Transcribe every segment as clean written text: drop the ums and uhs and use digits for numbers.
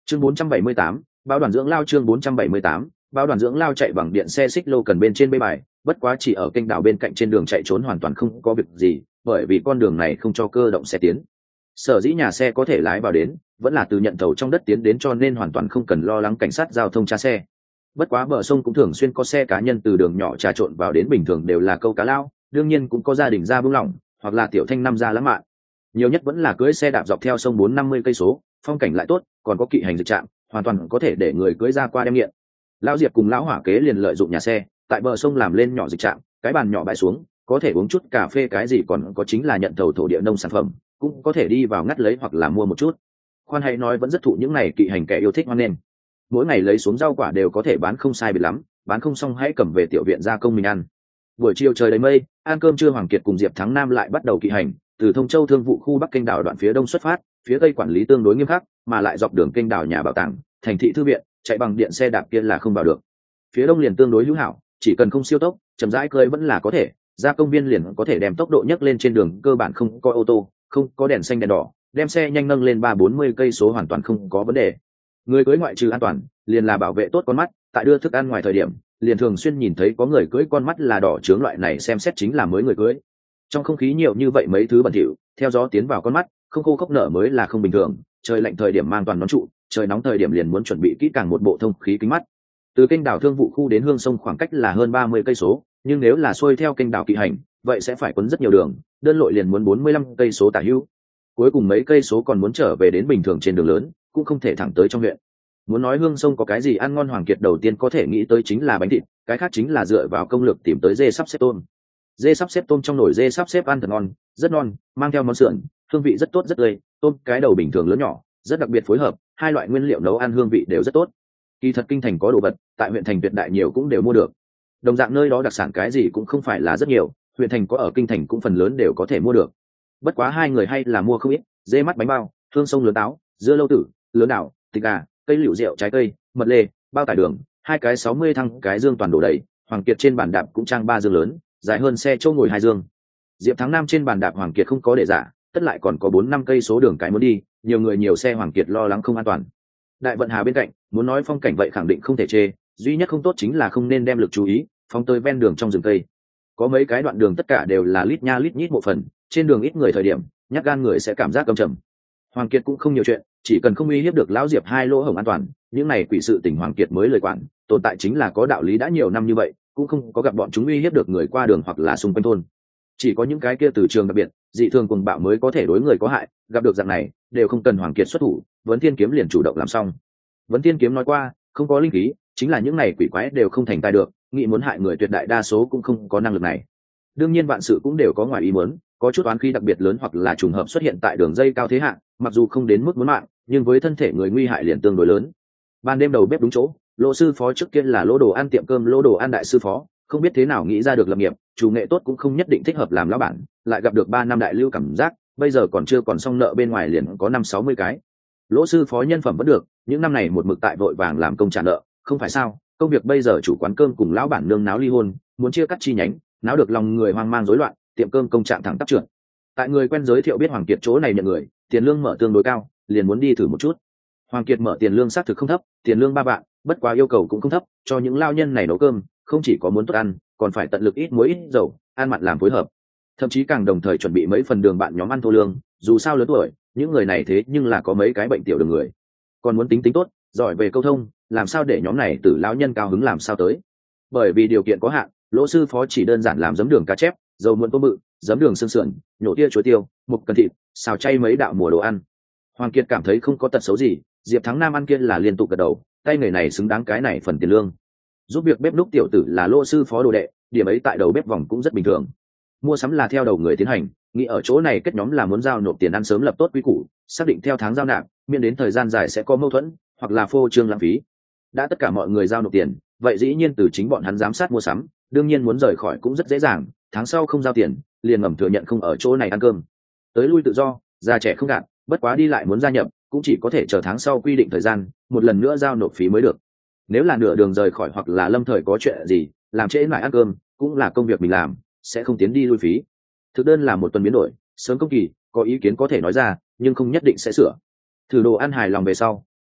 Chương 478, báo đoàn dưỡng lao. Chương 478, báo đoàn dưỡng lao chạy bằng điện xe xích lô cần bên trên bê bài, bất quá chỉ ở kênh đảo bên cạnh trên đường chạy trốn hoàn toàn không có việc gì, bởi vì con đường này không cho cơ động xe tiến. Sở dĩ nhà xe có thể lái vào đến, vẫn là từ nhận tàu trong đất tiến đến, cho nên hoàn toàn không cần lo lắng cảnh sát giao thông tra xe. Bất quá bờ sông cũng thường xuyên có xe cá nhân từ đường nhỏ trà trộn vào đến, bình thường đều là câu cá lao, đương nhiên cũng có gia đình ra bưng lỏng, hoặc là tiểu thanh năm ra lãng mạn. Nhiều nhất vẫn là cưỡi xe đạp dọc theo sông 450 cây số, phong cảnh lại tốt, còn có kỵ hành dịch trạm, hoàn toàn có thể để người cưỡi ra qua đem nghiện. Lão Diệp cùng lão Hỏa kế liền lợi dụng nhà xe, tại bờ sông làm lên nhỏ dịch trạm, cái bàn nhỏ bãi xuống, có thể uống chút cà phê cái gì, còn có chính là nhận thầu thổ địa nông sản phẩm, cũng có thể đi vào ngắt lấy hoặc là mua một chút. Khoan hay nói vẫn rất thụ những này kỵ hành kẻ yêu thích hoan nghênh. Mỗi ngày lấy xuống rau quả đều có thể bán không sai biệt lắm, bán không xong hãy cầm về tiểu viện gia công mình ăn. Buổi chiều trời đầy mây, ăn cơm trưa Hoàng Kiệt cùng Diệp Thắng Nam lại bắt đầu kỵ hành, từ Thông Châu thương vụ khu Bắc kênh đảo đoạn phía đông xuất phát, phía tây quản lý tương đối nghiêm khắc, mà lại dọc đường kênh đảo nhà bảo tàng, thành thị thư viện, chạy bằng điện xe đạp kia là không vào được. Phía đông liền tương đối hữu hảo, chỉ cần không siêu tốc, chậm rãi cưỡi vẫn là có thể, ra công viên liền có thể đem tốc độ nhấc lên, trên đường cơ bản không có ô tô, không có đèn xanh đèn đỏ, đem xe nhanh nâng lên 340 cây số hoàn toàn không có vấn đề. Người cưỡi ngoại trừ an toàn, liền là bảo vệ tốt con mắt, tại đưa thức ăn ngoài thời điểm, liền thường xuyên nhìn thấy có người cưỡi con mắt là đỏ chướng, loại này xem xét chính là mới người cưỡi. Trong không khí nhiều như vậy mấy thứ bẩn thỉu, theo gió tiến vào con mắt, không khô khốc nở mới là không bình thường. Trời lạnh thời điểm mang toàn nón trụ, trời nóng thời điểm liền muốn chuẩn bị kỹ càng một bộ thông khí kính mắt. Từ kênh đảo thương vụ khu đến hương sông khoảng cách là hơn 30 cây số, nhưng nếu là xuôi theo kênh đảo kỵ hành, vậy sẽ phải quấn rất nhiều đường, đơn lội liền muốn 45 cây số tả hữu. Cuối cùng mấy cây số còn muốn trở về đến bình thường trên đường lớn, cũng không thể thẳng tới trong huyện. Muốn nói hương sông có cái gì ăn ngon, Hoàng Kiệt đầu tiên có thể nghĩ tới chính là bánh thịt, cái khác chính là dựa vào công lược tìm tới dê sắp xếp tôm. Dê sắp xếp tôm trong nồi dê sắp xếp ăn thật ngon, rất non, mang theo món sườn, hương vị rất tốt rất tươi, tôm cái đầu bình thường lớn nhỏ, rất đặc biệt phối hợp, hai loại nguyên liệu nấu ăn hương vị đều rất tốt. Kỳ thật kinh thành có đồ vật, tại huyện thành tuyệt đại nhiều cũng đều mua được. Đồng dạng nơi đó đặc sản cái gì cũng không phải là rất nhiều, huyện thành có ở kinh thành cũng phần lớn đều có thể mua được. Bất quá hai người hay là mua không ít, dê mắt bánh bao, hương sông lớn táo, dưa lâu tử, lớn đảo, thịt gà, cây liễu rượu, trái cây, mật lê, bao tải đường, hai cái 60 thăng cái dương toàn đổ đầy. Hoàng Kiệt trên bàn đạp cũng trang 3 dương lớn, dài hơn xe chỗ ngồi 2 dương. Diệp Thắng Nam trên bàn đạp Hoàng Kiệt không có để giả, tất lại còn có 4-5 cây số đường cái muốn đi, nhiều người nhiều xe Hoàng Kiệt lo lắng không an toàn. Đại vận hà bên cạnh, muốn nói phong cảnh vậy khẳng định không thể chê, duy nhất không tốt chính là không nên đem lực chú ý phóng tới ven đường trong rừng cây. Có mấy cái đoạn đường tất cả đều là lít nha lít nhít bộ phận, trên đường ít người thời điểm, nhát gan người sẽ cảm giác căm trầm. Hoàng Kiệt cũng không nhiều chuyện, chỉ cần không uy hiếp được lão Diệp hai lỗ hổng an toàn, những này quỷ sự tình Hoàng Kiệt mới lời quản, tồn tại chính là có đạo lý, đã nhiều năm như vậy, cũng không có gặp bọn chúng uy hiếp được người qua đường hoặc là xung quanh thôn. Chỉ có những cái kia từ trường đặc biệt, dị thường cuồng bạo mới có thể đối người có hại, gặp được dạng này, đều không cần Hoàng Kiệt xuất thủ, Vấn Thiên Kiếm liền chủ động làm xong. Vấn Thiên Kiếm nói qua, không có linh khí, chính là những này quỷ quái đều không thành tài được, nghĩ muốn hại người tuyệt đại đa số cũng không có năng lực này. Đương nhiên vạn sự cũng đều có ngoài ý muốn, có chút oán khí đặc biệt lớn hoặc là trùng hợp xuất hiện tại đường dây cao thế hạng, mặc dù không đến mức muốn mạng, nhưng với thân thể người nguy hại liền tương đối lớn. Ban đêm đầu bếp đúng chỗ, Lỗ sư phó trước kia là Lỗ đồ ăn tiệm cơm Lỗ đồ ăn đại sư phó, không biết thế nào nghĩ ra được lập nghiệp, chủ nghệ tốt cũng không nhất định thích hợp làm lão bản, lại gặp được 3 năm đại lưu cảm giác, bây giờ còn chưa còn xong nợ bên ngoài liền có 50-60 cái. Lỗ sư phó nhân phẩm vẫn được, những năm này một mực tại vội vàng làm công trả nợ, không phải sao? Công việc bây giờ chủ quán cơm cùng lão bản nương náo ly hôn, muốn chia cắt chi nhánh, náo được lòng người hoang mang rối loạn, tiệm cơm công trạng thẳng tắp trượt. Tại người quen giới thiệu biết Hoàng Kiệt chỗ này nhận người, tiền lương mở tương đối cao, liền muốn đi thử một chút. Hoàng Kiệt mở tiền lương xác thực không thấp, tiền lương 3 vạn, bất quá yêu cầu cũng không thấp, cho những lao nhân này nấu cơm, không chỉ có muốn tốt ăn, còn phải tận lực ít muối ít dầu, ăn mặn làm phối hợp. Thậm chí càng đồng thời chuẩn bị mấy phần đường bạn nhóm ăn thô lương, dù sao lớn tuổi, những người này thế nhưng là có mấy cái bệnh tiểu đường người. Còn muốn tính tốt, giỏi về câu thông, làm sao để nhóm này từ lão nhân cao hứng làm sao tới. Bởi vì điều kiện có hạn, Lỗ sư phó chỉ đơn giản làm giấm đường cá chép, dầu muộn tôm bự, giấm đường xương sườn, nhổ tia chuối tiêu, mục cần thịt, xào chay mấy đạo mùa đồ ăn. Hoàng Kiệt cảm thấy không có tật xấu gì, Diệp Thắng Nam ăn kia là liên tục gật đầu, tay người này xứng đáng cái này phần tiền lương. Giúp việc bếp núc tiểu tử là Lỗ sư phó đồ đệ, điểm ấy tại đầu bếp vòng cũng rất bình thường. Mua sắm là theo đầu người tiến hành, nghĩ ở chỗ này kết nhóm là muốn giao nộp tiền ăn sớm, lập tốt quy củ, xác định theo tháng giao nạp, miễn đến thời gian dài sẽ có mâu thuẫn hoặc là phô trương lãng phí. Đã tất cả mọi người giao nộp tiền, vậy dĩ nhiên từ chính bọn hắn giám sát mua sắm, đương nhiên muốn rời khỏi cũng rất dễ dàng, tháng sau không giao tiền, liền ngầm thừa nhận không ở chỗ này ăn cơm. Tới lui tự do, già trẻ không gạt, bất quá đi lại muốn gia nhập, cũng chỉ có thể chờ tháng sau quy định thời gian, một lần nữa giao nộp phí mới được. Nếu là nửa đường rời khỏi hoặc là lâm thời có chuyện gì, làm trễ lại ăn cơm, cũng là công việc mình làm, sẽ không tiến đi lui phí. Thực đơn là một tuần biến đổi, sớm công kỳ, có ý kiến có thể nói ra, nhưng không nhất định sẽ sửa. Thử đồ ăn hài lòng về sau,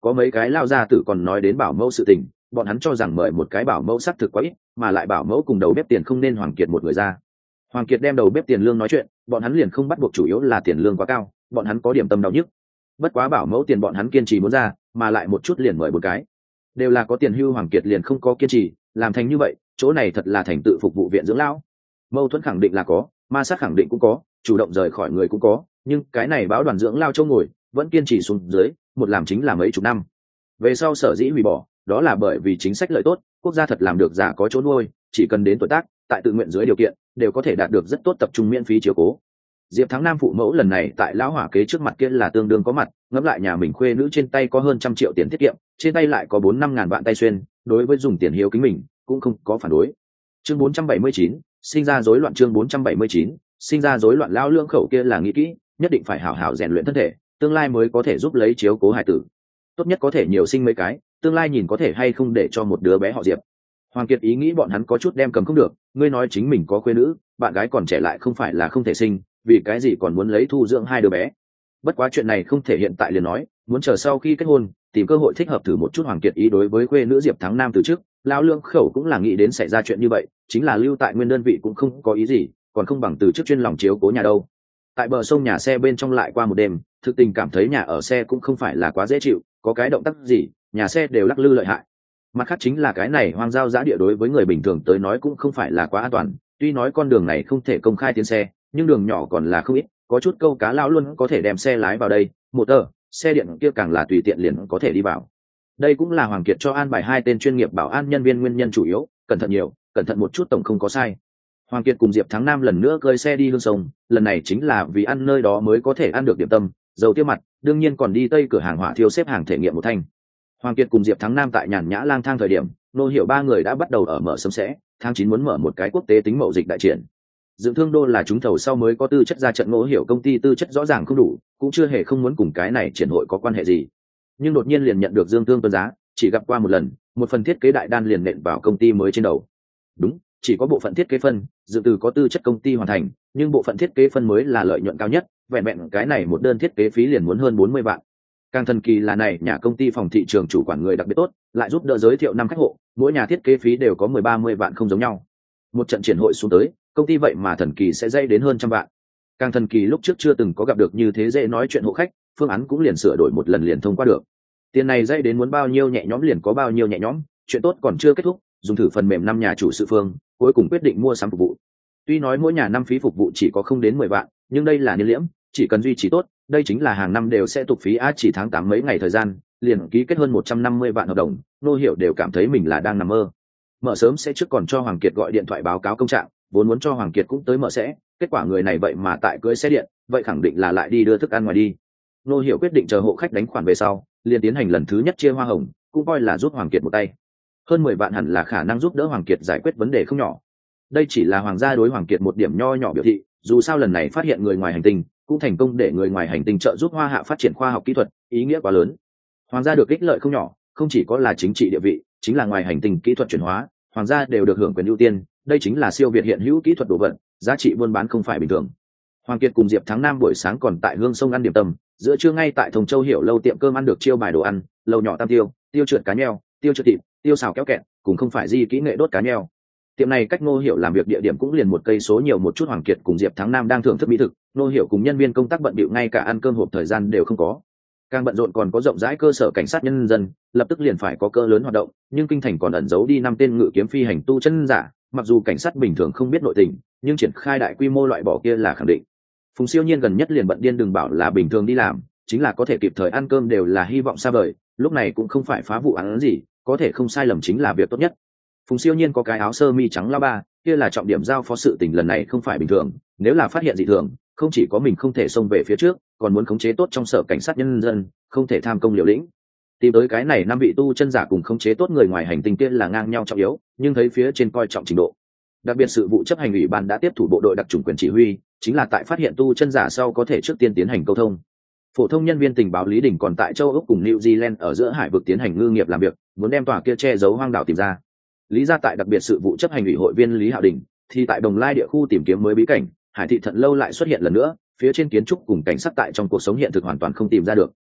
có mấy cái lao gia tử còn nói đến bảo mẫu sự tình, bọn hắn cho rằng mời một cái bảo mẫu xác thực quá ít, mà lại bảo mẫu cùng đầu bếp tiền không nên Hoàng Kiệt một người ra. Hoàng Kiệt đem đầu bếp tiền lương nói chuyện, bọn hắn liền không bắt buộc, chủ yếu là tiền lương quá cao, bọn hắn có điểm tâm đau nhức. Bất quá bảo mẫu tiền bọn hắn kiên trì muốn ra, mà lại một chút liền mời một cái. Đều là có tiền hưu, Hoàng Kiệt liền không có kiên trì, làm thành như vậy, chỗ này thật là thành tự phục vụ viện dưỡng lão. Mâu thuẫn khẳng định là có, ma sát khẳng định cũng có, chủ động rời khỏi người cũng có, nhưng cái này báo đoàn dưỡng lao châu ngồi vẫn kiên trì xuống dưới, một làm chính là mấy chục năm. Về sau sở dĩ hủy bỏ, đó là bởi vì chính sách lợi tốt, quốc gia thật làm được giả có chỗ nuôi, chỉ cần đến tuổi tác, tại tự nguyện dưới điều kiện, đều có thể đạt được rất tốt tập trung miễn phí chiếu cố. Diệp Thắng Nam phụ mẫu lần này tại lão hỏa kế trước mặt kia là tương đương có mặt, ngẫm lại nhà mình khuê nữ trên tay có hơn 100 triệu tiền tiết kiệm, trên tay lại có 4-5 ngàn vạn tay xuyên, đối với dùng tiền hiếu kính mình, cũng không có phản đối. Chương 479, sinh ra rối loạn. Chương 479, sinh ra rối loạn. Lão lương khẩu kia là nghĩ kỹ, nhất định phải hảo hảo rèn luyện thân thể, tương lai mới có thể giúp lấy chiếu cố hài tử. Tốt nhất có thể nhiều sinh mấy cái, tương lai nhìn có thể hay không để cho một đứa bé họ Diệp. Hoàng Kiệt ý nghĩ bọn hắn có chút đem cầm không được, ngươi nói chính mình có khuê nữ, bạn gái còn trẻ lại không phải là không thể sinh, vì cái gì còn muốn lấy thu dưỡng hai đứa bé. Bất quá chuyện này không thể hiện tại liền nói, muốn chờ sau khi kết hôn, tìm cơ hội thích hợp thử một chút. Hoàng Kiệt ý đối với khuê nữ Diệp Thắng Nam từ trước, lão lương khẩu cũng là nghĩ đến xảy ra chuyện như vậy, chính là lưu tại nguyên đơn vị cũng không có ý gì, còn không bằng từ trước chuyên lòng chiếu cố nhà đâu. Tại bờ sông nhà xe bên trong lại qua một đêm, thực tình cảm thấy nhà ở xe cũng không phải là quá dễ chịu, có cái động tác gì nhà xe đều lắc lư lợi hại. Mặt khác chính là cái này hoang giao giã địa đối với người bình thường tới nói cũng không phải là quá an toàn, tuy nói con đường này không thể công khai tiến xe, nhưng đường nhỏ còn là không ít, có chút câu cá lão luôn có thể đem xe lái vào đây, một tờ xe điện kia càng là tùy tiện liền có thể đi vào. Đây cũng là Hoàng Kiệt cho an bài 2 tên chuyên nghiệp bảo an nhân viên nguyên nhân chủ yếu, cẩn thận nhiều, cẩn thận một chút tổng không có sai. Hoàng Kiệt cùng Diệp Thắng Nam lần nữa cơi xe đi Hương Sông, lần này chính là vì ăn nơi đó mới có thể ăn được điểm tâm, dầu tiêu mặt, đương nhiên còn đi tây cửa hàng hỏa thiêu xếp hàng thể nghiệm một thanh. Hoàng Kiệt cùng Diệp Thắng Nam tại nhàn nhã lang thang thời điểm, nô hiểu 3 người đã bắt đầu ở mở sớm sẽ, tháng 9 muốn mở một cái quốc tế tính mậu dịch đại triển. Dựng Thương Đô là trúng thầu sau mới có tư chất ra trận, nô hiểu công ty tư chất rõ ràng không đủ, cũng chưa hề không muốn cùng cái này triển hội có quan hệ gì. Nhưng đột nhiên liền nhận được Dương Thương tuân giá, chỉ gặp qua một lần, một phần thiết kế đại đan liền nện vào công ty mới trên đầu. Đúng, chỉ có bộ phận thiết kế phân, dự từ có tư chất công ty hoàn thành, nhưng bộ phận thiết kế phân mới là lợi nhuận cao nhất, vẹn vẹn cái này một đơn thiết kế phí liền muốn hơn 40 vạn. Càng thần kỳ là này nhà công ty phòng thị trường chủ quản người đặc biệt tốt, lại giúp đỡ giới thiệu 5 khách hộ, mỗi nhà thiết kế phí đều có 10-30 vạn không giống nhau. Một trận triển hội xuống tới, công ty vậy mà thần kỳ sẽ dây đến hơn 100 vạn. Càng thần kỳ lúc trước chưa từng có gặp được như thế dễ nói chuyện hộ khách, phương án cũng liền sửa đổi một lần liền thông qua được. Tiền này dây đến muốn bao nhiêu nhẹ nhõm liền có bao nhiêu nhẹ nhõm, chuyện tốt còn chưa kết thúc, dùng thử phần mềm 5 nhà chủ sự phương, cuối cùng quyết định mua sắm phục vụ. Tuy nói mỗi nhà năm phí phục vụ chỉ có không đến 10 vạn, nhưng đây là niên liễm, chỉ cần duy trì tốt, đây chính là hàng năm đều sẽ tục phí chỉ tháng 8 mấy ngày thời gian, liền ký kết hơn 150 vạn hợp đồng, nô hiểu đều cảm thấy mình là đang nằm mơ. Mở sớm sẽ trước còn cho Hoàng Kiệt gọi điện thoại báo cáo công trạng, vốn muốn cho Hoàng Kiệt cũng tới mở sẽ, kết quả người này vậy mà tại cưới xe điện, vậy khẳng định là lại đi đưa thức ăn ngoài đi. Nô hiểu quyết định chờ hộ khách đánh khoản về sau, liền tiến hành lần thứ nhất chia hoa hồng, cũng coi là giúp Hoàng Kiệt một tay. Hơn 10 vạn hẳn là khả năng giúp đỡ Hoàng Kiệt giải quyết vấn đề không nhỏ. Đây chỉ là Hoàng gia đối Hoàng Kiệt một điểm nho nhỏ biểu thị, dù sao lần này phát hiện người ngoài hành tinh, cũng thành công để người ngoài hành tinh trợ giúp Hoa Hạ phát triển khoa học kỹ thuật, ý nghĩa quá lớn. Hoàng gia được ích lợi không nhỏ, không chỉ có là chính trị địa vị, chính là ngoài hành tinh kỹ thuật chuyển hóa, Hoàng gia đều được hưởng quyền ưu tiên, đây chính là siêu việt hiện hữu kỹ thuật đồ vật, giá trị buôn bán không phải bình thường. Hoàng Kiệt cùng Diệp Thắng Nam buổi sáng còn tại Hương Sông ăn điểm tâm, giữa trưa ngay tại Thông Châu Hiểu lâu tiệm cơm ăn được chiêu bài đồ ăn, lầu nhỏ tam tiêu, tiêu trượt cá nheo, tiêu trượt thịt, tiêu xào kéo kẹt, cùng không phải di kỹ nghệ đốt cá nheo. Tiệm này cách Ngô Hiểu làm việc địa điểm cũng liền 1 cây số nhiều một chút. Hoàng Kiệt cùng Diệp Thắng Nam đang thưởng thức mỹ thực, Ngô Hiểu cùng nhân viên công tác bận bịu ngay cả ăn cơm hộp thời gian đều không có. Càng bận rộn còn có rộng rãi cơ sở cảnh sát nhân dân, lập tức liền phải có cỡ lớn hoạt động, nhưng kinh thành còn ẩn giấu đi 5 tên ngự kiếm phi hành tu chân giả, mặc dù cảnh sát bình thường không biết nội tình, nhưng triển khai đại quy mô loại bỏ kia là khẳng định. Phùng Siêu Nhiên gần nhất liền bận điên, đừng bảo là bình thường đi làm, chính là có thể kịp thời ăn cơm đều là hy vọng xa vời, lúc này cũng không phải phá vụ án gì, có thể không sai lầm chính là việc tốt nhất. Phùng Siêu Nhiên có cái áo sơ mi trắng lao ba, kia là trọng điểm giao phó sự tình lần này không phải bình thường, nếu là phát hiện dị thường, không chỉ có mình không thể xông về phía trước, còn muốn khống chế tốt trong sở cảnh sát nhân dân, không thể tham công liều lĩnh. Tìm tới cái này 5 vị tu chân giả cùng khống chế tốt người ngoài hành tinh kia là ngang nhau trọng yếu, nhưng thấy phía trên coi trọng trình độ. Đặc biệt sự vụ chấp hành ủy ban đã tiếp thủ bộ đội đặc chủng quyền chỉ huy, chính là tại phát hiện tu chân giả sau có thể trước tiên tiến hành câu thông. Phổ thông nhân viên tình báo Lý Đình còn tại châu Úc cùng New Zealand ở giữa hải vực tiến hành ngư nghiệp làm việc, muốn đem tòa kia che giấu hoang đảo tìm ra. Lý gia tại đặc biệt sự vụ chấp hành ủy hội viên Lý Hạo Đình thì tại Đồng Lai địa khu tìm kiếm mới bí cảnh, Hải thị Thận lâu lại xuất hiện lần nữa, phía trên kiến trúc cùng cảnh sắc tại trong cuộc sống hiện thực hoàn toàn không tìm ra được.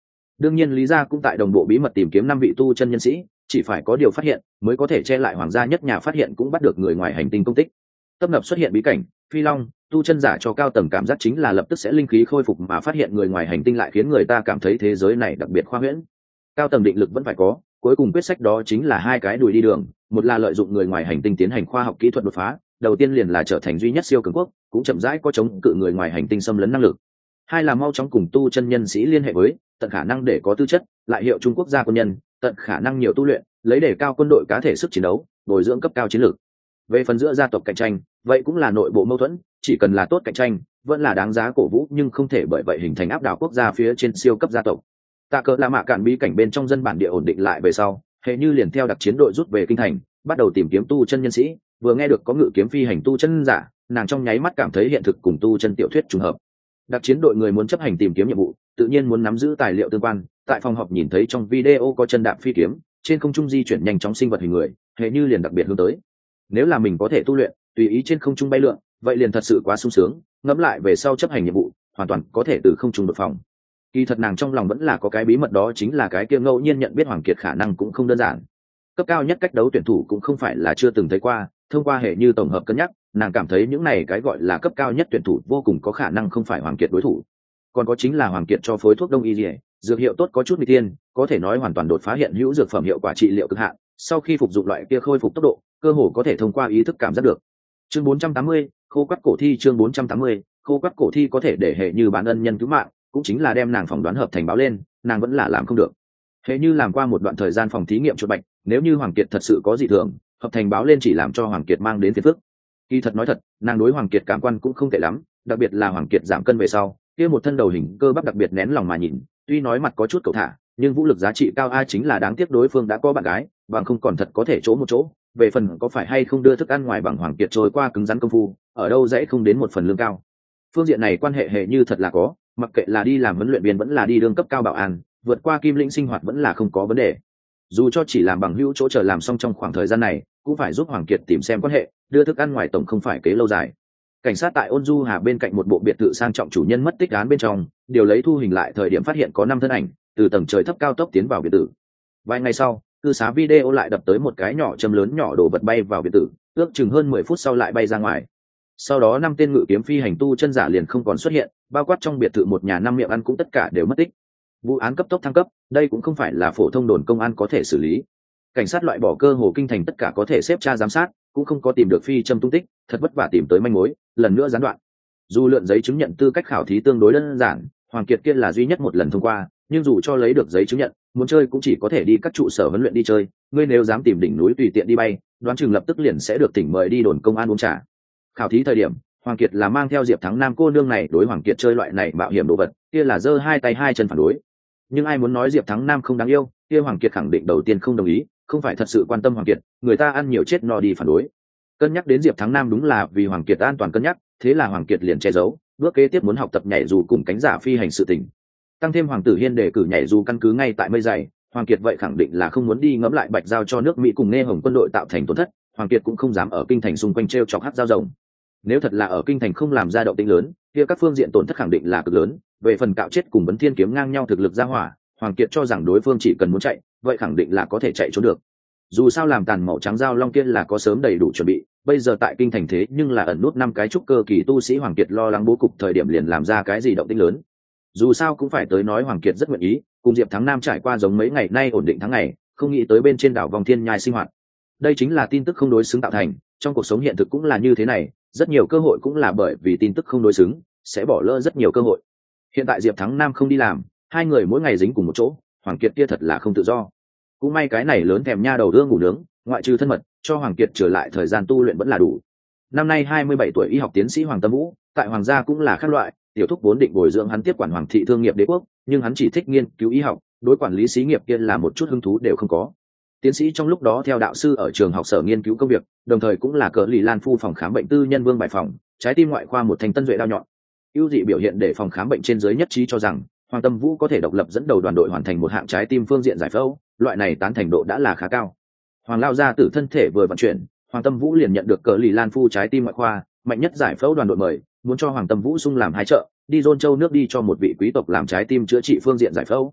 đương nhiên lý gia cũng tại đồng bộ bí mật tìm kiếm 5 vị tu chân nhân sĩ, chỉ phải có điều phát hiện mới có thể che lại hoàng gia nhất nhà phát hiện cũng bắt được người ngoài hành tinh công tích. Tấp nập xuất hiện bí cảnh phi long tu chân giả cho cao tầng cảm giác chính là lập tức sẽ linh khí khôi phục, mà phát hiện người ngoài hành tinh lại khiến người ta cảm thấy thế giới này đặc biệt khoa huyễn. Cao tầng định lực vẫn phải có, cuối cùng quyết sách đó chính là hai cái đùi đi đường, một là lợi dụng người ngoài hành tinh tiến hành khoa học kỹ thuật đột phá, đầu tiên liền là trở thành duy nhất siêu cường quốc, cũng chậm rãi có chống cự người ngoài hành tinh xâm lấn năng lực. Hai là mau chóng cùng tu chân nhân sĩ liên hệ với, tận khả năng để có tư chất, lại hiệu Trung Quốc gia quân nhân, tận khả năng nhiều tu luyện, lấy để cao quân đội cá thể sức chiến đấu, bồi dưỡng cấp cao chiến lược. Về phần giữa gia tộc cạnh tranh, vậy cũng là nội bộ mâu thuẫn, chỉ cần là tốt cạnh tranh, vẫn là đáng giá cổ vũ, nhưng không thể bởi vậy hình thành áp đảo quốc gia phía trên siêu cấp gia tộc. Tạ Cờ La Mạ Cạn bí cảnh bên trong dân bản địa ổn định lại về sau, hệ như liền theo đặc chiến đội rút về kinh thành, bắt đầu tìm kiếm tu chân nhân sĩ. Vừa nghe được có ngự kiếm phi hành tu chân giả, nàng trong nháy mắt cảm thấy hiện thực cùng tu chân tiểu thuyết trùng hợp. Đặc chiến đội người muốn chấp hành tìm kiếm nhiệm vụ, tự nhiên muốn nắm giữ tài liệu tương quan. Tại phòng họp nhìn thấy trong video có chân đạp phi kiếm, trên không trung di chuyển nhanh chóng sinh vật hình người, hệ như liền đặc biệt hướng tới. Nếu là mình có thể tu luyện, tùy ý trên không trung bay lượn, vậy liền thật sự quá sung sướng. Ngẫm lại về sau chấp hành nhiệm vụ, hoàn toàn có thể từ không trung đột phòng. Kỳ thật nàng trong lòng vẫn là có cái bí mật, đó chính là cái kia ngẫu nhiên nhận biết Hoàng Kiệt khả năng cũng không đơn giản. Cấp cao nhất cách đấu tuyển thủ cũng không phải là chưa từng thấy qua, thông qua hệ như tổng hợp cân nhắc, nàng cảm thấy những này cái gọi là cấp cao nhất tuyển thủ vô cùng có khả năng không phải Hoàng Kiệt đối thủ. Còn có chính là Hoàng Kiệt cho phối thuốc đông y liễu, dược hiệu tốt có chút nguy tiên, có thể nói hoàn toàn đột phá hiện hữu dược phẩm hiệu quả trị liệu cực hạn, sau khi phục dụng loại kia khôi phục tốc độ, cơ hồ có thể thông qua ý thức cảm giác được. Chương 480, khô quắt cổ thi. Chương 480, khô quắt cổ thi có thể để hệ như bán ân nhân cứu mạng, cũng chính là đem nàng phỏng đoán hợp thành báo lên, nàng vẫn là làm không được. Hệ như làm qua một đoạn thời gian phòng thí nghiệm chuột bạch, nếu như Hoàng Kiệt thật sự có dị thường, hợp thành báo lên chỉ làm cho Hoàng Kiệt mang đến phiền phức. Kỳ thật nói thật, nàng đối Hoàng Kiệt cảm quan cũng không tệ lắm, đặc biệt là Hoàng Kiệt giảm cân về sau, kia một thân đầu hình cơ bắp đặc biệt nén lòng mà nhìn, tuy nói mặt có chút cầu thả, nhưng vũ lực giá trị cao ai chính là đáng tiếc đối phương đã có bạn gái, bằng không còn thật có thể chỗ một chỗ. Về phần có phải hay không đưa thức ăn ngoài bằng Hoàng Kiệt trôi qua cứng rắn công phu, ở đâu dễ không đến một phần lương cao. Phương diện này quan hệ hệ như thật là có, mặc kệ là đi làm huấn luyện viên vẫn là đi đương cấp cao bảo an, vượt qua kim lĩnh sinh hoạt vẫn là không có vấn đề. Dù cho chỉ làm bằng hữu chỗ chờ làm xong trong khoảng thời gian này, cũng phải giúp Hoàng Kiệt tìm xem quan hệ, đưa thức ăn ngoài tổng không phải kế lâu dài. Cảnh sát tại Ôn Du Hà bên cạnh một bộ biệt thự sang trọng chủ nhân mất tích án bên trong, điều lấy thu hình lại thời điểm phát hiện có 5 thân ảnh từ tầng trời thấp cao tốc tiến vào biệt thự. Vài ngày sau, cư xá video lại đập tới một cái nhỏ châm lớn nhỏ đồ vật bay vào biệt thự, ước chừng hơn 10 phút sau lại bay ra ngoài. Sau đó 5 tên ngự kiếm phi hành tu chân giả liền không còn xuất hiện, bao quát trong biệt thự một nhà 5 miệng ăn cũng tất cả đều mất tích. Vụ án cấp tốc thăng cấp, đây cũng không phải là phổ thông đồn công an có thể xử lý. Cảnh sát loại bỏ cơ hồ kinh thành tất cả có thể xếp tra giám sát, cũng không có tìm được phi châm tung tích, thật vất vả tìm tới manh mối, lần nữa gián đoạn. Dù lượn giấy chứng nhận tư cách khảo thí tương đối đơn giản, Hoàng Kiệt kia là duy nhất một lần thông qua, nhưng dù cho lấy được giấy chứng nhận, muốn chơi cũng chỉ có thể đi các trụ sở huấn luyện đi chơi, ngươi nếu dám tìm đỉnh núi tùy tiện đi bay, đoán chừng lập tức liền sẽ được tỉnh mời đi đồn công an uống trà. Khảo thí thời điểm, Hoàng Kiệt là mang theo Diệp Thắng Nam cô nương này, đối Hoàng Kiệt chơi loại này mạo hiểm đồ vật, kia là giơ hai tay hai chân phản đối. Nhưng ai muốn nói Diệp Thắng Nam không đáng yêu, kia Hoàng Kiệt khẳng định đầu tiên không đồng ý, không phải thật sự quan tâm Hoàng Kiệt, người ta ăn nhiều chết no đi phản đối. Cân nhắc đến Diệp Thắng Nam đúng là vì Hoàng Kiệt an toàn cân nhắc, thế là Hoàng Kiệt liền che giấu, bước kế tiếp muốn học tập nhảy dù cùng cánh giả phi hành sự tình. Tăng thêm Hoàng Tử Hiên đề cử nhảy dù căn cứ ngay tại mây dày, Hoàng Kiệt vậy khẳng định là không muốn đi ngẫm lại Bạch Giao cho nước Mỹ cùng Nghe Hồng quân đội tạo thành tổn thất, Hoàng Kiệt cũng không dám ở kinh thành xung quanh treo chọc hắc giao rồng. Nếu thật là ở kinh thành không làm ra động tĩnh lớn, kia các phương diện tổn thất khẳng định là cực lớn. Về phần cạo chết cùng Vấn Thiên kiếm ngang nhau thực lực ra hỏa, Hoàng Kiệt cho rằng đối phương chỉ cần muốn chạy, vậy khẳng định là có thể chạy trốn được. Dù sao làm tàn màu trắng giao long kia là có sớm đầy đủ chuẩn bị, bây giờ tại kinh thành thế nhưng là ẩn nút 5 cái trúc cơ kỳ tu sĩ, Hoàng Kiệt lo lắng bố cục thời điểm liền làm ra cái gì động tĩnh lớn. Dù sao cũng phải tới nói Hoàng Kiệt rất nguyện ý cùng Diệp Thắng Nam trải qua giống mấy ngày nay ổn định tháng ngày, không nghĩ tới bên trên đảo Vòng Thiên Nhai sinh hoạt. Đây chính là tin tức không đối xứng tạo thành, trong cuộc sống hiện thực cũng là như thế này, rất nhiều cơ hội cũng là bởi vì tin tức không đối xứng, sẽ bỏ lỡ rất nhiều cơ hội. Hiện tại Diệp Thắng Nam không đi làm, hai người mỗi ngày dính cùng một chỗ, Hoàng Kiệt kia thật là không tự do. Cũng may cái này lớn thèm nha đầu ưa ngủ nướng, ngoại trừ thân mật, cho Hoàng Kiệt trở lại thời gian tu luyện vẫn là đủ. Năm nay 27 tuổi y học tiến sĩ Hoàng Tâm Vũ, tại Hoàng gia cũng là khác loại, tiểu thúc vốn định bồi dưỡng hắn tiếp quản Hoàng thị thương nghiệp đế quốc, nhưng hắn chỉ thích nghiên cứu y học, đối quản lý xí nghiệp kia là một chút hứng thú đều không có. Tiến sĩ trong lúc đó theo đạo sư ở trường học sở nghiên cứu công việc, đồng thời cũng là cờ lì Lan phu phòng khám bệnh tư nhân Vương Bài phòng, trái tim ngoại khoa một thành tân duệ đao nhọn. Ưu dị biểu hiện để phòng khám bệnh trên dưới nhất trí cho rằng Hoàng Tâm Vũ có thể độc lập dẫn đầu đoàn đội hoàn thành một hạng trái tim phương diện giải phẫu, loại này tán thành độ đã là khá cao. Hoàng lao gia tử thân thể vừa vận chuyển, Hoàng Tâm Vũ liền nhận được cờ lì Lan phu trái tim ngoại khoa mạnh nhất giải phẫu đoàn đội mời, muốn cho Hoàng Tâm Vũ sung làm hai trợ, đi Dôn Châu nước đi cho một vị quý tộc làm trái tim chữa trị phương diện giải phẫu.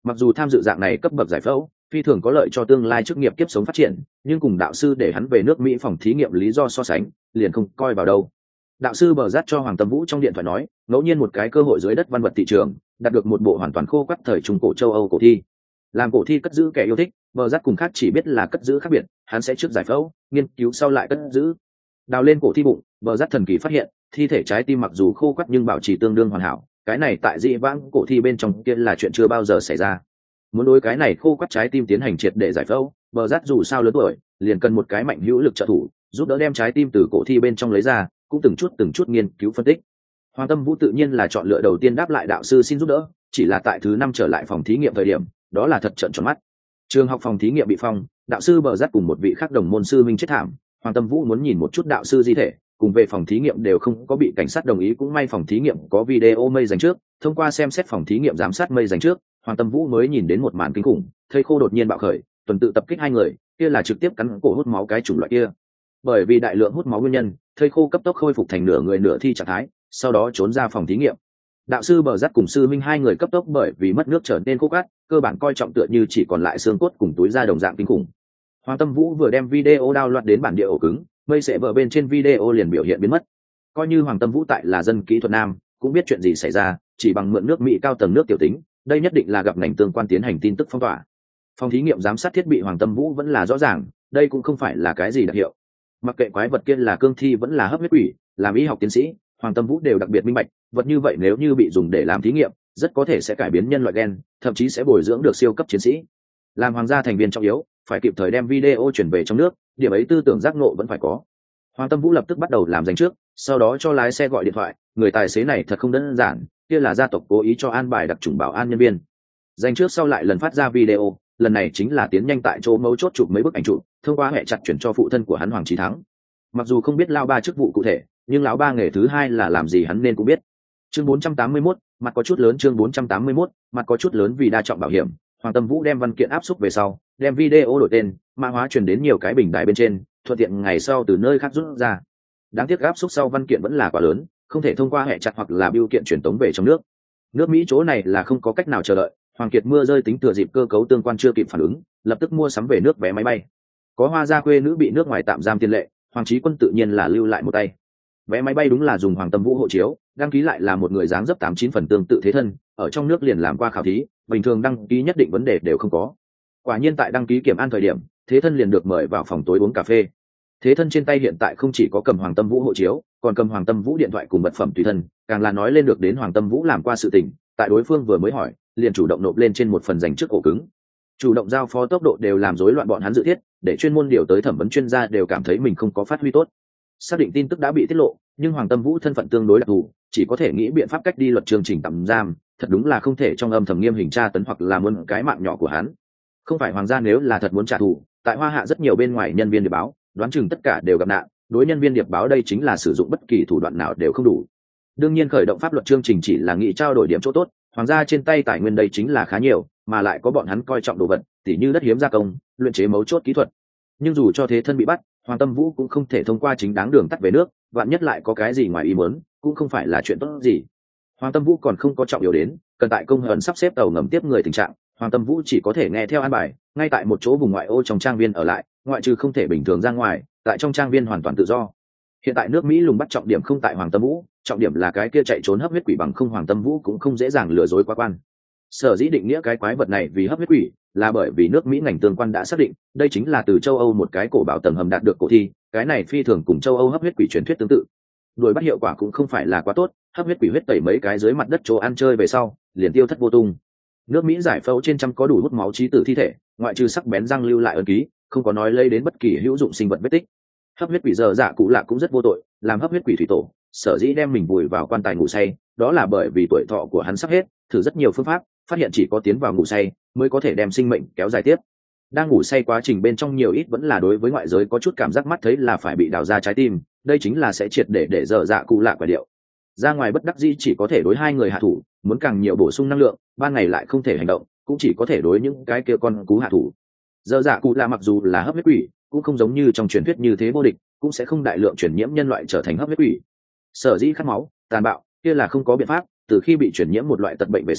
Mặc dù tham dự dạng này cấp bậc giải phẫu phi thường có lợi cho tương lai chức nghiệp kiếp sống phát triển, nhưng cùng đạo sư để hắn về nước Mỹ phòng thí nghiệm lý do so sánh liền không coi vào đâu. Đạo sư bờ rát cho Hoàng Tâm Vũ trong điện thoại nói, ngẫu nhiên một cái cơ hội dưới đất văn vật thị trường đạt được một bộ hoàn toàn khô quắt thời trung cổ châu Âu cổ thi. Làm cổ thi cất giữ kẻ yêu thích, bờ rát cùng khác chỉ biết là cất giữ khác biệt, hắn sẽ trước giải phẫu nghiên cứu sau lại cất giữ. Đào lên cổ thi bụng, bờ rát thần kỳ phát hiện thi thể trái tim mặc dù khô quắt nhưng bảo trì tương đương hoàn hảo, cái này tại dị vãng cổ thi bên trong kia là chuyện chưa bao giờ xảy ra. Muốn đối cái này khô quắt trái tim tiến hành triệt để giải phẫu, bờ rát dù sao lớn tuổi liền cần một cái mạnh hữu lực trợ thủ giúp đỡ đem trái tim từ cổ thi bên trong lấy ra, cũng từng chút nghiên cứu phân tích. Hoàng Tâm Vũ tự nhiên là chọn lựa đầu tiên đáp lại đạo sư xin giúp đỡ, chỉ là tại thứ 5 trở lại phòng thí nghiệm thời điểm, đó là thật trợn tròn mắt. Trường học phòng thí nghiệm bị phong, đạo sư bờ rát cùng một vị khác đồng môn sư minh chết thảm. Hoàng Tâm Vũ muốn nhìn một chút đạo sư di thể, cùng về phòng thí nghiệm đều không có bị cảnh sát đồng ý, cũng may phòng thí nghiệm có video mây dành trước, thông qua xem xét phòng thí nghiệm giám sát mây dành trước, Hoàng Tâm Vũ mới nhìn đến một màn kinh khủng, thây khô đột nhiên bạo khởi, tuần tự tập kích hai người, kia là trực tiếp cắn cổ hút máu cái chủng loại kia. Bởi vì đại lượng hút máu nguyên nhân, thây khô cấp tốc khôi phục thành nửa người nửa thi trạng thái, sau đó trốn ra phòng thí nghiệm. Đạo sư bờ rát cùng sư minh hai người cấp tốc bởi vì mất nước trở nên khô cát, cơ bản coi trọng tựa như chỉ còn lại xương cốt cùng túi da đồng dạng kinh khủng. Hoàng Tâm Vũ vừa đem video download đến bản địa ổ cứng, mây sẽ vở bên trên video liền biểu hiện biến mất. Coi như Hoàng Tâm Vũ tại là dân kỹ thuật nam, cũng biết chuyện gì xảy ra, chỉ bằng mượn nước Mỹ cao tầng nước tiểu tính, đây nhất định là gặp ngành tương quan tiến hành tin tức phong tỏa. Phòng thí nghiệm giám sát thiết bị Hoàng Tâm Vũ vẫn là rõ ràng, đây cũng không phải là cái gì đặc hiệu. Mặc kệ quái vật kia là cương thi vẫn là hấp huyết quỷ, làm y học tiến sĩ, Hoàng Tâm Vũ đều đặc biệt minh bạch, vật như vậy nếu như bị dùng để làm thí nghiệm, rất có thể sẽ cải biến nhân loại gen, thậm chí sẽ bồi dưỡng được siêu cấp chiến sĩ. Làm hoàng gia thành viên trọng yếu, phải kịp thời đem video chuyển về trong nước, điểm ấy tư tưởng giác ngộ vẫn phải có. Hoàng Tâm Vũ lập tức bắt đầu làm dành trước, sau đó cho lái xe gọi điện thoại, người tài xế này thật không đơn giản, kia là gia tộc cố ý cho an bài đặc chủng bảo an nhân viên. Dành trước sau lại lần phát ra video, lần này chính là tiến nhanh tại chỗ mấu chốt chụp mấy bức ảnh chụp, thông qua hệ chặt chuyển cho phụ thân của hắn Hoàng Chí Thắng. Mặc dù không biết lão ba chức vụ cụ thể, nhưng lão ba nghề thứ hai là làm gì hắn nên cũng biết. Chương 481, mặt có chút lớn. Chương 481, mặt có chút lớn vì đa trọng bảo hiểm. Hoàng Tâm Vũ đem văn kiện áp xúc về sau, đem video đổi tên, mã hóa truyền đến nhiều cái bình đài bên trên, thuận tiện ngày sau từ nơi khác rút ra. Đáng tiếc áp xúc sau văn kiện vẫn là quá lớn, không thể thông qua hệ chặt hoặc là bưu kiện truyền tống về trong nước. Nước Mỹ chỗ này là không có cách nào chờ đợi, Hoàng Kiệt mưa rơi tính thừa dịp cơ cấu tương quan chưa kịp phản ứng, lập tức mua sắm về nước vé máy bay. Có Hoa gia quê nữ bị nước ngoài tạm giam tiền lệ, Hoàng Chí Quân tự nhiên là lưu lại một tay. Vé máy bay đúng là dùng Hoàng Tâm Vũ hộ chiếu, đăng ký lại là một người dáng dấp 89 phần tương tự thế thân, ở trong nước liền làm qua khảo thí, bình thường đăng ký nhất định vấn đề đều không có. Quả nhiên tại đăng ký kiểm an thời điểm, thế thân liền được mời vào phòng tối uống cà phê. Thế thân trên tay hiện tại không chỉ có cầm Hoàng Tâm Vũ hộ chiếu, còn cầm Hoàng Tâm Vũ điện thoại cùng vật phẩm tùy thân, càng là nói lên được đến Hoàng Tâm Vũ làm qua sự tình, tại đối phương vừa mới hỏi, liền chủ động nộp lên trên một phần dành trước ổ cứng. Chủ động giao phó tốc độ đều làm rối loạn bọn hắn dự thiết, để chuyên môn điều tới thẩm vấn chuyên gia đều cảm thấy mình không có phát huy tốt. Xác định tin tức đã bị tiết lộ, nhưng Hoàng Tâm Vũ thân phận tương đối đặc thù, chỉ có thể nghĩ biện pháp cách đi luật chương trình tạm giam, thật đúng là không thể trong âm thầm nghiêm hình tra tấn hoặc là muốn cái mạng nhỏ của hắn. Không phải hoàng gia nếu là thật muốn trả thù, tại Hoa Hạ rất nhiều bên ngoài nhân viên điệp báo, đoán chừng tất cả đều gặp nạn, đối nhân viên điệp báo đây chính là sử dụng bất kỳ thủ đoạn nào đều không đủ. Đương nhiên khởi động pháp luật chương trình chỉ là nghĩ trao đổi điểm chỗ tốt, hoàng gia trên tay tài nguyên đây chính là khá nhiều, mà lại có bọn hắn coi trọng đồ vật, tỉ như đất hiếm gia công, luyện chế mấu chốt kỹ thuật. Nhưng dù cho thế thân bị bắt, Hoàng Tâm Vũ cũng không thể thông qua chính đáng đường tắt về nước, vạn nhất lại có cái gì ngoài ý muốn, cũng không phải là chuyện tốt gì. Hoàng Tâm Vũ còn không có trọng yếu đến, cần tại công hận sắp xếp tàu ngầm tiếp người tình trạng, Hoàng Tâm Vũ chỉ có thể nghe theo an bài, ngay tại một chỗ vùng ngoại ô trong trang viên ở lại, ngoại trừ không thể bình thường ra ngoài, tại trong trang viên hoàn toàn tự do. Hiện tại nước Mỹ lùng bắt trọng điểm không tại Hoàng Tâm Vũ, trọng điểm là cái kia chạy trốn hấp huyết quỷ bằng không Hoàng Tâm Vũ cũng không dễ dàng lừa dối quá quan. Sở dĩ định nghĩa cái quái vật này vì hấp huyết quỷ, là bởi vì nước Mỹ ngành tương quan đã xác định, đây chính là từ châu Âu một cái cổ bảo tầng hầm đạt được cổ thi, cái này phi thường cùng châu Âu hấp huyết quỷ truyền thuyết tương tự. Đuổi bắt hiệu quả cũng không phải là quá tốt, hấp huyết quỷ huyết tẩy mấy cái dưới mặt đất chỗ ăn chơi về sau, liền tiêu thất vô tung. Nước Mỹ giải phẫu trên trăm có đủ hút máu chí tử thi thể, ngoại trừ sắc bén răng lưu lại ấn ký, không có nói lấy đến bất kỳ hữu dụng sinh vật vết tích. Hấp huyết quỷ giờ dạ cụ lạ cũng rất vô tội, làm hấp huyết quỷ thủy tổ, sở dĩ đem mình vùi vào quan tài ngủ say, đó là bởi vì tuổi thọ của hắn sắp hết, thử rất nhiều phương pháp, phát hiện chỉ có tiến vào ngủ say mới có thể đem sinh mệnh kéo dài tiếp. Đang ngủ say quá trình bên trong nhiều ít vẫn là đối với ngoại giới có chút cảm giác mắt thấy là phải bị đào ra trái tim, đây chính là sẽ triệt để dở dạ cụ lạ quả điệu. Ra ngoài bất đắc dĩ chỉ có thể đối hai người hạ thủ, muốn càng nhiều bổ sung năng lượng, ban ngày lại không thể hành động, cũng chỉ có thể đối những cái kia con cú hạ thủ. Dở dạ cụ lạ mặc dù là hấp huyết quỷ, cũng không giống như trong truyền thuyết như thế vô địch, cũng sẽ không đại lượng chuyển nhiễm nhân loại trở thành hấp huyết quỷ. Sở dĩ khát máu, tàn bạo, kia là không có biện pháp, từ khi bị chuyển nhiễm một loại tật bệnh về sau,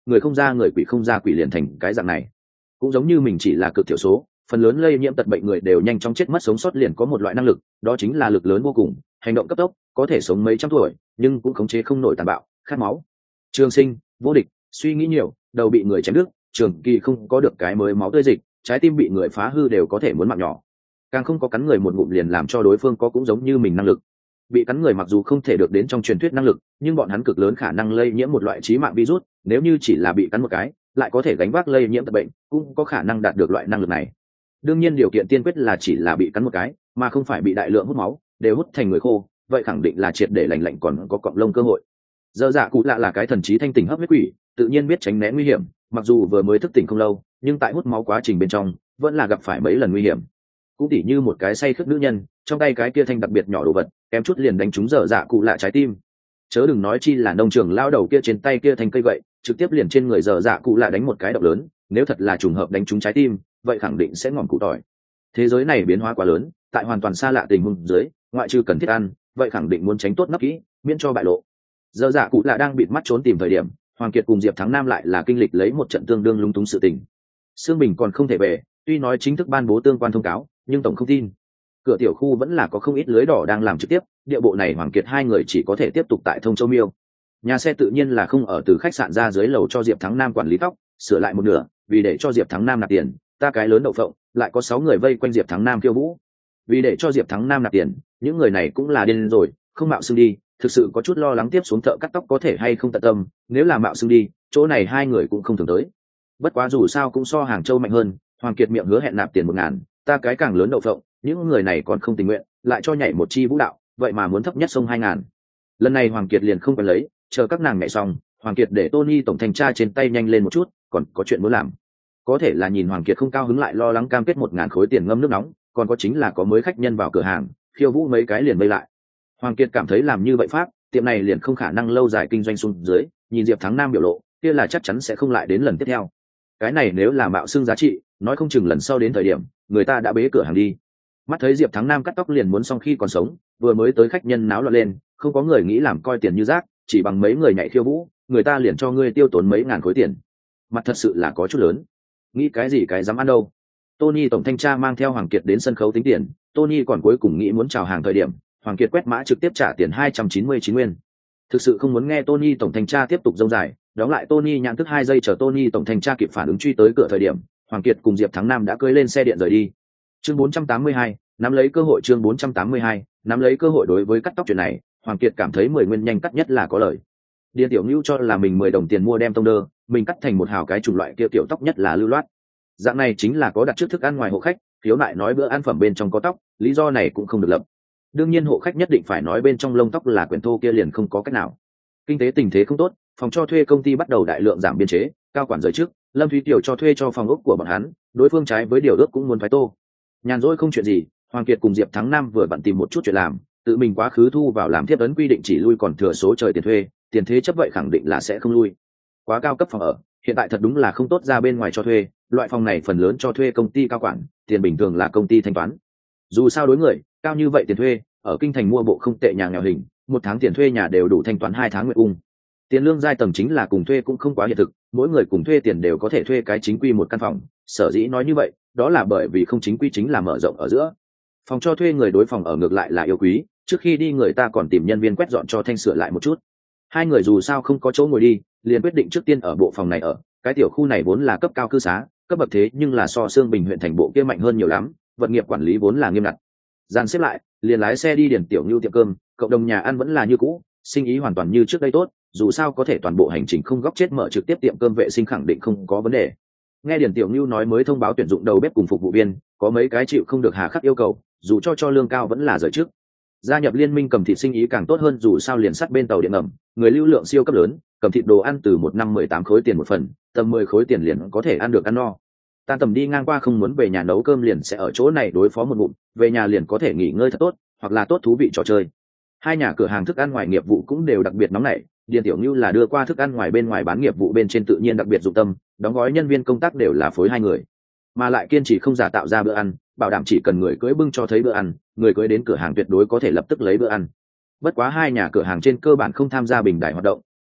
người không ra người, quỷ không ra quỷ, liền thành cái dạng này. Cũng giống như mình chỉ là cực thiểu số, phần lớn lây nhiễm tật bệnh người đều nhanh chóng chết mất, sống sót liền có một loại năng lực, đó chính là lực lớn vô cùng, hành động cấp tốc, có thể sống mấy trăm tuổi nhưng cũng khống chế không nổi tàn bạo, khát máu. Trường Sinh vô địch, suy nghĩ nhiều, đầu bị người chém đứt, Trường Kỳ không có được cái mới máu tươi dịch, trái tim bị người phá hư đều có thể muốn mạng nhỏ, càng không có cắn người một ngụm liền làm cho đối phương có cũng giống như mình năng lực. Bị cắn người mặc dù không thể được đến trong truyền thuyết năng lực, nhưng bọn hắn cực lớn khả năng lây nhiễm một loại chí mạng virus, nếu như chỉ là bị cắn một cái lại có thể gánh vác lây nhiễm tật bệnh, cũng có khả năng đạt được loại năng lực này. Đương nhiên điều kiện tiên quyết là chỉ là bị cắn một cái mà không phải bị đại lượng hút máu đều hút thành người khô, vậy khẳng định là triệt để lành lạnh còn có cọng lông cơ hội. Dở dạ cụ lạ là cái thần trí thanh tỉnh hấp huyết quỷ, tự nhiên biết tránh né nguy hiểm, mặc dù vừa mới thức tỉnh không lâu nhưng tại hút máu quá trình bên trong vẫn là gặp phải mấy lần nguy hiểm. Cũng tỉ như một cái say khướt nữ nhân, trong tay cái kia thanh đặc biệt nhỏ đồ vật kém chút liền đánh trúng dở dạ cụ lạ trái tim, chớ đừng nói chi là nông trường lao đầu kia trên tay kia thanh cây gậy trực tiếp liền trên người dở dạ cụ lạ đánh một cái độc lớn, nếu thật là trùng hợp đánh trúng trái tim vậy khẳng định sẽ ngỏm cụ tỏi. Thế giới này biến hóa quá lớn, tại hoàn toàn xa lạ tình huống dưới, ngoại trừ cần thiết ăn vậy khẳng định muốn tránh tốt nấp kỹ miễn cho bại lộ. Dở dạ cụ lạ đang bịt mắt trốn tìm thời điểm, Hoàng Kiệt cùng Diệp Thắng Nam lại là kinh lịch lấy một trận tương đương lúng túng sự tình. Sương Bình còn không thể về, tuy nói chính thức ban bố tương quan thông cáo nhưng tổng không tin. Cửa tiểu khu vẫn là có không ít lưới đỏ đang làm trực tiếp, địa bộ này Hoàng Kiệt hai người chỉ có thể tiếp tục tại Thông Châu Miêu. Nhà xe tự nhiên là không ở từ khách sạn ra dưới lầu cho Diệp Thắng Nam quản lý tóc, sửa lại một nửa, vì để cho Diệp Thắng Nam nạp tiền, ta cái lớn đậu phộng, lại có 6 người vây quanh Diệp Thắng Nam khiêu vũ. Vì để cho Diệp Thắng Nam nạp tiền, những người này cũng là điên rồi, không mạo xưng đi, thực sự có chút lo lắng tiếp xuống thợ cắt tóc có thể hay không tận tâm, nếu là mạo xưng đi, chỗ này hai người cũng không thường tới. Bất quá dù sao cũng so Hàng Châu mạnh hơn, Hoàng Kiệt miệng hứa hẹn nạp tiền 1.000, ta cái càng lớn đậu phộng, những người này còn không tình nguyện, lại cho nhảy một chi vũ đạo, vậy mà muốn thấp nhất sông 2.000. Lần này Hoàng Kiệt liền không cần lấy, chờ các nàng nhảy xong, Hoàng Kiệt để Tony tổng thanh tra trên tay nhanh lên một chút, còn có chuyện muốn làm. Có thể là nhìn Hoàng Kiệt không cao hứng lại lo lắng cam kết 1.000 khối tiền ngâm nước nóng, còn có chính là có mới khách nhân vào cửa hàng, khiêu vũ mấy cái liền vây lại. Hoàng Kiệt cảm thấy làm như vậy pháp, tiệm này liền không khả năng lâu dài kinh doanh xuống dưới, nhìn Diệp Thắng Nam biểu lộ, kia là chắc chắn sẽ không lại đến lần tiếp theo. Cái này nếu là mạo xưng giá trị, nói không chừng lần sau đến thời điểm, người ta đã bế cửa hàng đi. Mắt thấy Diệp Thắng Nam cắt tóc liền muốn xong khi còn sống, vừa mới tới khách nhân náo loạn lên, không có người nghĩ làm coi tiền như rác, chỉ bằng mấy người nhảy khiêu vũ, người ta liền cho ngươi tiêu tốn mấy ngàn khối tiền. Mặt thật sự là có chút lớn. Nghĩ cái gì cái dám ăn đâu. Tony tổng thanh tra mang theo Hoàng Kiệt đến sân khấu tính tiền, Tony còn cuối cùng nghĩ muốn chào hàng thời điểm, Hoàng Kiệt quét mã trực tiếp trả tiền 299 nguyên. Thực sự không muốn nghe Tony tổng thanh tra tiếp tục rông dài, đóng lại Tony nhãn thức 2 giây chờ Tony tổng thanh tra kịp phản ứng truy tới cửa thời điểm, Hoàng Kiệt cùng Diệp Thắng Nam đã cưỡi lên xe điện rời đi. Chương 482, nắm lấy cơ hội. Chương 482, nắm lấy cơ hội. Đối với cắt tóc chuyện này, Hoàng Kiệt cảm thấy 10 nguyên nhanh cắt nhất là có lời. Điền Tiểu Nưu cho là mình 10 đồng tiền mua đem tông đơ, mình cắt thành một hào cái chủng loại kia tiểu tóc nhất là lưu loát. Dạng này chính là có đặt trước thức ăn ngoài hộ khách, khiếu nại nói bữa ăn phẩm bên trong có tóc, lý do này cũng không được lập. Đương nhiên hộ khách nhất định phải nói bên trong lông tóc là quyển thô kia liền không có cách nào. Kinh tế tình thế không tốt, phòng cho thuê công ty bắt đầu đại lượng giảm biên chế, cao quản rời trước, Lâm Thúy Tiểu cho thuê cho phòng ốc của bọn hắn, đối phương trái với điều ước cũng muốn phái tô. Nhàn rỗi không chuyện gì, Hoàng Kiệt cùng Diệp Thắng Nam vừa bận tìm một chút chuyện làm, tự mình quá khứ thu vào làm tiếp ấn quy định chỉ lui còn thừa số trời tiền thuê, tiền thế chấp vậy khẳng định là sẽ không lui. Quá cao cấp phòng ở, hiện tại thật đúng là không tốt ra bên ngoài cho thuê, loại phòng này phần lớn cho thuê công ty cao quản, tiền bình thường là công ty thanh toán. Dù sao đối người, cao như vậy tiền thuê, ở kinh thành mua bộ không tệ nhà nghèo hình, 1 tháng tiền thuê nhà đều đủ thanh toán 2 tháng nguyện ung. Tiền lương giai tầng chính là cùng thuê cũng không quá hiện thực, mỗi người cùng thuê tiền đều có thể thuê cái chính quy một căn phòng, sở dĩ nói như vậy, đó là bởi vì không chính quy chính là mở rộng ở giữa. Phòng cho thuê người đối phòng ở ngược lại là yêu quý, trước khi đi người ta còn tìm nhân viên quét dọn cho thanh sửa lại một chút. Hai người dù sao không có chỗ ngồi đi, liền quyết định trước tiên ở bộ phòng này ở, cái tiểu khu này vốn là cấp cao cư xá, cấp bậc thế nhưng là so Sương Bình huyện thành bộ kia mạnh hơn nhiều lắm, vật nghiệp quản lý vốn là nghiêm ngặt. Dàn xếp lại, liền lái xe đi Điền Tiểu Nưu tiệm cơm, cộng đồng nhà ăn vẫn là như cũ, sinh ý hoàn toàn như trước đây tốt, dù sao có thể toàn bộ hành trình không góc chết mở trực tiếp tiệm cơm vệ sinh khẳng định không có vấn đề. Nghe Điền Tiểu Nưu nói mới thông báo tuyển dụng đầu bếp cùng phục vụ viên, có mấy cái chịu không được hà khắc yêu cầu, dù cho lương cao vẫn là rời trước. Gia nhập liên minh cầm thịt sinh ý càng tốt hơn, dù sao liền sắt bên tàu điện ngầm, người lưu lượng siêu cấp lớn, cầm thịt đồ ăn từ 1 năm 18 khối tiền một phần, tầm 10 khối tiền liền có thể ăn được ăn no. Tan tầm đi ngang qua không muốn về nhà nấu cơm liền sẽ ở chỗ này đối phó một ngụm, về nhà liền có thể nghỉ ngơi thật tốt, hoặc là tốt thú vị trò chơi. Hai nhà cửa hàng thức ăn ngoài nghiệp vụ cũng đều đặc biệt nóng nảy, Điền Tiểu Nưu là đưa qua thức ăn ngoài bên ngoài bán nghiệp vụ bên trên tự nhiên đặc biệt dụng tâm, đóng gói nhân viên công tác đều là phối hai người, mà lại kiên trì không giả tạo ra bữa ăn, bảo đảm chỉ cần người cưới bưng cho thấy bữa ăn, người cưới đến cửa hàng tuyệt đối có thể lập tức lấy bữa ăn. Bất quá hai nhà cửa hàng trên cơ bản không tham gia bình đài hoạt động,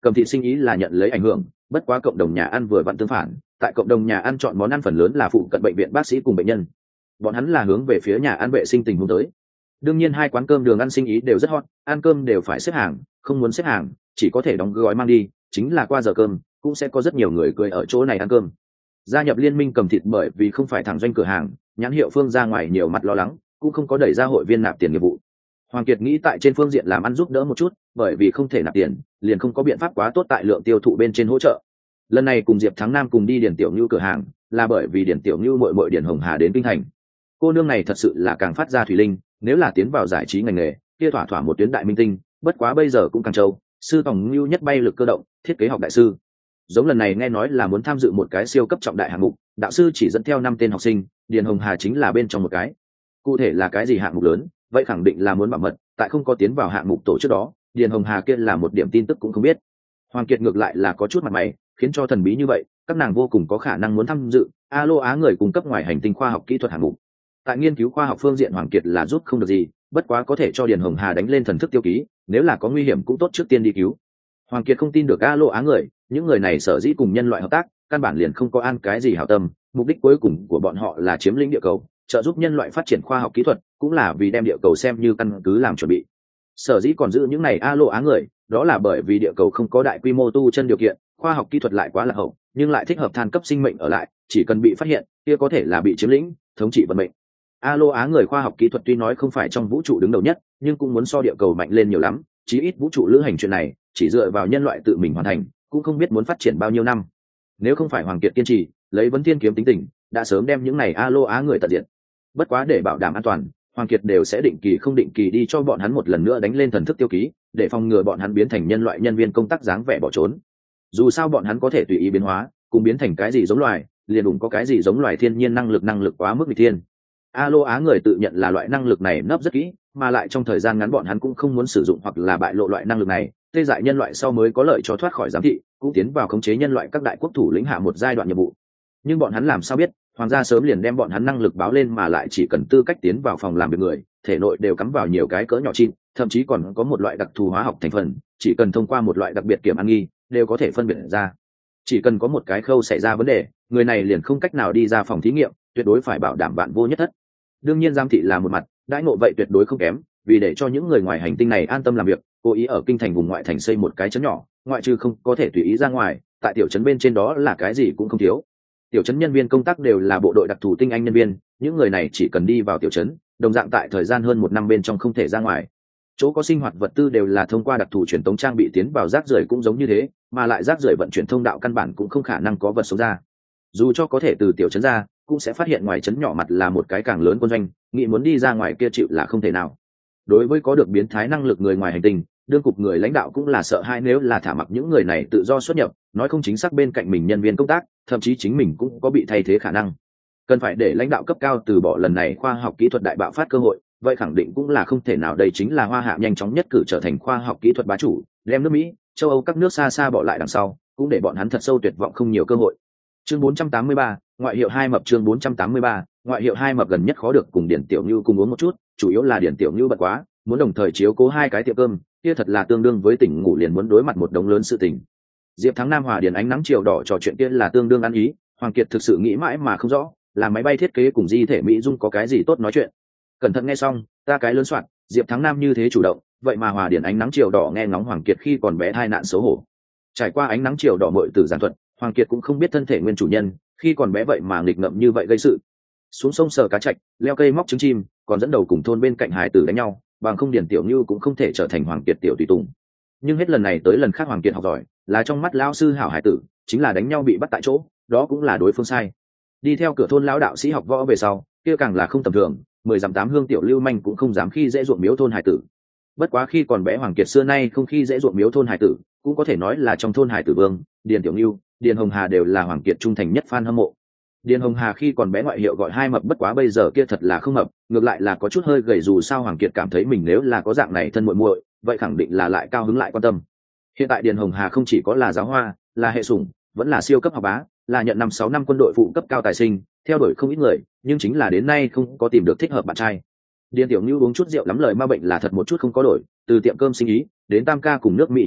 Cầm thịt sinh ý là nhận lấy ảnh hưởng, bất quá cộng đồng nhà ăn vừa vặn tương phản, tại cộng đồng nhà ăn chọn món ăn phần lớn là phụ cận bệnh viện bác sĩ cùng bệnh nhân. Bọn hắn là hướng về phía nhà ăn vệ sinh tình huống tới. Đương nhiên hai quán cơm đường ăn sinh ý đều rất hot, ăn cơm đều phải xếp hàng, không muốn xếp hàng chỉ có thể đóng gói mang đi, chính là qua giờ cơm cũng sẽ có rất nhiều người cười ở chỗ này ăn cơm. Gia nhập liên minh Cầm thịt bởi vì không phải thẳng doanh cửa hàng, nhãn hiệu Phương ra ngoài nhiều mặt lo lắng, cũng không có đẩy ra hội viên nạp tiền nghiệp vụ. Hoàng Kiệt nghĩ tại trên phương diện làm ăn giúp đỡ một chút, bởi vì không thể nạp tiền, liền không có biện pháp quá tốt tại lượng tiêu thụ bên trên hỗ trợ. Lần này cùng Diệp Thắng Nam cùng đi Điền Tiểu Nhu cửa hàng, là bởi vì Điền Tiểu Nhu muội Điền Hồng Hà đến kinh thành. Cô nương này thật sự là càng phát ra thủy linh, nếu là tiến vào giải trí ngành nghề, kia thỏa thỏa một tuyến đại minh tinh, bất quá bây giờ cũng càng trâu, sư tổng Nhu nhất bay lực cơ động, thiết kế học đại sư. Giống lần này nghe nói là muốn tham dự một cái siêu cấp trọng đại hạng mục, đạo sư chỉ dẫn theo 5 tên học sinh, Điền Hồng Hà chính là bên trong một cái. Cụ thể là cái gì hạng mục lớn, vậy khẳng định là muốn bảo mật, tại không có tiến vào hạng mục tổ trước đó, Điền Hồng Hà kia là một điểm tin tức cũng không biết. Hoàng Kiệt ngược lại là có chút mặt mày, khiến cho thần bí như vậy, các nàng vô cùng có khả năng muốn tham dự alo á người cung cấp ngoài hành tinh khoa học kỹ thuật hạng mục. Tại nghiên cứu khoa học phương diện Hoàng Kiệt là giúp không được gì, bất quá có thể cho Điền Hồng Hà đánh lên thần thức tiêu ký, nếu là có nguy hiểm cũng tốt trước tiên đi cứu. Hoàng Kiệt không tin được alo á người, những người này sở dĩ cùng nhân loại hợp tác, căn bản liền không có an cái gì hảo tâm, mục đích cuối cùng của bọn họ là chiếm lĩnh địa cầu, trợ giúp nhân loại phát triển khoa học kỹ thuật, cũng là vì đem địa cầu xem như căn cứ làm chuẩn bị. Sở dĩ còn giữ những này alo á người, đó là bởi vì địa cầu không có đại quy mô tu chân điều kiện, khoa học kỹ thuật lại quá lạc hậu, nhưng lại thích hợp than cấp sinh mệnh ở lại, chỉ cần bị phát hiện, kia có thể là bị chiếm lĩnh, thống trị vận mệnh. Alo á người khoa học kỹ thuật tuy nói không phải trong vũ trụ đứng đầu nhất, nhưng cũng muốn so địa cầu mạnh lên nhiều lắm, chí ít vũ trụ lữ hành chuyện này, chỉ dựa vào nhân loại tự mình hoàn thành, cũng không biết muốn phát triển bao nhiêu năm. Nếu không phải Hoàng Kiệt kiên trì, lấy Vấn Thiên kiếm tính tình, đã sớm đem những này alo á người tận diệt. Bất quá để bảo đảm an toàn, Hoàng Kiệt đều sẽ định kỳ không định kỳ đi cho bọn hắn một lần nữa đánh lên thần thức tiêu ký, để phòng ngừa bọn hắn biến thành nhân loại nhân viên công tác dáng vẻ bỏ trốn. Dù sao bọn hắn có thể tùy ý biến hóa, cùng biến thành cái gì giống loài, liền đụng có cái gì giống loài thiên nhiên năng lực quá mức nghịch thiên. Alo á người tự nhận là loại năng lực này nấp rất kỹ, mà lại trong thời gian ngắn bọn hắn cũng không muốn sử dụng hoặc là bại lộ loại năng lực này, tê dại nhân loại sau mới có lợi cho thoát khỏi giám thị, cũng tiến vào khống chế nhân loại các đại quốc thủ lĩnh hạ một giai đoạn nhiệm vụ. Nhưng bọn hắn làm sao biết, hoàng gia sớm liền đem bọn hắn năng lực báo lên, mà lại chỉ cần tư cách tiến vào phòng làm việc người, thể nội đều cắm vào nhiều cái cỡ nhỏ chim, thậm chí còn có một loại đặc thù hóa học thành phần, chỉ cần thông qua một loại đặc biệt kiểm ăn nghi, đều có thể phân biệt ra. Chỉ cần có một cái khâu xảy ra vấn đề, người này liền không cách nào đi ra phòng thí nghiệm, tuyệt đối phải bảo đảm bạn vô nhất thất. Đương nhiên giám thị là một mặt, đãi ngộ vậy tuyệt đối không kém, vì để cho những người ngoài hành tinh này an tâm làm việc, cố ý ở kinh thành vùng ngoại thành xây một cái trấn nhỏ, ngoại trừ không có thể tùy ý ra ngoài, tại tiểu trấn bên trên đó là cái gì cũng không thiếu. Tiểu trấn nhân viên công tác đều là bộ đội đặc thù tinh anh nhân viên, những người này chỉ cần đi vào tiểu trấn, đồng dạng tại thời gian hơn 1 năm bên trong không thể ra ngoài. Chỗ có sinh hoạt vật tư đều là thông qua đặc thù truyền tống trang bị tiến vào, rác rưởi cũng giống như thế, mà lại rác rưởi vận chuyển thông đạo căn bản cũng không khả năng có vật sống ra. Dù cho có thể từ tiểu trấn ra, cũng sẽ phát hiện ngoài trấn nhỏ mặt là một cái càng lớn quân doanh, nghĩ muốn đi ra ngoài kia chịu là không thể nào. Đối với có được biến thái năng lực người ngoài hành tinh, đương cục người lãnh đạo cũng là sợ hãi, nếu là thả mặc những người này tự do xuất nhập, nói không chính xác bên cạnh mình nhân viên công tác, thậm chí chính mình cũng có bị thay thế khả năng. Cần phải để lãnh đạo cấp cao từ bỏ lần này khoa học kỹ thuật đại bạo phát cơ hội, vậy khẳng định cũng là không thể nào. Đây chính là Hoa Hạ nhanh chóng nhất cử trở thành khoa học kỹ thuật bá chủ, đem nước Mỹ, châu Âu các nước xa xa bỏ lại đằng sau, cũng để bọn hắn thật sâu tuyệt vọng không nhiều cơ hội. Chương 483, ngoại hiệu hai mập. Chương 483, ngoại hiệu hai mập. Gần nhất khó được cùng Điển Tiểu Như cùng uống một chút, chủ yếu là Điển Tiểu Như bận quá, muốn đồng thời chiếu cố 2 cái tiệm cơm, kia thật là tương đương với tỉnh ngủ liền muốn đối mặt một đống lớn sự tình. Diệp Thắng Nam hòa Điển Ánh Nắng Chiều Đỏ trò chuyện kia là tương đương ăn ý, Hoàng Kiệt thực sự nghĩ mãi mà không rõ, là máy bay thiết kế cùng di thể Mỹ Dung có cái gì tốt nói chuyện. Cẩn thận nghe xong, ta cái lớn soạn, Diệp Thắng Nam như thế chủ động, vậy mà hòa Điển Ánh Nắng Chiều Đỏ nghe ngóng Hoàng Kiệt khi còn bé tai nạn xấu hổ. Trải qua Ánh Nắng Chiều Đỏ muội tử giảng thuật, Hoàng Kiệt cũng không biết thân thể nguyên chủ nhân, khi còn bé vậy mà nghịch ngợm như vậy gây sự. Xuống sông sờ cá trạch, leo cây móc trứng chim, còn dẫn đầu cùng thôn bên cạnh hải tử đánh nhau, bằng không Điển Tiểu Như cũng không thể trở thành Hoàng Kiệt tiểu tùy tùng. Nhưng hết lần này tới lần khác Hoàng Kiệt học giỏi, là trong mắt lão sư hảo hải tử, chính là đánh nhau bị bắt tại chỗ, đó cũng là đối phương sai. Đi theo cửa thôn lão đạo sĩ học võ về sau, kia càng là không tầm thường, 10 dặm 8 hương tiểu lưu manh cũng không dám khi dễ ruộng miếu thôn hải tử. Bất quá khi còn bé Hoàng Kiệt xưa nay không khi dễ ruộng miếu thôn hải tử, cũng có thể nói là trong thôn hải tử vương, Điền Tiểu Như, Điền Hồng Hà đều là Hoàng Kiệt trung thành nhất fan hâm mộ. Điền Hồng Hà khi còn bé ngoại hiệu gọi hai mập, bất quá bây giờ kia thật là không mập, ngược lại là có chút hơi gầy, dù sao Hoàng Kiệt cảm thấy mình nếu là có dạng này thân muội muội, vậy khẳng định là lại cao hứng lại quan tâm. Hiện tại Điền Hồng Hà không chỉ có là giáo hoa, là hệ sủng, vẫn là siêu cấp học bá, là nhận 5-6 năm quân đội phụ cấp cao tài sinh, theo đuổi không ít người, nhưng chính là đến nay không có tìm được thích hợp bạn trai. Điền Tiểu Như uống chút rượu lắm lời ma bệnh là thật một chút không có đổi, từ tiệm cơm sinh ý đến tam ca cùng nước Mỹ trở mặt,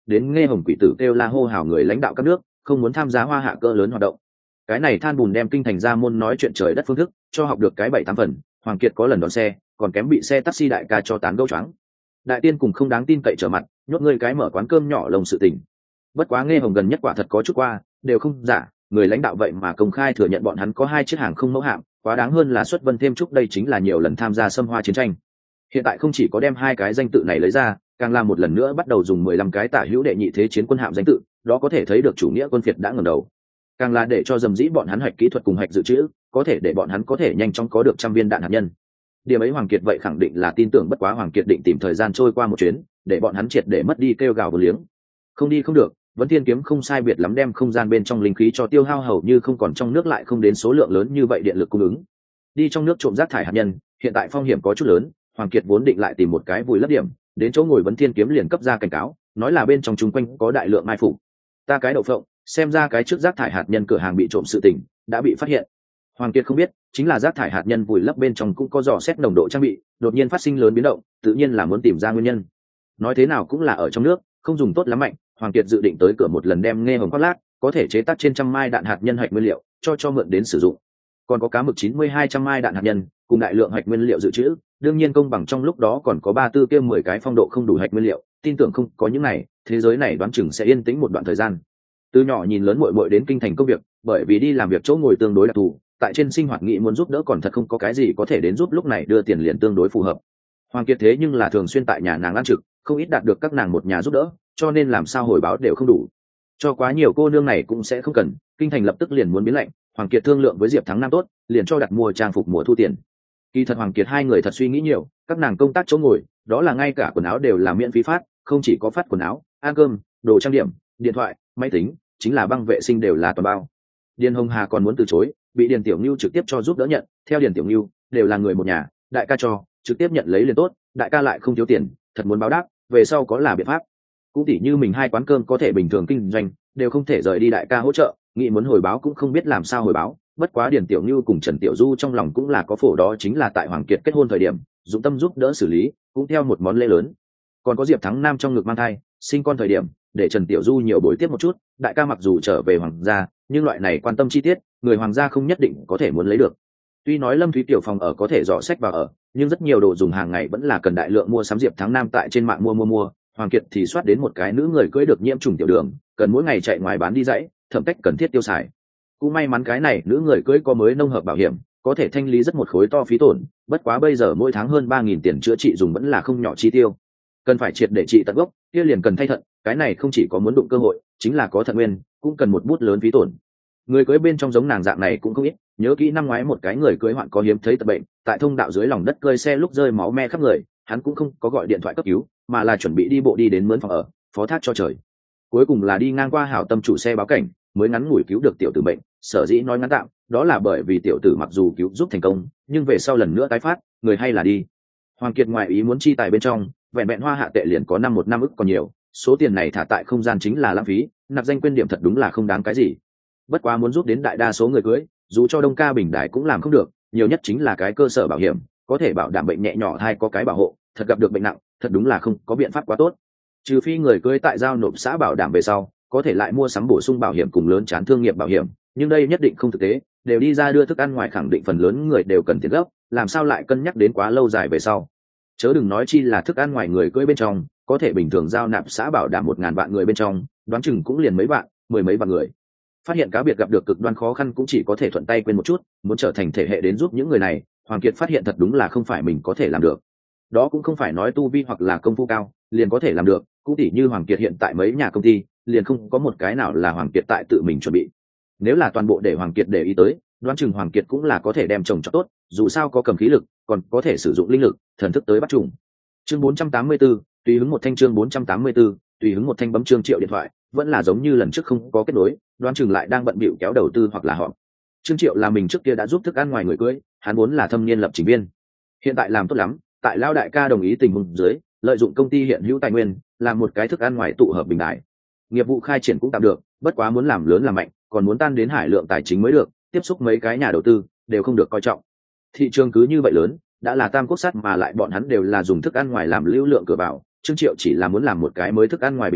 đến nghe hồng quỷ tử kêu la hô hào người lãnh đạo các nước không muốn tham gia hoa hạ cỡ lớn hoạt động. Cái này than bùn đem kinh thành ra môn nói chuyện trời đất phương thức cho học được cái 7-8 phần. Hoàng Kiệt có lần đón xe còn kém bị xe taxi đại ca cho tán gẫu choáng. Đại tiên cùng không đáng tin cậy trở mặt, nhốt ngươi cái mở quán cơm nhỏ lồng sự tình. Bất quá nghe hồng gần nhất quả thật có chút qua, đều không giả, người lãnh đạo vậy mà công khai thừa nhận bọn hắn có 2 chiếc hàng không mẫu hạm, quá đáng hơn là xuất vân thêm chúc đây chính là nhiều lần tham gia xâm hoa chiến tranh. Hiện tại không chỉ có đem 2 cái danh tự này lấy ra, càng làm một lần nữa bắt đầu dùng 15 cái tả hữu đệ nhị thế chiến quân hạm danh tự, đó có thể thấy được chủ nghĩa quân phiệt đã ngẩng đầu. Càng là để cho dầm dĩ bọn hắn hoạch kỹ thuật cùng hoạch dự trữ, có thể để bọn hắn có thể nhanh chóng có được 100 viên đạn hạt nhân. Điểm ấy Hoàng Kiệt vậy khẳng định là tin tưởng, bất quá Hoàng Kiệt định tìm thời gian trôi qua một chuyến, để bọn hắn triệt để mất đi kêu gào vô liếng. Không đi không được, Vấn Thiên Kiếm không sai biệt lắm đem không gian bên trong linh khí cho tiêu hao hầu như không còn, trong nước lại không đến số lượng lớn như vậy điện lực cung ứng. Đi trong nước trộm rác thải hạt nhân, hiện tại phong hiểm có chút lớn, Hoàng Kiệt vốn định lại tìm một cái vùi lấp điểm, đến chỗ ngồi Vấn Thiên Kiếm liền cấp ra cảnh cáo, nói là bên trong chung quanh có đại lượng mai phục. Ta cái đậu phộng, xem ra cái trước rác thải hạt nhân cửa hàng bị trộm sự tình đã bị phát hiện. Hoàng Kiệt không biết, chính là rác thải hạt nhân vùi lấp bên trong cũng có dò xét nồng độ trang bị, đột nhiên phát sinh lớn biến động, tự nhiên là muốn tìm ra nguyên nhân. Nói thế nào cũng là ở trong nước, không dùng tốt lắm mạnh, Hoàng Kiệt dự định tới cửa một lần đem nghe hồng khoác lác, có thể chế tác trên 100 mai đạn hạt nhân hạch nguyên liệu, cho mượn đến sử dụng. Còn có cá mực 9200 mai đạn hạt nhân, cùng đại lượng hạch nguyên liệu dự trữ, đương nhiên công bằng trong lúc đó còn có 34 kia 10 cái phong độ không đủ hạch nguyên liệu, tin tưởng không có những này, thế giới này đoán chừng sẽ yên tĩnh một đoạn thời gian. Từ nhỏ nhìn lớn muội muội đến kinh thành công việc, bởi vì đi làm việc chỗ ngồi tương đối đặc thù, tại trên sinh hoạt nghĩ muốn giúp đỡ còn thật không có cái gì có thể đến giúp, lúc này đưa tiền liền tương đối phù hợp. Hoàng Kiệt thế nhưng là thường xuyên tại nhà nàng ăn trực, không ít đạt được các nàng một nhà giúp đỡ, cho nên làm sao hồi báo đều không đủ. Cho quá nhiều cô nương này cũng sẽ không cần, kinh thành lập tức liền muốn biến lạnh, Hoàng Kiệt thương lượng với Diệp Thắng Nam tốt, liền cho đặt mua trang phục mùa thu tiền. Kỳ thật Hoàng Kiệt hai người thật suy nghĩ nhiều, các nàng công tác chỗ ngồi, đó là ngay cả quần áo đều là miễn phí phát, không chỉ có phát quần áo, ăn cơm, đồ trang điểm, điện thoại, máy tính, chính là băng vệ sinh đều là toàn bao. Điền Hồng Hà còn muốn từ chối, bị Điền Tiểu Nưu trực tiếp cho giúp đỡ nhận, theo Điền Tiểu Nưu, đều là người một nhà, đại ca cho, trực tiếp nhận lấy liền tốt, đại ca lại không thiếu tiền, thật muốn báo đáp, về sau có là biện pháp. Cũng tỉ như mình hai quán cơm có thể bình thường kinh doanh, đều không thể rời đi đại ca hỗ trợ, nghĩ muốn hồi báo cũng không biết làm sao hồi báo. Bất quá Điền Tiểu Nưu cùng Trần Tiểu Du trong lòng cũng là có phổ, đó chính là tại Hoàng Kiệt kết hôn thời điểm, dụng tâm giúp đỡ xử lý, cũng theo một món lễ lớn. Còn có Diệp Thắng Nam trong ngực mang thai, sinh con thời điểm, để Trần Tiểu Du nhiều bồi tiếp một chút, đại ca mặc dù trở về hoàng gia, nhưng loại này quan tâm chi tiết, người hoàng gia không nhất định có thể muốn lấy được. Tuy nói Lâm Thúy tiểu phòng ở có thể dò sách vào ở, nhưng rất nhiều đồ dùng hàng ngày vẫn là cần đại lượng mua sắm. Diệp Thắng Nam tại trên mạng mua, Hoàng Kiệt thì soát đến một cái nữ người cưỡi được nhiễm trùng tiểu đường, cần mỗi ngày chạy ngoài bán đi dãy, thẩm cách cần thiết tiêu xài. Cũng may mắn cái này nữ người cưỡi có mới nông hợp bảo hiểm, có thể thanh lý rất một khối to phí tổn, bất quá bây giờ mỗi tháng hơn 3.000 tiền chữa trị dùng vẫn là không nhỏ chi tiêu. Cần phải triệt để trị tận gốc, kia liền cần thay thận, cái này không chỉ có muốn đụng cơ hội, chính là có thận nguyên, cũng cần một bút lớn phí tổn. Người cưới bên trong giống nàng dạng này cũng không ít, nhớ kỹ năm ngoái một cái người cưới hoạn có hiếm thấy tật bệnh, tại thông đạo dưới lòng đất cơi xe lúc rơi máu me khắp người, hắn cũng không có gọi điện thoại cấp cứu, mà là chuẩn bị đi bộ đi đến mướn phòng ở, phó thác cho trời. Cuối cùng là đi ngang qua hảo tâm chủ xe báo cảnh, mới ngắn ngủi cứu được tiểu tử bệnh, sở dĩ nói ngắn tạm, đó là bởi vì tiểu tử mặc dù cứu giúp thành công, nhưng về sau lần nữa tái phát, người hay là đi. Hoàng Kiệt ngoại ý muốn chi tài bên trong, vẹn vẹn hoa hạ tệ liền có một năm ức còn nhiều, số tiền này thả tại không gian chính là lãng phí, nạp danh quên điểm thật đúng là không đáng cái gì. Bất quá muốn giúp đến đại đa số người cưới, dù cho Đông Ca Bình Đại cũng làm không được, nhiều nhất chính là cái cơ sở bảo hiểm, có thể bảo đảm bệnh nhẹ nhỏ hay có cái bảo hộ, thật gặp được bệnh nặng, thật đúng là không có biện pháp quá tốt. Trừ phi người cưới tại giao nộp xã bảo đảm về sau, có thể lại mua sắm bổ sung bảo hiểm cùng lớn chán thương nghiệp bảo hiểm, nhưng đây nhất định không thực tế, đều đi ra đưa thức ăn ngoài khẳng định phần lớn người đều cần tiền gấp, làm sao lại cân nhắc đến quá lâu dài về sau. Chớ đừng nói chi là thức ăn ngoài người cưới bên trong, có thể bình thường giao nạp xã bảo đảm 1.000 vạn người bên trong, đoán chừng cũng liền mấy vạn, mười mấy vạn người. Phát hiện cá biệt gặp được cực đoan khó khăn cũng chỉ có thể thuận tay quên một chút, muốn trở thành thể hệ đến giúp những người này, Hoàng Kiệt phát hiện thật đúng là không phải mình có thể làm được. Đó cũng không phải nói tu vi hoặc là công phu cao liền có thể làm được, cũng tỉ như Hoàng Kiệt hiện tại mấy nhà công ty, liền không có một cái nào là Hoàng Kiệt tại tự mình chuẩn bị. Nếu là toàn bộ để Hoàng Kiệt để ý tới, đoán chừng Hoàng Kiệt cũng là có thể đem trồng cho tốt, dù sao có cầm khí lực, còn có thể sử dụng linh lực, thần thức tới bắt trùng. Chương 484, tùy hứng một thanh. Chương 484, tùy hứng một thanh. Bấm Trương Triệu điện thoại, vẫn là giống như lần trước không có kết nối, đoán chừng lại đang bận bịu kéo đầu tư hoặc là họ. Trương Triệu là mình trước kia đã giúp thức ăn ngoài người cưới, hắn vốn là thâm niên lập trình viên, hiện tại làm tốt lắm, tại lao đại ca đồng ý tình huống dưới, lợi dụng công ty hiện hữu tài nguyên, làm một cái thức ăn ngoài tụ hợp bình đại. Nghiệp vụ khai triển cũng tạm được, bất quá muốn làm lớn làm mạnh, còn muốn tan đến hải lượng tài chính mới được, tiếp xúc mấy cái nhà đầu tư đều không được coi trọng. Thị trường cứ như vậy lớn, đã là tam quốc sát mà lại bọn hắn đều là dùng thức ăn ngoài làm lưu lượng cửa vào, Trương Triệu chỉ là muốn làm một cái mới thức ăn ngoài bình đại,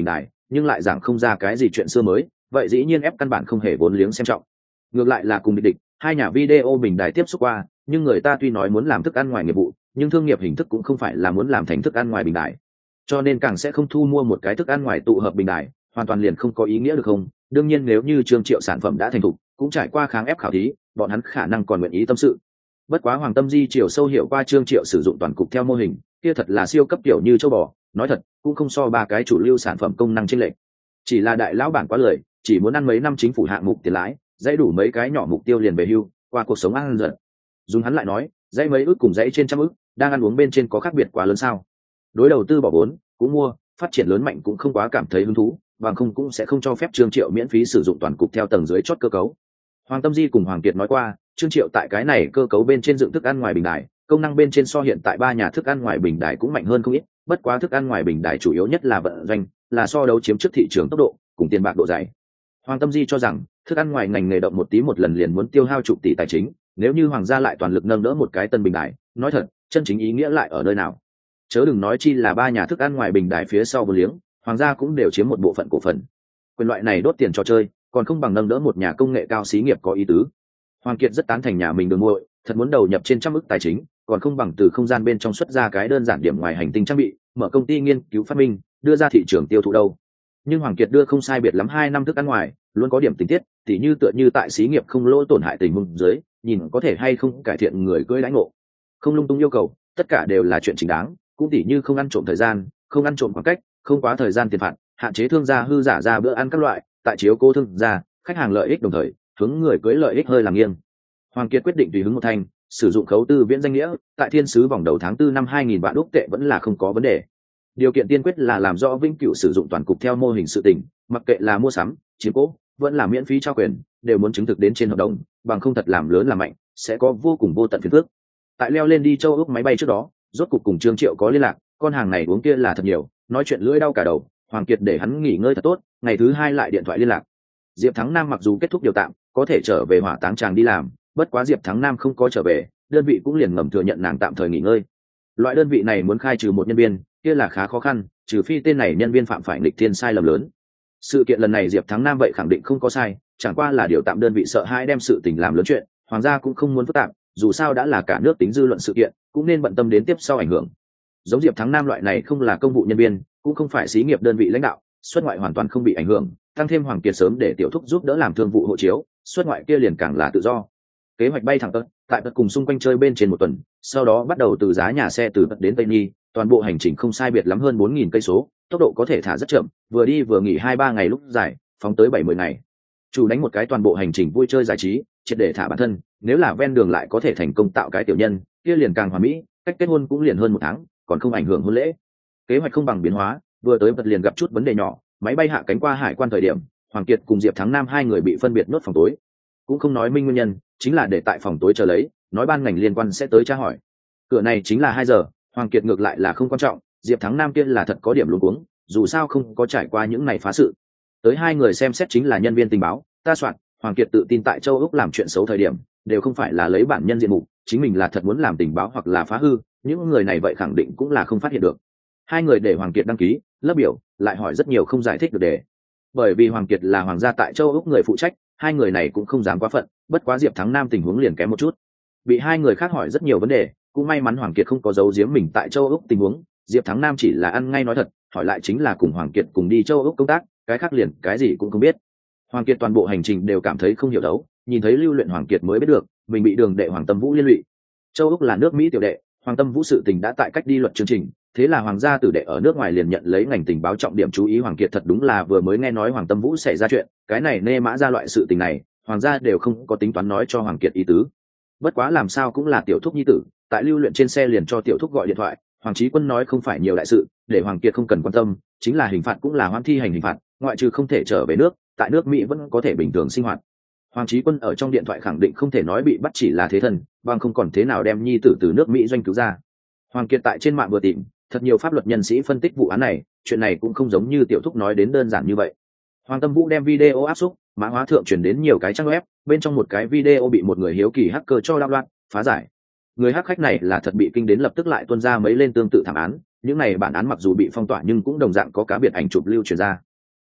nhưng lại giảng không ra cái gì chuyện xưa mới, vậy dĩ nhiên ép căn bản không hề vốn liếng xem trọng. Ngược lại là cùng địch, hai nhà video bình đài tiếp xúc qua, nhưng người ta tuy nói muốn làm thức ăn ngoài nghiệp vụ, nhưng thương nghiệp hình thức cũng không phải là muốn làm thành thức ăn ngoài bình đài, cho nên càng sẽ không thu mua một cái thức ăn ngoài tụ hợp bình đài, hoàn toàn liền không có ý nghĩa được không. Đương nhiên nếu như Trương Triệu sản phẩm đã thành thục, cũng trải qua kháng ép khảo thí, bọn hắn khả năng còn nguyện ý tâm sự. Bất quá Hoàng Tâm Di chiều sâu hiểu qua Trương Triệu sử dụng toàn cục theo mô hình, kia thật là siêu cấp kiểu như châu bò, nói thật cũng không so ba cái chủ lưu sản phẩm công năng chênh lệch. Chỉ là đại lão bản quá lười, chỉ muốn ăn mấy năm chính phủ hạng mục tiền lãi, dãy đủ mấy cái nhỏ mục tiêu liền về hưu, qua cuộc sống ăn dần. Dùng hắn lại nói, dãy mấy ước cùng dãy trên trăm ước, đang ăn uống bên trên có khác biệt quá lớn sao? Đối đầu tư bỏ vốn, cũng mua, phát triển lớn mạnh cũng không quá cảm thấy hứng thú, bằng không cũng sẽ không cho phép Trương Triệu miễn phí sử dụng toàn cục theo tầng dưới chót cơ cấu. Hoàng Tâm Di cùng Hoàng Kiệt nói qua, Trương Triệu tại cái này cơ cấu bên trên dựng thức ăn ngoài bình đài, công năng bên trên so hiện tại ba nhà thức ăn ngoài bình đài cũng mạnh hơn không ít, bất quá thức ăn ngoài bình đài chủ yếu nhất là vận doanh, là so đấu chiếm trước thị trường tốc độ, cùng tiền bạc độ dày. Hoàng Tâm Di cho rằng, thức ăn ngoài ngành nghề động một tí một lần liền muốn tiêu hao chục tỷ tài chính, nếu như Hoàng gia lại toàn lực nâng đỡ một cái tân bình đài, nói thật, chân chính ý nghĩa lại ở nơi nào? Chớ đừng nói chi là ba nhà thức ăn ngoài bình đài phía sau vô liếng, Hoàng gia cũng đều chiếm một bộ phận cổ phần. Quyền loại này đốt tiền cho chơi, còn không bằng nâng đỡ một nhà công nghệ cao xí nghiệp có ý tứ. Hoàng Kiệt rất tán thành nhà mình đường muội, thật muốn đầu nhập trên trăm ức tài chính, còn không bằng từ không gian bên trong xuất ra cái đơn giản điểm ngoài hành tinh trang bị, mở công ty nghiên cứu phát minh, đưa ra thị trường tiêu thụ đâu. Nhưng Hoàng Kiệt đưa không sai biệt lắm 2 năm thức ăn ngoài, luôn có điểm tình tiết, tỉ như tựa như tại xí nghiệp không lỗ tổn hại tình huống dưới, nhìn có thể hay không cải thiện người cưỡi lãnh ngộ. Không lung tung yêu cầu, tất cả đều là chuyện chính đáng, cũng tỉ như không ăn trộm thời gian, không ăn trộm khoảng cách, không quá thời gian tiền phạt, hạn chế thương gia hư giả ra bữa ăn các loại, tại chiếu cố thương gia, khách hàng lợi ích đồng thời, hướng người cưỡi lợi ích hơi làm nghiêng. Hoàng Kiệt quyết định tùy hứng một thành, sử dụng khấu tư viễn danh nghĩa, tại thiên sứ vòng đầu tháng 4 năm 2000 vạn Úc tệ vẫn là không có vấn đề. Điều kiện tiên quyết là làm rõ vĩnh cửu sử dụng toàn cục theo mô hình sự tình, mặc kệ là mua sắm, chiếm cố, vẫn là miễn phí trao quyền, đều muốn chứng thực đến trên hợp đồng, bằng không thật làm lớn làm mạnh, sẽ có vô cùng vô tận phiền phức. Tại leo lên đi châu Úc máy bay trước đó, rốt cục cùng Trương Triệu có liên lạc, con hàng này uống kia là thật nhiều, nói chuyện lưỡi đau cả đầu, Hoàng Kiệt để hắn nghỉ ngơi thật tốt, ngày thứ 2 lại điện thoại liên lạc. Diệp Thắng Nam mặc dù kết thúc điều tạm, có thể trở về hỏa táng tràng đi làm, bất quá Diệp Thắng Nam không có trở về, đơn vị cũng liền ngầm thừa nhận nàng tạm thời nghỉ ngơi. Loại đơn vị này muốn khai trừ một nhân viên, kia là khá khó khăn, trừ phi tên này nhân viên phạm phải nghịch thiên sai lầm lớn. Sự kiện lần này Diệp Thắng Nam vậy khẳng định không có sai, chẳng qua là điều tạm đơn vị sợ hãi đem sự tình làm lớn chuyện, Hoàng gia cũng không muốn phức tạp, dù sao đã là cả nước tính dư luận sự kiện, cũng nên bận tâm đến tiếp sau ảnh hưởng. Giống Diệp Thắng Nam loại này không là công vụ nhân viên, cũng không phải xí nghiệp đơn vị lãnh đạo, xuất ngoại hoàn toàn không bị ảnh hưởng, tăng thêm Hoàng Kiệt sớm để tiểu thúc giúp đỡ làm thương vụ hộ chiếu, xuất ngoại kia liền càng là tự do. Kế hoạch bay thẳng tận, tại tận cùng xung quanh chơi bên trên một tuần, sau đó bắt đầu từ giá nhà xe từ tận đến Tây Nhi, toàn bộ hành trình không sai biệt lắm hơn 4000 cây số, tốc độ có thể thả rất chậm, vừa đi vừa nghỉ 2-3 ngày lúc dài, phóng tới 70 ngày. Chủ đánh một cái toàn bộ hành trình vui chơi giải trí, triệt để thả bản thân, nếu là ven đường lại có thể thành công tạo cái tiểu nhân, kia liền càng hoàn mỹ, cách kết hôn cũng liền hơn 1 tháng, còn không ảnh hưởng hôn lễ. Kế hoạch không bằng biến hóa, vừa tới vật liền gặp chút vấn đề nhỏ, máy bay hạ cánh qua hải quan thời điểm, Hoàng Kiệt cùng Diệp Thắng Nam hai người bị phân biệt nhốt phòng tối, cũng không nói minh nguyên nhân, chính là để tại phòng tối chờ lấy, nói ban ngành liên quan sẽ tới tra hỏi. Cửa này chính là 2 giờ, Hoàng Kiệt ngược lại là không quan trọng, Diệp Thắng Nam kia là thật có điểm luống cuống, dù sao không có trải qua những này phá sự. Tới 2 người xem xét chính là nhân viên tình báo, ta soạn, Hoàng Kiệt tự tin tại châu Úc làm chuyện xấu thời điểm, đều không phải là lấy bản nhân diện mục, chính mình là thật muốn làm tình báo hoặc là phá hư, những người này vậy khẳng định cũng là không phát hiện được. 2 người để Hoàng Kiệt đăng ký, lớp biểu, lại hỏi rất nhiều không giải thích được đề. Bởi vì Hoàng Kiệt là hoàng gia tại châu Úc người phụ trách, 2 người này cũng không dám quá phận, bất quá Diệp Thắng Nam tình huống liền kém một chút. Bị 2 người khác hỏi rất nhiều vấn đề, cũng may mắn Hoàng Kiệt không có giấu giếm mình tại châu Úc tình huống, Diệp Thắng Nam chỉ là ăn ngay nói thật, hỏi lại chính là cùng Hoàng Kiệt cùng đi châu Úc công tác, cái khác liền cái gì cũng không biết. Hoàng Kiệt toàn bộ hành trình đều cảm thấy không hiểu đấu, nhìn thấy lưu luyện Hoàng Kiệt mới biết được, mình bị đường đệ Hoàng Tâm Vũ liên lụy. Châu Úc là nước Mỹ tiểu đệ, Hoàng Tâm Vũ sự tình đã tại cách đi luật chương trình, thế là hoàng gia tử đệ ở nước ngoài liền nhận lấy ngành tình báo trọng điểm chú ý. Hoàng Kiệt thật đúng là vừa mới nghe nói Hoàng Tâm Vũ xảy ra chuyện, cái này nê mã ra loại sự tình này, hoàng gia đều không có tính toán nói cho Hoàng Kiệt ý tứ. Bất quá làm sao cũng là tiểu thúc nhi tử, tại lưu luyện trên xe liền cho tiểu thúc gọi điện thoại, Hoàng Chí Quân nói không phải nhiều đại sự, để Hoàng Kiệt không cần quan tâm, chính là hình phạt cũng là hoãn thi hành hình phạt, ngoại trừ không thể trở về nước, tại nước Mỹ vẫn có thể bình thường sinh hoạt. Hoàng Chí Quân ở trong điện thoại khẳng định không thể nói bị bắt chỉ là thế thần, bằng không còn thế nào đem nhi tử từ nước Mỹ doanh cứu ra. Hoàng Kiệt tại trên mạng vừa tìm, thật nhiều pháp luật nhân sĩ phân tích vụ án này, chuyện này cũng không giống như tiểu thúc nói đến đơn giản như vậy. Hoàng Tâm Vũ đem video áp xúc, mã hóa thượng truyền đến nhiều cái trang web, bên trong một cái video bị một người hiếu kỳ hacker cho đạo loạn, phá giải. Người hack khách này là thật bị kinh đến lập tức lại tuôn ra mấy lên tương tự thảm án, những này bản án mặc dù bị phong tỏa nhưng cũng đồng dạng có cá biệt ảnh chụp lưu truyền ra.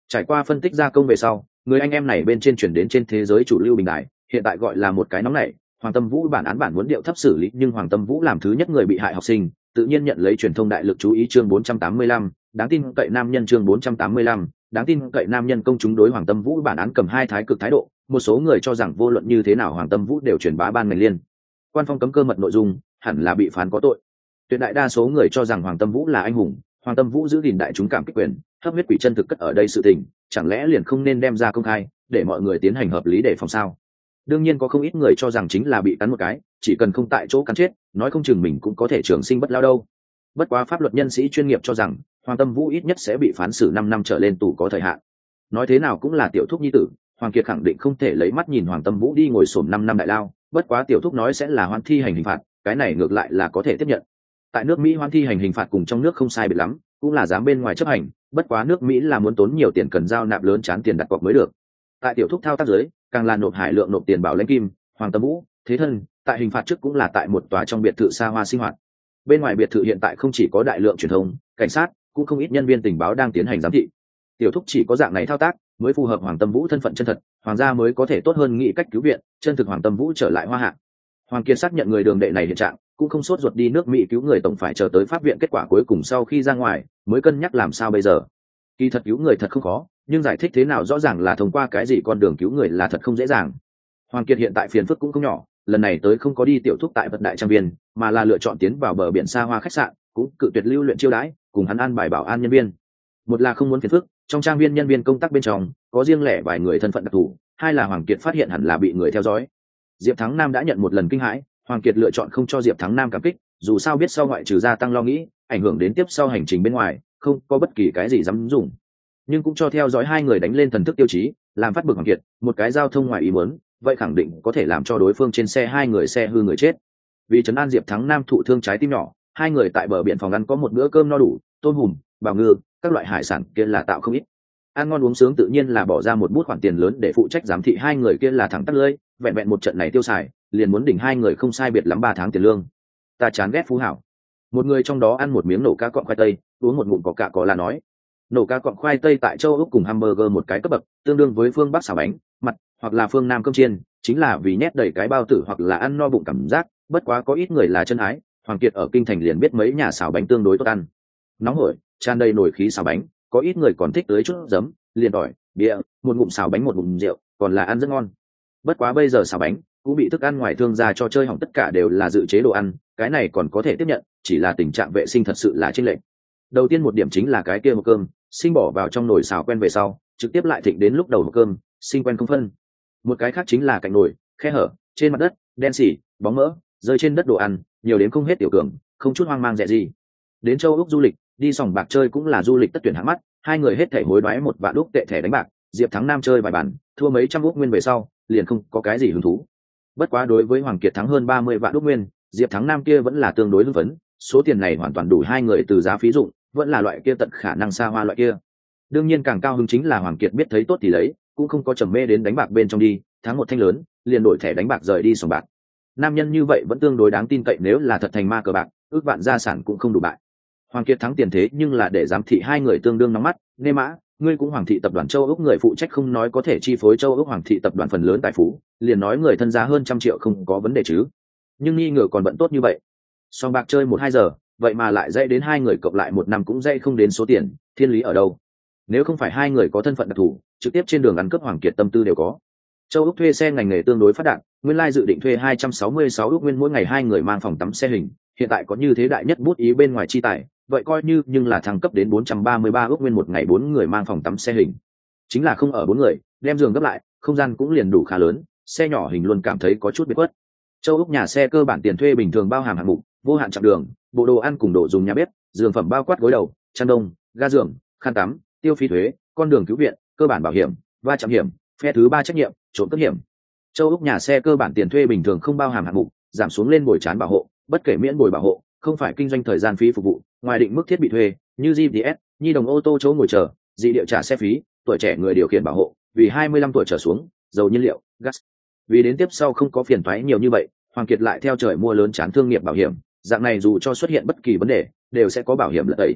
Trải qua phân tích gia công về sau, người anh em này bên trên chuyển đến trên thế giới chủ lưu bình đại, hiện tại gọi là một cái nóng này. Hoàng Tâm Vũ bản án bản muốn điệu thấp xử lý, nhưng Hoàng Tâm Vũ làm thứ nhất người bị hại học sinh, tự nhiên nhận lấy truyền thông đại lực chú ý. Chương 485, đáng tin cậy nam nhân. Chương 485, đáng tin cậy nam nhân. Công chúng đối Hoàng Tâm Vũ bản án cầm hai thái cực thái độ, một số người cho rằng vô luận như thế nào Hoàng Tâm Vũ đều truyền bá ban ngành liên quan phong cấm cơ mật nội dung, hẳn là bị phán có tội. Tuyệt đại đa số người cho rằng Hoàng Tâm Vũ là anh hùng, Hoàng Tâm Vũ giữ gìn đại chúng cảm kích quyền, hấp huyết quỷ chân thực cất ở đây sự tình, chẳng lẽ liền không nên đem ra công khai để mọi người tiến hành hợp lý để phòng sao? Đương nhiên có không ít người cho rằng chính là bị cắn một cái, chỉ cần không tại chỗ cắn chết, nói không chừng mình cũng có thể trường sinh bất lao đâu. Bất quá pháp luật nhân sĩ chuyên nghiệp cho rằng Hoàng Tâm Vũ ít nhất sẽ bị phán xử 5 năm trở lên tù có thời hạn. Nói thế nào cũng là tiểu thúc nhi tử, Hoàng Kiệt khẳng định không thể lấy mắt nhìn Hoàng Tâm Vũ đi ngồi xổm 5 năm đại lao. Bất quá tiểu thúc nói sẽ là hoãn thi hành hình phạt, cái này ngược lại là có thể tiếp nhận. Tại nước Mỹ hoãn thi hành hình phạt cùng trong nước không sai biệt lắm, cũng là dám bên ngoài chấp hành, bất quá nước Mỹ là muốn tốn nhiều tiền, cần giao nạp lớn chán tiền đặt cọc mới được. Tại tiểu thúc thao tác dưới, càng là nộp hải lượng nộp tiền bảo lãnh kim. Hoàng Tâm Vũ thế thân tại hình phạt trước cũng là tại một tòa trong biệt thự xa hoa sinh hoạt. Bên ngoài biệt thự hiện tại không chỉ có đại lượng truyền thông, cảnh sát, cũng không ít nhân viên tình báo đang tiến hành giám thị. Tiểu thúc chỉ có dạng này thao tác mới phù hợp Hoàng Tâm Vũ thân phận chân thật, hoàng gia mới có thể tốt hơn nghĩ cách cứu viện chân thực Hoàng Tâm Vũ trở lại Hoa Hạ. Hoàng Kiệt xác nhận người đường đệ này hiện trạng, cũng không sốt ruột đi nước Mỹ cứu người, tổng phải chờ tới pháp viện kết quả cuối cùng sau khi ra ngoài mới cân nhắc làm sao bây giờ. Kỳ thật cứu người thật không khó, nhưng giải thích thế nào rõ ràng là thông qua cái gì con đường cứu người là thật không dễ dàng. Hoàng Kiệt hiện tại phiền phức cũng không nhỏ, lần này tới không có đi tiểu thúc tại Vật Đại Trang Viên, mà là lựa chọn tiến vào bờ biển xa hoa khách sạn, cũng cự tuyệt lưu luyện chiêu đãi, cùng hắn an bài bảo an nhân viên. Một là không muốn phiền phức, trong trang viên nhân viên công tác bên trong có riêng lẻ vài người thân phận đặc thù, hai là Hoàng Kiệt phát hiện hẳn là bị người theo dõi. Diệp Thắng Nam đã nhận một lần kinh hãi, Hoàng Kiệt lựa chọn không cho Diệp Thắng Nam cảm kích, dù sao biết sau ngoại trừ gia tăng lo nghĩ, ảnh hưởng đến tiếp sau hành trình bên ngoài, không có bất kỳ cái gì dám dùng. Nhưng cũng cho theo dõi hai người đánh lên thần thức tiêu chí, làm phát bực Hoàng Kiệt, một cái giao thông ngoài ý muốn, vậy khẳng định có thể làm cho đối phương trên xe hai người xe hư người chết. Vì trấn an Diệp Thắng Nam thụ thương trái tim nhỏ, hai người tại bờ biển phòng ăn có một bữa cơm no đủ, tôm hùm, bào ngư, các loại hải sản kia là tạo không ít. Ăn ngon uống sướng tự nhiên là bỏ ra một bút khoản tiền lớn để phụ trách giám thị hai người kia là thẳng tắc lưỡi, vẹn vẹn một trận này tiêu xài, liền muốn đỉnh hai người không sai biệt lắm 3 tháng tiền lương. Ta chán ghét phú hảo. Một người trong đó ăn một miếng nổ cá cọng khoai tây, uống một ngụm coca có là nói. Nổ cá cọng khoai tây tại châu Úc cùng hamburger một cái cấp bậc, tương đương với phương Bắc xào bánh, mặt, hoặc là phương Nam cơm chiên, chính là vì nhét đầy cái bao tử hoặc là ăn no bụng cảm giác, bất quá có ít người là chân ái, Hoàng Kiệt ở kinh thành liền biết mấy nhà xào bánh tương đối tốt ăn. Nóng hổi, tràn đầy nồi khí xào bánh, có ít người còn thích tới chút giấm, liền tỏi, bia, một ngụm xào bánh một ngụm rượu, còn là ăn rất ngon. Bất quá bây giờ xào bánh cũng bị thức ăn ngoài thương gia cho chơi hỏng, tất cả đều là dự chế đồ ăn, cái này còn có thể tiếp nhận, chỉ là tình trạng vệ sinh thật sự là chênh lệch. Đầu tiên một điểm chính là cái kia hộp cơm, sinh bỏ vào trong nồi xào quen về sau, trực tiếp lại thịnh đến lúc đầu hộp cơm, sinh quen không phân. Một cái khác chính là cạnh nồi, khe hở, trên mặt đất, đen xỉ, bóng mỡ, rơi trên đất đồ ăn, nhiều đến không hết tiểu cường, không chút hoang mang dè gì. Đến châu Úc du lịch, đi sòng bạc chơi cũng là du lịch tất tuyển hạng mắt, hai người hết thảy hối đoái 1 vạn úc tệ thẻ đánh bạc, Diệp Thắng Nam chơi vài bàn, thua mấy trăm úc nguyên về sau, liền không có cái gì hứng thú. Bất quá đối với Hoàng Kiệt thắng hơn 30 vạn úc nguyên, Diệp Thắng Nam kia vẫn là tương đối hưng phấn, số tiền này hoàn toàn đủ hai người từ giá phí dụng, vẫn là loại kia tận khả năng xa hoa loại kia. Đương nhiên càng cao hứng chính là Hoàng Kiệt biết thấy tốt thì lấy, cũng không có trầm mê đến đánh bạc bên trong đi, thắng một thanh lớn, liền đổi thẻ đánh bạc rời đi sòng bạc. Nam nhân như vậy vẫn tương đối đáng tin cậy, nếu là thật thành ma cờ bạc, ước vạn gia sản cũng không đủ bại. Hoàng Kiệt thắng tiền thế nhưng là để giám thị hai người tương đương nóng mắt, Nê Mã, ngươi cũng Hoàng thị tập đoàn châu Úc người phụ trách, không nói có thể chi phối châu Úc Hoàng thị tập đoàn phần lớn tài phú, liền nói người thân giá hơn 100 triệu không có vấn đề chứ. Nhưng nghi ngờ còn bận tốt như vậy. Song bạc chơi 1-2 giờ, vậy mà lại dạy đến hai người cộng lại 1 năm cũng dạy không đến số tiền, thiên lý ở đâu? Nếu không phải hai người có thân phận đặc thù, trực tiếp trên đường ăn cướp Hoàng Kiệt tâm tư đều có. Châu Úc thuê xe ngành nghề tương đối phát đạt, nguyên lai dự định thuê 266 ước nguyên mỗi ngày hai người mang phòng tắm xe hình, hiện tại có như thế đại nhất bút ý bên ngoài chi tài, vậy coi như nhưng là thăng cấp đến 433 ước nguyên một ngày 4 người mang phòng tắm xe hình. Chính là không ở 4 người, đem giường gấp lại, không gian cũng liền đủ khá lớn, xe nhỏ hình luôn cảm thấy có chút biệt khuất. Châu Úc nhà xe cơ bản tiền thuê bình thường bao hàm hạng mục, vô hạn chặng đường, bộ đồ ăn cùng đồ dùng nhà bếp, giường phẩm bao quát gối đầu, chăn đông, ga giường, khăn tắm, tiêu phí thuế, con đường cứu viện, cơ bản bảo hiểm, va chạm hiểm, phe thứ 3 trách nhiệm, trộm cướp hiểm. Châu Úc nhà xe cơ bản tiền thuê bình thường không bao hàm hạng mục, giảm xuống lên bồi trán bảo hộ, bất kể miễn bồi bảo hộ, không phải kinh doanh thời gian phí phục vụ, ngoài định mức thiết bị thuê như GPS, nhi đồng ô tô chỗ ngồi chờ, dị địa trả xe phí, tuổi trẻ người điều khiển bảo hộ, vì 25 tuổi trở xuống, dầu nhiên liệu, gas. Vì đến tiếp sau không có phiền toái nhiều như vậy, Hoàng Kiệt lại theo trời mua lớn chán thương nghiệp bảo hiểm, dạng này dù cho xuất hiện bất kỳ vấn đề, đều sẽ có bảo hiểm lật tẩy.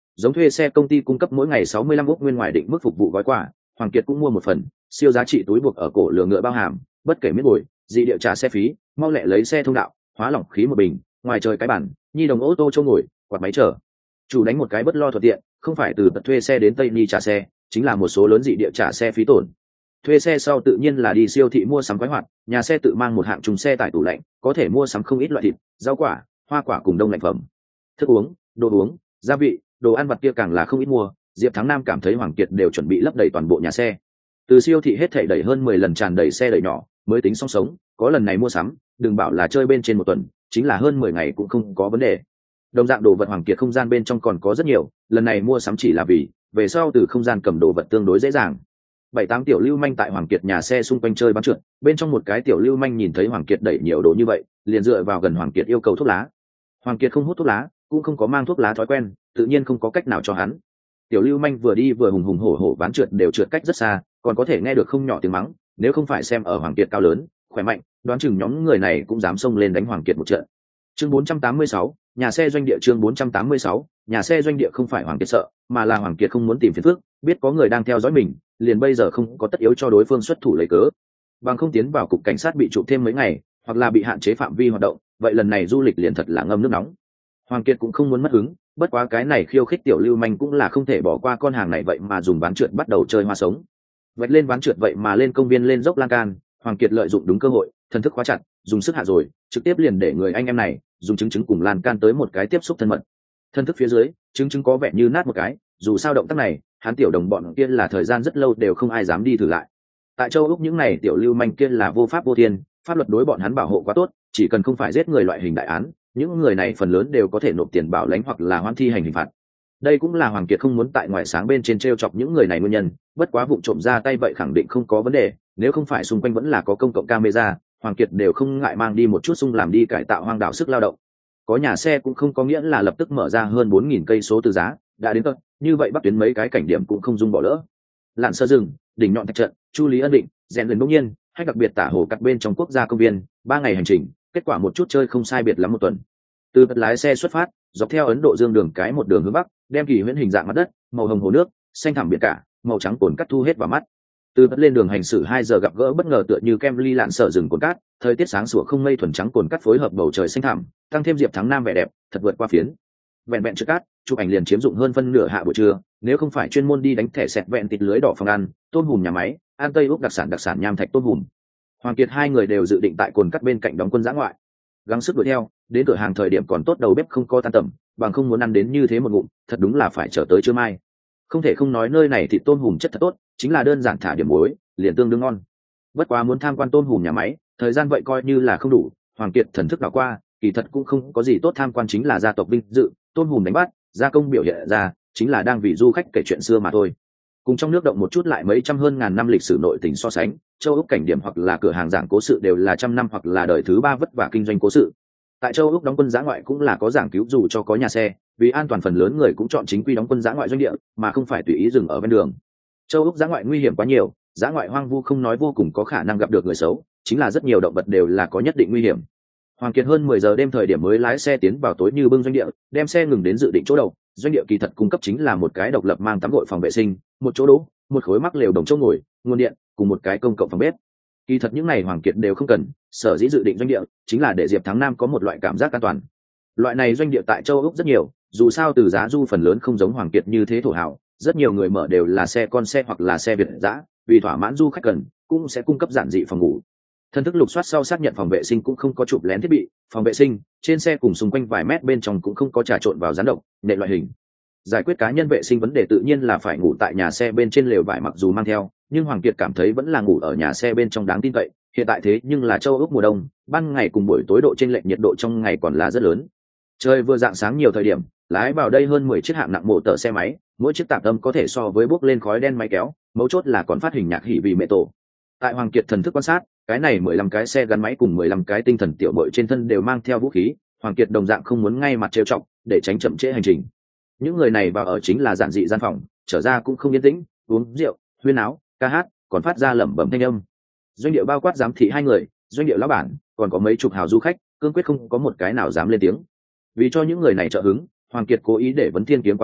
giống thuê xe công ty cung cấp mỗi ngày 65 ức nguyên ngoài định mức phục vụ gói quà, Hoàng Kiệt cũng mua một phần, siêu giá trị túi buộc ở cổ lừa ngựa bao hàm, bất kể miết bồi, dị địa trả xe phí, mau lẹ lấy xe thông đạo, hóa lỏng khí một bình, ngoài trời cái bản, nhi đồng ô tô châu ngồi, quạt máy chờ. Chủ đánh một cái bất lo thuận tiện, không phải từ tận thuê xe đến Tây Ni trả xe, chính là một số lớn dị địa trả xe phí tổn. Thuê xe sau tự nhiên là đi siêu thị mua sắm quái hoạt, nhà xe tự mang một hạng trùng xe tải tủ lạnh, có thể mua sắm không ít loại thịt, rau quả, hoa quả cùng đông lạnh phẩm. Thức uống, đồ uống, gia vị, đồ ăn vặt kia càng là không ít mua. Diệp Thắng Nam cảm thấy Hoàng Kiệt đều chuẩn bị lấp đầy toàn bộ nhà xe. Từ siêu thị hết thảy đẩy hơn 10 lần tràn đầy xe đẩy nhỏ, mới tính xong sống, có lần này mua sắm, đừng bảo là chơi bên trên một tuần, chính là hơn 10 ngày cũng không có vấn đề. Đồng dạng đồ vật Hoàng Kiệt không gian bên trong còn có rất nhiều, lần này mua sắm chỉ là vì về sau từ không gian cầm đồ vật tương đối dễ dàng. 7-8 tiểu lưu manh tại Hoàng Kiệt nhà xe xung quanh chơi bắn trượt, bên trong một cái tiểu lưu manh nhìn thấy Hoàng Kiệt đẩy nhiều đồ như vậy, liền dựa vào gần Hoàng Kiệt yêu cầu thuốc lá. Hoàng Kiệt không hút thuốc lá, cũng không có mang thuốc lá thói quen, tự nhiên không có cách nào cho hắn. Tiểu lưu manh vừa đi vừa hùng hùng hổ hổ bán trượt đều trượt cách rất xa, còn có thể nghe được không nhỏ tiếng mắng, nếu không phải xem ở Hoàng Kiệt cao lớn, khỏe mạnh, đoán chừng nhóm người này cũng dám xông lên đánh Hoàng Kiệt một trận. Chương 486, nhà xe doanh địa. Chương 486, nhà xe doanh địa không phải Hoàng Kiệt sợ, mà là Hoàng Kiệt không muốn tìm phiền phức, biết có người đang theo dõi mình, liền bây giờ không có tất yếu cho đối phương xuất thủ lấy cớ. Bằng không tiến vào cục cảnh sát bị trụ thêm mấy ngày, hoặc là bị hạn chế phạm vi hoạt động, vậy lần này du lịch liền thật là ngâm nước nóng. Hoàng Kiệt cũng không muốn mất hứng, bất quá cái này khiêu khích tiểu lưu manh cũng là không thể bỏ qua con hàng này, vậy mà dùng ván trượt bắt đầu chơi hoa sống. Vạch lên ván trượt vậy mà lên công viên lên dốc lan can, Hoàng Kiệt lợi dụng đúng cơ hội, thần thức khóa chặt, dùng sức hạ rồi, trực tiếp liền để người anh em này dùng chứng cùng lan can tới một cái tiếp xúc thân mật. Thân thức phía dưới, chứng có vẻ như nát một cái, dù sao động tác này, hắn tiểu đồng bọn kia là thời gian rất lâu đều không ai dám đi thử lại. Tại châu Úc những này tiểu lưu manh kia là vô pháp vô thiên, pháp luật đối bọn hắn bảo hộ quá tốt, chỉ cần không phải giết người loại hình đại án, những người này phần lớn đều có thể nộp tiền bảo lãnh hoặc là hoãn thi hành hình phạt. Đây cũng là Hoàng Kiệt không muốn tại ngoài sáng bên trên trêu chọc những người này nguyên nhân, bất quá vụ trộm ra tay vậy khẳng định không có vấn đề, nếu không phải xung quanh vẫn là có công cộng camera, Hoàng Kiệt đều không ngại mang đi một chút xung làm đi cải tạo hoang đảo sức lao động. Có nhà xe cũng không có nghĩa là lập tức mở ra hơn 4.000 cây số từ giá, đã đến cỡ, như vậy bắc tuyến mấy cái cảnh điểm cũng không dung bỏ lỡ. Lạn Sơ rừng, đỉnh nhọn thạch trận, Chu Lý Ân Định, rèn luyện bỗng nhiên, hay đặc biệt tả hồ cắt bên trong quốc gia công viên, 3 ngày hành trình, kết quả một chút chơi không sai biệt lắm một tuần. Từ bật lái xe xuất phát, dọc theo Ấn Độ Dương đường cái một đường hướng bắc, đem kỳ huyễn hình dạng mặt đất, màu hồng hồ nước, xanh thẳm biển cả, màu trắng cồn cát thu hết vào mắt. Từ bật lên đường hành xử 2 giờ gặp gỡ bất ngờ tựa như kem ly Lạn Sở rừng cồn cát, thời tiết sáng sủa không mây thuần trắng cồn cát phối hợp bầu trời xanh thẳm, tăng thêm Diệp Thắng Nam vẻ đẹp, thật vượt qua phiến. Vẹn trượt cát, chụp ảnh liền chiếm dụng hơn phân nửa hạ buổi trưa, nếu không phải chuyên môn đi đánh thẻ sẹt vẹn tịt lưới đỏ phòng ăn, tôm hùm nhà máy, an Tây Úc đặc sản nham thạch tôm hùm. Hoàng Kiệt hai người đều dự định tại cồn cát bên cạnh đóng quân dã ngoại, gắng sức đuổi theo, đến cửa hàng thời điểm còn tốt đầu bếp không có tan tầm, bằng không muốn ăn đến như thế một ngụm, thật đúng là phải chờ tới trưa mai. Không thể không nói nơi này thịt tôm hùm chất thật tốt, chính là đơn giản thả điểm muối, liền tương đương ngon. Bất quá muốn tham quan tôm hùm nhà máy, thời gian vậy coi như là không đủ. Hoàng Kiệt thần thức đảo qua, kỳ thật cũng không có gì tốt tham quan, chính là gia tộc vinh dự, tôm hùm đánh bắt, gia công biểu hiện ra, chính là đang vì du khách kể chuyện xưa mà thôi. Cùng trong nước động một chút lại mấy trăm hơn ngàn năm lịch sử nội tình so sánh, châu Úc cảnh điểm hoặc là cửa hàng giảng cố sự đều là trăm năm hoặc là đời thứ 3 vất vả kinh doanh cố sự. Tại châu Úc đóng quân dã ngoại cũng là có giảng cứu dù cho có nhà xe, vì an toàn phần lớn người cũng chọn chính quy đóng quân dã ngoại doanh địa, mà không phải tùy ý dừng ở ven đường. Châu Úc dã ngoại nguy hiểm quá nhiều, dã ngoại hoang vu không nói vô cùng có khả năng gặp được người xấu, chính là rất nhiều động vật đều là có nhất định nguy hiểm. Hoàng Kiệt hơn 10 giờ đêm thời điểm mới lái xe tiến vào tối như bưng doanh địa, đem xe ngừng đến dự định chỗ đầu. Doanh địa kỳ thật cung cấp chính là một cái độc lập mang tắm gội phòng vệ sinh, một chỗ đỗ, một khối mắc lều đồng chỗ ngồi, nguồn điện, cùng một cái công cộng phòng bếp. Kỳ thật những này Hoàng Kiệt đều không cần, sở dĩ dự định doanh địa chính là để Diệp Thắng Nam có một loại cảm giác an toàn. Loại này doanh địa tại châu Úc rất nhiều, dù sao từ giá du phần lớn không giống Hoàng Kiệt như thế thổ hào, rất nhiều người mở đều là xe con xe hoặc là xe Việt dã, vì thỏa mãn du khách cần, cũng sẽ cung cấp giản dị phòng ngủ. Thân thức lục soát sau xác nhận phòng vệ sinh cũng không có chụp lén thiết bị, phòng vệ sinh trên xe cùng xung quanh vài mét bên trong cũng không có trà trộn vào rán độc, nệ loại hình. Giải quyết cá nhân vệ sinh vấn đề tự nhiên là phải ngủ tại nhà xe bên trên lều vải mặc dù mang theo, nhưng Hoàng Kiệt cảm thấy vẫn là ngủ ở nhà xe bên trong đáng tin cậy. Hiện tại thế nhưng là châu Úc mùa đông, ban ngày cùng buổi tối độ chênh lệch nhiệt độ trong ngày còn là rất lớn. Trời vừa rạng sáng nhiều thời điểm, lái vào đây hơn 10 chiếc hạng nặng mô tờ xe máy, mỗi chiếc tạp âm có thể so với bốc lên khói đen máy kéo, mấu chốt là còn phát hình nhạc hỉ vì mẹ tổ. Tại Hoàng Kiệt thần thức quan sát, cái này 15 cái xe gắn máy cùng 15 cái tinh thần tiểu bội trên thân đều mang theo vũ khí, Hoàng Kiệt đồng dạng không muốn ngay mặt trêu chọc, để tránh chậm trễ hành trình. Những người này vào ở chính là giản dị gian phòng, trở ra cũng không yên tĩnh, uống rượu, huyên áo, ca hát, còn phát ra lẩm bẩm thanh âm. Doanh địa bao quát giám thị 2 người, doanh địa lão bản, còn có mấy chục hào du khách, cương quyết không có một cái nào dám lên tiếng. Vì cho những người này trợ hứng, Hoàng Kiệt cố ý để Vấn Thiên Kiếm quá khứ,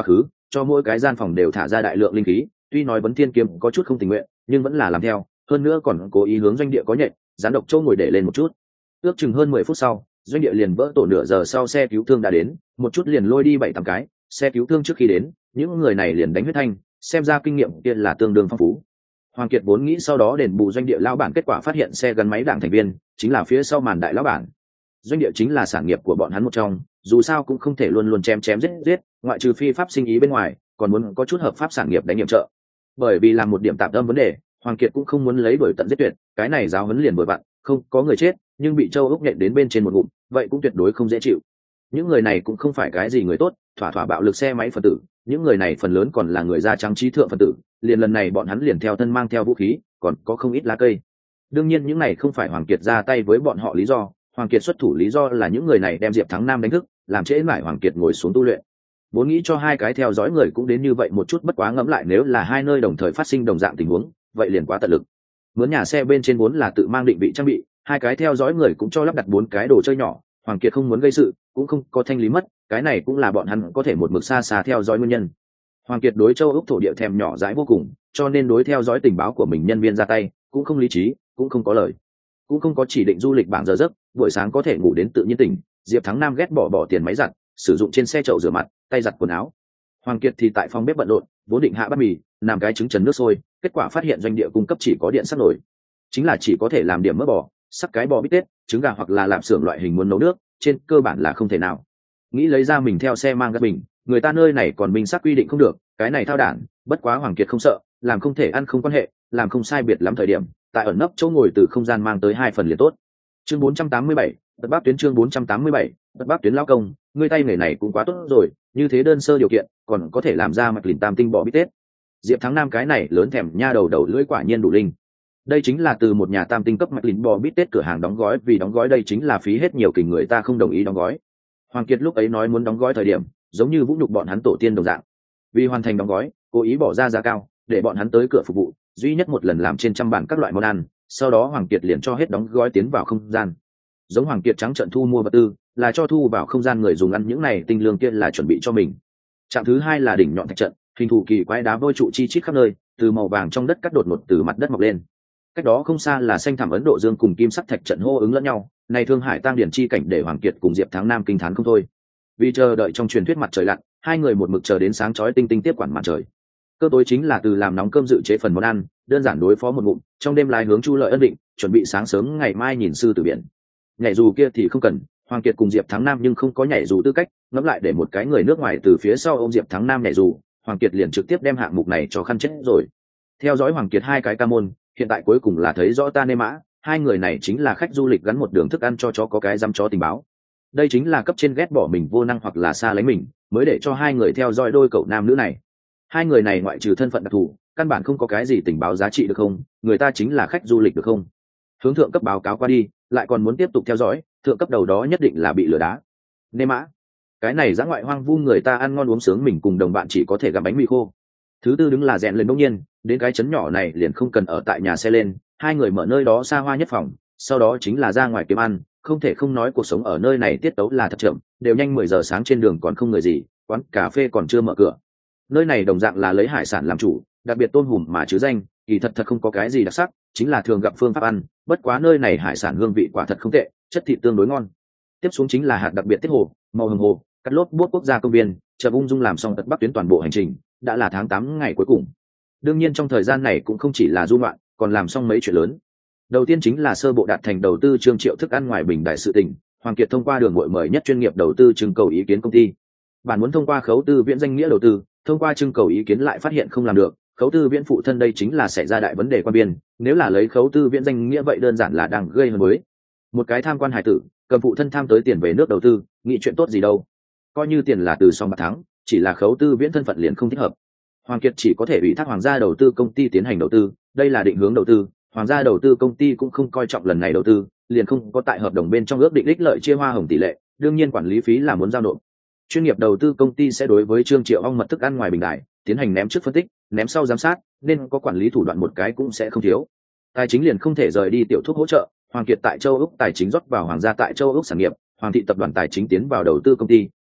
cho mỗi cái gian phòng đều thả ra đại lượng linh khí. Tuy nói Vấn Thiên Kiếm có chút không tình nguyện, nhưng vẫn là làm theo, hơn nữa còn cố ý hướng doanh địa có nhện gián độc châu ngồi để lên một chút. Ước chừng hơn 10 phút sau, doanh địa liền vỡ tổ, nửa giờ sau xe cứu thương đã đến, một chút liền lôi đi 7-8 cái. Xe cứu thương trước khi đến, những người này liền đánh huyết thanh, xem ra kinh nghiệm kia là tương đương phong phú. Hoàng Kiệt vốn nghĩ sau đó đền bù doanh địa lão bản, kết quả phát hiện xe gắn máy đảng thành viên chính là phía sau màn đại lão bản. Doanh địa chính là sản nghiệp của bọn hắn một trong, dù sao cũng không thể luôn luôn chém chém giết giết, ngoại trừ phi pháp sinh ý bên ngoài, còn muốn có chút hợp pháp sản nghiệp đánh nhiệm trợ. Bởi vì làm một điểm tạm tâm vấn đề, Hoàng Kiệt cũng không muốn lấy đuổi tận giết tuyệt, cái này giáo huấn liền vừa vặn, không có người chết, nhưng bị Châu Úc nhện đến bên trên một ngụm, vậy cũng tuyệt đối không dễ chịu. Những người này cũng không phải cái gì người tốt, thỏa thỏa bạo lực xe máy phần tử, những người này phần lớn còn là người da trắng trí thượng phần tử, liền lần này bọn hắn liền theo thân mang theo vũ khí, còn có không ít lá cây. Đương nhiên những này không phải Hoàng Kiệt ra tay với bọn họ lý do, Hoàng Kiệt xuất thủ lý do là những người này đem Diệp Thắng Nam đánh thức, làm trễ mãi Hoàng Kiệt ngồi xuống tu luyện. Vốn nghĩ cho hai cái theo dõi người cũng đến như vậy một chút, bất quá ngẫm lại nếu là hai nơi đồng thời phát sinh đồng dạng tình huống, vậy liền quá tận lực. Mướn nhà xe bên trên vốn là tự mang định vị trang bị, hai cái theo dõi người cũng cho lắp đặt 4 cái đồ chơi nhỏ. Hoàng Kiệt không muốn gây sự, cũng không có thanh lý mất, cái này cũng là bọn hắn có thể một mực xa xa theo dõi nguyên nhân. Hoàng Kiệt đối Châu Úc thổ địa thèm nhỏ dãi vô cùng, cho nên đối theo dõi tình báo của mình nhân viên ra tay cũng không lý trí, cũng không có lời, cũng không có chỉ định du lịch bảng giờ giấc, buổi sáng có thể ngủ đến tự nhiên tỉnh. Diệp Thắng Nam ghét bỏ tiền máy giặt, sử dụng trên xe chậu rửa mặt, tay giặt quần áo. Hoàng Kiệt thì tại phòng bếp bận rộn, vốn định hạ bát mì, làm cái trứng trần nước sôi, kết quả phát hiện doanh địa cung cấp chỉ có điện sắt nồi, chính là chỉ có thể làm điểm mỡ bò, sắc cái bò bít tết, trứng gà hoặc là làm xưởng loại hình muốn nấu nước, trên cơ bản là không thể nào. Nghĩ lấy ra mình theo xe mang gas bình, người ta nơi này còn minh xác quy định không được, cái này thao đản. Bất quá Hoàng Kiệt không sợ, làm không thể ăn không quan hệ, làm không sai biệt lắm thời điểm, tại ẩn nấp chỗ ngồi từ không gian mang tới 2 phần liền tốt. Chương 487, Bất Bác Tuyến. Chương 487, Bất Bác Tuyến lão công, ngươi tay nghề này cũng quá tốt rồi, như thế đơn sơ điều kiện, còn có thể làm ra mạch lìn tam tinh bò bít tết. Diệp Thắng Nam cái này lớn thèm nha đầu lưỡi quả nhiên đủ linh. Đây chính là từ một nhà tam tinh cấp mạch lìn bò bít tết cửa hàng đóng gói, vì đóng gói đây chính là phí hết nhiều kình, người ta không đồng ý đóng gói. Hoàng Kiệt lúc ấy nói muốn đóng gói thời điểm, giống như vũ nhục bọn hắn tổ tiên đồng dạng. Vì hoàn thành đóng gói, cố ý bỏ ra giá cao, để bọn hắn tới cửa phục vụ, duy nhất một lần làm trên trăm bản các loại món ăn, sau đó Hoàng Kiệt liền cho hết đóng gói tiến vào không gian. Giống Hoàng Kiệt trắng trợn thu mua vật tư, là cho thu vào không gian người dùng ăn, những này tinh lương kia là chuẩn bị cho mình. Trạm thứ 2 là đỉnh nhọn thạch trận, hình thù kỳ quái đá vôi trụ chi chít khắp nơi, từ màu vàng trong đất cắt đột ngột từ mặt đất mọc lên. Cách đó không xa là xanh thẳm Ấn Độ Dương cùng kim sắc thạch trận hô ứng lẫn nhau, này Thương Hải Tăng Điển chi cảnh để Hoàng Kiệt cùng Diệp Thắng Nam kinh thán không thôi. Vì chờ đợi trong truyền thuyết mặt trời lặn, hai người một mực chờ đến sáng chói tinh tinh tiếp quản mặt trời. Cơ tối chính là từ làm nóng cơm dự chế phần món ăn, đơn giản đối phó một ngụm, trong đêm lái hướng Chu Lợi Ân định, chuẩn bị sáng sớm ngày mai nhìn sư tử biển. Nhảy dù kia thì không cần, Hoàng Kiệt cùng Diệp Thắng Nam nhưng không có nhảy dù tư cách, ngẫm lại để một cái người nước ngoài từ phía sau ôm Diệp Thắng Nam nhảy dù, Hoàng Kiệt liền trực tiếp đem hạng mục này cho khăn chết rồi. Theo dõi Hoàng Kiệt hai cái ca môn, hiện tại cuối cùng là thấy rõ ta nê mã, hai người này chính là khách du lịch gắn một đường thức ăn cho chó có cái dăm chó tình báo. Đây chính là cấp trên ghét bỏ mình vô năng hoặc là xa lánh mình, mới để cho hai người theo dõi đôi cậu nam nữ này. Hai người này ngoại trừ thân phận đặc thù, căn bản không có cái gì tình báo giá trị được không, người ta chính là khách du lịch được không. Hướng thượng cấp báo cáo qua đi, lại còn muốn tiếp tục theo dõi, thượng cấp đầu đó nhất định là bị lừa đá. Nê mã, cái này dã ngoại hoang vu, người ta ăn ngon uống sướng, mình cùng đồng bạn chỉ có thể gặm bánh mì khô. Thứ tư đứng là rèn lên bỗng nhiên, đến cái chấn nhỏ này liền không cần ở tại nhà xe lên, hai người mở nơi đó xa hoa nhất phòng, sau đó chính là ra ngoài kiếm ăn. Không thể không nói cuộc sống ở nơi này tiết tấu là thật chậm, đều nhanh 10 giờ sáng trên đường còn không người gì, quán cà phê còn chưa mở cửa. Nơi này đồng dạng là lấy hải sản làm chủ, đặc biệt tôm hùm mà chứ danh, kỳ thật không có cái gì đặc sắc, chính là thường gặp phương pháp ăn, bất quá nơi này hải sản hương vị quả thật không tệ, chất thịt tương đối ngon. Tiếp xuống chính là hạt đặc biệt tiết hồ, màu hồng hồ, cắt lốt buốt quốc gia công viên, chợ ung dung làm xong tận Bắc tuyến toàn bộ hành trình, đã là tháng 8 ngày cuối cùng. Đương nhiên trong thời gian này cũng không chỉ là du ngoạn, còn làm xong mấy chuyện lớn. Đầu tiên chính là sơ bộ đạt thành đầu tư trương triệu thức ăn ngoài bình đại sự tỉnh, Hoàng Kiệt thông qua đường hội mời nhất chuyên nghiệp đầu tư trưng cầu ý kiến công ty. Bản muốn thông qua Khấu Tư Viễn danh nghĩa đầu tư, thông qua trưng cầu ý kiến lại phát hiện không làm được, Khấu Tư Viễn phụ thân đây chính là xảy ra đại vấn đề quan biên, nếu là lấy Khấu Tư Viễn danh nghĩa vậy đơn giản là đang gây hấn với. Một cái tham quan hải tử, cầm phụ thân tham tới tiền về nước đầu tư, nghĩ chuyện tốt gì đâu. Coi như tiền là từ xong bạc thắng, chỉ là Khấu Tư Viễn thân phận liền không thích hợp. Hoàng Kiệt chỉ có thể ủy thác Hoàng gia đầu tư công ty tiến hành đầu tư, đây là định hướng đầu tư, Hoàng gia đầu tư công ty cũng không coi trọng lần này đầu tư, liền không có tại hợp đồng bên trong ước định ích lợi chia hoa hồng tỷ lệ, đương nhiên quản lý phí là muốn giao nộp. Chuyên nghiệp đầu tư công ty sẽ đối với Trương Triệu ong mật thức ăn ngoài bình đại tiến hành ném trước phân tích, ném sau giám sát, nên có quản lý thủ đoạn một cái cũng sẽ không thiếu. Tài chính liền không thể rời đi tiểu thuốc hỗ trợ, Hoàng Kiệt tại châu Úc tài chính rót vào Hoàng gia tại châu Úc sản nghiệp, Hoàng thị tập đoàn tài chính tiến vào đầu tư công ty,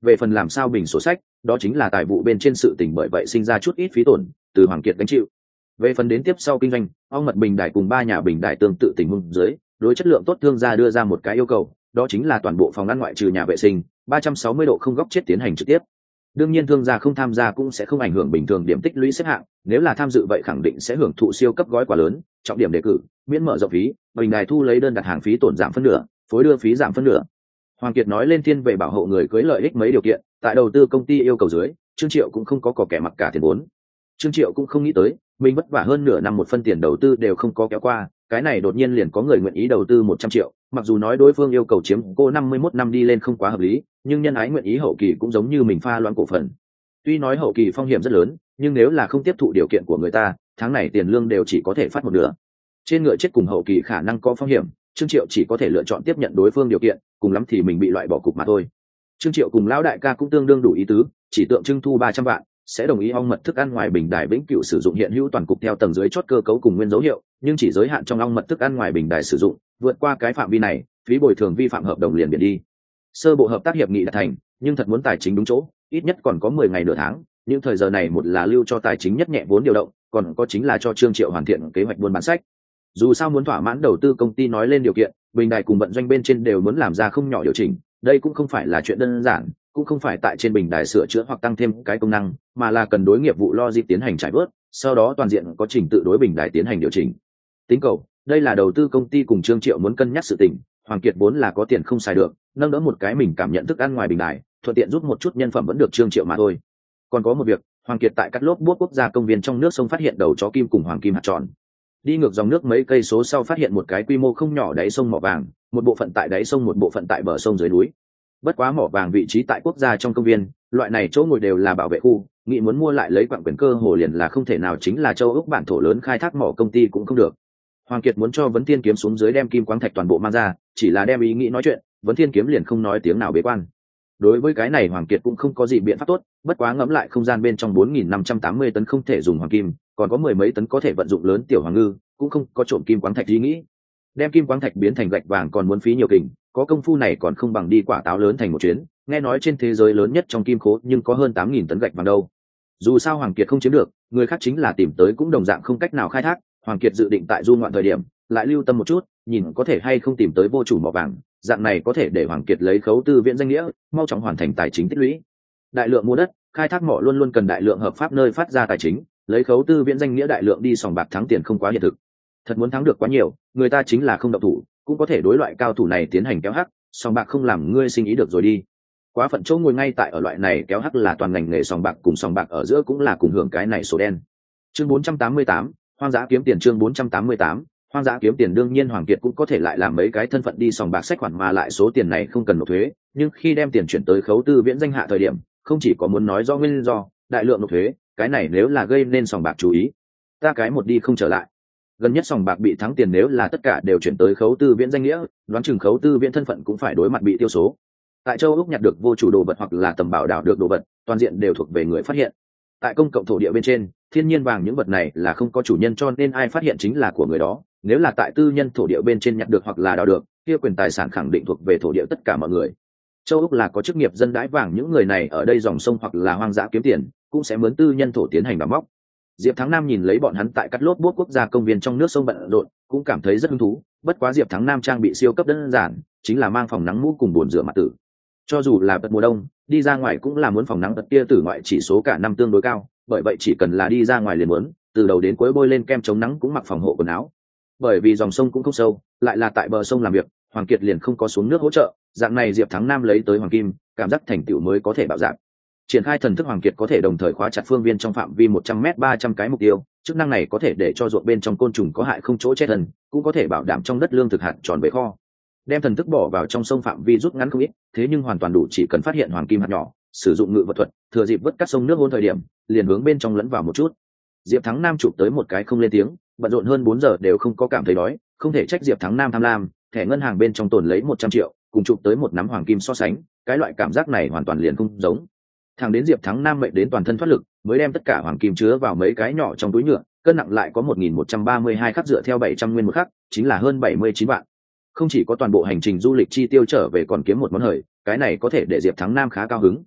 về phần làm sao bình sổ sách, đó chính là tài vụ bên trên sự tình, bởi vậy sinh ra chút ít phí tổn từ Hoàng Kiệt gánh chịu. Về phần đến tiếp sau kinh doanh, ong mật bình đài cùng 3 nhà bình đài tương tự tình huống dưới, đối chất lượng tốt thương gia đưa ra một cái yêu cầu, đó chính là toàn bộ phòng ăn ngoại trừ nhà vệ sinh 360 độ không góc chết tiến hành trực tiếp. Đương nhiên thương gia không tham gia cũng sẽ không ảnh hưởng bình thường điểm tích lũy xếp hạng, nếu là tham dự vậy khẳng định sẽ hưởng thụ siêu cấp gói quà lớn, trọng điểm đề cử, miễn mở rộng phí, bình đài thu lấy đơn đặt hàng phí tổn giảm phân nửa, phối đưa phí giảm phân nửa. Hoàng Kiệt nói lên thiên về bảo hộ người cưới lợi ích mấy điều kiện, tại đầu tư công ty yêu cầu dưới, Trương Triệu cũng không có kẻ mặc cả tiền vốn. Trương Triệu cũng không nghĩ tới, mình vất vả hơn nửa năm một phân tiền đầu tư đều không có kéo qua, cái này đột nhiên liền có người nguyện ý đầu tư 100 triệu, mặc dù nói đối phương yêu cầu chiếm cô 51 năm đi lên không quá hợp lý, nhưng nhân ái nguyện ý hậu kỳ cũng giống như mình pha loãng cổ phần. Tuy nói hậu kỳ phong hiểm rất lớn, nhưng nếu là không tiếp thụ điều kiện của người ta, tháng này tiền lương đều chỉ có thể phát một nửa. Trên ngựa chết cùng hậu kỳ khả năng có phong hiểm, Trương Triệu chỉ có thể lựa chọn tiếp nhận đối phương điều kiện, cùng lắm thì mình bị loại bỏ cục mà thôi. Trương Triệu cùng lão đại ca cũng tương đương đủ ý tứ, chỉ tượng trưng thu 300 vạn, sẽ đồng ý ong mật thức ăn ngoài bình đài vĩnh cửu sử dụng hiện hữu toàn cục theo tầng dưới chốt cơ cấu cùng nguyên dấu hiệu, nhưng chỉ giới hạn trong ong mật thức ăn ngoài bình đài sử dụng, vượt qua cái phạm vi này, phí bồi thường vi phạm hợp đồng liền biển đi. Sơ bộ hợp tác hiệp nghị đã thành, nhưng thật muốn tài chính đúng chỗ, ít nhất còn có 10 ngày nửa tháng, những thời giờ này một là lưu cho tài chính nhất nhẹ vốn điều động, còn có chính là cho Trương Triệu hoàn thiện kế hoạch buôn bán sách. Dù sao muốn thỏa mãn đầu tư công ty nói lên điều kiện, bình đài cùng vận doanh bên trên đều muốn làm ra không nhỏ điều chỉnh, đây cũng không phải là chuyện đơn giản, cũng không phải tại trên bình đài sửa chữa hoặc tăng thêm cái công năng, mà là cần đối nghiệp vụ logic tiến hành trải bớt, sau đó toàn diện có trình tự đối bình đài tiến hành điều chỉnh. Tính cầu, đây là đầu tư công ty cùng Trương Triệu muốn cân nhắc sự tình, Hoàng Kiệt vốn là có tiền không xài được, nâng đỡ một cái mình cảm nhận thức ăn ngoài bình đài, thuận tiện giúp một chút nhân phẩm vẫn được Trương Triệu mà thôi. Còn có một việc, Hoàng Kiệt tại cắt lốp buốt quốc gia công viên trong nước sông phát hiện đầu chó kim cùng hoàng kim hạt tròn. Đi ngược dòng nước mấy cây số sau phát hiện một cái quy mô không nhỏ đáy sông mỏ vàng, một bộ phận tại đáy sông một bộ phận tại bờ sông dưới núi. Bất quá mỏ vàng vị trí tại quốc gia trong công viên, loại này chỗ ngồi đều là bảo vệ khu, nghĩ muốn mua lại lấy quặng quyền cơ hồ liền là không thể nào, chính là châu Úc bản thổ lớn khai thác mỏ công ty cũng không được. Hoàng Kiệt muốn cho Vấn Thiên Kiếm xuống dưới đem kim quáng thạch toàn bộ mang ra, chỉ là đem ý nghĩ nói chuyện, Vấn Thiên Kiếm liền không nói tiếng nào bế quan. Đối với cái này Hoàng Kiệt cũng không có gì biện pháp tốt, bất quá ngẫm lại không gian bên trong 4.580 tấn không thể dùng hoàng kim, còn có 10 mấy tấn có thể vận dụng lớn tiểu hoàng ngư, cũng không có trộm kim quáng thạch ý nghĩ. Đem kim quáng thạch biến thành gạch vàng còn muốn phí nhiều kình, có công phu này còn không bằng đi quả táo lớn thành một chuyến, nghe nói trên thế giới lớn nhất trong kim khố nhưng có hơn 8.000 tấn gạch vàng đâu. Dù sao Hoàng Kiệt không chiếm được, người khác chính là tìm tới cũng đồng dạng không cách nào khai thác, Hoàng Kiệt dự định tại du ngoạn thời điểm, lại lưu tâm một chút, nhìn có thể hay không tìm tới vô chủ mỏ vàng, dạng này có thể để Hoàng Kiệt lấy khấu tư viện danh nghĩa, mau chóng hoàn thành tài chính tích lũy. Đại lượng mua đất, khai thác mỏ luôn luôn cần đại lượng hợp pháp nơi phát ra tài chính, lấy khấu tư viện danh nghĩa đại lượng đi sòng bạc thắng tiền không quá hiện thực. Thật muốn thắng được quá nhiều, người ta chính là không động thủ, cũng có thể đối loại cao thủ này tiến hành kéo hắc, sòng bạc không làm ngươi sinh ý được rồi đi. Quá phận chỗ ngồi ngay tại ở loại này kéo hắc là toàn ngành nghề sòng bạc cùng sòng bạc ở giữa cũng là cùng hưởng cái này số đen. Chương 488, hoang dã kiếm tiền. Chương 488, hoang dã kiếm tiền. Đương nhiên Hoàng Kiệt cũng có thể lại làm mấy cái thân phận đi sòng bạc sách khoản mà lại số tiền này không cần nộp thuế, nhưng khi đem tiền chuyển tới khấu tư viễn danh hạ thời điểm, không chỉ có muốn nói do nguyên do, đại lượng nộp thuế, cái này nếu là gây nên sòng bạc chú ý, ta cái một đi không trở lại. Gần nhất sòng bạc bị thắng tiền nếu là tất cả đều chuyển tới khấu tư viễn danh nghĩa, đoán chừng khấu tư viễn thân phận cũng phải đối mặt bị tiêu số. Tại châu Úc nhặt được vô chủ đồ vật hoặc là tầm bảo đảo được đồ vật, toàn diện đều thuộc về người phát hiện. Tại công cộng thổ địa bên trên, thiên nhiên vàng những vật này là không có chủ nhân cho nên ai phát hiện chính là của người đó. Nếu là tại tư nhân thổ địa bên trên nhặt được hoặc là đào được, kia quyền tài sản khẳng định thuộc về thổ địa tất cả mọi người. Châu Úc là có chức nghiệp dân đãi vàng, những người này ở đây dòng sông hoặc là hoang dã kiếm tiền, cũng sẽ mướn tư nhân thổ tiến hành đào móc. Diệp Thắng Nam nhìn lấy bọn hắn tại cắt lốt bốt quốc gia công viên trong nước sông bận rộn, cũng cảm thấy rất hứng thú. Bất quá Diệp Thắng Nam trang bị siêu cấp đơn giản, chính là mang phòng nắng mũ cùng bồn rửa mặt tử. Cho dù là bật mùa đông, đi ra ngoài cũng là muốn phòng nắng bật tia tử ngoại chỉ số cả năm tương đối cao, bởi vậy chỉ cần là đi ra ngoài liền muốn, từ đầu đến cuối bôi lên kem chống nắng cũng mặc phòng hộ quần áo. Bởi vì dòng sông cũng không sâu, lại là tại bờ sông làm việc, Hoàng Kiệt liền không có xuống nước hỗ trợ, dạng này Diệp Thắng Nam lấy tới hoàng kim, cảm giác thành tựu mới có thể bạo dạng. Triển khai thần thức Hoàng Kiệt có thể đồng thời khóa chặt phương viên trong phạm vi 100m 300 cái mục tiêu, chức năng này có thể để cho ruộng bên trong côn trùng có hại không chỗ che thân, cũng có thể bảo đảm trong đất lương thực hạt tròn về kho. Đem thần thức bỏ vào trong sông phạm vi rút ngắn không ít, thế nhưng hoàn toàn đủ, chỉ cần phát hiện hoàng kim hạt nhỏ, sử dụng ngự vật thuật, thừa dịp vớt cắt sông nước hôn thời điểm, liền hướng bên trong lẫn vào một chút. Diệp Thắng Nam chụp tới một cái không lên tiếng, bận rộn hơn 4 giờ đều không có cảm thấy đói, không thể trách Diệp Thắng Nam tham lam, thẻ ngân hàng bên trong tồn lấy 100 triệu, cùng chụp tới một nắm hoàng kim so sánh, cái loại cảm giác này hoàn toàn liền không giống. Thằng đến Diệp Thắng Nam mệnh đến toàn thân thoát lực, mới đem tất cả hoàng kim chứa vào mấy cái nhỏ trong túi nhựa, cân nặng lại có 1.132 khắc, dựa theo 700 nguyên một khắc, chính là hơn 79 vạn. Không chỉ có toàn bộ hành trình du lịch chi tiêu trở về còn kiếm một món hời, cái này có thể để Diệp Thắng Nam khá cao hứng,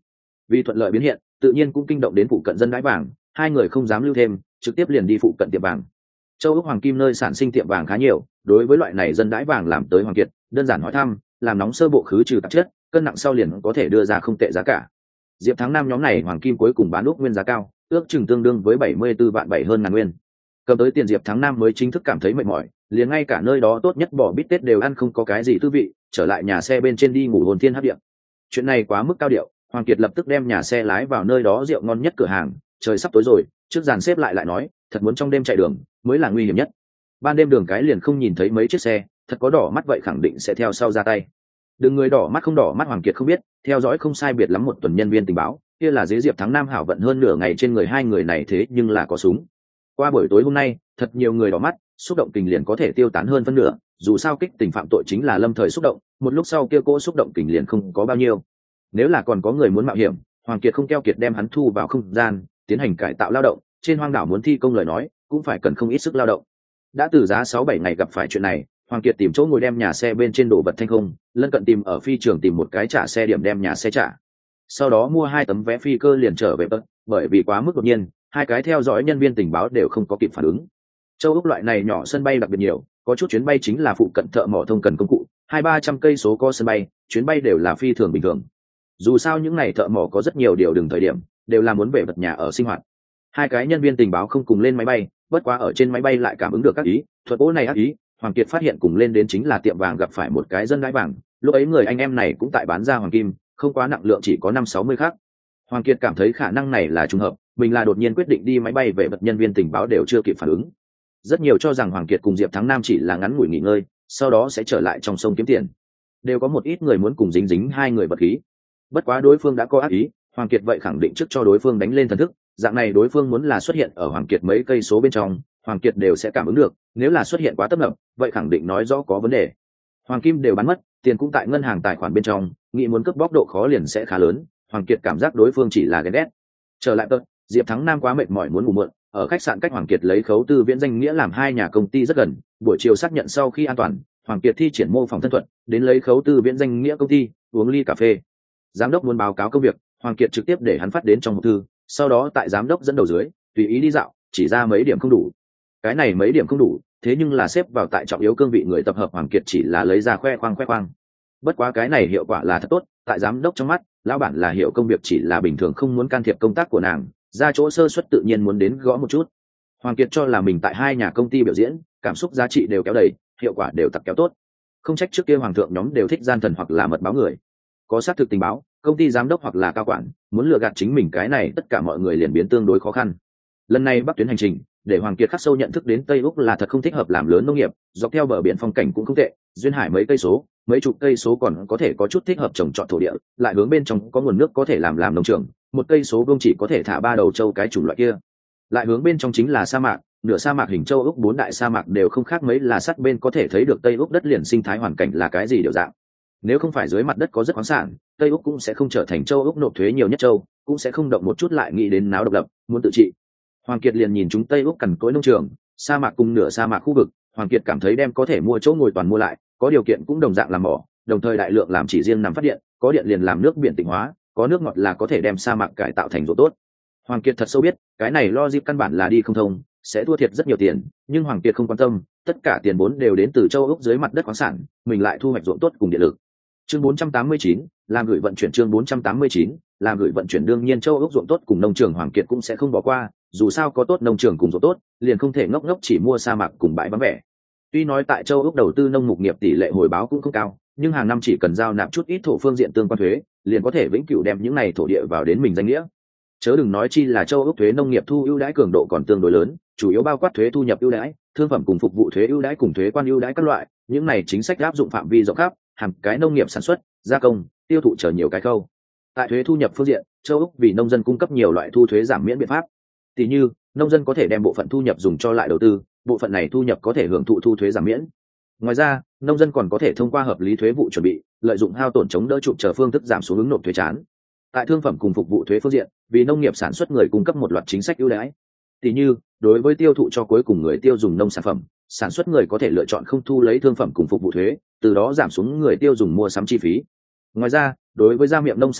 Vì thuận lợi biến hiện, tự nhiên cũng kinh động đến phụ cận dân đãi vàng, hai người không dám lưu thêm, trực tiếp liền đi phụ cận tiệm vàng. Châu Úc Hoàng Kim nơi sản sinh tiệm vàng khá nhiều, đối với loại này dân đãi vàng làm tới Hoàng Kiệt, đơn giản hỏi thăm, làm nóng sơ bộ khứ trừ tạp chất, cân nặng sau liền có thể đưa ra không tệ giá cả. Diệp Thắng Nam nhóm này Hoàng Kim cuối cùng bán úc nguyên giá cao, ước chừng tương đương với 74 vạn 7 hơn ngàn nguyên. Cầm tới tiền Diệp Thắng Nam mới chính thức cảm thấy mệt mỏi, liền ngay cả nơi đó tốt nhất bò bít tết đều ăn không có cái gì tư vị, trở lại nhà xe bên trên đi ngủ hồn thiên hấp điện. Chuyện này quá mức cao điệu, Hoàng Kiệt lập tức đem nhà xe lái vào nơi đó rượu ngon nhất cửa hàng, trời sắp tối rồi, trước dàn xếp lại nói, thật muốn trong đêm chạy đường mới là nguy hiểm nhất. Ban đêm đường cái liền không nhìn thấy mấy chiếc xe, thật có đỏ mắt vậy khẳng định sẽ theo sau ra tay. Đừng người đỏ mắt không đỏ mắt Hoàng Kiệt không biết, theo dõi không sai biệt lắm một tuần nhân viên tình báo, kia là dưới Diệp Thắng Nam hảo vận hơn nửa ngày trên người hai người này thế nhưng là có súng. Qua buổi tối hôm nay, thật nhiều người đỏ mắt, xúc động tình liền có thể tiêu tán hơn phân nửa, dù sao kích tình phạm tội chính là lâm thời xúc động, một lúc sau kia cỗ xúc động tình liền không có bao nhiêu. Nếu là còn có người muốn mạo hiểm, Hoàng Kiệt không keo kiệt đem hắn thu vào không gian, tiến hành cải tạo lao động, trên hoang đảo muốn thi công lời nói, cũng phải cần không ít sức lao động. Đã từ giá 6-7 ngày gặp phải chuyện này, Hoàng Kiệt tìm chỗ ngồi đem nhà xe bên trên đổ vật thanh không, lân cận tìm ở phi trường tìm một cái trả xe điểm đem nhà xe trả. Sau đó mua 2 tấm vé phi cơ liền trở về Bắc, bởi vì quá mức đột nhiên, hai cái theo dõi nhân viên tình báo đều không có kịp phản ứng. Châu Úc loại này nhỏ sân bay đặc biệt nhiều, có chút chuyến bay chính là phụ cận thợ mỏ thông cần công cụ, 200-300 cây số có sân bay, chuyến bay đều là phi thường bình thường. Dù sao những ngày thợ mỏ có rất nhiều điều đường thời điểm, đều là muốn về vật nhà ở sinh hoạt. Hai cái nhân viên tình báo không cùng lên máy bay, bất quá ở trên máy bay lại cảm ứng được các ý, thuật bố này ác ý, Hoàng Kiệt phát hiện cùng lên đến chính là tiệm vàng gặp phải một cái dân đãi vàng, lúc ấy người anh em này cũng tại bán ra hoàng kim, không quá nặng lượng chỉ có 50-60 khác. Hoàng Kiệt cảm thấy khả năng này là trùng hợp, mình là đột nhiên quyết định đi máy bay về vật nhân viên tình báo đều chưa kịp phản ứng. Rất nhiều cho rằng Hoàng Kiệt cùng Diệp Thắng Nam chỉ là ngắn ngủi nghỉ ngơi, sau đó sẽ trở lại trong sông kiếm tiền. Đều có một ít người muốn cùng dính hai người vật khí. Bất quá đối phương đã có ác ý, Hoàng Kiệt vậy khẳng định trước cho đối phương đánh lên thần thức, dạng này đối phương muốn là xuất hiện ở Hoàng Kiệt mấy cây số bên trong, Hoàng Kiệt đều sẽ cảm ứng được, nếu là xuất hiện quá tấp nập, vậy khẳng định nói rõ có vấn đề. Hoàng kim đều bán mất, tiền cũng tại ngân hàng tài khoản bên trong, nghĩ muốn cướp bóc độ khó liền sẽ khá lớn, Hoàng Kiệt cảm giác đối phương chỉ là ghen ghét. Trở lại Tật, Diệp Thắng Nam quá mệt mỏi muốn ngủ muộn, ở khách sạn cách Hoàng Kiệt lấy khấu tư viễn danh nghĩa làm hai nhà công ty rất gần, buổi chiều xác nhận sau khi an toàn, Hoàng Kiệt thi triển mô phỏng thân thuật, đến lấy khấu tư viễn danh nghĩa công ty, uống ly cà phê. Giám đốc muốn báo cáo công việc, Hoàng Kiệt trực tiếp để hắn phát đến trong hộp thư, sau đó tại giám đốc dẫn đầu dưới, tùy ý đi dạo, chỉ ra mấy điểm không đủ. Cái này mấy điểm không đủ, thế nhưng là xếp vào tại trọng yếu cương vị người tập hợp Hoàng Kiệt chỉ là lấy ra khoe khoang. Bất quá cái này hiệu quả là thật tốt, tại giám đốc trong mắt, lão bản là hiểu công việc chỉ là bình thường không muốn can thiệp công tác của nàng, ra chỗ sơ suất tự nhiên muốn đến gõ một chút. Hoàng Kiệt cho là mình tại hai nhà công ty biểu diễn, cảm xúc giá trị đều kéo đầy, hiệu quả đều tặc kéo tốt. Không trách trước kia hoàng thượng nhóm đều thích gian thần hoặc là mật báo người. Có xác thực tình báo, công ty giám đốc hoặc là cao quản, muốn lừa gạt chính mình cái này tất cả mọi người liền biến tương đối khó khăn. Lần này Bắc tuyến hành trình, để Hoàng Kiệt khắc sâu nhận thức đến Tây Úc là thật không thích hợp làm lớn nông nghiệp, dọc theo bờ biển phong cảnh cũng không tệ, duyên hải mấy cây số, mấy chục cây số còn có thể có chút thích hợp trồng trọt thổ địa, lại hướng bên trong có nguồn nước có thể làm nông trường, một cây số vương chỉ có thể thả 3 đầu trâu cái chủng loại kia. Lại hướng bên trong chính là sa mạc, nửa sa mạc hình châu Úc 4 đại sa mạc đều không khác mấy là sát bên có thể thấy được Tây Úc đất liền sinh thái hoàn cảnh là cái gì đều dạng. Nếu không phải dưới mặt đất có rất khoáng sản, Tây Úc cũng sẽ không trở thành châu Úc nộp thuế nhiều nhất châu, cũng sẽ không động một chút lại nghĩ đến náo độc lập, muốn tự trị. Hoàng Kiệt liền nhìn chúng Tây Úc cằn cỗi nông trường, sa mạc cùng nửa sa mạc khu vực, Hoàng Kiệt cảm thấy đem có thể mua chỗ ngồi toàn mua lại, có điều kiện cũng đồng dạng làm mỏ, đồng thời đại lượng làm chỉ riêng nằm phát điện, có điện liền làm nước biển tịnh hóa, có nước ngọt là có thể đem sa mạc cải tạo thành ruộng tốt. Hoàng Kiệt thật sâu biết, cái này logic căn bản là đi không thông, sẽ thua thiệt rất nhiều tiền, nhưng Hoàng Kiệt không quan tâm, tất cả tiền vốn đều đến từ châu Úc dưới mặt đất khoáng sản, mình lại thu hoạch ruộng tốt cùng điện lực. Chương 489, làm gửi vận chuyển chương 489, làm gửi vận chuyển đương nhiên châu Úc ruộng tốt cùng nông trường Hoàng Kiệt cũng sẽ không bỏ qua, dù sao có tốt nông trường cùng ruộng tốt, liền không thể ngốc ngốc chỉ mua sa mạc cùng bãi vắng vẻ. Tuy nói tại châu Úc đầu tư nông mục nghiệp tỷ lệ hồi báo cũng không cao, nhưng hàng năm chỉ cần giao nạp chút ít thổ phương diện tương quan thuế, liền có thể vĩnh cửu đem những này thổ địa vào đến mình danh nghĩa. Chớ đừng nói chi là châu Úc thuế nông nghiệp thu ưu đãi cường độ còn tương đối lớn, chủ yếu bao quát thuế thu nhập ưu đãi, thương phẩm cùng phục vụ thuế ưu đãi cùng thuế quan ưu đãi các loại, những này chính sách áp dụng phạm vi rộng khắp, hàng cái nông nghiệp sản xuất, gia công, tiêu thụ chờ nhiều cái khâu. Tại thuế thu nhập phương diện, châu Úc vì nông dân cung cấp nhiều loại thu thuế giảm miễn biện pháp. Tỷ như, nông dân có thể đem bộ phận thu nhập dùng cho lại đầu tư, bộ phận này thu nhập có thể hưởng thụ thu thuế giảm miễn. Ngoài ra, nông dân còn có thể thông qua hợp lý thuế vụ chuẩn bị, lợi dụng hao tổn chống đỡ chụp chờ phương thức giảm xuống ứng nộp thuế chán. Tại thương phẩm cùng phục vụ thuế phương diện, vì nông nghiệp sản xuất người cung cấp một loạt chính sách ưu đãi. Tỷ như, đối với tiêu thụ cho cuối cùng người tiêu dùng nông sản phẩm, sản xuất người có thể lựa chọn không thu lấy thương phẩm cùng phục vụ thuế, từ đó giảm xuống người tiêu dùng mua sắm chi phí. Ngoài ra, đối với gia miệng nông sản phẩm,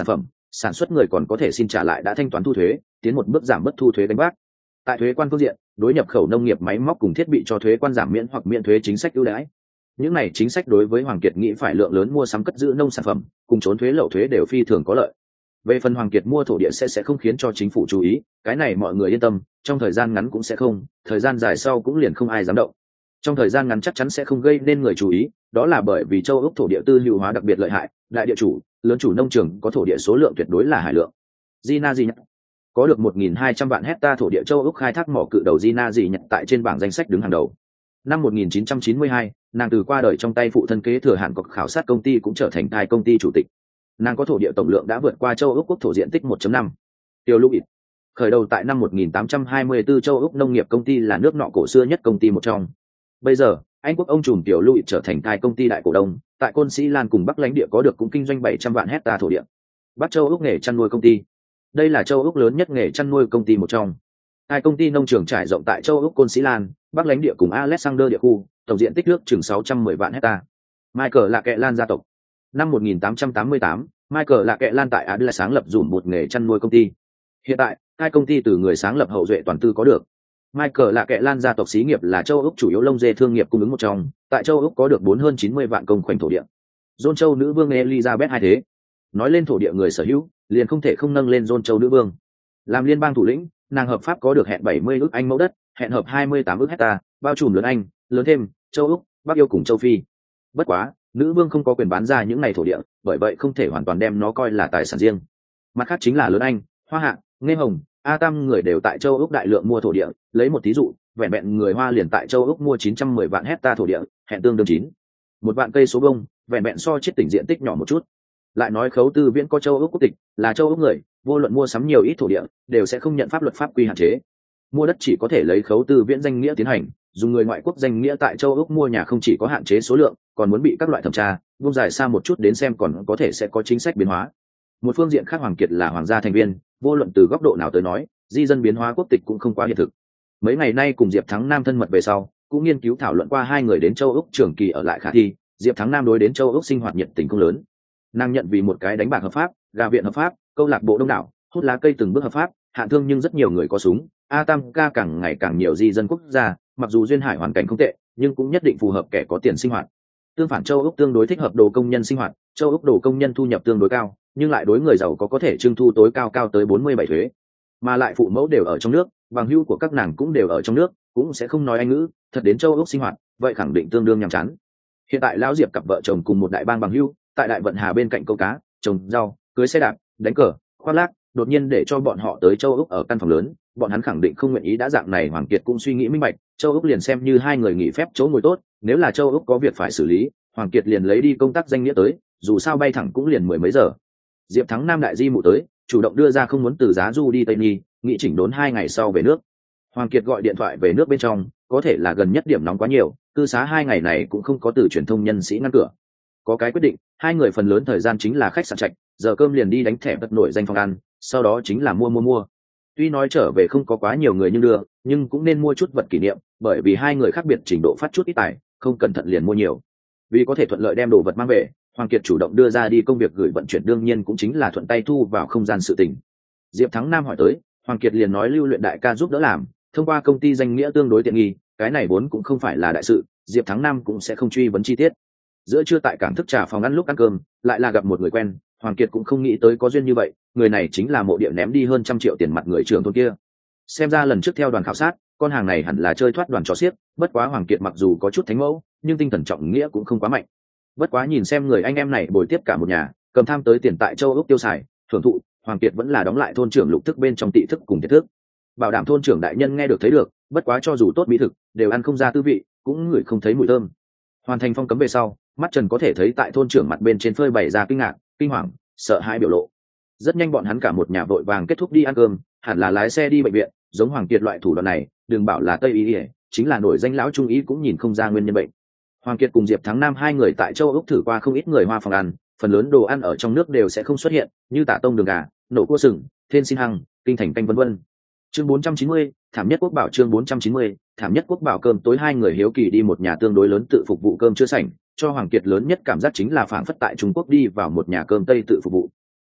sản xuất người còn có thể xin trả lại đã thanh toán thu thuế, tiến một bước giảm bớt thu thuế đánh bác. Tại thuế quan phương diện, đối nhập khẩu nông nghiệp máy móc cùng thiết bị cho thuế quan giảm miễn hoặc miễn thuế chính sách ưu đãi. Những này chính sách đối với Hoàng Kiệt nghĩ phải lượng lớn mua sắm cất giữ nông sản phẩm, cùng trốn thuế lậu thuế đều phi thường có lợi. Về phần Hoàng Kiệt mua thổ địa sẽ không khiến cho chính phủ chú ý, cái này mọi người yên tâm, trong thời gian ngắn cũng sẽ không, thời gian dài sau cũng liền không ai dám động. Trong thời gian ngắn chắc chắn sẽ không gây nên người chú ý, đó là bởi vì châu Úc thổ địa tư hữu hóa đặc biệt lợi hại, đại địa chủ, lớn chủ nông trường có thổ địa số lượng tuyệt đối là hải lượng. Gina gì nhỉ? Có được 1.200 vạn hecta thổ địa châu Úc khai thác mỏ cự đầu Gina gì nhỉ tại trên bảng danh sách đứng hàng đầu. Năm 1992, nàng từ qua đời trong tay phụ thân kế thừa hạn cọc khảo sát công ty cũng trở thành thai công ty chủ tịch. Nàng có thổ địa tổng lượng đã vượt qua châu Úc quốc thổ diện tích 1.5 tiêu lũ ít. Khởi đầu tại năm 1824 châu Úc nông nghiệp công ty là nước nọ cổ xưa nhất công ty một trong. Bây giờ, Anh quốc ông trùm tiểu Louis trở thành thai công ty đại cổ đông, tại Côn Sĩ Lan cùng Bắc lãnh địa có được cũng kinh doanh 700 vạn hecta thổ địa. Bắc châu Úc nghề chăn nuôi công ty. Đây là châu Úc lớn nhất nghề chăn nuôi công ty một trong. Hai công ty nông trường trải rộng tại châu Úc Côn Sĩ Lan, Bắc lãnh địa cùng Alexander địa khu, tổng diện tích nước chừng 610 vạn hecta. Michael là kệ Lan gia tộc. Năm 1888, Michael là kệ Lan tại Adelaide sáng lập dùm một nghề chăn nuôi công ty. Hiện tại, hai công ty từ người sáng lập hậu duệ toàn tư có được. Michael là kệ Lan gia tộc xí nghiệp là châu Úc chủ yếu lông dê thương nghiệp cung ứng một trong, tại châu Úc có được hơn 90 vạn công khoảnh thổ địa. John Châu nữ vương Elizabeth hai thế. Nói lên thổ địa người sở hữu, liền không thể không nâng lên John Châu nữ vương. Làm liên bang thủ lĩnh, nàng hợp pháp có được hẹn 70 ức Anh mẫu đất, hẹn hợp 28 ức hecta, bao trùm lớn Anh, lớn thêm, châu Úc, Bắc Yêu cùng châu Phi. Bất quá, nữ vương không có quyền bán ra những này thổ địa, bởi vậy không thể hoàn toàn đem nó coi là tài sản riêng. Mặt khác chính là lớn Anh, Hoa Hạ, Nghe Hồng, A Tam người đều tại châu Úc đại lượng mua thổ địa, lấy một thí dụ, vẹn vẹn người Hoa liền tại châu Úc mua 910 vạn hecta thổ địa, hẹn tương đương 1 vạn cây số vuông, vẹn vẹn so chiết tỉnh diện tích nhỏ một chút. Lại nói Khấu Tư Viễn có châu Úc quốc tịch, là châu Úc người, vô luận mua sắm nhiều ít thổ địa, đều sẽ không nhận pháp luật pháp quy hạn chế. Mua đất chỉ có thể lấy Khấu Tư Viễn danh nghĩa tiến hành, dùng người ngoại quốc danh nghĩa tại châu Úc mua nhà không chỉ có hạn chế số lượng, còn muốn bị các loại thẩm tra, vung dài xa một chút đến xem còn có thể sẽ có chính sách biến hóa. Một phương diện khác Hoàng Kiệt là hoàng gia thành viên, vô luận từ góc độ nào tới nói, di dân biến hóa quốc tịch cũng không quá hiện thực. Mấy ngày nay cùng Diệp Thắng Nam thân mật về sau, cũng nghiên cứu thảo luận qua hai người đến châu Úc trường kỳ ở lại khả thi. Diệp Thắng Nam đối đến châu Úc sinh hoạt nhiệt tình không lớn. Nàng nhận vì một cái đánh bạc hợp pháp, gà viện hợp pháp, câu lạc bộ đông đảo, hút lá cây từng bước hợp pháp, hạn thương nhưng rất nhiều người có súng. A Tam ca càng ngày càng nhiều di dân quốc gia, mặc dù duyên hải hoàn cảnh không tệ, nhưng cũng nhất định phù hợp kẻ có tiền sinh hoạt. Tương phản châu Úc tương đối thích hợp đồ công nhân sinh hoạt, châu Úc đồ công nhân thu nhập tương đối cao, nhưng lại đối người giàu có thể trưng thu tối cao tới 47 thuế. Mà lại phụ mẫu đều ở trong nước, bằng hữu của các nàng cũng đều ở trong nước, cũng sẽ không nói Anh ngữ, thật đến châu Úc sinh hoạt, vậy khẳng định tương đương nhàm chán. Hiện tại lão Diệp cặp vợ chồng cùng một đại bang bằng hữu, tại Đại Vận Hà bên cạnh câu cá, trồng rau, cưới xe đạp, đánh cờ, khoác lác, đột nhiên để cho bọn họ tới châu Úc ở căn phòng lớn, bọn hắn khẳng định không nguyện ý. Đã dạng này Hoàng Kiệt cũng suy nghĩ minh bạch, châu Úc liền xem như hai người nghỉ phép chỗ ngồi tốt, nếu là châu Úc có việc phải xử lý, Hoàng Kiệt liền lấy đi công tác danh nghĩa tới, dù sao bay thẳng cũng liền 10 mấy giờ. Diệp Thắng Nam đại di mụ tới, chủ động đưa ra không muốn từ Giá Du đi Tây Nhi, nghĩ chỉnh đốn 2 ngày sau về nước. Hoàng Kiệt gọi điện thoại về nước bên trong, có thể là gần nhất điểm nóng quá nhiều, cư xá 2 ngày này cũng không có từ truyền thông nhân sĩ ngăn cửa. Có cái quyết định, hai người phần lớn thời gian chính là khách sạn trạch, giờ cơm liền đi đánh thẻ vật nổi danh phòng ăn, sau đó chính là mua. Tuy nói trở về không có quá nhiều người nhưng cũng nên mua chút vật kỷ niệm, bởi vì hai người khác biệt trình độ phát chút ít tài, không cẩn thận liền mua nhiều. Vì có thể thuận lợi đem đồ vật mang về, Hoàng Kiệt chủ động đưa ra đi công việc gửi vận chuyển, đương nhiên cũng chính là thuận tay thu vào không gian sự tình. Diệp Thắng Nam hỏi tới, Hoàng Kiệt liền nói lưu luyện đại ca giúp đỡ làm, thông qua công ty danh nghĩa tương đối tiện nghi, cái này vốn cũng không phải là đại sự, Diệp Thắng Nam cũng sẽ không truy vấn chi tiết. Giữa trưa tại cảng thức trà phòng ăn lúc ăn cơm, lại là gặp một người quen, Hoàng Kiệt cũng không nghĩ tới có duyên như vậy, người này chính là mộ địa ném đi hơn 100 triệu tiền mặt người trưởng thôn kia. Xem ra lần trước theo đoàn khảo sát, con hàng này hẳn là chơi thoát đoàn trò xiếc, bất quá Hoàng Kiệt mặc dù có chút thánh mẫu, nhưng tinh thần trọng nghĩa cũng không quá mạnh. Bất quá nhìn xem người anh em này bồi tiếp cả một nhà, cầm tham tới tiền tại châu Úc tiêu xài, thưởng thụ, Hoàng Kiệt vẫn là đóng lại thôn trưởng lục thức bên trong tị thức cùng tiết thức, bảo đảm thôn trưởng đại nhân nghe được thấy được, bất quá cho dù tốt mỹ thực, đều ăn không ra tư vị, cũng ngửi không thấy mùi thơm. Hoàn thành phong cấm về sau, mắt Trần có thể thấy tại thôn trưởng mặt bên trên phơi bày ra kinh ngạc, kinh hoàng, sợ hãi biểu lộ. Rất nhanh bọn hắn cả một nhà vội vàng kết thúc đi ăn cơm, hẳn là lái xe đi bệnh viện, giống Hoàng Kiệt loại thủ đoạn này, đừng bảo là Tây y, chính là nổi danh lão trung y cũng nhìn không ra nguyên nhân bệnh. Hoàng Kiệt cùng Diệp Thắng Nam hai người tại châu Úc thử qua không ít người Hoa phòng ăn, phần lớn đồ ăn ở trong nước đều sẽ không xuất hiện, như tả tông đường gà, nổ cua sừng, thiên xin hăng, kinh thành canh vân vân. Chương 490, thảm nhất quốc bảo. Chương 490, thảm nhất quốc bảo. Cơm tối hai người hiếu kỳ đi một nhà tương đối lớn tự phục vụ cơm chưa sảnh, cho Hoàng Kiệt lớn nhất cảm giác chính là phảng phất tại Trung Quốc đi vào một nhà cơm Tây tự phục vụ.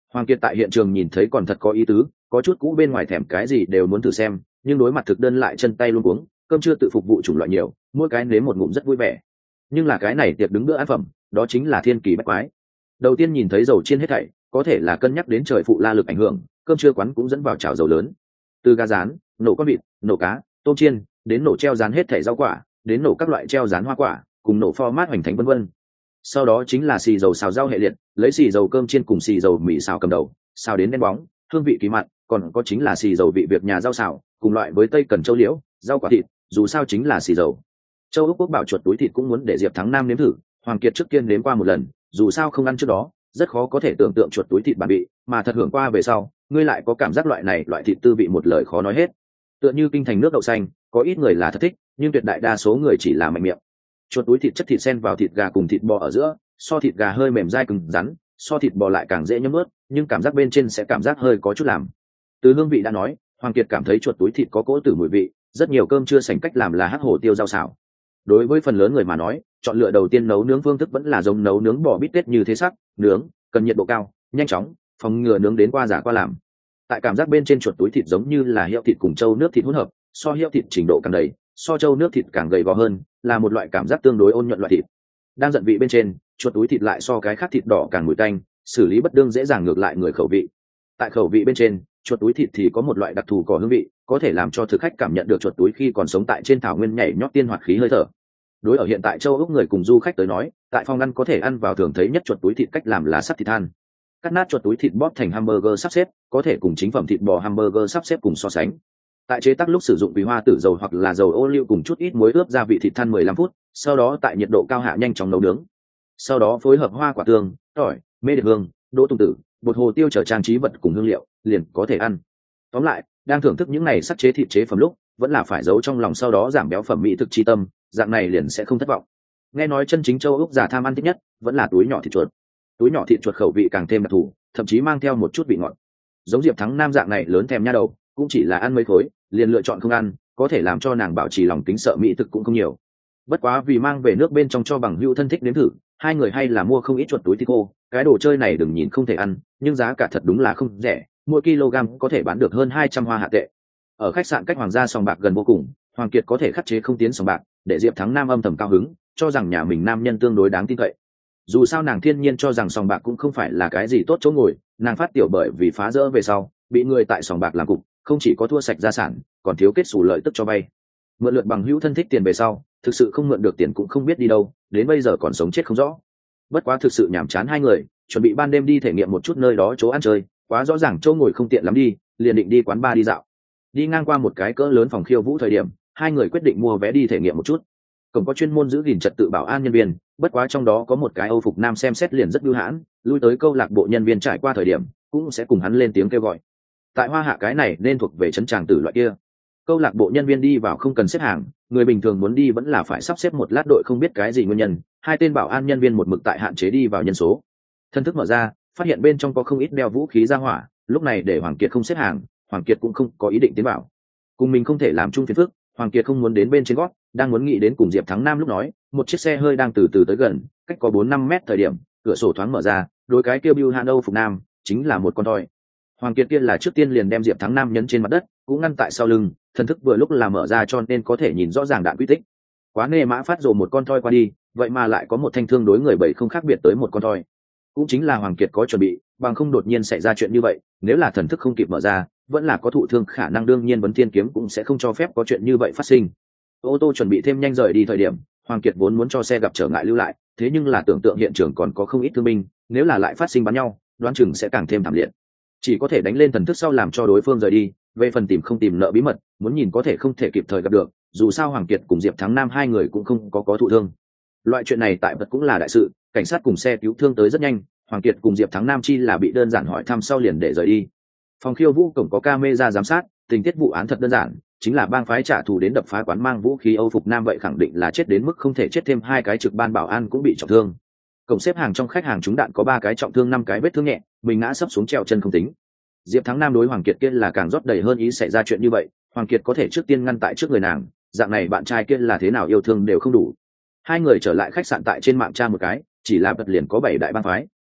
Hoàng Kiệt tại hiện trường nhìn thấy còn thật có ý tứ, có chút cũ bên ngoài thèm cái gì đều muốn thử xem, nhưng đối mặt thực đơn lại chân tay luống cuống, cơm chưa tự phục vụ chủng loại nhiều, mỗi cái nếm một ngụm rất vui vẻ. Nhưng là cái này tiệc đứng bữa ăn phẩm, đó chính là thiên kỳ bách quái. Đầu tiên nhìn thấy dầu chiên hết thảy, có thể là cân nhắc đến trời phụ la lực ảnh hưởng, cơm trưa quán cũng dẫn vào chảo dầu lớn. Từ gà rán, nổ con vịt, nổ cá, tôm chiên, đến nổ treo rán hết thảy rau quả, đến nổ các loại treo rán hoa quả, cùng nổ format hoành thánh vân vân. Sau đó chính là xì dầu xào rau hệ liệt, lấy xì dầu cơm chiên cùng xì dầu mì xào cầm đầu, xào đến đen bóng, hương vị kỳ mặn, còn có chính là xì dầu vị việc nhà rau xào, cùng loại với tây cần châu liễu, rau quả thịt, dù sao chính là xì dầu. Châu Úc Quốc bảo chuột túi thịt cũng muốn để Diệp Thắng Nam nếm thử, Hoàng Kiệt trước tiên nếm qua một lần, dù sao không ăn trước đó, rất khó có thể tưởng tượng chuột túi thịt bản vị, mà thật hưởng qua về sau, ngươi lại có cảm giác loại thịt tư vị một lời khó nói hết. Tựa như kinh thành nước đậu xanh, có ít người là thật thích, nhưng tuyệt đại đa số người chỉ là mạnh miệng. Chuột túi thịt chất thịt xen vào thịt gà cùng thịt bò ở giữa, so thịt gà hơi mềm dai cứng rắn, so thịt bò lại càng dễ nhấm ướt, nhưng cảm giác bên trên sẽ cảm giác hơi có chút làm. Từ hương vị đã nói, Hoàng Kiệt cảm thấy chuột túi thịt có cỗ tử mùi vị, rất nhiều cơm chưa sành cách làm là hắc hổ tiêu rau xào. Đối với phần lớn người mà nói, chọn lựa đầu tiên nấu nướng phương thức vẫn là giống nấu nướng bò bít tết như thế sắc, nướng, cần nhiệt độ cao, nhanh chóng, phòng ngừa nướng đến qua giả qua làm. Tại cảm giác bên trên chuột túi thịt giống như là heo thịt cùng trâu nước thịt hỗn hợp, so heo thịt trình độ càng đầy, so trâu nước thịt càng gầy gò hơn, là một loại cảm giác tương đối ôn nhuận loại thịt. Đang giận vị bên trên, chuột túi thịt lại so cái khác thịt đỏ càng mùi tanh, xử lý bất đương dễ dàng ngược lại người khẩu vị. Tại khẩu vị bên trên, chuột túi thịt thì có một loại đặc thù cỏ hương vị, có thể làm cho thực khách cảm nhận được chuột túi khi còn sống tại trên thảo nguyên nhảy nhót tiên hoạt khí hơi thở. Đối ở hiện tại châu Úc người cùng du khách tới nói, tại phòng ăn có thể ăn vào thường thấy nhất chuột túi thịt cách làm là sắp thịt than. Cắt nát chuột túi thịt bóp thành hamburger sắp xếp, có thể cùng chính phẩm thịt bò hamburger sắp xếp cùng so sánh. Tại chế tác lúc sử dụng quý hoa tử dầu hoặc là dầu ô liu cùng chút ít muối ướp gia vị thịt than 15 phút, sau đó tại nhiệt độ cao hạ nhanh chóng nấu nướng. Sau đó phối hợp hoa quả tương, tỏi, mê đệt hương, đỗ tùng tử, bột hồ tiêu trở trang trí vật cùng hương liệu, liền có thể ăn. Tóm lại, đang thưởng thức những này sắc chế thịt chế phẩm lúc, vẫn là phải giấu trong lòng sau đó giảm béo phẩm mỹ thực chi tâm, dạng này liền sẽ không thất vọng. Nghe nói chân chính châu Úc già tham ăn thích nhất vẫn là túi nhỏ thịt chuột. Túi nhỏ thịt chuột khẩu vị càng thêm đặc thù, thậm chí mang theo một chút vị ngọt. Giống Diệp Thắng Nam dạng này lớn thèm nha đầu, cũng chỉ là ăn mấy khối, liền lựa chọn không ăn, có thể làm cho nàng bảo trì lòng kính sợ mỹ thực cũng không nhiều. Bất quá vì mang về nước bên trong cho bằng hữu thân thích nếm thử, hai người hay là mua không ít chuột túi thịt khô. Cái đồ chơi này đừng nhìn không thể ăn, nhưng giá cả thật đúng là không rẻ, mỗi kg có thể bán được hơn 200 hoa hạ tệ. Ở khách sạn cách Hoàng gia sòng bạc gần vô cùng, Hoàng Kiệt có thể khắc chế không tiến sòng bạc, để Diệp Thắng Nam âm thầm cao hứng, cho rằng nhà mình nam nhân tương đối đáng tin cậy. Dù sao nàng thiên nhiên cho rằng sòng bạc cũng không phải là cái gì tốt chỗ ngồi, nàng phát tiểu bởi vì phá rỡ về sau, bị người tại sòng bạc làm cục, không chỉ có thua sạch gia sản, còn thiếu kết sủ lợi tức cho vay. Mượn lượt bằng hữu thân thích tiền về sau, thực sự không mượn được tiền cũng không biết đi đâu, đến bây giờ còn sống chết không rõ. Bất quá thực sự nhàm chán hai người, chuẩn bị ban đêm đi thể nghiệm một chút nơi đó chỗ ăn chơi, quá rõ ràng chỗ ngồi không tiện lắm đi, liền định đi quán bar đi dạo. Đi ngang qua một cái cỡ lớn phòng khiêu vũ thời điểm, hai người quyết định mua vé đi thể nghiệm một chút. Cổng có chuyên môn giữ gìn trật tự bảo an nhân viên, bất quá trong đó có một cái Âu phục nam xem xét liền rất bưu hãn, lui tới câu lạc bộ nhân viên trải qua thời điểm, cũng sẽ cùng hắn lên tiếng kêu gọi. Tại Hoa Hạ cái này nên thuộc về trấn tràng tử loại kia. Câu lạc bộ nhân viên đi vào không cần xếp hàng, người bình thường muốn đi vẫn là phải sắp xếp một lát đội, không biết cái gì nguyên nhân, hai tên bảo an nhân viên một mực tại hạn chế đi vào nhân số. Thân thức mở ra, phát hiện bên trong có không ít đeo vũ khí ra hỏa, lúc này để Hoàng Kiệt không xếp hàng, Hoàng Kiệt cũng không có ý định tiến vào. Cùng mình không thể làm chung phiền phức, Hoàng Kiệt không muốn đến bên trên gót, đang muốn nghĩ đến cùng Diệp Thắng Nam lúc nói, một chiếc xe hơi đang từ từ tới gần, cách có 4-5 mét thời điểm, cửa sổ thoáng mở ra, đối cái kêu bưu hạn Âu phục nam, chính là một con thoi. Hoàng Kiệt kia là trước tiên liền đem Diệp Thắng Nam nhấn trên mặt đất, cũng ngăn tại sau lưng, thần thức vừa lúc là mở ra cho nên có thể nhìn rõ ràng đạn quy tích. Quá nề mã phát rồ một con thoi qua đi, vậy mà lại có một thanh thương đối người bảy không khác biệt tới một con thoi. Cũng chính là Hoàng Kiệt có chuẩn bị, bằng không đột nhiên xảy ra chuyện như vậy, nếu là thần thức không kịp mở ra, vẫn là có thụ thương khả năng, đương nhiên Vấn Thiên Kiếm cũng sẽ không cho phép có chuyện như vậy phát sinh. Ô tô chuẩn bị thêm nhanh rời đi thời điểm, Hoàng Kiệt vốn muốn cho xe gặp trở ngại lưu lại, thế nhưng là tưởng tượng hiện trường còn có không ít thương binh, nếu là lại phát sinh bắn nhau, đoán chừng sẽ càng thêm thảm liệt. Chỉ có thể đánh lên thần thức sau làm cho đối phương rời đi, về phần tìm không tìm nợ bí mật, muốn nhìn có thể không thể kịp thời gặp được, dù sao Hoàng Kiệt cùng Diệp Thắng Nam hai người cũng không có thụ thương. Loại chuyện này tại vật cũng là đại sự, cảnh sát cùng xe cứu thương tới rất nhanh, Hoàng Kiệt cùng Diệp Thắng Nam chi là bị đơn giản hỏi thăm sau liền để rời đi. Phòng khiêu vũ cổng có camera giám sát, tình tiết vụ án thật đơn giản, chính là bang phái trả thù đến đập phá quán mang vũ khí Âu phục nam, vậy khẳng định là chết đến mức không thể chết thêm, hai cái trực ban bảo an cũng bị trọng thương. Cổng xếp hàng trong khách hàng trúng đạn có 3 cái trọng thương, 5 cái vết thương nhẹ, mình ngã sấp xuống trèo chân không tính. Diệp Thắng Nam đối Hoàng Kiệt kia là càng rót đầy hơn ý xảy ra chuyện như vậy, Hoàng Kiệt có thể trước tiên ngăn tại trước người nàng, dạng này bạn trai kia là thế nào yêu thương đều không đủ. Hai người trở lại khách sạn tại trên mạng tra một cái, chỉ là bật liền có 7 đại bang phái,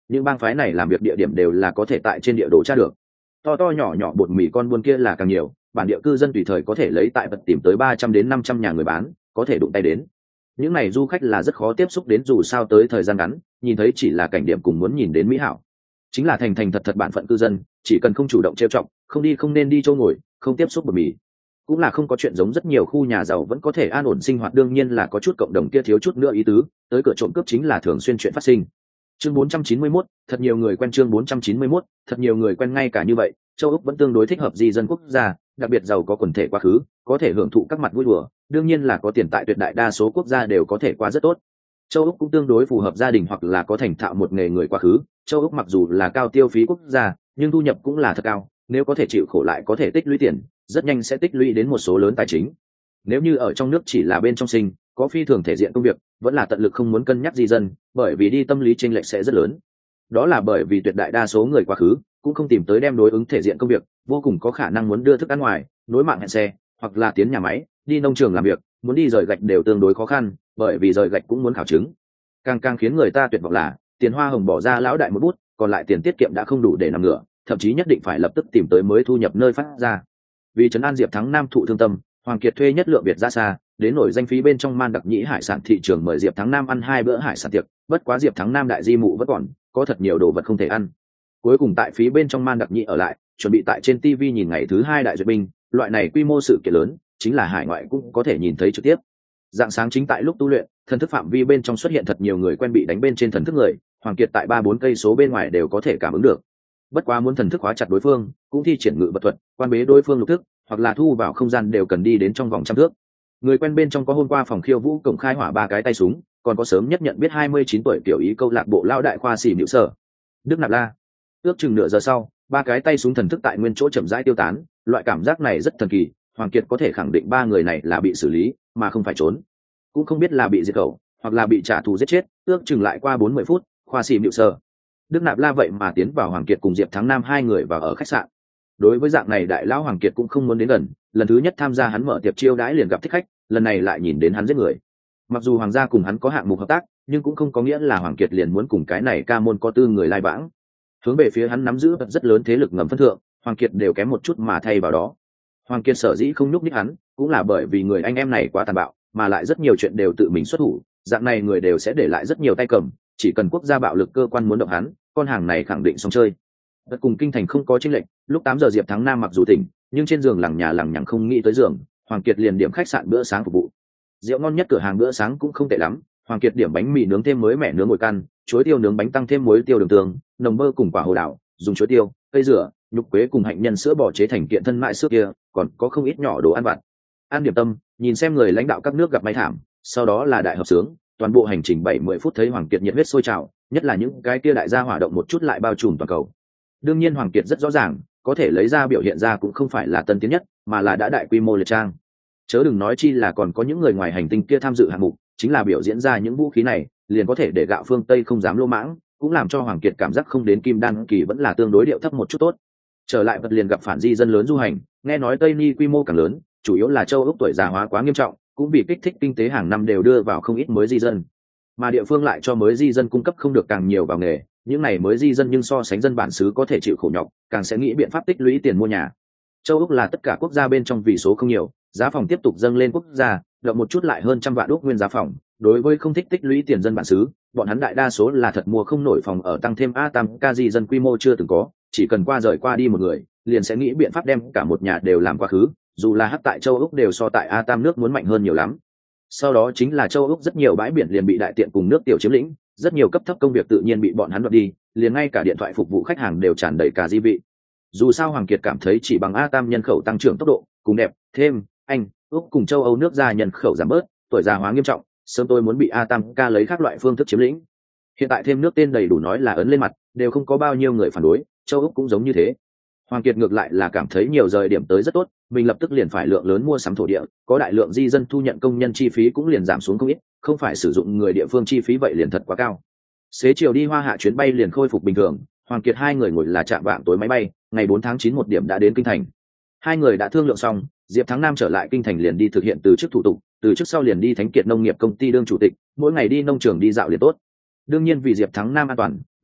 những bang phái này làm việc địa điểm đều là có thể tại trên địa đồ tra được. To to nhỏ nhỏ bột mì con buôn kia là càng nhiều, bản địa cư dân tùy thời có thể lấy tại vật tìm tới 300 đến 500 nhà người bán, có thể đụng tay đến. Những này du khách là rất khó tiếp xúc đến, dù sao tới thời gian ngắn, nhìn thấy chỉ là cảnh điểm cùng muốn nhìn đến mỹ hảo. Chính là thành thành thật thật bản phận cư dân, chỉ cần không chủ động trêu chọc, không đi không nên đi chỗ ngồi, không tiếp xúc bột mì. Cũng là không có chuyện giống rất nhiều khu nhà giàu vẫn có thể an ổn sinh hoạt, đương nhiên là có chút cộng đồng kia thiếu chút nữa ý tứ, tới cửa trộm cướp chính là thường xuyên chuyện phát sinh. Chương 491, thật nhiều người quen. Chương 491, thật nhiều người quen. Ngay cả như vậy, châu Úc vẫn tương đối thích hợp di dân quốc gia, đặc biệt giàu có quần thể quá khứ, có thể hưởng thụ các mặt vui đùa, đương nhiên là có tiền tại tuyệt đại đa số quốc gia đều có thể qua rất tốt. Châu Úc cũng tương đối phù hợp gia đình hoặc là có thành thạo một nghề người quá khứ. Châu Úc mặc dù là cao tiêu phí quốc gia, nhưng thu nhập cũng là thật cao, nếu có thể chịu khổ lại có thể tích lũy tiền, rất nhanh sẽ tích lũy đến một số lớn tài chính. Nếu như ở trong nước chỉ là bên trong sinh, có phi thường thể diện công việc, vẫn là tận lực không muốn cân nhắc di dân, bởi vì đi tâm lý chênh lệch sẽ rất lớn. Đó là bởi vì tuyệt đại đa số người quá khứ cũng không tìm tới đem đối ứng thể diện công việc, vô cùng có khả năng muốn đưa thức ăn ngoài, nối mạng hẹn xe, hoặc là tiến nhà máy, đi nông trường làm việc, muốn đi rời gạch đều tương đối khó khăn, bởi vì rời gạch cũng muốn khảo chứng. Càng khiến người ta tuyệt vọng là tiền hoa hồng bỏ ra lão đại một bút, còn lại tiền tiết kiệm đã không đủ để nằm ngửa, thậm chí nhất định phải lập tức tìm tới mới thu nhập nơi phát ra. Vì trấn an Diệp Thắng Nam thụ thương tâm, Hoàng Kiệt thuê nhất lượng Việt ra xa, đến nổi danh phí bên trong Man Đặc Nhĩ hải sản thị trường mời Diệp Thắng Nam ăn 2 bữa hải sản tiệc, bất quá Diệp Thắng Nam đại di mụ vẫn còn, có thật nhiều đồ vật không thể ăn. Cuối cùng tại phí bên trong Man Đặc Nhĩ ở lại, chuẩn bị tại trên TV nhìn ngày thứ 2 đại duyệt binh, loại này quy mô sự kiện lớn, chính là hải ngoại cũng có thể nhìn thấy trực tiếp. Dạng sáng chính tại lúc tu luyện, thần thức phạm vi bên trong xuất hiện thật nhiều người quen bị đánh bên trên thần thức người, Hoàng Kiệt tại 3-4 cây số bên ngoài đều có thể cảm ứng được. Bất quá muốn thần thức hóa chặt đối phương, cũng thi triển ngự vật thuật, quan bế đối phương lục thức, hoặc là thu vào không gian đều cần đi đến trong vòng trăm thước. Người quen bên trong có hôm qua phòng khiêu vũ cổng khai hỏa 3 cái tay súng, còn có sớm nhất nhận biết 29 tuổi tiểu ý câu lạc bộ lao đại khoa xỉ nhịu sở Đức Nạp La. Ước chừng nửa giờ sau, 3 cái tay súng thần thức tại nguyên chỗ chậm rãi tiêu tán, loại cảm giác này rất thần kỳ, Hoàng Kiệt có thể khẳng định 3 người này là bị xử lý, mà không phải trốn. Cũng không biết là bị diệt khẩu, hoặc là bị trả thù giết chết. Ước chừng lại qua 40 phút, khoa xỉ nhịu sở Đức Nạp La vậy mà tiến vào Hoàng Kiệt cùng Diệp Thắng Nam 2 người vào ở khách sạn. Đối với dạng này đại lão Hoàng Kiệt cũng không muốn đến gần, lần thứ nhất tham gia hắn mở tiệc chiêu đãi liền gặp thích khách, lần này lại nhìn đến hắn giết người. Mặc dù Hoàng gia cùng hắn có hạng mục hợp tác, nhưng cũng không có nghĩa là Hoàng Kiệt liền muốn cùng cái này ca môn có tư người lai vãng. Hướng về phía hắn nắm giữ rất lớn thế lực ngầm phân thượng, Hoàng Kiệt đều kém một chút mà thay vào đó. Hoàng Kiệt sở dĩ không nhúc nhích hắn, cũng là bởi vì người anh em này quá tàn bạo, mà lại rất nhiều chuyện đều tự mình xuất thủ, dạng này người đều sẽ để lại rất nhiều tay cầm, chỉ cần quốc gia bạo lực cơ quan muốn động hắn, con hàng này khẳng định xong chơi. Đất cùng kinh thành không có chênh lệch, lúc 8 giờ Diệp Thắng Nam mặc dù tỉnh, nhưng trên giường lằng nhà lằng nhằng không nghĩ tới giường, Hoàng Kiệt liền điểm khách sạn bữa sáng phục vụ. Rượu ngon nhất cửa hàng bữa sáng cũng không tệ lắm, Hoàng Kiệt điểm bánh mì nướng thêm mới mẻ nướng ngồi căn, chuối tiêu nướng bánh tăng thêm muối tiêu đường tường, nồng bơ cùng quả hồ đào, dùng chuối tiêu, cây dừa, nhục quế cùng hạnh nhân sữa bò chế thành kiện thân mại sữa kia, còn có không ít nhỏ đồ ăn vặt. Ăn điểm tâm, nhìn xem người lãnh đạo các nước gặp may thảm, sau đó là đại hợp sướng, toàn bộ hành trình 70 phút thấy Hoàng Kiệt nhiệt huyết sôi trào, nhất là những cái kia đại gia hỏa động một chút lại bao trùm toàn cầu. Đương nhiên Hoàng Kiệt rất rõ ràng, có thể lấy ra biểu hiện ra cũng không phải là tân tiến nhất, mà là đã đại quy mô liệt trang. Chớ đừng nói chi là còn có những người ngoài hành tinh kia tham dự hạng mục, chính là biểu diễn ra những vũ khí này, liền có thể để gạo phương Tây không dám lô mãng, cũng làm cho Hoàng Kiệt cảm giác không đến kim đan kỳ vẫn là tương đối điệu thấp một chút tốt. Trở lại vật liền gặp phản di dân lớn du hành, nghe nói Tây Ni quy mô càng lớn, chủ yếu là châu Úc tuổi già hóa quá nghiêm trọng, cũng vì kích thích kinh tế hàng năm đều đưa vào không ít mới di dân, mà địa phương lại cho mới di dân cung cấp không được càng nhiều vào nghề, những này mới di dân nhưng so sánh dân bản xứ có thể chịu khổ nhọc, càng sẽ nghĩ biện pháp tích lũy tiền mua nhà. Châu Úc là tất cả quốc gia bên trong vì số không nhiều, giá phòng tiếp tục dâng lên quốc gia, động một chút lại hơn trăm vạn úc nguyên giá phòng. Đối với không thích tích lũy tiền dân bản xứ, bọn hắn đại đa số là thật mua không nổi phòng ở, tăng thêm tam ca di dân quy mô chưa từng có, chỉ cần qua rời qua đi một người, liền sẽ nghĩ biện pháp đem cả một nhà đều làm quá khứ, dù là hắc tại châu Úc đều so tại tam nước muốn mạnh hơn nhiều lắm. Sau đó chính là châu Úc rất nhiều bãi biển liền bị đại tiện cùng nước tiểu chiếm lĩnh, rất nhiều cấp thấp công việc tự nhiên bị bọn hắn đoạt đi, liền ngay cả điện thoại phục vụ khách hàng đều tràn đầy cả di vị. Dù sao Hoàng Kiệt cảm thấy chỉ bằng tam nhân khẩu tăng trưởng tốc độ cùng đẹp, thêm Anh, Úc cùng châu Âu nước ra nhân khẩu giảm bớt, tuổi già hóa nghiêm trọng, sớm tôi muốn bị tam ca lấy các loại phương thức chiếm lĩnh. Hiện tại thêm nước tên đầy đủ nói là ấn lên mặt, đều không có bao nhiêu người phản đối, châu Úc cũng giống như thế. Hoàng Kiệt ngược lại là cảm thấy nhiều rời điểm tới rất tốt, mình lập tức liền phải lượng lớn mua sắm thổ địa, có đại lượng di dân thu nhận công nhân chi phí cũng liền giảm xuống không ít, không phải sử dụng người địa phương chi phí vậy liền thật quá cao. Xế chiều đi Hoa Hạ chuyến bay liền khôi phục bình thường, Hoàng Kiệt 2 người ngồi là chạm vạng tối máy bay, ngày 4 tháng 9 một điểm đã đến kinh thành. 2 người đã thương lượng xong, Diệp Thắng Nam trở lại kinh thành liền đi thực hiện từ chức thủ tục, từ chức sau liền đi Thánh Kiệt nông nghiệp công ty đương chủ tịch, mỗi ngày đi nông trường đi dạo liền tốt. Đương nhiên vì Diệp Thắng Nam an toàn,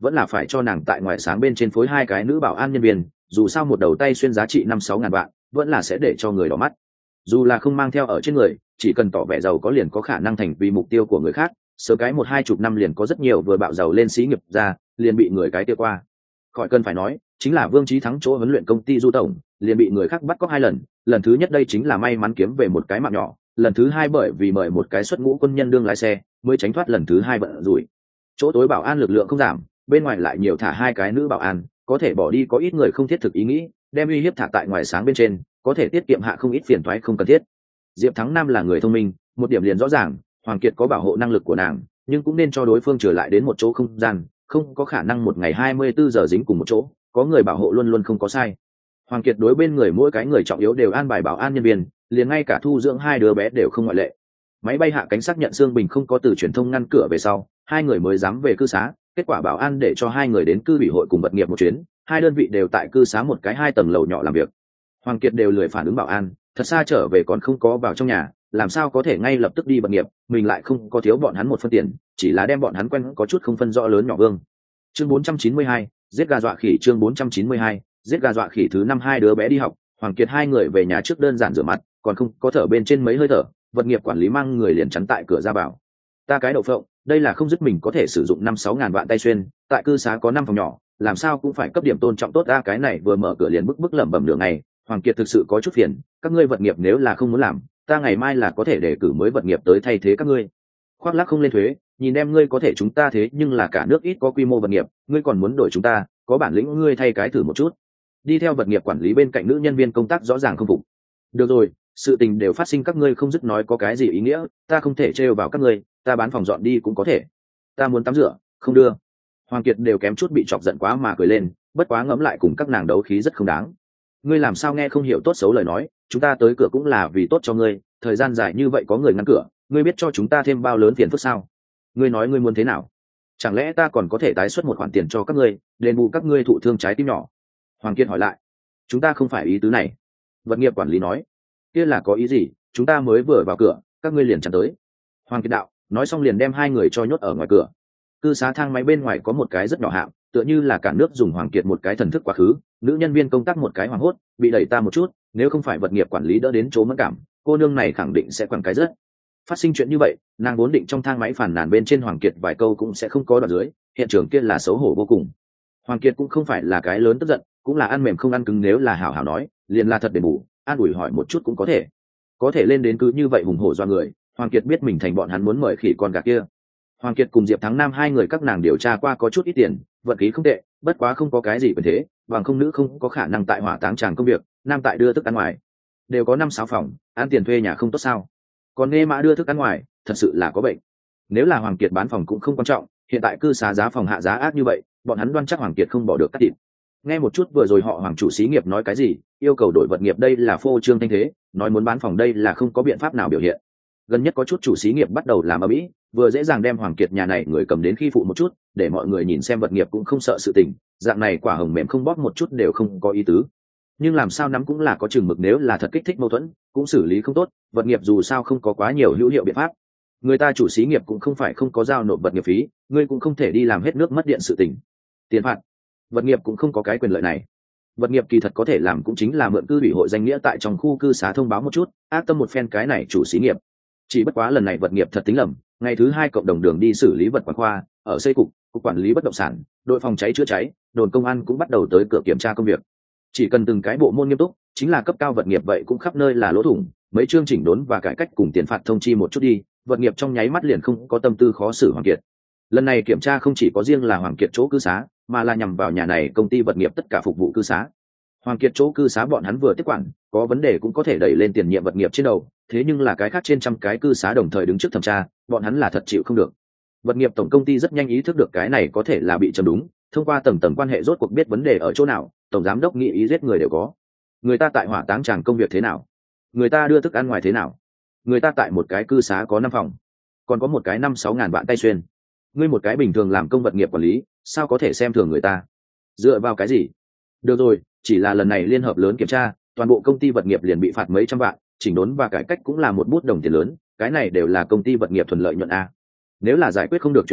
vẫn là phải cho nàng tại ngoài sáng bên trên phối 2 cái nữ bảo an nhân viên, dù sao một đầu tay xuyên giá trị 5-6 ngàn vạn vẫn là sẽ để cho người đỏ mắt. Dù là không mang theo ở trên người, chỉ cần tỏ vẻ giàu có liền có khả năng thành vì mục tiêu của người khác, sớm cái 1-2 năm liền có rất nhiều vừa bạo giàu lên xí nghiệp ra liền bị người cái tiêu qua. Khỏi cần phải nói, chính là Vương Chí Thắng chỗ huấn luyện công ty Du tổng liền bị người khác bắt cóc 2 lần, lần thứ nhất đây chính là may mắn kiếm về một cái mạng nhỏ, lần thứ hai bởi vì mời một cái xuất ngũ quân nhân đương lái xe mới tránh thoát lần thứ hai bận rủi. Chỗ tối bảo an lực lượng không giảm, bên ngoài lại nhiều thả 2 cái nữ bảo an, có thể bỏ đi có ít người không thiết thực ý nghĩ, đem uy hiếp thả tại ngoài sáng bên trên, có thể tiết kiệm hạ không ít phiền toái không cần thiết. Diệp Thắng Nam là người thông minh, một điểm liền rõ ràng, Hoàng Kiệt có bảo hộ năng lực của nàng, nhưng cũng nên cho đối phương trở lại đến một chỗ không gian, không có khả năng một ngày 24 giờ dính cùng một chỗ, có người bảo hộ luôn luôn không có sai. Hoàng Kiệt đối bên người mỗi cái người trọng yếu đều an bài bảo an nhân viên, liền ngay cả thu dưỡng 2 đứa bé đều không ngoại lệ. Máy bay hạ cánh xác nhận Dương Bình không có từ truyền thông ngăn cửa về sau, 2 người mới dám về cư xá, kết quả bảo an để cho 2 người đến cư ủy hội cùng vật nghiệp một chuyến, 2 đơn vị đều tại cư xá một cái 2 tầng lầu nhỏ làm việc. Hoàng Kiệt đều lười phản ứng bảo an, thật xa trở về còn không có vào trong nhà, làm sao có thể ngay lập tức đi vật nghiệp, mình lại không có thiếu bọn hắn một phân tiền, chỉ là đem bọn hắn quen có chút không phân rõ lớn nhỏ vương. Chương 492, giết gà dọa khỉ. Chương 492, giết gà dọa khỉ. Thứ 5 2 đứa bé đi học, Hoàng Kiệt 2 người về nhà trước đơn giản rửa mặt, còn không có thở bên trên mấy hơi thở, vật nghiệp quản lý mang người liền chắn tại cửa ra vào. Ta cái đậu phộng, đây là không dứt mình có thể sử dụng 5-6 ngàn vạn tay xuyên, tại cư xá có 5 phòng nhỏ, làm sao cũng phải cấp điểm tôn trọng tốt. Cái này vừa mở cửa liền bức lẩm bẩm đường này. Hoàng Kiệt thực sự có chút phiền, các ngươi vật nghiệp nếu là không muốn làm, ta ngày mai là có thể đề cử mới vật nghiệp tới thay thế các ngươi. Khoác lác không lên thuế, nhìn em ngươi có thể chúng ta thế nhưng là cả nước ít có quy mô vật nghiệp, ngươi còn muốn đổi chúng ta, có bản lĩnh ngươi thay cái thử một chút. Đi theo vật nghiệp quản lý bên cạnh nữ nhân viên công tác rõ ràng không phục. Được rồi, sự tình đều phát sinh các ngươi không dứt nói có cái gì ý nghĩa, ta không thể trêu vào các ngươi, ta bán phòng dọn đi cũng có thể. Ta muốn tắm rửa, không đưa. Hoàng Kiệt đều kém chút bị chọc giận quá mà cười lên, bất quá ngẫm lại cùng các nàng đấu khí rất không đáng. Ngươi làm sao nghe không hiểu tốt xấu lời nói, chúng ta tới cửa cũng là vì tốt cho ngươi, thời gian dài như vậy có người ngăn cửa, ngươi biết cho chúng ta thêm bao lớn tiền phức sao? Ngươi nói ngươi muốn thế nào? Chẳng lẽ ta còn có thể tái xuất một khoản tiền cho các ngươi, đền bù các ngươi thụ thương trái tim nhỏ? Hoàng Kiệt hỏi lại. Chúng ta không phải ý tứ này. Vật nghiệp quản lý nói. Kia là có ý gì? Chúng ta mới vừa vào cửa, các ngươi liền chặn tới. Hoàng Kiệt đạo, nói xong liền đem 2 người cho nhốt ở ngoài cửa. Cư xá thang máy bên ngoài có một cái rất nhỏ hạm, tựa như là cả nước dùng Hoàng Kiệt một cái thần thức quá khứ, nữ nhân viên công tác một cái hoảng hốt, bị đẩy ta một chút, nếu không phải vật nghiệp quản lý đỡ đến chỗ mẫn cảm, cô nương này khẳng định sẽ quẳng cái rớt. Phát sinh chuyện như vậy, nàng vốn định trong thang máy phản nàn bên trên Hoàng Kiệt vài câu cũng sẽ không có đoạn dưới, hiện trường kia là xấu hổ vô cùng. Hoàng Kiệt cũng không phải là cái lớn tức giận, cũng là ăn mềm không ăn cứng, nếu là hảo hảo nói, liền là thật đền bù, an ủi hỏi một chút cũng có thể lên đến cứ như vậy hùng hổ do người. Hoàng Kiệt biết mình thành bọn hắn muốn mời khỉ con gà kia. Hoàng Kiệt cùng Diệp Thắng Nam 2 người các nàng điều tra qua có chút ít tiền, vận khí không tệ, bất quá không có cái gì quyền thế, bằng không nữ không có khả năng tại hỏa táng tràng công việc, nam tại đưa thức ăn ngoài, đều có 5-6 phòng, ăn tiền thuê nhà không tốt sao? Còn nghe mã đưa thức ăn ngoài, thật sự là có bệnh. Nếu là Hoàng Kiệt bán phòng cũng không quan trọng, hiện tại cư xá giá phòng hạ giá ác như vậy, bọn hắn đoan chắc Hoàng Kiệt không bỏ được cắt thịt. Nghe một chút vừa rồi họ Hoàng chủ xí nghiệp nói cái gì, yêu cầu đổi vật nghiệp đây là phô trương thanh thế, nói muốn bán phòng đây là không có biện pháp nào biểu hiện. Gần nhất có chút chủ xí nghiệp bắt đầu làm ầm ĩ, vừa dễ dàng đem Hoàng Kiệt nhà này người cầm đến khi phụ một chút, để mọi người nhìn xem vật nghiệp cũng không sợ sự tình, dạng này quả hồng mềm không bóp một chút đều không có ý tứ. Nhưng làm sao nắm cũng là có chừng mực, nếu là thật kích thích mâu thuẫn, cũng xử lý không tốt, vật nghiệp dù sao không có quá nhiều hữu hiệu biện pháp. Người ta chủ xí nghiệp cũng không phải không có giao nộp vật nghiệp phí, ngươi cũng không thể đi làm hết nước mất điện sự tình. Tiền phạt, vật nghiệp cũng không có cái quyền lợi này. Vật nghiệp kỳ thật có thể làm cũng chính là mượn cư ủy hội danh nghĩa tại trong khu cư xá thông báo một chút, ác tâm một phen cái này chủ xí nghiệp. Chỉ bất quá lần này vật nghiệp thật tính lầm, ngày thứ 2 cộng đồng đường đi xử lý vật quản khoa, ở xây cục quản lý bất động sản, đội phòng cháy chữa cháy, đồn công an cũng bắt đầu tới cửa kiểm tra công việc. Chỉ cần từng cái bộ môn nghiêm túc, chính là cấp cao vật nghiệp vậy cũng khắp nơi là lỗ thủng, mấy chương chỉnh đốn và cải cách cùng tiền phạt thông chi một chút đi, vật nghiệp trong nháy mắt liền không có tâm tư khó xử Hoàng Kiệt. Lần này kiểm tra không chỉ có riêng là Hoàng Kiệt chỗ cư xá, mà là nhằm vào nhà này công ty vật nghiệp tất cả phục vụ cư xá. Hoàng Kiệt chỗ cư xá bọn hắn vừa tiếp quản, có vấn đề cũng có thể đẩy lên tiền nhiệm vật nghiệp trên đầu, thế nhưng là cái khác trên trăm cái cư xá đồng thời đứng trước thẩm tra, bọn hắn là thật chịu không được. Vật nghiệp tổng công ty rất nhanh ý thức được cái này có thể là bị chấm đúng, thông qua tầng tầng quan hệ rốt cuộc biết vấn đề ở chỗ nào, tổng giám đốc nghĩ ý giết người đều có. Người ta tại hỏa táng tràng công việc thế nào? Người ta đưa thức ăn ngoài thế nào? Người ta tại một cái cư xá có 5 phòng, còn có một cái 5-6 ngàn vạn tay xuyên. Ngươi một cái bình thường làm công vật nghiệp quản lý, sao có thể xem thường người ta? Dựa vào cái gì? Được rồi, chỉ là lần này liên hợp lớn kiểm tra, toàn bộ công ty vật nghiệp liền bị phạt mấy trăm vạn, chỉnh đốn và cải cách cũng là một bút đồng tiền lớn, cái này đều là công ty vật nghiệp thuần lợi nhuận a. Nếu là giải quyết không được chuyện này,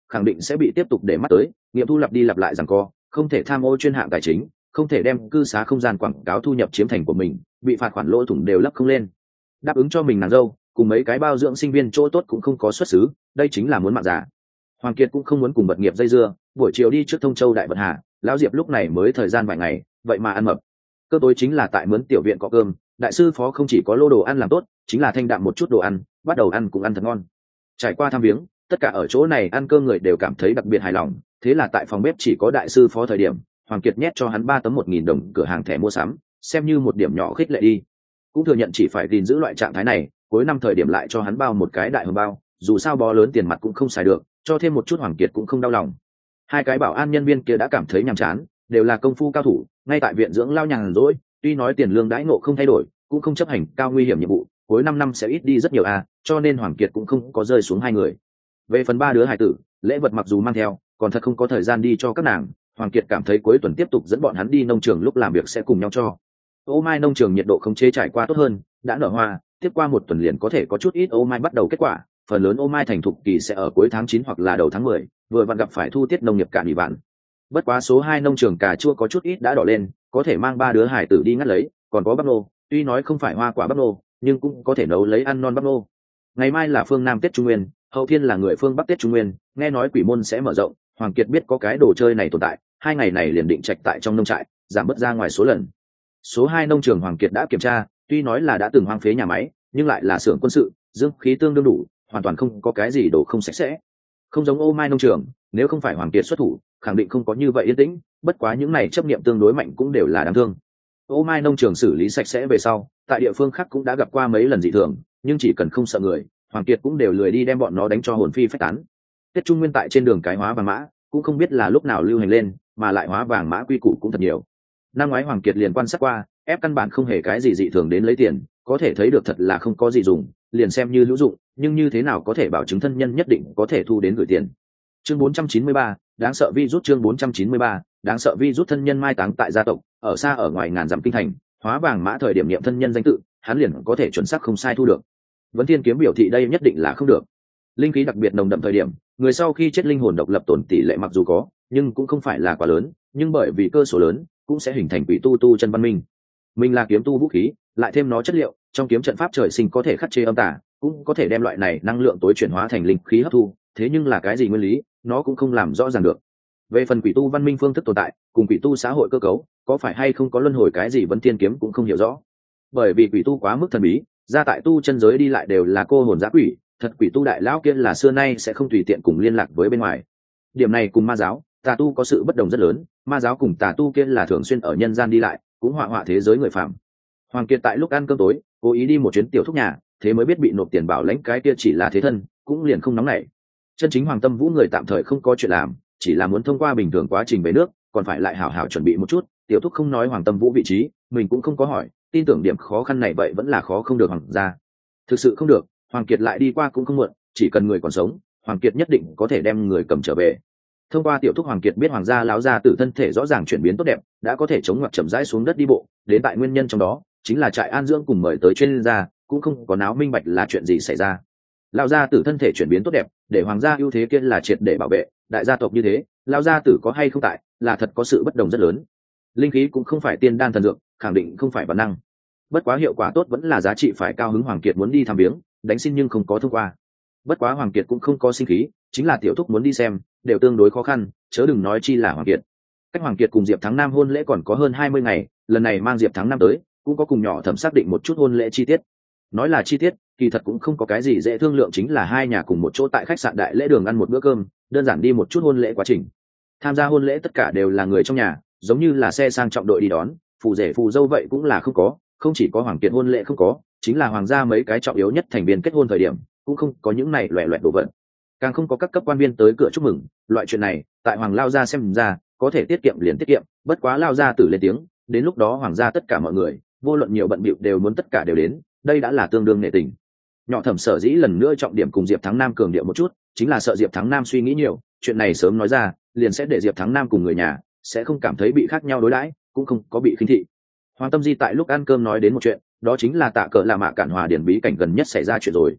khẳng định sẽ bị tiếp tục để mắt tới, nghiệm thu lặp đi lặp lại rằng co, không thể tham ô chuyên hạng tài chính, không thể đem cư xá không gian quảng cáo thu nhập chiếm thành của mình, bị phạt khoản lỗ thủng đều lấp không lên. Đáp ứng cho mình nàng dâu cùng mấy cái bao dưỡng sinh viên chỗ tốt cũng không có xuất xứ, đây chính là muốn mạng giả. Hoàng Kiệt cũng không muốn cùng vật nghiệp dây dưa, buổi chiều đi trước Thông Châu Đại Vận Hà, lão Diệp lúc này mới thời gian vài ngày, vậy mà ăn mập. Cơ tối chính là tại mướn tiểu viện có cơm, đại sư phó không chỉ có lô đồ ăn làm tốt, chính là thanh đạm một chút đồ ăn, bắt đầu ăn cũng ăn thật ngon. Trải qua thăm viếng, tất cả ở chỗ này ăn cơm người đều cảm thấy đặc biệt hài lòng, thế là tại phòng bếp chỉ có đại sư phó thời điểm, Hoàng Kiệt nhét cho hắn 3 tấm 1.000 đồng cửa hàng thẻ mua sắm, xem như một điểm nhỏ khích lệ đi. Cũng thừa nhận chỉ phải gìn giữ loại trạng thái này, cuối năm thời điểm lại cho hắn bao một cái đại hồng bao, dù sao bó lớn tiền mặt cũng không xài được, cho thêm một chút Hoàng Kiệt cũng không đau lòng. Hai cái bảo an nhân viên kia đã cảm thấy nhàm chán, đều là công phu cao thủ, ngay tại viện dưỡng lao nhàn rỗi, tuy nói tiền lương đãi ngộ không thay đổi, cũng không chấp hành cao nguy hiểm nhiệm vụ, cuối 5 năm sẽ ít đi rất nhiều cho nên Hoàng Kiệt cũng không có rơi xuống hai người. Về phần 3 đứa hài tử, lễ vật mặc dù mang theo, còn thật không có thời gian đi cho các nàng, Hoàng Kiệt cảm thấy cuối tuần tiếp tục dẫn bọn hắn đi nông trường lúc làm việc sẽ cùng nhau cho. Ô mai nông trường nhiệt độ không chế trải qua tốt hơn, đã nở hoa, tiếp qua một tuần liền có thể có chút ít ô mai bắt đầu kết quả, phần lớn ô mai thành thục kỳ sẽ ở cuối tháng 9 hoặc là đầu tháng 10, vừa vặn gặp phải thu tiết nông nghiệp cạn bị vạn. Bất quá số 2 nông trường cà chua có chút ít đã đỏ lên, có thể mang 3 đứa hải tử đi ngắt lấy, còn có bắp nô, tuy nói không phải hoa quả bắp nô, nhưng cũng có thể nấu lấy ăn non bắp nô. Ngày mai là phương Nam Tết Trung Nguyên, hậu thiên là người phương Bắc Tết Trung Nguyên, nghe nói Quỷ Môn sẽ mở rộng, Hoàng Kiệt biết có cái đồ chơi này tồn tại, 2 ngày này liền định trạch tại trong nông trại, giảm bớt ra ngoài số lần. Số 2 nông trường Hoàng Kiệt đã kiểm tra, tuy nói là đã từng hoang phế nhà máy, nhưng lại là xưởng quân sự, dương khí tương đương đủ, hoàn toàn không có cái gì đồ không sạch sẽ. Không giống ô mai nông trường, nếu không phải Hoàng Kiệt xuất thủ, khẳng định không có như vậy yên tĩnh, bất quá những này chấp niệm tương đối mạnh cũng đều là đáng thương. Ô mai nông trường xử lý sạch sẽ về sau, tại địa phương khác cũng đã gặp qua mấy lần dị thường, nhưng chỉ cần không sợ người, Hoàng Kiệt cũng đều lười đi đem bọn nó đánh cho hồn phi phách tán. Tết Trung Nguyên tại trên đường cái hóa vàng mã, cũng không biết là lúc nào lưu hành lên, mà lại hóa vàng mã quy củ cũng thật nhiều. Năm ngoái Hoàng Kiệt liền quan sát qua, ép căn bản không hề cái gì dị thường đến lấy tiền, có thể thấy được thật là không có gì dùng, liền xem như hữu dụng, nhưng như thế nào có thể bảo chứng thân nhân nhất định có thể thu đến gửi tiền. Chương 493, đáng sợ virus. Chương 493, đáng sợ virus. Thân nhân mai táng tại gia tộc, ở xa ở ngoài ngàn dặm kinh thành, hóa vàng mã thời điểm niệm thân nhân danh tự, hắn liền có thể chuẩn xác không sai thu được. Vấn Thiên kiếm biểu thị đây nhất định là không được. Linh khí đặc biệt nồng đậm thời điểm, người sau khi chết linh hồn độc lập tổn tỷ lệ mặc dù có, nhưng cũng không phải là quá lớn, nhưng bởi vì cơ số lớn, cũng sẽ hình thành quỷ tu chân văn minh. Mình là kiếm tu vũ khí, lại thêm nó chất liệu, trong kiếm trận pháp trời sinh có thể khắc chế âm tà, cũng có thể đem loại này năng lượng tối chuyển hóa thành linh khí hấp thu, thế nhưng là cái gì nguyên lý, nó cũng không làm rõ ràng được. Về phần quỷ tu văn minh phương thức tồn tại, cùng quỷ tu xã hội cơ cấu, có phải hay không có luân hồi cái gì Vấn Thiên kiếm cũng không hiểu rõ. Bởi vì quỷ tu quá mức thần bí, ra tại tu chân giới đi lại đều là cô hồn dã quỷ, thật quỷ tu đại lão kia là xưa nay sẽ không tùy tiện cùng liên lạc với bên ngoài. Điểm này cùng ma giáo, tà tu có sự bất đồng rất lớn, ma giáo cùng tà tu kia là thường xuyên ở nhân gian đi lại, cũng họa thế giới người phạm. Hoàng Kiệt tại lúc ăn cơm tối, cố ý đi một chuyến tiểu thúc nhà, thế mới biết bị nộp tiền bảo lãnh cái kia chỉ là thế thân, cũng liền không nóng nảy. Chân chính Hoàng Tâm Vũ người tạm thời không có chuyện làm, chỉ là muốn thông qua bình thường quá trình về nước, còn phải lại hảo hảo chuẩn bị một chút. Tiểu thúc không nói Hoàng Tâm Vũ vị trí, mình cũng không có hỏi, tin tưởng điểm khó khăn này vậy vẫn là khó không được Hoàng gia. Thực sự không được, Hoàng Kiệt lại đi qua cũng không muộn, chỉ cần người còn sống, Hoàng Kiệt nhất định có thể đem người cầm trở về. Thông qua tiểu thúc, Hoàng Kiệt biết Hoàng gia lão gia tử thân thể rõ ràng chuyển biến tốt đẹp, đã có thể chống ngoặt chậm rãi xuống đất đi bộ, đến tại nguyên nhân trong đó chính là trại an dưỡng cùng mời tới chuyên gia, cũng không có náo minh bạch là chuyện gì xảy ra. Lão gia tử thân thể chuyển biến tốt đẹp, để Hoàng gia ưu thế kia là triệt để bảo vệ, đại gia tộc như thế, lão gia tử có hay không tại, là thật có sự bất đồng rất lớn. Linh khí cũng không phải tiên đan thần dược, khẳng định không phải bản năng. Bất quá hiệu quả tốt vẫn là giá trị phải cao hứng. Hoàng Kiệt muốn đi thăm viếng, đánh xin nhưng không có thông qua. Bất quá Hoàng Kiệt cũng không có sinh khí, chính là tiểu thúc muốn đi xem, đều tương đối khó khăn, chớ đừng nói chi là Hoàng Kiệt. Cách Hoàng Kiệt cùng Diệp Thắng Nam hôn lễ còn có hơn 20 ngày, lần này mang Diệp Thắng Nam tới, cũng có cùng nhỏ thẩm xác định một chút hôn lễ chi tiết. Nói là chi tiết, kỳ thật cũng không có cái gì dễ thương lượng, chính là hai nhà cùng một chỗ tại khách sạn Đại Lễ Đường ăn một bữa cơm, đơn giản đi một chút hôn lễ quá trình. Tham gia hôn lễ tất cả đều là người trong nhà, giống như là xe sang trọng đội đi đón, phù rể phù dâu vậy cũng là không có, không chỉ có Hoàng Kiệt hôn lễ không có, chính là hoàng gia mấy cái trọng yếu nhất thành viên kết hôn thời điểm, cũng không có những này loẻ loẹt đồ vật, càng không có các cấp quan viên tới cửa chúc mừng. Loại chuyện này tại Hoàng lao gia xem ra có thể tiết kiệm liền tiết kiệm, bất quá lao gia tử lên tiếng, đến lúc đó hoàng gia tất cả mọi người, vô luận nhiều bận bịu đều muốn tất cả đều đến, đây đã là tương đương nể tình. Nhỏ thẩm sở dĩ lần nữa trọng điểm cùng Diệp Thắng Nam cường điệu một chút, chính là sợ Diệp Thắng Nam suy nghĩ nhiều, chuyện này sớm nói ra liền sẽ để Diệp Thắng Nam cùng người nhà sẽ không cảm thấy bị khác nhau đối đãi, cũng không có bị khinh thị. Hoàng Tâm Di tại lúc ăn cơm nói đến một chuyện, đó chính là Tạ Cờ là Mạ Cản Hòa điển bí cảnh gần nhất xảy ra chuyện rồi.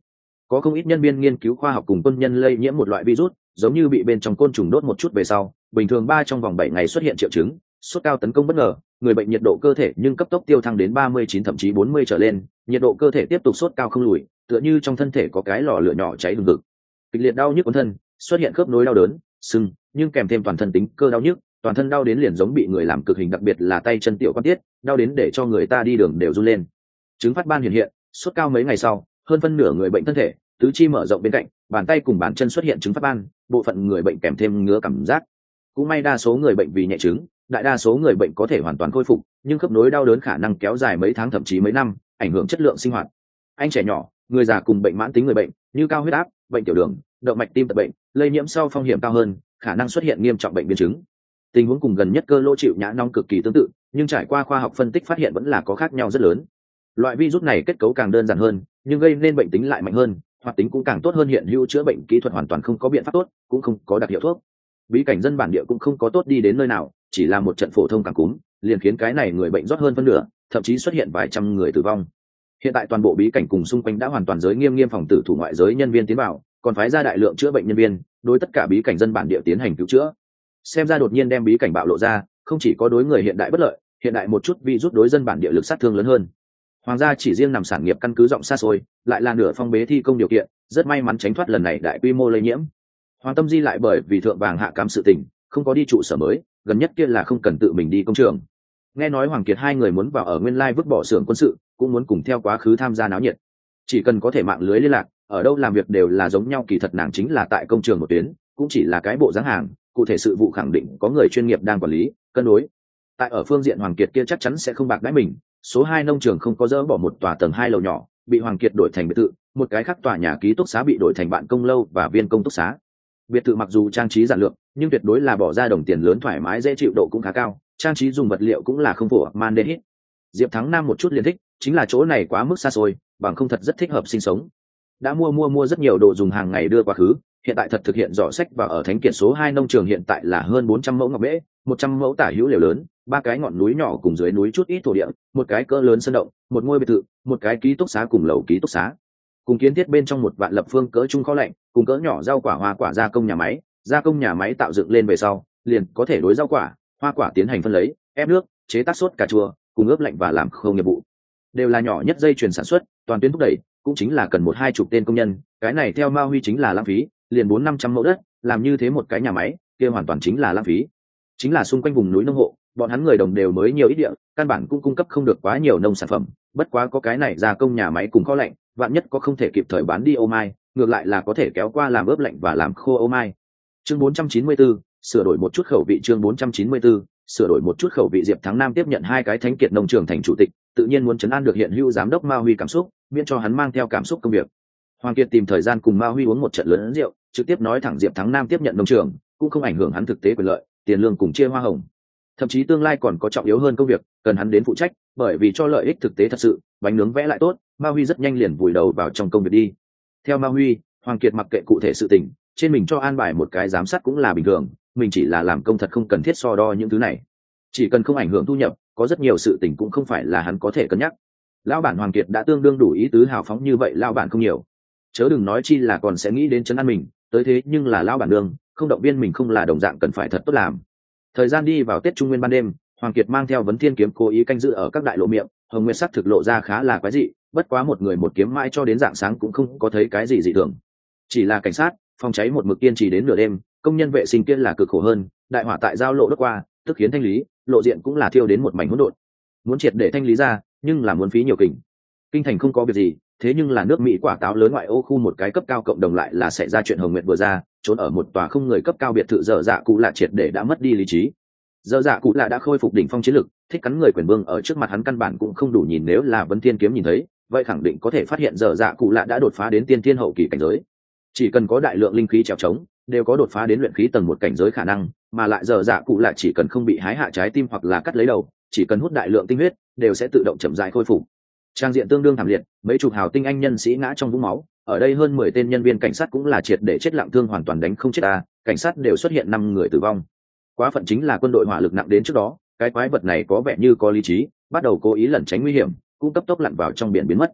Có không ít nhân viên nghiên cứu khoa học cùng quân nhân lây nhiễm một loại virus, giống như bị bên trong côn trùng đốt một chút về sau, bình thường trong vòng 7 ngày xuất hiện triệu chứng, sốt cao tấn công bất ngờ, người bệnh nhiệt độ cơ thể nhưng cấp tốc tiêu thăng đến 39 thậm chí 40 trở lên, nhiệt độ cơ thể tiếp tục sốt cao không lùi, tựa như trong thân thể có cái lò lửa nhỏ cháy hừng hực. Kịch liệt đau nhức quấn thân, xuất hiện khớp nối đau đớn, sưng, nhưng kèm thêm toàn thân tính cơ đau nhức, toàn thân đau đến liền giống bị người làm cực hình, đặc biệt là tay chân tiểu quan tiết, đau đến để cho người ta đi đường đều run lên. Chứng phát ban hiện, sốt cao mấy ngày sau, hơn phân nửa người bệnh thân thể, tứ chi mở rộng bên cạnh, bàn tay cùng bàn chân xuất hiện chứng phát ban, bộ phận người bệnh kèm thêm ngứa cảm giác. Cũng may đa số người bệnh vì nhẹ chứng, đại đa số người bệnh có thể hoàn toàn khôi phục, nhưng khớp nối đau đớn khả năng kéo dài mấy tháng thậm chí mấy năm, ảnh hưởng chất lượng sinh hoạt. Anh trẻ nhỏ, người già cùng bệnh mãn tính người bệnh, như cao huyết áp, bệnh tiểu đường, động mạch tim tật bệnh, lây nhiễm sau phong hiểm cao hơn, khả năng xuất hiện nghiêm trọng bệnh biến chứng. Tình huống cùng gần nhất cơ lỗ chịu nhã nong cực kỳ tương tự, nhưng trải qua khoa học phân tích phát hiện vẫn là có khác nhau rất lớn. Loại virus này kết cấu càng đơn giản hơn, nhưng gây nên bệnh tính lại mạnh hơn, hoạt tính cũng càng tốt hơn. Hiện hữu chữa bệnh kỹ thuật hoàn toàn không có biện pháp tốt, cũng không có đặc hiệu thuốc. Bí cảnh dân bản địa cũng không có tốt đi đến nơi nào, chỉ là một trận phổ thông cảm cúm, liền khiến cái này người bệnh rót hơn phân nửa, thậm chí xuất hiện vài trăm người tử vong. Hiện tại toàn bộ bí cảnh cùng xung quanh đã hoàn toàn giới nghiêm phòng tử thủ ngoại giới nhân viên tiến vào, còn phái ra đại lượng chữa bệnh nhân viên, đối tất cả bí cảnh dân bản địa tiến hành cứu chữa. Xem ra đột nhiên đem bí cảnh bạo lộ ra, không chỉ có đối người hiện đại bất lợi, hiện đại một chút virus đối dân bản địa lực sát thương lớn hơn. Hoàng gia chỉ riêng nằm sản nghiệp căn cứ rộng xa xôi, lại là nửa phong bế thi công điều kiện, rất may mắn tránh thoát lần này đại quy mô lây nhiễm. Hoàng Tâm Di lại bởi vì thượng vàng hạ cám sự tình, không có đi trụ sở mới, gần nhất kia là không cần tự mình đi công trường. Nghe nói Hoàng Kiệt hai người muốn vào ở nguyên lai vứt bỏ xưởng quân sự, cũng muốn cùng theo quá khứ tham gia náo nhiệt. Chỉ cần có thể mạng lưới liên lạc, ở đâu làm việc đều là giống nhau, kỳ thật nàng chính là tại công trường một tuyến, cũng chỉ là cái bộ dáng hàng, cụ thể sự vụ khẳng định có người chuyên nghiệp đang quản lý, cân đối. Tại ở phương diện Hoàng Kiệt kia chắc chắn sẽ không bạc đãi mình, số 2 nông trường không có dỡ bỏ một tòa tầng 2 lầu nhỏ, bị Hoàng Kiệt đổi thành biệt thự, một cái khác tòa nhà ký túc xá bị đổi thành bạn công lâu và viên công túc xá. Biệt thự mặc dù trang trí giản lược, nhưng tuyệt đối là bỏ ra đồng tiền lớn, thoải mái dễ chịu, độ cũng khá cao, trang trí dùng vật liệu cũng là không phổ man đê hít. Diệp Thắng Nam một chút liền thích, chính là chỗ này quá mức xa xôi, bằng không thật rất thích hợp sinh sống. Đã mua rất nhiều đồ dùng hàng ngày đưa quá khứ, hiện tại thật thực hiện dò sách và ở Thánh Kiệt số 2 nông trường hiện tại là hơn 400 mẫu ngọc bễ, 100 mẫu tả hữu lều lớn, 3 cái ngọn núi nhỏ cùng dưới núi chút ít thổ địa, một cái cỡ lớn sân động, một ngôi biệt thự, một cái ký túc xá cùng lầu ký túc xá. Cùng kiến thiết bên trong một vạn lập phương cỡ trung kho lạnh, cùng cỡ nhỏ rau quả hoa quả gia công nhà máy tạo dựng lên về sau, liền có thể đối rau quả, hoa quả tiến hành phân lấy, ép nước, chế tác sốt cà chua, cùng ướp lạnh và làm khâu nghiệp vụ. Đều là nhỏ nhất dây chuyền sản xuất, toàn tuyến thúc đẩy, cũng chính là cần 1-2 tên công nhân, cái này theo Mao Huy chính là lãng phí, liền 400-500 mẫu đất, làm như thế một cái nhà máy, kia hoàn toàn chính là lãng phí. Chính là xung quanh vùng núi nông hộ, bọn hắn người đồng đều mới nhiều ít địa, căn bản cũng cung cấp không được quá nhiều nông sản phẩm, bất quá có cái này gia công nhà máy cùng kho lạnh, vạn nhất có không thể kịp thời bán đi ô mai, ngược lại là có thể kéo qua làm ướp lạnh và làm khô ô mai. Chương 494, sửa đổi một chút khẩu vị. Chương 494, sửa đổi một chút khẩu vị. Diệp Thắng Nam tiếp nhận 2 cái Thánh Kiệt nông trường thành chủ tịch, tự nhiên muốn trấn an được hiện hữu giám đốc Mao Huy cảm xúc, miễn cho hắn mang theo cảm xúc công việc. Hoàng Kiệt tìm thời gian cùng Mao Huy uống một trận lớn rượu, trực tiếp nói thẳng Diệp Thắng Nam tiếp nhận nông trường, cũng không ảnh hưởng hắn thực tế quyền lợi, tiền lương cùng chia hoa hồng. Thậm chí tương lai còn có trọng yếu hơn công việc, cần hắn đến phụ trách, bởi vì cho lợi ích thực tế thật sự, bánh nướng vẽ lại tốt, Mao Huy rất nhanh liền vùi đầu vào trong công việc đi. Theo Mao Huy, Hoàng Kiệt mặc kệ cụ thể sự tình, trên mình cho an bài một cái giám sát cũng là bình thường, mình chỉ là làm công thật không cần thiết so đo những thứ này. Chỉ cần không ảnh hưởng thu nhập, có rất nhiều sự tình cũng không phải là hắn có thể cân nhắc. Lão bản Hoàng Kiệt đã tương đương đủ ý tứ hào phóng như vậy, lão bản không nhiều, chớ đừng nói chi là còn sẽ nghĩ đến trấn an mình, tới thế nhưng là lão bản đương, không động viên mình không là đồng dạng cần phải thật tốt làm. Thời gian đi vào Tết Trung Nguyên ban đêm, Hoàng Kiệt mang theo Vấn Thiên kiếm cố ý canh giữ ở các đại lộ miệng, Hồng Nguyệt sắc thực lộ ra khá là quái dị, bất quá một người một kiếm mãi cho đến rạng sáng cũng không có thấy cái gì dị thường. Chỉ là cảnh sát, phòng cháy một mực kiên trì đến nửa đêm, công nhân vệ sinh kia là cực khổ hơn, đại hỏa tại giao lộ đốt qua, tức khiến thanh lý, lộ diện cũng là thiêu đến một mảnh hỗn độn. Muốn triệt để thanh lý ra, nhưng là muốn phí nhiều kình. Kinh thành không có việc gì, thế nhưng là nước Mỹ quả táo lớn ngoại ô khu một cái cấp cao cộng đồng lại là xảy ra chuyện. Hồng Nguyệt vừa ra, trốn ở một tòa không người cấp cao biệt thự dở dạ cụ lạ triệt để đã mất đi lý trí. Dở dạ cụ lạ đã khôi phục đỉnh phong chiến lực, thích cắn người quyền vương ở trước mặt hắn căn bản cũng không đủ nhìn, nếu là Vấn Thiên kiếm nhìn thấy, vậy khẳng định có thể phát hiện dở dạ cụ lạ đã đột phá đến tiên thiên hậu kỳ cảnh giới. Chỉ cần có đại lượng linh khí trèo trống, đều có đột phá đến luyện khí tầng 1 cảnh giới khả năng, mà lại dở dạ cụ lạ chỉ cần không bị hái hạ trái tim hoặc là cắt lấy đầu, chỉ cần hút đại lượng tinh huyết, đều sẽ tự động chậm rãi khôi phục. Trang diện tương đương thảm liệt, mấy chục hào tinh anh nhân sĩ ngã trong vũng máu, ở đây hơn 10 tên nhân viên cảnh sát cũng là triệt để chết lặng thương, hoàn toàn đánh không chết ta, cảnh sát đều xuất hiện 5 người tử vong. Quá phận chính là quân đội hỏa lực nặng đến trước đó, cái quái vật này có vẻ như có lý trí, bắt đầu cố ý lẩn tránh nguy hiểm, cũng cấp tốc lặn vào trong biển biến mất.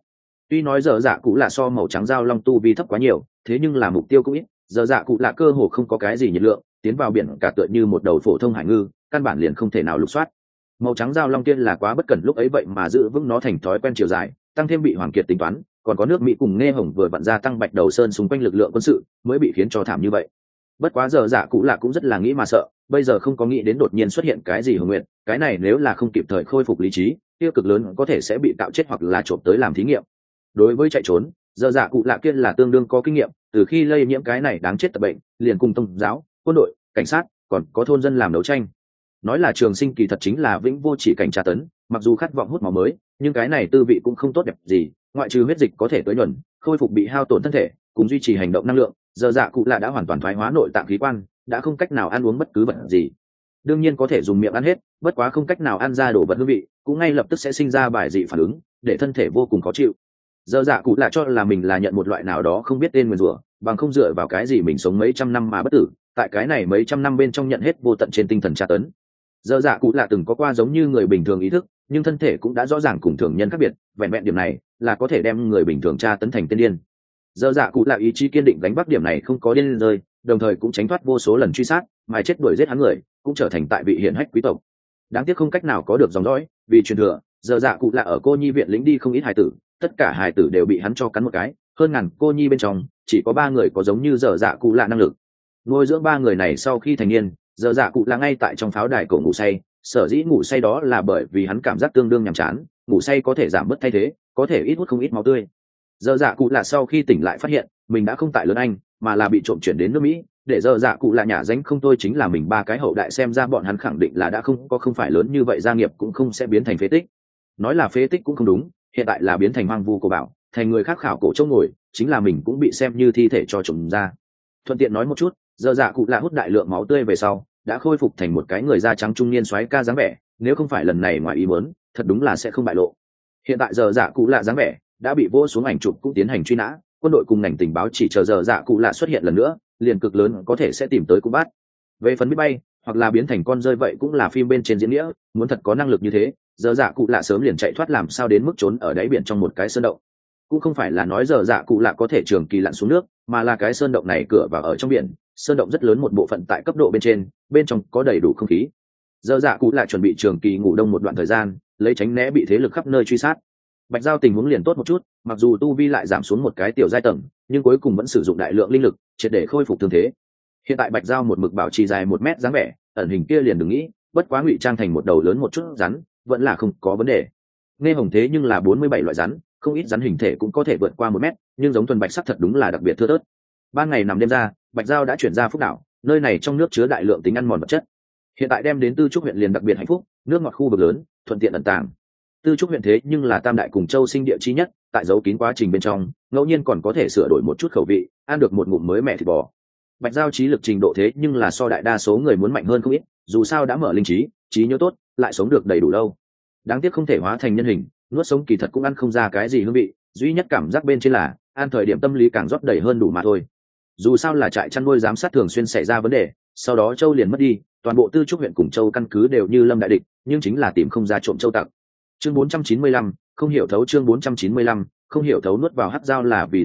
Tuy nói giờ dạ cụ lạ so màu trắng dao long tu vi thấp quá nhiều, thế nhưng là mục tiêu cũng ít, giờ dạ cụ lạ cơ hồ không có cái gì nhiệt lượng, tiến vào biển cả tựa như một đầu phổ thông hải ngư, căn bản liền không thể nào lục soát. Màu trắng dao long kia là quá bất cẩn lúc ấy vậy mà giữ vững nó thành thói quen chiều dài, tăng thêm bị Hoàng Kiệt tính toán, còn có nước Mỹ cùng Nghe Hồng vừa vặn gia tăng Bạch Đầu Sơn xung quanh lực lượng quân sự, mới bị khiến cho thảm như vậy. Bất quá giờ dạ cụ lạ cũng rất là nghĩ mà sợ, bây giờ không có nghĩ đến đột nhiên xuất hiện cái gì hồng nguyện, cái này nếu là không kịp thời khôi phục lý trí, tiêu cực lớn có thể sẽ bị cạo chết hoặc là trộm tới làm thí nghiệm. Đối với chạy trốn, giờ dạ cụ lạ kia là tương đương có kinh nghiệm, từ khi lây nhiễm cái này đáng chết tập bệnh, liền cùng tôn giáo, quân đội, cảnh sát, còn có thôn dân làm đấu tranh. Nói là trường sinh kỳ thật chính là vĩnh vô chỉ cảnh tra tấn, mặc dù khát vọng hút máu mới, nhưng cái này tư vị cũng không tốt đẹp gì, ngoại trừ huyết dịch có thể tới nhuần, khôi phục bị hao tổn thân thể, cùng duy trì hành động năng lượng, giờ dạ cụ lạ đã hoàn toàn thoái hóa nội tạng khí quan, đã không cách nào ăn uống bất cứ vật gì. Đương nhiên có thể dùng miệng ăn hết, bất quá không cách nào ăn ra đồ vật hương vị, cũng ngay lập tức sẽ sinh ra bài dị phản ứng, để thân thể vô cùng khó chịu. Giờ dạ cụ lạ cho là mình là nhận một loại nào đó không biết tên nguyền rủa, bằng không dựa vào cái gì mình sống mấy trăm năm mà bất tử, tại cái này mấy trăm năm bên trong nhận hết vô tận trên tinh thần tra tấn. Giờ dạ cụ lạ từng có qua giống như người bình thường ý thức, nhưng thân thể cũng đã rõ ràng cùng thường nhân khác biệt, vẹn vẹn điểm này là có thể đem người bình thường tra tấn thành tiên điên. Giờ dạ cụ lạ ý chí kiên định đánh bắt điểm này không có điên rơi, đồng thời cũng tránh thoát vô số lần truy sát, mà chết đuổi giết hắn người cũng trở thành tại vị hiển hách quý tộc. Đáng tiếc không cách nào có được dòng dõi, vì truyền thừa, giờ dạ cụ lạ ở cô nhi viện lĩnh đi không ít hài tử, tất cả hài tử đều bị hắn cho cắn một cái, hơn ngàn cô nhi bên trong chỉ có 3 người có giống như giờ dạ cụ lạ năng lực. Nuôi dưỡng 3 người này sau khi thành niên, giờ dạ cụ lạ ngay tại trong pháo đài cổ ngủ say, sở dĩ ngủ say đó là bởi vì hắn cảm giác tương đương nhàm chán, ngủ say có thể giảm bớt thay thế, có thể ít hút không ít máu tươi. Giờ dạ cụ lạ sau khi tỉnh lại phát hiện mình đã không tại lớn Anh, mà là bị trộm chuyển đến nước Mỹ, để giờ dạ cụ lạ nhả danh không thôi chính là mình 3 cái hậu đại, xem ra bọn hắn khẳng định là đã không phải lớn như vậy, gia nghiệp cũng không sẽ biến thành phế tích. Nói là phế tích cũng không đúng, hiện tại là biến thành hoang vu cổ bảo, thành người khác khảo cổ chỗ ngồi, chính là mình cũng bị xem như thi thể cho trộm ra. Thuận tiện nói một chút, giờ dạ cụ lạ hút đại lượng máu tươi về sau đã khôi phục thành một cái người da trắng trung niên soái ca dáng vẻ, nếu không phải lần này ngoài ý muốn, thật đúng là sẽ không bại lộ. Hiện tại giờ dạ cụ lạ dáng vẻ đã bị vỗ xuống ảnh chụp cũng tiến hành truy nã, quân đội cùng ngành tình báo chỉ chờ giờ dạ cụ lạ xuất hiện lần nữa, liền cực lớn có thể sẽ tìm tới cũng bắt. Về phần biết bay hoặc là biến thành con rơi vậy cũng là phim bên trên diễn nghĩa, muốn thật có năng lực như thế, giờ dạ cụ lạ sớm liền chạy thoát, làm sao đến mức trốn ở đáy biển trong một cái sơn động. Cũng không phải là nói giờ dạ cụ lạ có thể trường kỳ lặn xuống nước, mà là cái sơn động này cửa vào ở trong biển, sơn động rất lớn một bộ phận tại cấp độ bên trên, bên trong có đầy đủ không khí. Giờ dạ cụ lạ chuẩn bị trường kỳ ngủ đông một đoạn thời gian, lấy tránh né bị thế lực khắp nơi truy sát. Bạch Giao tình huống liền tốt một chút, mặc dù tu vi lại giảm xuống một cái tiểu giai tầng, nhưng cuối cùng vẫn sử dụng đại lượng linh lực triệt để khôi phục thương thế. Hiện tại Bạch Giao một mực bảo trì dài 1 mét dáng vẻ, ẩn hình kia liền đừng nghĩ, bất quá ngụy trang thành một đầu lớn một chút rắn vẫn là không có vấn đề. Nghe Hồng thế nhưng là 47 loại rắn, không ít rắn hình thể cũng có thể vượt qua 1 mét, nhưng giống thuần bạch sắc thật đúng là đặc biệt thưa thớt. Ban ngày nằm đêm ra, Bạch Giao đã chuyển ra Phúc Đảo, nơi này trong nước chứa đại lượng tính ăn mòn vật chất. Hiện tại đem đến Tư Trúc huyện liền đặc biệt hạnh phúc, nước ngọt khu vực lớn, thuận tiện ẩn tàng. Tư Trúc huyện thế nhưng là tam đại cùng châu sinh địa chi nhất, tại giấu kín quá trình bên trong, ngẫu nhiên còn có thể sửa đổi một chút khẩu vị, ăn được một ngụm mới mẻ thịt bò. Bạch Giao trí lực trình độ thế nhưng là so đại đa số người muốn mạnh hơn không ít, dù sao đã mở linh trí, trí nhớ tốt, lại sống được đầy đủ lâu. Đáng tiếc không thể hóa thành nhân hình, nuốt sống kỳ thật cũng ăn không ra cái gì hương vị, duy nhất cảm giác bên trên là ăn thời điểm tâm lý càng rót đầy hơn đủ mà thôi. Dù sao là trại chăn nuôi giám sát thường xuyên xảy ra vấn đề, sau đó châu liền mất đi, toàn bộ Tư Trúc huyện cùng châu căn cứ đều như lâm đại địch, nhưng chính là tìm không ra trộm châu tặc. Chương 495, không hiểu thấu. Chương 495, không hiểu thấu. Nuốt vào hắc dao là vì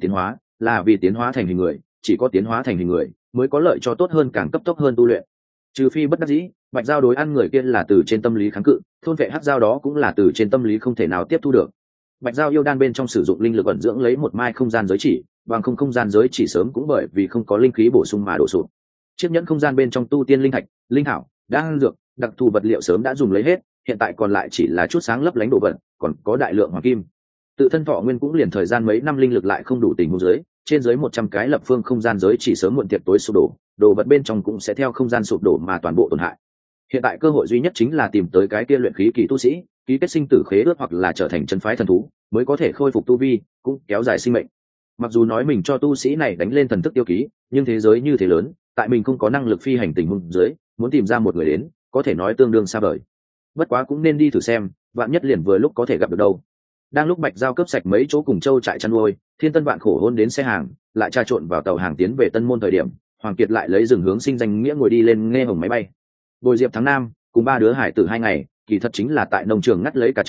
tiến hóa thành hình người, chỉ có tiến hóa thành hình người mới có lợi cho tốt hơn, càng cấp tốc hơn tu luyện. Trừ phi bất đắc dĩ, Bạch Giao đối ăn người kia là từ trên tâm lý kháng cự, thôn vệ hắc dao đó cũng là từ trên tâm lý không thể nào tiếp thu được. Bạch Giao yêu đan bên trong sử dụng linh lực ẩn dưỡng lấy một mai không gian giới chỉ, bằng không gian giới chỉ sớm cũng bởi vì không có linh khí bổ sung mà đổ sụp. Chiếc nhẫn không gian bên trong tu tiên linh thạch, linh thảo, đan dược, đặc thù vật liệu sớm đã dùng lấy hết, hiện tại còn lại chỉ là chút sáng lấp lánh đồ vật, còn có đại lượng hoàng kim. Tự thân thọ nguyên cũng liền thời gian mấy năm linh lực lại không đủ tình huống dưới, trên dưới 100 cái lập phương không gian giới chỉ sớm muộn tiệc tối sụp đổ, đồ vật bên trong cũng sẽ theo không gian sụp đổ mà toàn bộ tổn hại. Hiện tại cơ hội duy nhất chính là tìm tới cái kia luyện khí kỳ tu sĩ, ký kết sinh tử khế ước hoặc là trở thành chân phái thần thú, mới có thể khôi phục tu vi, cũng kéo dài sinh mệnh. Mặc dù nói mình cho tu sĩ này đánh lên thần thức tiêu ký, nhưng thế giới như thế lớn, tại mình không có năng lực phi hành tình huống dưới, muốn tìm ra một người đến, có thể nói tương đương xa vời. Bất quá cũng nên đi thử xem, vạn nhất liền vừa lúc có thể gặp được đâu. Đang lúc Bạch Giao cướp sạch mấy chỗ cùng châu trại chăn nuôi, thiên tân vạn khổ hôn đến xe hàng, lại trà trộn vào tàu hàng tiến về Tân Môn thời điểm, Hoàng Kiệt lại lấy rừng hướng sinh danh nghĩa ngồi đi lên Nghe Hồng máy bay. Bồi Diệp tháng Nam cùng 3 đứa hải tử 2 ngày, kỳ thật chính là tại nông trường ngắt lấy cà chua,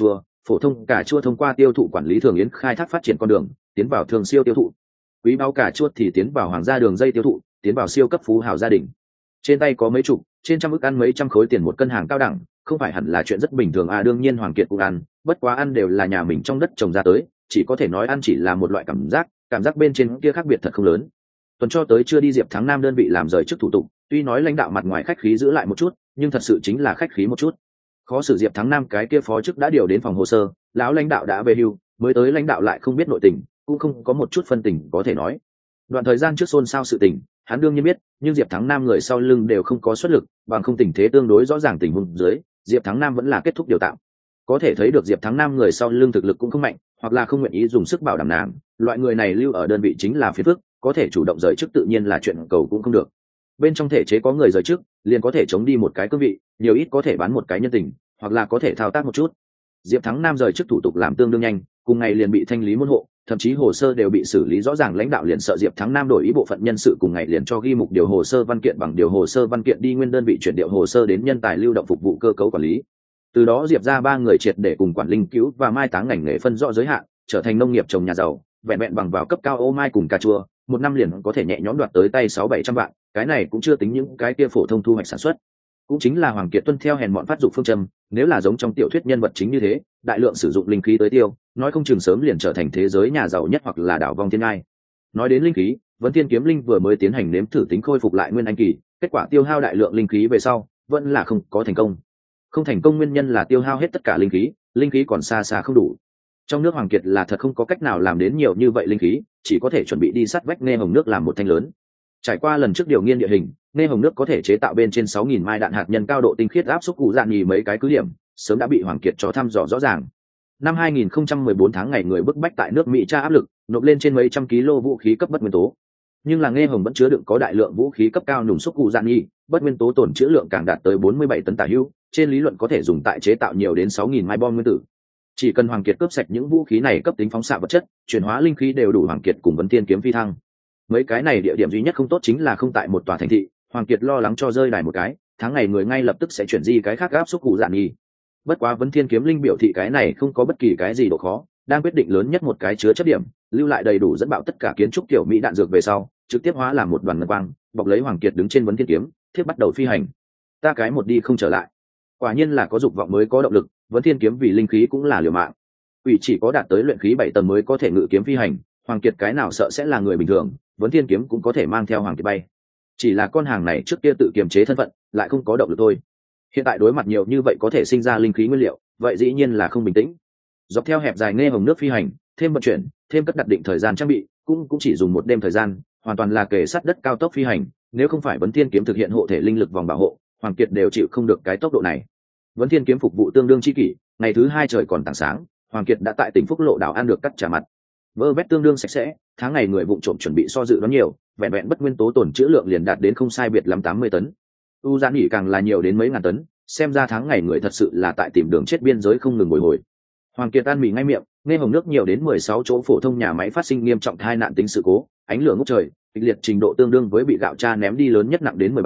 phổ thông cà chua thông qua tiêu thụ quản lý thường yến khai thác phát triển con đường tiến vào thường siêu tiêu thụ, quý báo cà chua thì tiến vào hoàng gia đường dây tiêu thụ, tiến vào siêu cấp phú hào gia đình. Trên tay có mấy chục trên trăm ức ăn mấy trăm khối tiền một cân hàng cao đẳng, không phải hẳn là chuyện rất bình thường à. Đương nhiên Hoàng Kiệt cũng ăn, bất quá ăn đều là nhà mình trong đất trồng ra tới, chỉ có thể nói ăn chỉ là một loại cảm giác bên trên kia khác biệt thật không lớn. Tuần cho tới chưa đi Diệp Thắng Nam đơn vị làm rời chức thủ tục, tuy nói lãnh đạo mặt ngoài khách khí giữ lại một chút, nhưng thật sự chính là khách khí một chút. Khó xử Diệp Thắng Nam cái kia phó chức đã điều đến phòng hồ sơ, lão lãnh đạo đã về hưu, mới tới lãnh đạo lại không biết nội tình, cũng không có một chút phân tình có thể nói. Đoạn thời gian trước xôn xao sự tình, hắn đương nhiên biết, nhưng Diệp Thắng Nam người sau lưng đều không có xuất lực, bằng không tình thế tương đối rõ ràng tình huống dưới, Diệp Thắng Nam vẫn là kết thúc điều tạo. Có thể thấy được Diệp Thắng Nam người sau lưng thực lực cũng không mạnh, hoặc là không nguyện ý dùng sức bảo đảm nàng, loại người này lưu ở đơn vị chính là phiền phức, có thể chủ động rời chức tự nhiên là chuyện cầu cũng không được. Bên trong thể chế có người rời chức, liền có thể chống đi một cái cương vị, nhiều ít có thể bán một cái nhân tình, hoặc là có thể thao tác một chút. Diệp Thắng Nam rời chức thủ tục làm tương đương nhanh, cùng ngày liền bị thanh lý môn hộ, thậm chí hồ sơ đều bị xử lý rõ ràng. Lãnh đạo liền sợ Diệp Thắng Nam đổi ý bộ phận nhân sự, cùng ngày liền cho ghi mục điều hồ sơ văn kiện bằng điều hồ sơ văn kiện đi nguyên đơn vị chuyển điệu hồ sơ đến nhân tài lưu động phục vụ cơ cấu quản lý. Từ đó Diệp ra ba người triệt để cùng quản linh cứu và mai táng ngành nghề phân rõ giới hạn, trở thành nông nghiệp trồng nhà giàu, vẹn vẹn bằng vào cấp cao ô mai cùng cà chua, một năm liền có thể nhẹ nhõm đoạt tới tay 600-700 vạn, cái này cũng chưa tính những cái kia phổ thông thu hoạch sản xuất. Cũng chính là Hoàng Kiệt tuân theo hèn mọn phát dụng phương châm, nếu là giống trong tiểu thuyết nhân vật chính như thế, đại lượng sử dụng linh khí tới tiêu, nói không chừng sớm liền trở thành thế giới nhà giàu nhất hoặc là đảo vong thiên ngai. Nói đến linh khí, Vấn Thiên Kiếm Linh vừa mới tiến hành nếm thử tính khôi phục lại nguyên anh kỳ, kết quả tiêu hao đại lượng linh khí về sau, vẫn là không có thành công. Không thành công nguyên nhân là tiêu hao hết tất cả linh khí còn xa xa không đủ. Trong nước Hoàng Kiệt là thật không có cách nào làm đến nhiều như vậy linh khí, chỉ có thể chuẩn bị đi sắt vách Nghe Hồng nước làm một thanh lớn. Trải qua lần trước điều nghiên địa hình, Nghe Hồng nước có thể chế tạo bên trên 6.000 mai đạn hạt nhân cao độ tinh khiết áp xúc cụ dạn nhì mấy cái cứ điểm, sớm đã bị Hoàng Kiệt cho thăm dò rõ ràng. Năm 2014 tháng ngày người bức bách tại nước Mỹ tra áp lực, nộp lên trên mấy trăm kg vũ khí cấp bất nguyên tố. Nhưng là Nghe Hồng vẫn chứa đựng có đại lượng vũ khí cấp cao nùng xúc cụ dạn nhì, bất nguyên tố tồn trữ lượng càng đạt tới 47 tấn tả hữu, trên lý luận có thể dùng tại chế tạo nhiều đến 6.000 mai bom nguyên tử. Chỉ cần Hoàng Kiệt cướp sạch những vũ khí này cấp tính phóng xạ vật chất, chuyển hóa linh khí đều đủ Hoàng Kiệt cùng Vấn Thiên kiếm phi thăng. Mấy cái này địa điểm duy nhất không tốt chính là không tại một tòa thành thị, Hoàng Kiệt lo lắng cho rơi đài một cái, tháng ngày người ngay lập tức sẽ chuyển di cái khác áp xúc cụ dạn nhì. Bất quá Vấn Thiên kiếm linh biểu thị cái này không có bất kỳ cái gì độ khó, đang quyết định lớn nhất một cái chứa chất điểm, lưu lại đầy đủ dẫn bạo tất cả kiến trúc tiểu mỹ đạn dược về sau, trực tiếp hóa làm một đoàn ngân quang, bọc lấy Hoàng Kiệt đứng trên Vấn Thiên kiếm, thiết bắt đầu phi hành. Ta cái một đi không trở lại. Quả nhiên là có dục vọng mới có động lực, Vấn Thiên kiếm vì linh khí cũng là liều mạng. Quỷ chỉ có đạt tới luyện khí 7 tầng mới có thể ngự kiếm phi hành, Hoàng Kiệt cái nào sợ sẽ là người bình thường, Vấn Thiên kiếm cũng có thể mang theo Hoàng Kiệt bay. Chỉ là con hàng này trước kia tự kiềm chế thân phận, lại không có động lực thôi. Hiện tại đối mặt nhiều như vậy có thể sinh ra linh khí nguyên liệu, vậy dĩ nhiên là không bình tĩnh. Dọc theo hẹp dài Nghe Hồng nước phi hành, thêm vận chuyển, thêm cất đặt định thời gian trang bị, cũng chỉ dùng một đêm thời gian, hoàn toàn là kề sát đất cao tốc phi hành, nếu không phải Vấn Thiên kiếm thực hiện hộ thể linh lực vòng bảo hộ, Hoàng Kiệt đều chịu không được cái tốc độ này. Vấn Thiên kiếm phục vụ tương đương chi kỷ, ngày thứ 2 trời còn tảng sáng, Hoàng Kiệt đã tại tỉnh Phúc Lộ đảo ăn được cắt trả mặt. Vơ vét tương đương sạch sẽ, tháng ngày người vụng trộm chuẩn bị so dự đoán nhiều, vẹn vẹn bất nguyên tố tồn trữ lượng liền đạt đến không sai biệt lắm 80 tấn. U Giãn nghỉ càng là nhiều đến mấy ngàn tấn, xem ra tháng ngày người thật sự là tại tìm đường chết biên giới không ngừng bồi hồi. Hoàng Kiệt ăn mì ngay miệng, Nghe Hồng nước nhiều đến 16 chỗ phổ thông nhà máy phát sinh nghiêm trọng tai nạn tính sự cố, ánh lửa ngút trời, kịch liệt trình độ tương đương với bị gạo tra ném đi lớn nhất nặng đến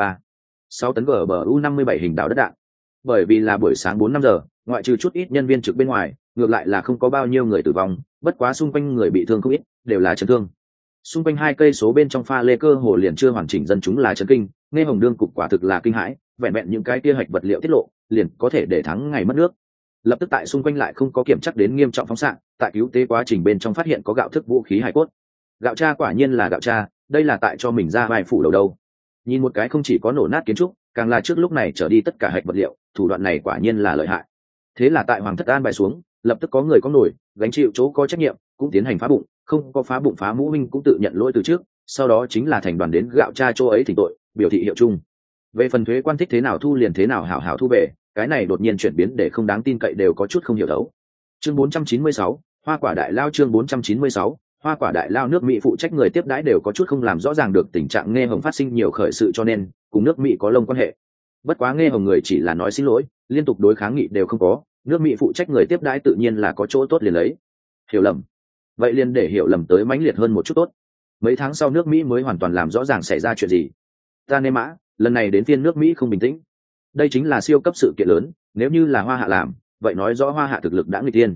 6 tấn GBU-57 hình đạo đất đạn. Bởi vì là buổi sáng 4-5 giờ, ngoại trừ chút ít nhân viên trực bên ngoài, ngược lại là không có bao nhiêu người tử vong, bất quá xung quanh người bị thương không ít, đều là chấn thương. Xung quanh 2 cây số bên trong pha lê cơ hồ liền chưa hoàn chỉnh dân chúng là chấn kinh, Nghe Hồng đương cục quả thực là kinh hãi, vẹn vẹn những cái kia hạch vật liệu tiết lộ, liền có thể để thắng ngày mất nước. Lập tức tại xung quanh lại không có kiểm chắc đến nghiêm trọng phóng xạ, tại cứu tế quá trình bên trong phát hiện có gạo thức vũ khí hải cốt. Gạo tra quả nhiên là gạo tra, đây là tại cho mình ra vài phủ đầu đâu. Nhìn một cái không chỉ có nổ nát kiến trúc, càng là trước lúc này trở đi tất cả hạch vật liệu, thủ đoạn này quả nhiên là lợi hại. Thế là tại Hoàng thất an bài xuống, lập tức có người có nổi, gánh chịu chỗ có trách nhiệm, cũng tiến hành phá bụng, không có phá bụng phá mũ minh cũng tự nhận lỗi từ trước, sau đó chính là thành đoàn đến gạo tra chỗ ấy thỉnh tội, biểu thị hiệu chung. Về phần thuế quan thích thế nào thu liền thế nào hảo hảo thu về, cái này đột nhiên chuyển biến để không đáng tin cậy đều có chút không hiểu thấu. Chương 496, Hoa quả đại lao. Chương 496, Hoa quả đại lao. Nước Mỹ phụ trách người tiếp đãi đều có chút không làm rõ ràng được tình trạng Nghe Hồng phát sinh nhiều khởi sự cho nên cùng nước Mỹ có lông quan hệ. Bất quá Nghe Hồng người chỉ là nói xin lỗi, liên tục đối kháng nghị đều không có, nước Mỹ phụ trách người tiếp đãi tự nhiên là có chỗ tốt liền lấy. Hiểu lầm, vậy liền để hiểu lầm tới mãnh liệt hơn một chút tốt. Mấy tháng sau nước Mỹ mới hoàn toàn làm rõ ràng xảy ra chuyện gì. Ta nê mã, lần này đến phiên nước Mỹ không bình tĩnh. Đây chính là siêu cấp sự kiện lớn, nếu như là Hoa Hạ làm, vậy nói rõ Hoa Hạ thực lực đã nghịch tiên,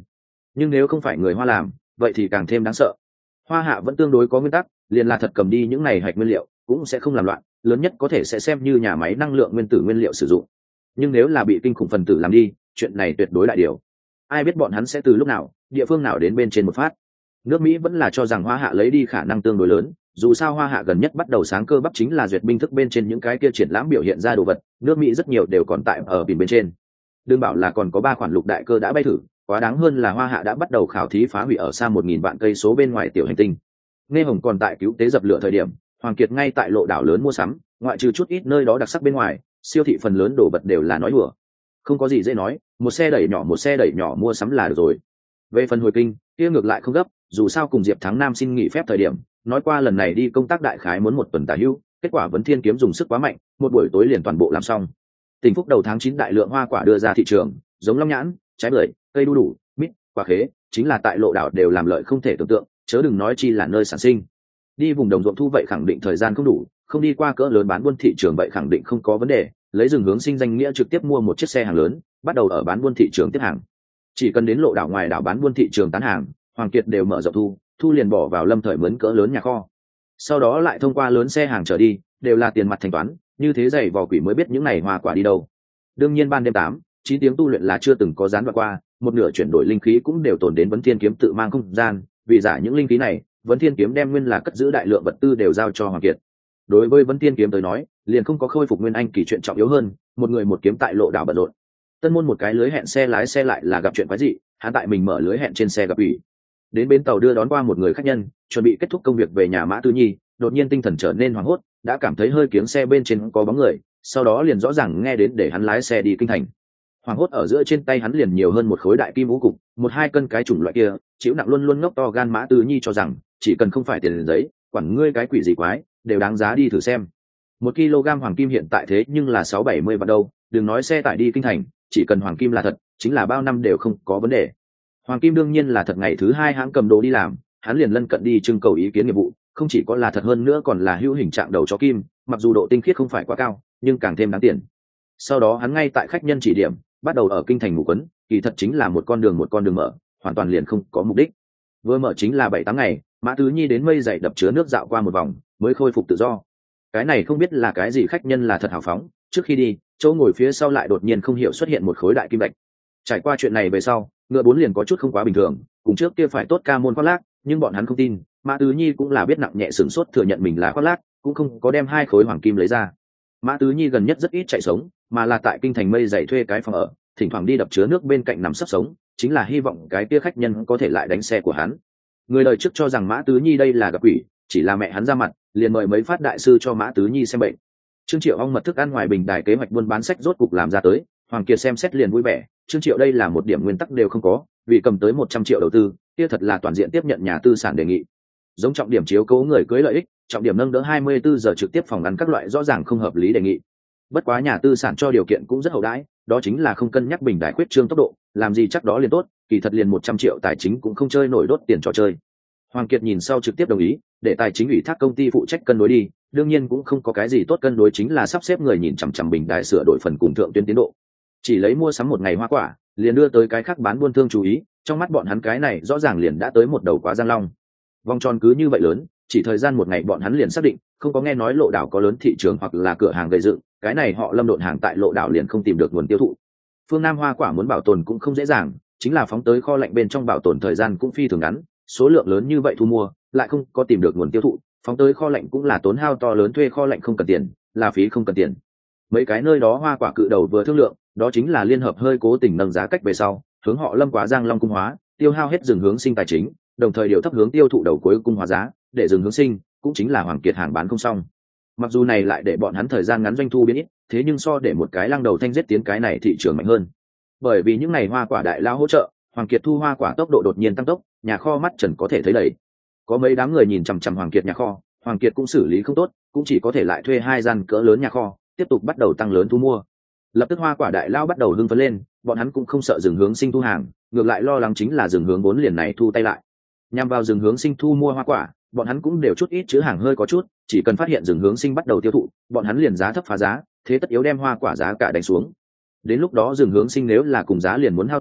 nhưng nếu không phải người Hoa làm vậy thì càng thêm đáng sợ. Hoa Hạ vẫn tương đối có nguyên tắc, liền là thật cầm đi những này hạch nguyên liệu cũng sẽ không làm loạn, lớn nhất có thể sẽ xem như nhà máy năng lượng nguyên tử nguyên liệu sử dụng. Nhưng nếu là bị kinh khủng phần tử làm đi, chuyện này tuyệt đối đại điều. Ai biết bọn hắn sẽ từ lúc nào địa phương nào đến bên trên một phát. Nước Mỹ vẫn là cho rằng Hoa Hạ lấy đi khả năng tương đối lớn, dù sao Hoa Hạ gần nhất bắt đầu sáng cơ bắp chính là duyệt binh thức bên trên những cái kia triển lãm biểu hiện ra đồ vật, nước Mỹ rất nhiều đều còn tại ở bên trên. Đừng bảo là còn có 3 khoản lục đại cơ đã bay thử, quá đáng hơn là Hoa Hạ đã bắt đầu khảo thí phá hủy ở xa 1000 vạn cây số bên ngoài tiểu hành tinh. Nghe Hồng còn tại cứu tế dập lửa thời điểm, Hoàng Kiệt ngay tại lộ đảo lớn mua sắm, ngoại trừ chút ít nơi đó đặc sắc bên ngoài, siêu thị phần lớn đồ vật đều là nói đùa. Không có gì dễ nói, một xe đẩy nhỏ mua sắm là được rồi. Về phần hồi kinh, kia ngược lại không gấp, dù sao cùng Diệp Thắng Nam xin nghỉ phép thời điểm, nói qua lần này đi công tác đại khái muốn 1 tuần tả hữu, kết quả Vấn Thiên Kiếm dùng sức quá mạnh, một buổi tối liền toàn bộ làm xong. Tỉnh Phúc đầu tháng 9 đại lượng hoa quả đưa ra thị trường, giống long nhãn, trái bưởi, cây đu đủ, mít, quả khế, chính là tại lộ đảo đều làm lợi không thể tưởng tượng, chớ đừng nói chi là nơi sản sinh. Đi vùng đồng ruộng thu vậy khẳng định thời gian không đủ, không đi qua cỡ lớn bán buôn thị trường vậy khẳng định không có vấn đề, lấy rừng hướng sinh danh nghĩa trực tiếp mua một chiếc xe hàng lớn, bắt đầu ở bán buôn thị trường tiếp hàng. Chỉ cần đến lộ đảo ngoài đảo bán buôn thị trường tán hàng, Hoàng Kiệt đều mở rộng thu liền bỏ vào Lâm Thời mướn cỡ lớn nhà kho. Sau đó lại thông qua lớn xe hàng trở đi, đều là tiền mặt thanh toán, như thế dày vò quỷ mới biết những này hoa quả đi đâu. Đương nhiên ban đêm 8-9 tiếng tu luyện là chưa từng có gián đoạn qua, một nửa chuyển đổi linh khí cũng đều tồn đến Vấn Thiên Kiếm tự mang không gian, vì giả những linh khí này, Vấn Thiên Kiếm đem nguyên là cất giữ đại lượng vật tư đều giao cho Hoàng Kiệt. Đối với Vấn Thiên Kiếm tới nói, liền không có khôi phục nguyên anh kỳ chuyện trọng yếu hơn, một người một kiếm tại lộ đảo bận rộn. Tân môn một cái lưới hẹn xe lái xe lại là gặp chuyện quái dị, hắn tại mình mở lưới hẹn trên xe gặp ủy. Đến bến tàu đưa đón qua một người khách nhân, chuẩn bị kết thúc công việc về nhà Mã Tứ Nhi, đột nhiên tinh thần trở nên hoảng hốt, đã cảm thấy hơi kiếng xe bên trên có bóng người, sau đó liền rõ ràng nghe đến để hắn lái xe đi kinh thành. Hoảng hốt ở giữa trên tay hắn liền nhiều hơn một khối đại kim vũ cục, 1-2 cân cái chủng loại kia, chịu nặng luôn luôn ngốc to gan Mã Tứ Nhi cho rằng chỉ cần không phải tiền giấy, quản ngươi cái quỷ gì quái, đều đáng giá đi thử xem. 1 kg hoàng kim hiện tại thế nhưng là 6-70 vạn đâu, đừng nói xe tải đi kinh thành, chỉ cần hoàng kim là thật, chính là bao năm đều không có vấn đề. Hoàng kim đương nhiên là thật, ngày thứ 2 hãng cầm đồ đi làm, hắn liền lân cận đi trưng cầu ý kiến nghiệp vụ, không chỉ có là thật hơn nữa còn là hữu hình trạng đầu chó kim, mặc dù độ tinh khiết không phải quá cao, nhưng càng thêm đáng tiền. Sau đó hắn ngay tại khách nhân chỉ điểm, bắt đầu ở kinh thành ngủ quấn, kỳ thật chính là một con đường mở, hoàn toàn liền không có mục đích. Vừa mở chính là 7-8 ngày, Mã Tứ Nhi đến mây dày đập chứa nước dạo qua một vòng, mới khôi phục tự do. Cái này không biết là cái gì khách nhân là thật hào phóng, trước khi đi, chỗ ngồi phía sau lại đột nhiên không hiểu xuất hiện một khối đại kim bạch. Trải qua chuyện này về sau, ngựa 4 liền có chút không quá bình thường, cùng trước kia phải tốt ca môn khoác lác, nhưng bọn hắn không tin. Mã Tứ Nhi cũng là biết nặng nhẹ sửng sốt thừa nhận mình là khoác lác, cũng không có đem 2 khối hoàng kim lấy ra. Mã Tứ Nhi gần nhất rất ít chạy sống, mà là tại kinh thành mây dày thuê cái phòng ở, thỉnh thoảng đi đập chứa nước bên cạnh nằm sấp sống, chính là hy vọng cái kia khách nhân có thể lại đánh xe của hắn. Người đời trước cho rằng Mã Tứ Nhi đây là gặp quỷ, chỉ là mẹ hắn ra mặt, liền mời mấy phát đại sư cho Mã Tứ Nhi xem bệnh. Trương Triệu ong mật thức ăn ngoài bình đài kế hoạch buôn bán sách rốt cục làm ra tới, Hoàng Kiệt xem xét liền vui vẻ. Trương Triệu đây là một điểm nguyên tắc đều không có, vì cầm tới 100 triệu đầu tư, kia thật là toàn diện tiếp nhận nhà tư sản đề nghị. Giống trọng điểm chiếu cố người cưới lợi ích, trọng điểm nâng đỡ 24 giờ trực tiếp phòng ăn các loại rõ ràng không hợp lý đề nghị. Bất quá nhà tư sản cho điều kiện cũng rất hậu đãi, đó chính là không cân nhắc bình đài khuyết trương tốc độ, làm gì chắc đó liền tốt, kỳ thật liền 100 triệu tài chính cũng không chơi nổi đốt tiền trò chơi. Hoàng Kiệt nhìn sau trực tiếp đồng ý, để tài chính ủy thác công ty phụ trách cân đối đi, đương nhiên cũng không có cái gì tốt cân đối, chính là sắp xếp người nhìn chằm chằm bình đài sửa đổi phần cùng thượng tuyến tiến độ. Chỉ lấy mua sắm một ngày hoa quả, liền đưa tới cái khác bán buôn thương chú ý, trong mắt bọn hắn cái này rõ ràng liền đã tới một đầu quá giang long. Vòng tròn cứ như vậy lớn, chỉ thời gian một ngày bọn hắn liền xác định, không có nghe nói lộ đảo có lớn thị trường hoặc là cửa hàng gây dựng, cái này họ Lâm độn hàng tại lộ đảo liền không tìm được nguồn tiêu thụ. Phương Nam hoa quả muốn bảo tồn cũng không dễ dàng, chính là phóng tới kho lạnh bên trong bảo tồn thời gian cũng phi thường ngắn, số lượng lớn như vậy thu mua, lại không có tìm được nguồn tiêu thụ, phóng tới kho lạnh cũng là tốn hao to lớn, thuê kho lạnh không cần tiền, là phí không cần tiền. Mấy cái nơi đó hoa quả cự đầu vừa thương lượng, đó chính là liên hợp hơi cố tình nâng giá cách về sau, hướng họ Lâm quá giang long cung hóa, tiêu hao hết rừng hướng sinh tài chính, đồng thời điều thấp hướng tiêu thụ đầu cuối cung hóa giá, để rừng hướng sinh cũng chính là Hoàng Kiệt hàng bán không xong. Mặc dù này lại để bọn hắn thời gian ngắn doanh thu biến ít, thế nhưng so để một cái lăng đầu thanh giết tiến cái này thị trường mạnh hơn. Bởi vì những ngày hoa quả đại lao hỗ trợ, Hoàng Kiệt thu hoa quả tốc độ đột nhiên tăng tốc, nhà kho mắt trần có thể thấy đầy. Có mấy đám người nhìn chằm chằm Hoàng Kiệt nhà kho, Hoàng Kiệt cũng xử lý không tốt, cũng chỉ có thể lại thuê 2 gian cỡ lớn nhà kho, tiếp tục bắt đầu tăng lớn thu mua. Lập tức hoa quả đại lao bắt đầu hưng phấn lên, bọn hắn cũng không sợ rừng hướng sinh thu hàng, ngược lại lo lắng chính là rừng hướng vốn liền này thu tay lại. Nhằm vào rừng hướng sinh thu mua hoa quả, bọn hắn cũng đều chút ít chứa hàng hơi có chút, chỉ cần phát hiện rừng hướng sinh bắt đầu tiêu thụ, bọn hắn liền giá thấp phá giá, thế tất yếu đem hoa quả giá cả đánh xuống. Đến lúc đó rừng hướng sinh nếu là cùng giá liền muốn hao tổn,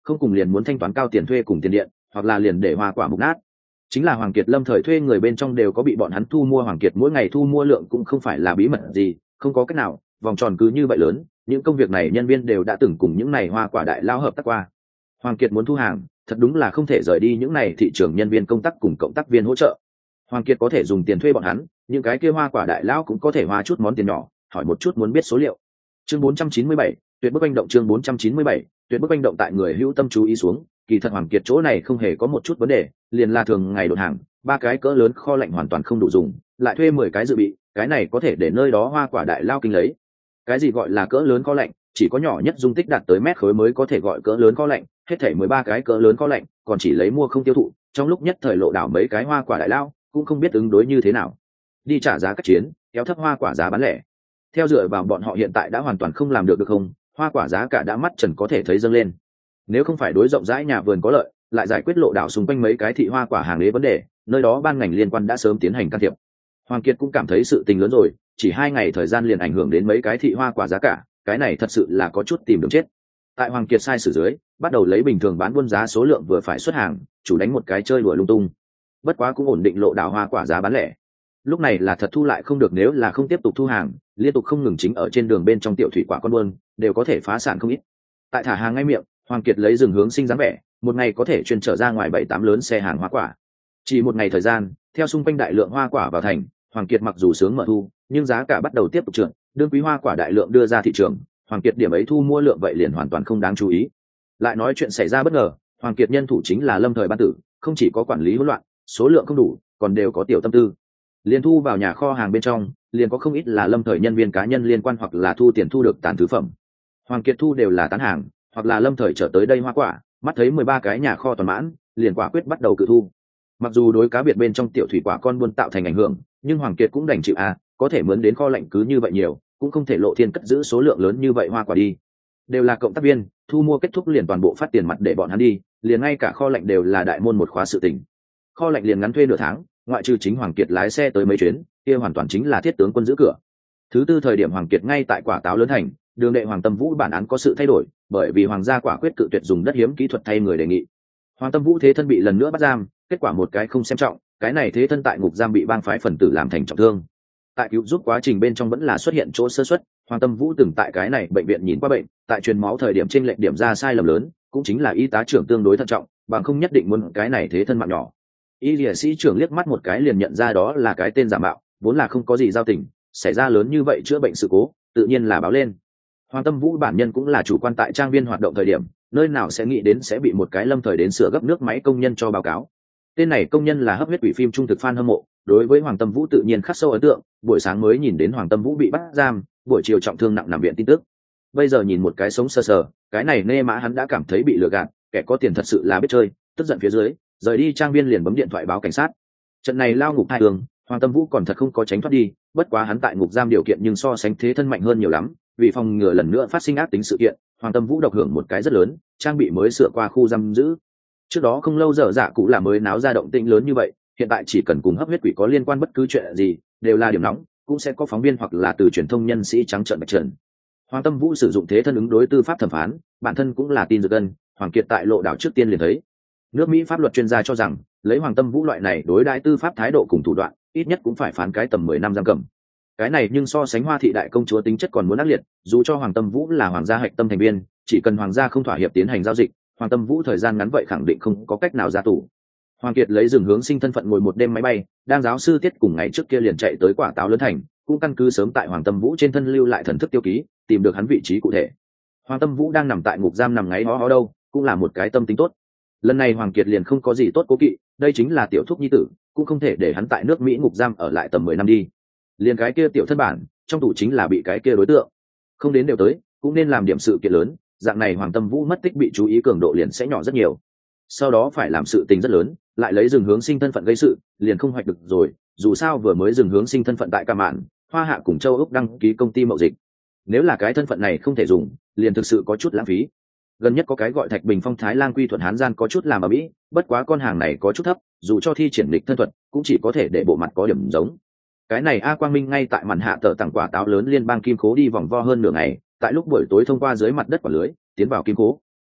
không cùng liền muốn thanh toán cao tiền thuê cùng tiền điện, hoặc là liền để hoa quả mục nát. Chính là Hoàng Kiệt lâm thời thuê người bên trong đều có bị bọn hắn thu mua. Hoàng Kiệt mỗi ngày thu mua lượng cũng không phải là bí mật gì, không có cách nào, vòng tròn cứ như vậy lớn, những công việc này nhân viên đều đã từng cùng những này hoa quả đại lao hợp tác qua. Hoàng Kiệt muốn thu hàng, thật đúng là không thể rời đi những này thị trường nhân viên công tác cùng cộng tác viên hỗ trợ. Hoàng Kiệt có thể dùng tiền thuê bọn hắn, những cái kia hoa quả đại lao cũng có thể hoa chút món tiền nhỏ, hỏi một chút muốn biết số liệu. Chương 497, tuyệt bức anh động. Chương 497, tuyệt bức anh động. Tại người hữu tâm chú ý xuống, kỳ thật Hoàng Kiệt chỗ này không hề có một chút vấn đề, liền là thường ngày đột hàng, 3 cái cỡ lớn kho lạnh hoàn toàn không đủ dùng, lại thuê 10 cái dự bị, cái này có thể để nơi đó hoa quả đại lao kinh lấy. Cái gì gọi là cỡ lớn kho lạnh, chỉ có nhỏ nhất dung tích đạt tới mét khối mới có thể gọi cỡ lớn kho lạnh, hết thảy 13 cái cỡ lớn kho lạnh, còn chỉ lấy mua không tiêu thụ, trong lúc nhất thời lộ đảo mấy cái hoa quả đại lao, cũng không biết ứng đối như thế nào. Đi trả giá cách chiến, kéo thấp hoa quả giá bán lẻ. Theo dựa vào bọn họ hiện tại đã hoàn toàn không làm được không, hoa quả giá cả đã mắt trần có thể thấy dâng lên. Nếu không phải đối rộng rãi nhà vườn có lợi, lại giải quyết lộ đảo xung quanh mấy cái thị hoa quả hàng đế vấn đề, nơi đó ban ngành liên quan đã sớm tiến hành can thiệp. Hoàng Kiệt cũng cảm thấy sự tình lớn rồi, chỉ 2 ngày thời gian liền ảnh hưởng đến mấy cái thị hoa quả giá cả, cái này thật sự là có chút tìm đường chết. Tại Hoàng Kiệt sai sử dưới, bắt đầu lấy bình thường bán buôn giá số lượng vừa phải xuất hàng, chủ đánh một cái chơi đùa lung tung. Bất quá cũng ổn định lộ đảo hoa quả giá bán lẻ. Lúc này là thật thu lại không được, nếu là không tiếp tục thu hàng, liên tục không ngừng chính ở trên đường bên trong tiểu thủy quả con buôn đều có thể phá sản không ít. Tại thả hàng ngay miệng, Hoàng Kiệt lấy rừng hướng sinh dáng vẻ, một ngày có thể chuyên trở ra ngoài 7-8 lớn xe hàng hoa quả. Chỉ một ngày thời gian, theo xung quanh đại lượng hoa quả vào thành, Hoàng Kiệt mặc dù sướng mở thu, nhưng giá cả bắt đầu tiếp tục trượt, đương quý hoa quả đại lượng đưa ra thị trường, Hoàng Kiệt điểm ấy thu mua lượng vậy liền hoàn toàn không đáng chú ý. Lại nói chuyện xảy ra bất ngờ, Hoàng Kiệt nhân thủ chính là lâm thời ban tử, không chỉ có quản lý hỗn loạn, số lượng không đủ, còn đều có tiểu tâm tư. Liền thu vào nhà kho hàng bên trong, liền có không ít là lâm thời nhân viên cá nhân liên quan hoặc là thu tiền thu được tàn thứ phẩm. Hoàng Kiệt thu đều là tán hàng, hoặc là lâm thời trở tới đây hoa quả, mắt thấy 13 cái nhà kho toàn mãn, liền quả quyết bắt đầu cự thu. Mặc dù đối cá biệt bên trong tiểu thủy quả con buôn tạo thành ảnh hưởng, nhưng Hoàng Kiệt cũng đành chịu có thể mướn đến kho lạnh cứ như vậy nhiều, cũng không thể lộ thiên cất giữ số lượng lớn như vậy hoa quả đi. Đều là cộng tác viên, thu mua kết thúc liền toàn bộ phát tiền mặt để bọn hắn đi, liền ngay cả kho lạnh đều là đại môn một khóa sự tình. Kho lạnh liền ngắn thuê nửa tháng, ngoại trừ chính Hoàng Kiệt lái xe tới mấy chuyến, kia hoàn toàn chính là thiết tướng quân giữ cửa. Thứ tư thời điểm Hoàng Kiệt ngay tại quả táo lớn thành, đường đệ Hoàng Tâm Vũ bản án có sự thay đổi, bởi vì hoàng gia quả quyết cự tuyệt dùng đất hiếm kỹ thuật thay người đề nghị. Hoàng Tâm Vũ thế thân bị lần nữa bắt giam, kết quả một cái không xem trọng, cái này thế thân tại ngục giam bị bang phái phần tử làm thành trọng thương. Tại cứu giúp quá trình bên trong vẫn là xuất hiện chỗ sơ suất, Hoàng Tâm Vũ từng tại cái này bệnh viện nhìn qua bệnh, tại truyền máu thời điểm trên lệnh điểm ra sai lầm lớn, cũng chính là y tá trưởng tương đối thận trọng, bằng không nhất định muốn cái này thế thân mạng nhỏ. Y liệt sĩ trưởng liếc mắt một cái liền nhận ra đó là cái tên giả mạo, vốn là không có gì giao tình, xảy ra lớn như vậy chữa bệnh sự cố, tự nhiên là báo lên. Hoàng Tâm Vũ bản nhân cũng là chủ quan tại trang viên hoạt động thời điểm, nơi nào sẽ nghĩ đến sẽ bị một cái lâm thời đến sửa gấp nước máy công nhân cho báo cáo. Tên này công nhân là hấp huyết quỷ phim trung thực fan hâm mộ, đối với Hoàng Tâm Vũ tự nhiên khắc sâu ấn tượng, buổi sáng mới nhìn đến Hoàng Tâm Vũ bị bắt giam, buổi chiều trọng thương nặng nằm viện tin tức. Bây giờ nhìn một cái sống sờ sờ, cái này nê mã hắn đã cảm thấy bị lừa gạt, kẻ có tiền thật sự là biết chơi, tức giận phía dưới, rời đi trang viên liền bấm điện thoại báo cảnh sát. Trận này lao ngục hai tường, Hoàng Tâm Vũ còn thật không có tránh thoát đi, bất quá hắn tại ngục giam điều kiện nhưng so sánh thế thân mạnh hơn nhiều lắm, vì phòng ngừa lần nữa phát sinh ác tính sự kiện, Hoàng Tâm Vũ độc hưởng một cái rất lớn, trang bị mới sửa qua khu giam giữ. Trước đó không lâu dở dạ cụ là mới náo ra động tĩnh lớn như vậy, hiện tại chỉ cần cùng hấp huyết quỷ có liên quan bất cứ chuyện gì, đều là điểm nóng, cũng sẽ có phóng viên hoặc là từ truyền thông nhân sĩ trắng trợn bạch trần. Hoàng Tâm Vũ sử dụng thế thân ứng đối tư pháp thẩm phán, bản thân cũng là tin dược ân, Hoàng Kiệt tại lộ đảo trước tiên liền thấy. Nước Mỹ pháp luật chuyên gia cho rằng, lấy Hoàng Tâm Vũ loại này đối đãi tư pháp thái độ cùng thủ đoạn, ít nhất cũng phải phán cái tầm 10 năm giam cầm. Cái này nhưng so sánh Hoa thị đại công chúa tính chất còn muốn ác liệt, dù cho Hoàng Tâm Vũ là hoàng gia hạch tâm thành viên, chỉ cần hoàng gia không thỏa hiệp tiến hành giao dịch, Hoàng Tâm Vũ thời gian ngắn vậy khẳng định không có cách nào ra tù. Hoàng Kiệt lấy rừng hướng sinh thân phận ngồi một đêm máy bay, đang giáo sư tiết cùng ngày trước kia liền chạy tới quả táo lớn thành, cũng căn cứ sớm tại Hoàng Tâm Vũ trên thân lưu lại thần thức tiêu ký, tìm được hắn vị trí cụ thể. Hoàng Tâm Vũ đang nằm tại ngục giam nằm ngáy ho ho đâu, cũng là một cái tâm tính tốt. Lần này Hoàng Kiệt liền không có gì tốt cố kỵ, đây chính là tiểu thúc nhi tử, cũng không thể để hắn tại nước Mỹ ngục giam ở lại tầm 10 năm đi. Liền cái kia tiểu thân bản, trong tù chính là bị cái kia đối tượng. Không đến đều tới, cũng nên làm điểm sự kiện lớn, dạng này Hoàng Tâm Vũ mất tích bị chú ý cường độ liền sẽ nhỏ rất nhiều. Sau đó phải làm sự tình rất lớn, lại lấy rừng hướng sinh thân phận gây sự, liền không hoạch được rồi, dù sao vừa mới rừng hướng sinh thân phận tại Ca Mạn, Hoa Hạ cùng châu Úc đăng ký công ty mậu dịch. Nếu là cái thân phận này không thể dùng, liền thực sự có chút lãng phí. Gần nhất có cái gọi Thạch Bình Phong Thái Lang Quy Thuận Hán Gian có chút làm ở mỹ, bất quá con hàng này có chút thấp, dù cho thi triển lịch thân thuật, cũng chỉ có thể để bộ mặt có điểm giống. Cái này A Quang Minh ngay tại màn hạ tờ tặng quả táo lớn liên bang kim khố đi vòng vo hơn nửa ngày, tại lúc buổi tối thông qua dưới mặt đất quả lưới tiến vào kim khố.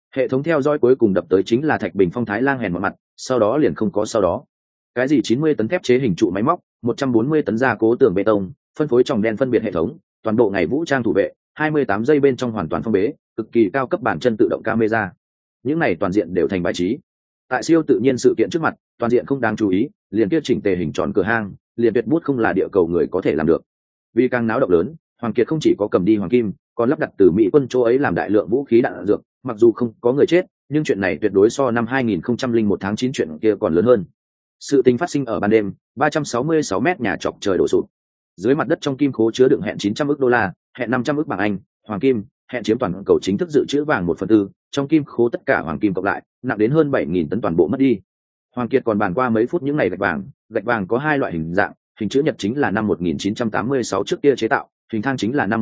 Hệ thống theo dõi cuối cùng đập tới chính là Thạch Bình Phong Thái Lang hèn một mặt, sau đó liền không có sau đó. Cái gì 90 tấn thép chế hình trụ máy móc, 140 tấn gia cố tường bê tông, phân phối tròng đen phân biệt hệ thống, toàn bộ ngày vũ trang thủ vệ, 28 giây bên trong hoàn toàn phong bế, cực kỳ cao cấp bản chân tự động camera. Những này toàn diện đều thành bài trí. Tại siêu tự nhiên sự kiện trước mặt, toàn diện không đáng chú ý, liền kia chỉnh tề hình tròn cửa hang, liền tuyệt bút không là địa cầu người có thể làm được. Vì càng náo động lớn, Hoàng Kiệt không chỉ có cầm đi hoàng kim, còn lắp đặt từ Mỹ quân chỗ ấy làm đại lượng vũ khí đạn dược, mặc dù không có người chết, nhưng chuyện này tuyệt đối so năm 2001 tháng 9 chuyện kia còn lớn hơn. Sự tình phát sinh ở ban đêm, 366 mét nhà chọc trời đổ sụp. Dưới mặt đất trong kim khố chứa đựng hẹn 900 ức đô la, hẹn 500 ức bảng Anh, hoàng kim, hẹn chiếm toàn cầu chính thức dự trữ vàng 1/4, trong kim khố tất cả hoàng kim cộng lại, nặng đến hơn 7.000 tấn toàn bộ mất đi. Hoàng Kiệt còn bàn qua mấy phút những ngày gạch vàng có hai loại hình dạng, hình chữ nhật chính là năm 1986 trước kia chế tạo, hình thang chính là năm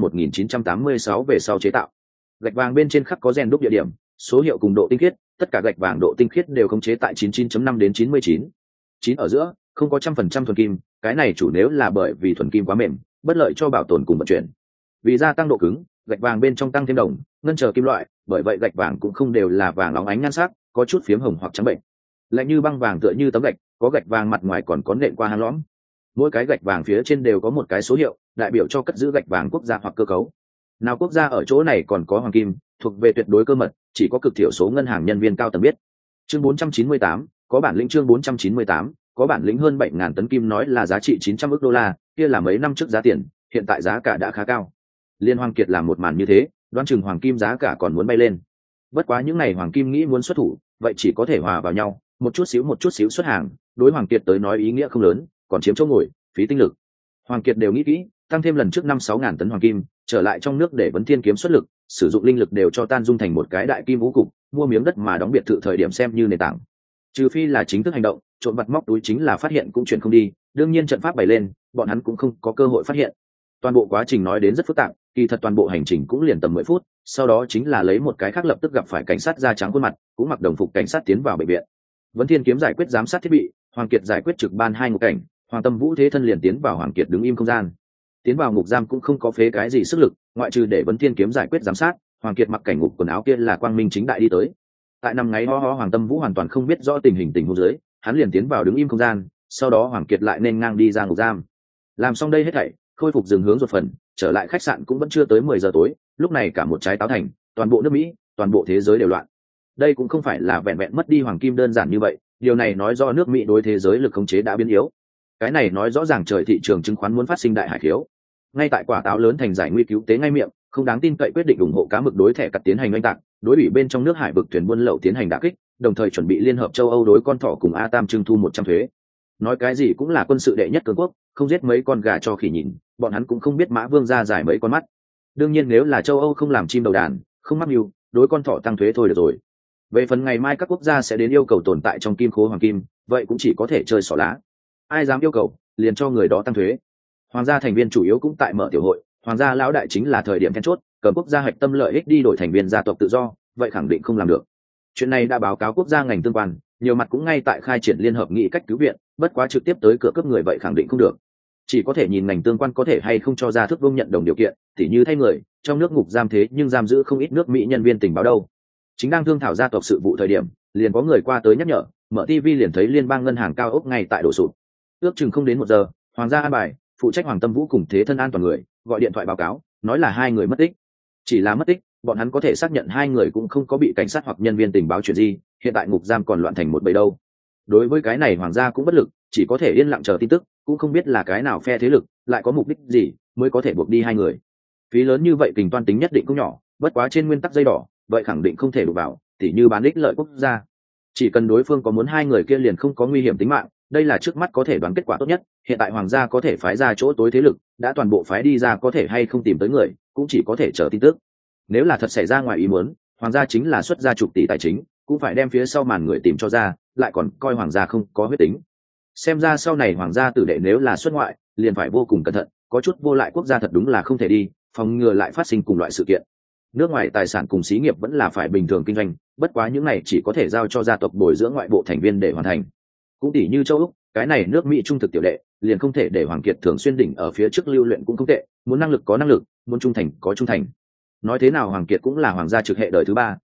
1986 về sau chế tạo. Gạch vàng bên trên khắc có rèn đúc địa điểm, số hiệu cùng độ tinh khiết, tất cả gạch vàng độ tinh khiết đều khống chế tại 99.5 đến 99. 9 ở giữa, không có 100% thuần kim, cái này chủ nếu là bởi vì thuần kim quá mềm, bất lợi cho bảo tồn cùng vận chuyển. Vì gia tăng độ cứng, gạch vàng bên trong tăng thêm đồng, ngân chờ kim loại, bởi vậy gạch vàng cũng không đều là vàng óng ánh nhan sắc, có chút phiếm hồng hoặc trắng bệnh. Lạnh như băng vàng tựa như tấm gạch, có gạch vàng mặt ngoài còn có nện qua hang lõm. Mỗi cái gạch vàng phía trên đều có một cái số hiệu, đại biểu cho cất giữ gạch vàng quốc gia hoặc cơ cấu. Nào quốc gia ở chỗ này còn có hoàng kim, thuộc về tuyệt đối cơ mật, chỉ có cực thiểu số ngân hàng nhân viên cao tầng biết. Chương 498, có bản lĩnh chương 498, có bản lĩnh hơn 7.000 tấn kim nói là giá trị 900 ức đô la, kia là mấy năm trước giá tiền, hiện tại giá cả đã khá cao. Liên Hoàng Kiệt làm một màn như thế, đoán chừng hoàng kim giá cả còn muốn bay lên. Bất quá những ngày hoàng kim nghĩ muốn xuất thủ, vậy chỉ có thể hòa vào nhau, một chút xíu xuất hàng, đối Hoàng Kiệt tới nói ý nghĩa không lớn, còn chiếm chỗ ngồi, phí tinh lực. Hoàng Kiệt đều nghĩ kỹ, tăng thêm lần trước 5-6 ngàn tấn hoàng kim, trở lại trong nước để Vấn Thiên kiếm xuất lực, sử dụng linh lực đều cho tan dung thành một cái đại kim vũ cục, mua miếng đất mà đóng biệt thự thời điểm xem như nền tảng. Trừ phi là chính thức hành động, trộn vặt móc túi chính là phát hiện cũng chuyển không đi, đương nhiên trận pháp bày lên, bọn hắn cũng không có cơ hội phát hiện. Toàn bộ quá trình nói đến rất phức tạp, kỳ thật toàn bộ hành trình cũng liền tầm 10 phút, sau đó chính là lấy một cái khác lập tức gặp phải cảnh sát da trắng khuôn mặt, cũng mặc đồng phục cảnh sát tiến vào bệnh viện. Vấn Thiên kiếm giải quyết giám sát thiết bị, Hoàng Kiệt giải quyết trực ban hai ngục cảnh, Hoàng Tâm Vũ thế thân liền tiến vào Hoàng Kiệt đứng im không gian. Tiến vào ngục giam cũng không có phế cái gì sức lực, ngoại trừ để Vấn Thiên kiếm giải quyết giám sát, Hoàng Kiệt mặc cảnh ngục quần áo kia là quang minh chính đại đi tới. Tại năm ngáy ho Hoàng Tâm Vũ hoàn toàn không biết rõ tình huống dưới, hắn liền tiến vào đứng im không gian, sau đó Hoàng Kiệt lại nên ngang đi ra ngục giam. Làm xong đây hết thảy, khôi phục dừng hướng ruột phần, trở lại khách sạn cũng vẫn chưa tới 10 giờ tối, lúc này cả một trái táo thành, toàn bộ nước Mỹ, toàn bộ thế giới đều loạn. Đây cũng không phải là vẹn vẹn mất đi hoàng kim đơn giản như vậy, điều này nói do nước Mỹ đối thế giới lực khống chế đã biến yếu. Cái này nói rõ ràng trời thị trường chứng khoán muốn phát sinh đại hải khiếu. Ngay tại quả táo lớn thành giải nguy cứu tế ngay miệng, không đáng tin cậy quyết định ủng hộ cá mực đối thẻ cặt tiến hành oanh tạc, đối bị bên trong nước hải vực thuyền buôn lậu tiến hành đả kích, đồng thời chuẩn bị liên hợp châu Âu đối con thỏ cùng A Tam trưng thu 100 thuế. Nói cái gì cũng là quân sự đệ nhất cường quốc, không giết mấy con gà cho khỉ nhìn, bọn hắn cũng không biết Mã Vương ra giải mấy con mắt. Đương nhiên nếu là châu Âu không làm chim đầu đàn, không mắc mưu, đối con thỏ tăng thuế thôi được rồi. Về phần ngày mai các quốc gia sẽ đến yêu cầu tồn tại trong kim khố hoàng kim, vậy cũng chỉ có thể chơi xỏ lá. Ai dám yêu cầu, liền cho người đó tăng thuế. Hoàng gia thành viên chủ yếu cũng tại mở tiểu hội, hoàng gia lão đại chính là thời điểm then chốt, cầm quốc gia hạch tâm lợi ích đi đổi thành viên gia tộc tự do, vậy khẳng định không làm được. Chuyện này đã báo cáo quốc gia ngành tương quan, nhiều mặt cũng ngay tại khai triển liên hợp nghị cách cứu viện, bất quá trực tiếp tới cửa cướp người vậy khẳng định không được. Chỉ có thể nhìn ngành tương quan có thể hay không cho ra thước vương nhận đồng điều kiện, tỉ như thay người trong nước ngục giam thế nhưng giam giữ không ít nước Mỹ nhân viên tình báo đâu. Chính đang thương thảo gia tộc sự vụ thời điểm, liền có người qua tới nhắc nhở, mở TV liền thấy liên bang ngân hàng cao ốc ngay tại đổ sụp. Ước chừng không đến 1 giờ, hoàng gia an bài phụ trách Hoàng Tâm Vũ cùng thế thân an toàn người gọi điện thoại báo cáo, nói là 2 người mất tích. Chỉ là mất tích, bọn hắn có thể xác nhận 2 người cũng không có bị cảnh sát hoặc nhân viên tình báo chuyển di, hiện tại ngục giam còn loạn thành một bầy đâu. Đối với cái này hoàng gia cũng bất lực, chỉ có thể yên lặng chờ tin tức, cũng không biết là cái nào phe thế lực lại có mục đích gì mới có thể buộc đi 2 người. Phí lớn như vậy kình toan tính nhất định cũng nhỏ, bất quá trên nguyên tắc dây đỏ vậy khẳng định không thể đụng vào, tỉ như bán ích lợi quốc gia. Chỉ cần đối phương có muốn 2 người kia liền không có nguy hiểm tính mạng, đây là trước mắt có thể đoán kết quả tốt nhất. Hiện tại hoàng gia có thể phái ra chỗ tối thế lực đã toàn bộ phái đi ra, có thể hay không tìm tới người cũng chỉ có thể chờ tin tức. Nếu là thật xảy ra ngoài ý muốn, hoàng gia chính là xuất ra chục tỷ tài chính, cũng phải đem phía sau màn người tìm cho ra, lại còn coi hoàng gia không có huyết tính. Xem ra sau này hoàng gia tử đệ nếu là xuất ngoại liền phải vô cùng cẩn thận, có chút vô lại quốc gia thật đúng là không thể đi, phòng ngừa lại phát sinh cùng loại sự kiện. Nước ngoài tài sản cùng xí nghiệp vẫn là phải bình thường kinh doanh, bất quá những này chỉ có thể giao cho gia tộc bồi dưỡng ngoại bộ thành viên để hoàn thành. Cũng tỷ như châu Úc, cái này nước Mỹ trung thực tiểu đệ, liền không thể để Hoàng Kiệt thường xuyên đỉnh ở phía trước lưu luyện cũng không tệ, muốn năng lực có năng lực, muốn trung thành có trung thành. Nói thế nào Hoàng Kiệt cũng là hoàng gia trực hệ đời thứ 3,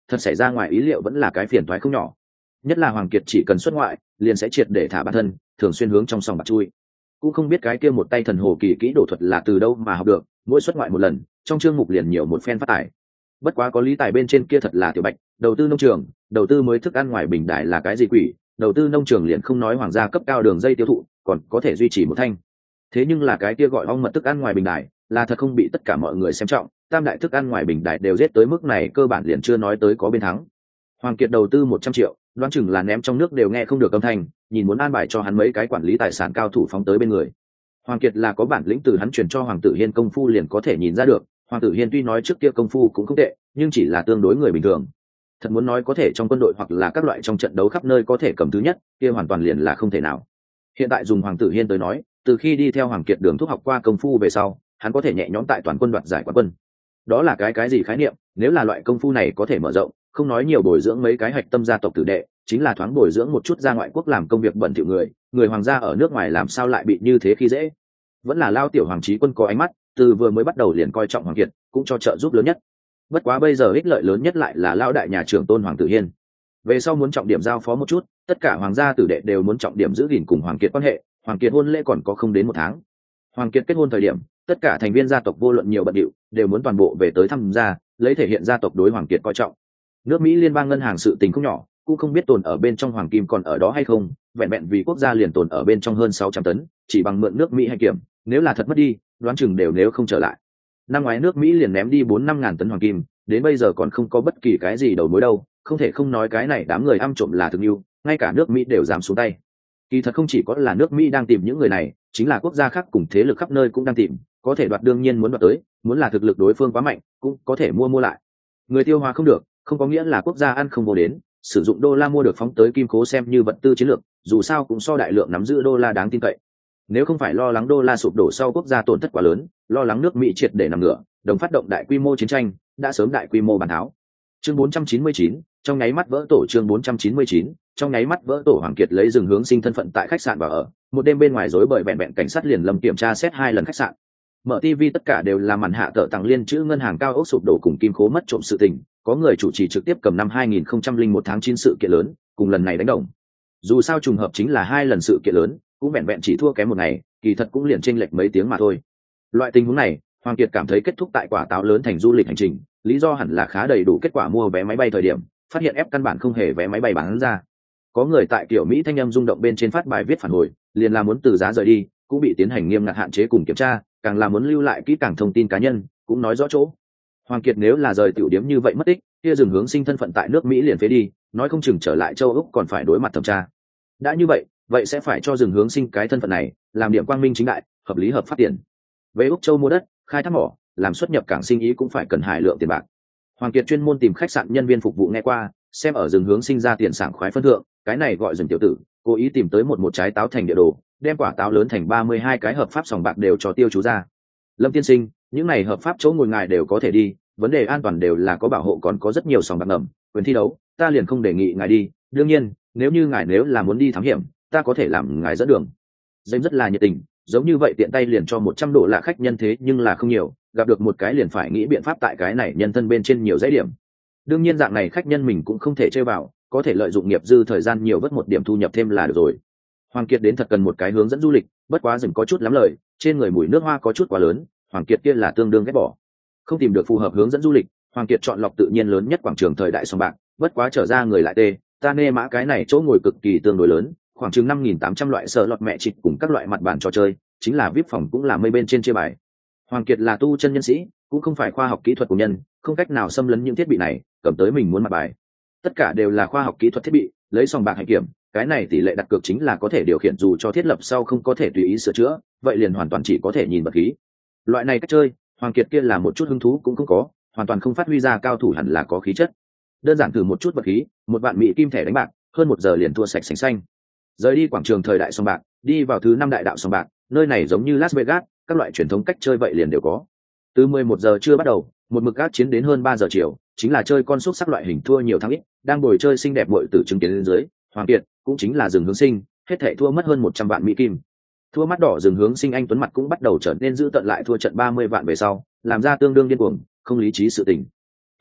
thật xảy ra ngoài ý liệu vẫn là cái phiền toái không nhỏ. Nhất là Hoàng Kiệt chỉ cần xuất ngoại liền sẽ triệt để thả bản thân, thường xuyên hướng trong sòng bạc chui. Cũng không biết cái kia một tay thần hồ kỳ kỹ đổ thuật là từ đâu mà học được, mỗi xuất ngoại một lần trong chương mục liền nhiều một phen phát tài. Bất quá có lý tài bên trên kia thật là tiểu bạch, đầu tư nông trường, đầu tư mới thức ăn ngoài bình đại là cái gì quỷ, đầu tư nông trường liền không nói hoàng gia cấp cao đường dây tiêu thụ, còn có thể duy trì một thanh. Thế nhưng là cái kia gọi ong mật thức ăn ngoài bình đại là thật không bị tất cả mọi người xem trọng, tam đại thức ăn ngoài bình đại đều giết tới mức này, cơ bản liền chưa nói tới có bên thắng. Hoàng Kiệt đầu tư 100 triệu, đoán chừng là ném trong nước đều nghe không được âm thanh, nhìn muốn an bài cho hắn mấy cái quản lý tài sản cao thủ phóng tới bên người. Hoàng Kiệt là có bản lĩnh, từ hắn truyền cho Hoàng Tử Hiên công phu liền có thể nhìn ra được. Hoàng Tử Hiên tuy nói trước kia công phu cũng không tệ, nhưng chỉ là tương đối người bình thường. Thật muốn nói có thể trong quân đội hoặc là các loại trong trận đấu khắp nơi có thể cầm thứ nhất, kia hoàn toàn liền là không thể nào. Hiện tại dùng Hoàng Tử Hiên tới nói, từ khi đi theo Hoàng Kiệt đường thúc học qua công phu về sau, hắn có thể nhẹ nhõm tại toàn quân đoạt giải quán quân. Đó là cái gì khái niệm, nếu là loại công phu này có thể mở rộng, không nói nhiều bồi dưỡng mấy cái hạch tâm gia tộc tử đệ, chính là thoáng bồi dưỡng một chút ra ngoại quốc làm công việc bẩn thỉu người hoàng gia ở nước ngoài làm sao lại bị như thế khi dễ. Vẫn là Lao tiểu Hoàng Chí Quân có ánh mắt, từ vừa mới bắt đầu liền coi trọng Hoàng Kiệt, cũng cho trợ giúp lớn nhất. Bất quá bây giờ ích lợi lớn nhất lại là Lao đại nhà trưởng Tôn Hoàng Tử Hiên. Về sau muốn trọng điểm giao phó một chút, tất cả hoàng gia tử đệ đều muốn trọng điểm giữ gìn cùng Hoàng Kiệt quan hệ. Hoàng Kiệt hôn lễ còn có không đến 1 tháng. Hoàng Kiệt kết hôn thời điểm, tất cả thành viên gia tộc vô luận nhiều bận điệu đều muốn toàn bộ về tới thăm gia, lấy thể hiện gia tộc đối Hoàng Kiệt coi trọng. Nước Mỹ liên bang ngân hàng sự tình không nhỏ, cũng không biết tồn ở bên trong hoàng kim còn ở đó hay không, vẹn vẹn vì quốc gia liền tồn ở bên trong hơn 600 tấn, chỉ bằng mượn nước Mỹ hay kiểm, nếu là thật mất đi, đoán chừng đều nếu không trở lại. Năm ngoái nước Mỹ liền ném đi 4-5 ngàn tấn hoàng kim, đến bây giờ còn không có bất kỳ cái gì đầu mối đâu, không thể không nói cái này đám người ăn trộm là thực yêu, ngay cả nước Mỹ đều dám xuống tay. Kỳ thật không chỉ có là nước Mỹ đang tìm những người này, chính là quốc gia khác cùng thế lực khắp nơi cũng đang tìm, có thể đoạt đương nhiên muốn đoạt tới, muốn là thực lực đối phương quá mạnh, cũng có thể mua lại. Người tiêu hóa không được, không có nghĩa là quốc gia ăn không vô đến, sử dụng đô la mua được phóng tới kim khố xem như vật tư chiến lược, dù sao cũng so đại lượng nắm giữ đô la đáng tin cậy. Nếu không phải lo lắng đô la sụp đổ sau quốc gia tổn thất quá lớn, lo lắng nước Mỹ triệt để nằm ngửa, đồng phát động đại quy mô chiến tranh, đã sớm đại quy mô bàn tháo. Chương 499, trong nháy mắt vỡ tổ. Chương 499, trong nháy mắt vỡ tổ. Hoàng Kiệt lấy rừng hướng sinh thân phận tại khách sạn vào ở, một đêm bên ngoài rối bời bẹn bẹn, cảnh sát liền lâm kiểm tra xét 2 lần khách sạn. Mở TV tất cả đều là màn hạ tợ tặng liên chữ ngân hàng cao ốc sụp đổ cùng kim khố mất trộm sự tình, có người chủ trì trực tiếp cầm năm 2001 tháng 9 sự kiện lớn, cùng lần này đánh đồng. Dù sao trùng hợp chính là 2 lần sự kiện lớn, cũng vẹn vẹn chỉ thua kém 1 ngày, kỳ thật cũng liền chênh lệch mấy tiếng mà thôi. Loại tình huống này, Hoàng Kiệt cảm thấy kết thúc tại quả táo lớn thành du lịch hành trình, lý do hẳn là khá đầy đủ. Kết quả mua vé máy bay thời điểm, phát hiện ép căn bản không hề vé máy bay bán ra. Có người tại kiểu Mỹ thanh âm rung động bên trên phát bài viết phản hồi, liền là muốn từ giá rời đi, cũng bị tiến hành nghiêm ngặt hạn chế cùng kiểm tra, càng là muốn lưu lại kỹ càng thông tin cá nhân, cũng nói rõ chỗ. Hoàng Kiệt nếu là rời tiểu điểm như vậy mất tích, kia dừng hướng sinh thân phận tại nước Mỹ liền phế đi, nói không chừng trở lại châu Úc còn phải đối mặt thẩm tra. Đã như vậy sẽ phải cho dừng hướng sinh cái thân phận này làm điểm quang minh chính đại, hợp lý hợp pháp tiền. Về Úc châu mua đất, khai thác mỏ, làm xuất nhập cảng sinh ý cũng phải cần hải lượng tiền bạc. Hoàng Kiệt chuyên môn tìm khách sạn nhân viên phục vụ nghe qua, xem ở dừng hướng sinh ra tiền sảng khoái phân thượng, cái này gọi dừng tiểu tử, cố ý tìm tới một trái táo thành địa đồ, đem quả táo lớn thành 32 cái hợp pháp sòng bạc đều cho tiêu chú ra. Lâm tiên sinh, những này hợp pháp chỗ ngồi ngài đều có thể đi, vấn đề an toàn đều là có bảo hộ, còn có rất nhiều sòng bạc ngầm, quyền thi đấu ta liền không đề nghị ngài đi, đương nhiên nếu như ngài nếu là muốn đi thám hiểm, ta có thể làm ngài dẫn đường. Dêm rất là nhiệt tình, giống như vậy tiện tay liền cho 100 đô la khách nhân, thế nhưng là không nhiều, gặp được một cái liền phải nghĩ biện pháp tại cái này nhân thân bên trên nhiều dãy điểm. Đương nhiên dạng này khách nhân mình cũng không thể chơi vào, có thể lợi dụng nghiệp dư thời gian nhiều vất một điểm thu nhập thêm là được rồi. Hoàng Kiệt đến thật cần một cái hướng dẫn du lịch, bất quá dừng có chút lắm lời, trên người mùi nước hoa có chút quá lớn, Hoàng Kiệt kia là tương đương ghét bỏ. Không tìm được phù hợp hướng dẫn du lịch, Hoàng Kiệt chọn lọc tự nhiên lớn nhất quảng trường thời đại sòng bạc, bất quá trở ra người lại tê, ta nê mã cái này chỗ ngồi cực kỳ tương đối lớn, khoảng chừng 5.800 loại sợ lọt mẹ trịch cùng các loại mặt bàn trò chơi, chính là VIP phòng cũng là mây bên trên chia bài. Hoàng Kiệt là tu chân nhân sĩ, cũng không phải khoa học kỹ thuật của nhân, không cách nào xâm lấn những thiết bị này, cầm tới mình muốn mặt bài. Tất cả đều là khoa học kỹ thuật thiết bị, lấy sòng bạc hành kiểm, cái này tỷ lệ đặt cược chính là có thể điều khiển, dù cho thiết lập sau không có thể tùy ý sửa chữa, vậy liền hoàn toàn chỉ có thể nhìn vật khí. Loại này cách chơi, Hoàng Kiệt kia là một chút hứng thú cũng không có, hoàn toàn không phát huy ra cao thủ hẳn là có khí chất. Đơn giản thử một chút vật khí, một vạn mỹ kim thẻ đánh bạc, hơn 1 giờ liền thua sạch sành xanh. Rời đi quảng trường thời đại sòng bạc, đi vào thứ 5 đại đạo sòng bạc, nơi này giống như Las Vegas, các loại truyền thống cách chơi vậy liền đều có. Từ 11 giờ trưa bắt đầu, một mực gác chiến đến hơn 3 giờ chiều, chính là chơi con xúc sắc loại hình thua nhiều thắng ít, đang ngồi chơi xinh đẹp muội tử chứng kiến lên dưới, Hoàng Kiệt cũng chính là Dừng Hướng Sinh, hết thảy thua mất hơn 100 vạn mỹ kim. Thua mắt đỏ Dừng Hướng Sinh anh tuấn mặt cũng bắt đầu trở nên dữ tợn, lại thua trận 30 vạn về sau, làm ra tương đương điên cuồng, không lý trí sự tình.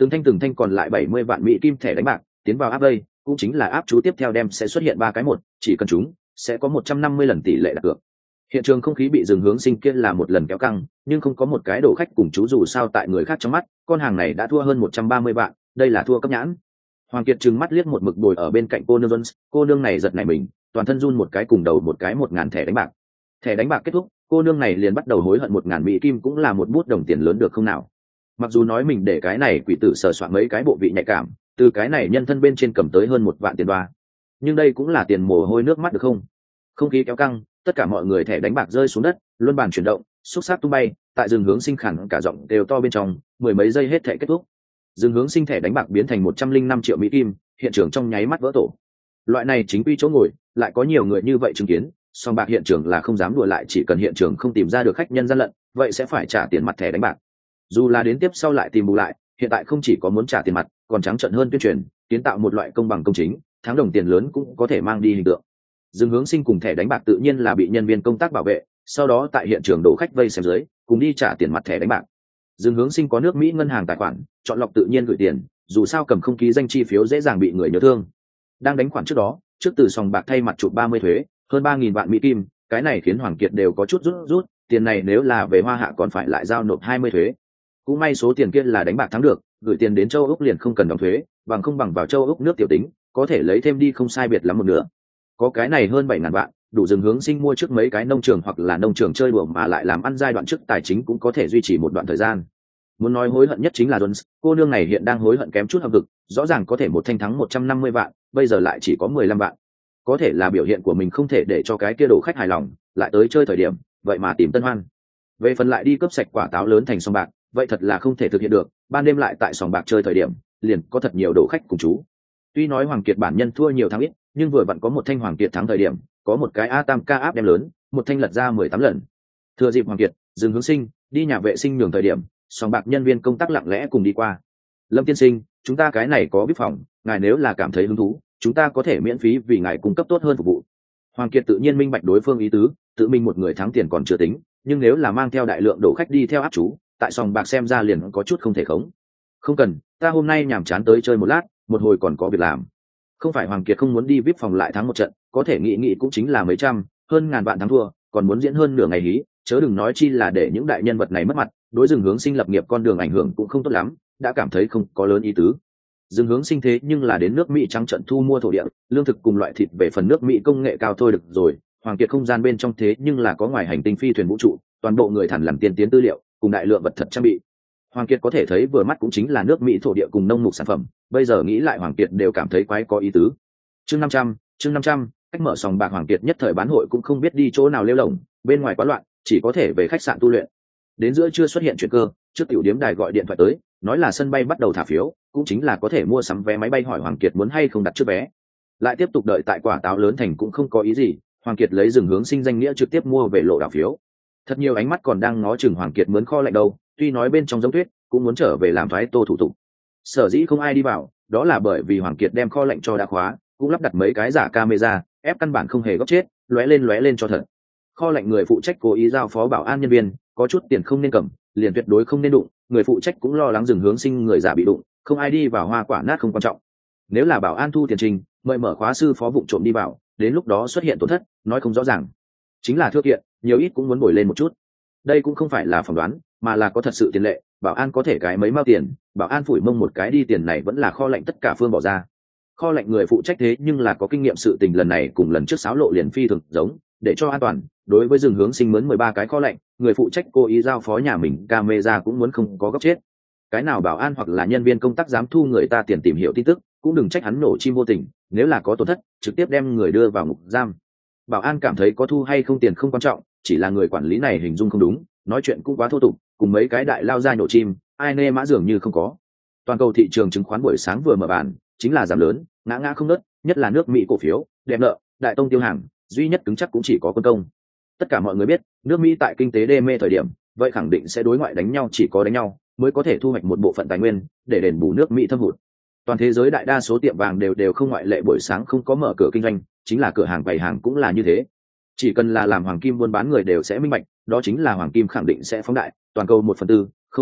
từng thanh còn lại 70 vạn mỹ kim thẻ đánh bạc tiến vào áp đây, cũng chính là áp chú tiếp theo đem sẽ xuất hiện 3 cái một, chỉ cần chúng sẽ có 150 lần tỷ lệ đặt cược. Hiện trường không khí bị dừng hướng sinh kia là một lần kéo căng, nhưng không có một cái đổ khách cùng chú, dù sao tại người khác trong mắt con hàng này đã thua hơn 130 vạn, đây là thua cấp nhãn. Hoàng Kiệt trừng mắt liếc một mực bồi ở bên cạnh cô nương Jones, cô nương này giật nảy mình, toàn thân run một cái, cùng đầu một cái 1.000 thẻ đánh bạc. Thẻ đánh bạc kết thúc, cô nương này liền bắt đầu hối hận, 1.000 mỹ kim cũng là một bút đồng tiền lớn được không nào. Mặc dù nói mình để cái này quỷ tử sờ soạn mấy cái bộ vị nhạy cảm, từ cái này nhân thân bên trên cầm tới hơn 1 vạn tiền đoa, nhưng đây cũng là tiền mồ hôi nước mắt được không. Không khí kéo căng, tất cả mọi người thẻ đánh bạc rơi xuống đất, luân bàn chuyển động, xúc sắc tung bay, tại rừng hướng sinh khẳng cả giọng đều to bên trong, mười mấy giây hết thẻ kết thúc. Rừng hướng sinh thẻ đánh bạc biến thành 105 triệu mỹ kim, hiện trường trong nháy mắt vỡ tổ. Loại này chính quy chỗ ngồi, lại có nhiều người như vậy chứng kiến, song bạc hiện trường là không dám đùa lại, chỉ cần hiện trường không tìm ra được khách nhân gian lận, vậy sẽ phải trả tiền mặt thẻ đánh bạc. Dù là đến tiếp sau lại tìm bù lại, hiện tại không chỉ có muốn trả tiền mặt, còn trắng trợn hơn tuyên truyền, kiến tạo một loại công bằng công chính, thắng đồng tiền lớn cũng có thể mang đi hình tượng. Dương Hướng Sinh cùng thẻ đánh bạc tự nhiên là bị nhân viên công tác bảo vệ, sau đó tại hiện trường đổ khách vây xem dưới, cùng đi trả tiền mặt thẻ đánh bạc. Dương Hướng Sinh có nước Mỹ ngân hàng tài khoản, chọn lọc tự nhiên gửi tiền, dù sao cầm không ký danh chi phiếu dễ dàng bị người nhớ thương. Đang đánh khoản trước đó, trước từ sòng bạc thay mặt chụp 30 thuế, hơn 3.000 vạn mỹ kim, cái này khiến Hoàng Kiệt đều có chút rút, tiền này nếu là về Hoa Hạ còn phải lại giao nộp 20 thuế. Cũng may số tiền kia là đánh bạc thắng được, gửi tiền đến châu Úc liền không cần đóng thuế, bằng không bằng vào châu Úc nước tiểu tính, có thể lấy thêm đi không sai biệt lắm một nửa. Có cái này hơn 7.000 vạn, đủ Dương Hướng Sinh mua trước mấy cái nông trường hoặc là nông trường chơi đùa, mà lại làm ăn giai đoạn trước tài chính cũng có thể duy trì một đoạn thời gian. Muốn nói hối hận nhất chính là Jones, cô nương này hiện đang hối hận kém chút hợp vực, rõ ràng có thể một thanh thắng 150 vạn, bây giờ lại chỉ có 15 vạn. Có thể là biểu hiện của mình không thể để cho cái kia đổ khách hài lòng, lại tới chơi thời điểm, vậy mà tìm tân hoan. Về phần lại đi cướp sạch quả táo lớn thành sòng bạc, vậy thật là không thể thực hiện được, ban đêm lại tại sòng bạc chơi thời điểm, liền có thật nhiều đổ khách cùng chú. Tuy nói Hoàng Kiệt bản nhân thua nhiều thắng ít, nhưng vừa vặn có một thanh Hoàng Kiệt thắng thời điểm, có một cái A Tam ca áp đem lớn, một thanh lật ra 18 lần. Thừa dịp Hoàng Kiệt, Dương Hướng Sinh đi nhà vệ sinh nhường thời điểm, sòng bạc nhân viên công tác lặng lẽ cùng đi qua. Lâm tiên sinh, chúng ta cái này có bếp phòng, ngài nếu là cảm thấy hứng thú, chúng ta có thể miễn phí vì ngài cung cấp tốt hơn phục vụ. Hoàng Kiệt tự nhiên minh bạch đối phương ý tứ, tự mình một người thắng tiền còn chưa tính, nhưng nếu là mang theo đại lượng đổ khách đi theo áp chú, tại sòng bạc xem ra liền có chút không thể khống. Không cần, ta hôm nay nhàm chán tới chơi một lát, một hồi còn có việc làm. Không phải Hoàng Kiệt không muốn đi VIP phòng lại thắng một trận, có thể nghĩ cũng chính là mấy trăm, hơn ngàn vạn thắng thua, còn muốn diễn hơn nửa ngày hí, chớ đừng nói chi là để những đại nhân vật này mất mặt, đối Dương Hướng Sinh lập nghiệp con đường ảnh hưởng cũng không tốt lắm, đã cảm thấy không có lớn ý tứ. Dương Hướng Sinh thế nhưng là đến nước Mỹ trắng trận thu mua thổ địa, lương thực cùng loại thịt về phần nước Mỹ công nghệ cao thôi được rồi, Hoàng Kiệt không gian bên trong thế nhưng là có ngoài hành tinh phi thuyền vũ trụ, toàn bộ người thẳng làm tiên tiến tư liệu, cùng đại lượng vật thật trang bị. Hoàng Kiệt có thể thấy vừa mắt cũng chính là nước Mỹ thổ địa cùng nông mục sản phẩm, bây giờ nghĩ lại Hoàng Kiệt đều cảm thấy quái có ý tứ. Chương 500, cách mở sòng bạc Hoàng Kiệt nhất thời bán hội cũng không biết đi chỗ nào lêu lổng, bên ngoài quá loạn, chỉ có thể về khách sạn tu luyện. Đến giữa trưa xuất hiện chuyện cơ, trước tiểu điếm đài gọi điện thoại tới, nói là sân bay bắt đầu thả phiếu, cũng chính là có thể mua sắm vé máy bay, hỏi Hoàng Kiệt muốn hay không đặt trước vé. Lại tiếp tục đợi tại quả táo lớn thành cũng không có ý gì, Hoàng Kiệt lấy Dương Hướng Sinh danh nghĩa trực tiếp mua về lộ đảo phiếu. Thật nhiều ánh mắt còn đang ngó chừng Hoàng Kiệt mướn kho lạnh đâu, tuy nói bên trong giống tuyết, cũng muốn trở về làm thoái tô thủ tục. Sở dĩ không ai đi vào, đó là bởi vì Hoàng Kiệt đem kho lạnh cho đã khóa, cũng lắp đặt mấy cái giả camera, ép căn bản không hề góc chết, lóe lên cho thật. Kho lạnh người phụ trách cố ý giao phó bảo an nhân viên, có chút tiền không nên cầm, liền tuyệt đối không nên đụng, người phụ trách cũng lo lắng Dương Hướng Sinh người giả bị đụng, không ai đi vào hoa quả nát không quan trọng. Nếu là bảo an thu tiền trình, mời mở khóa sư phó vụ trộm đi vào, đến lúc đó xuất hiện tổn thất, nói không rõ ràng. Chính là thưa kiện, nhiều ít cũng muốn bồi lên một chút. Đây cũng không phải là phỏng đoán, mà là có thật sự tiền lệ, bảo an có thể cái mấy mao tiền, bảo an phủi mông một cái đi, tiền này vẫn là kho lạnh tất cả phương bỏ ra. Kho lạnh người phụ trách thế nhưng là có kinh nghiệm, sự tình lần này cùng lần trước xáo lộ liền phi thường giống, để cho an toàn, đối với Dương Hướng Sinh mướn 13 cái kho lạnh, người phụ trách cố ý giao phó nhà mình camera cũng muốn không có góc chết. Cái nào bảo an hoặc là nhân viên công tác dám thu người ta tiền tìm hiểu tin tức, cũng đừng trách hắn nổ chim vô tình, nếu là có tổn thất, trực tiếp đem người đưa vào ngục giam. Bảo an cảm thấy có thu hay không tiền không quan trọng, chỉ là người quản lý này hình dung không đúng, nói chuyện cũng quá thô tục, cùng mấy cái đại lao ra nổ chim, ai nê mã dường như không có. Toàn cầu thị trường chứng khoán buổi sáng vừa mở bàn, chính là giảm lớn, ngã không ngớt, nhất là nước Mỹ cổ phiếu, đẹp nợ, đại tông tiêu hàng, duy nhất cứng chắc cũng chỉ có Quân Công. Tất cả mọi người biết, nước Mỹ tại kinh tế đê mê thời điểm, vậy khẳng định sẽ đối ngoại đánh nhau, chỉ có đánh nhau mới có thể thu hoạch một bộ phận tài nguyên để đền bù nước Mỹ thâm hụt. Toàn thế giới đại đa số tiệm vàng đều không ngoại lệ buổi sáng không có mở cửa kinh doanh, chính là cửa hàng bày hàng cũng là như thế. Chỉ cần là làm hoàng kim buôn bán người đều sẽ minh bạch, đó chính là hoàng kim khẳng định sẽ phóng đại, toàn cầu 1/4, không đúng,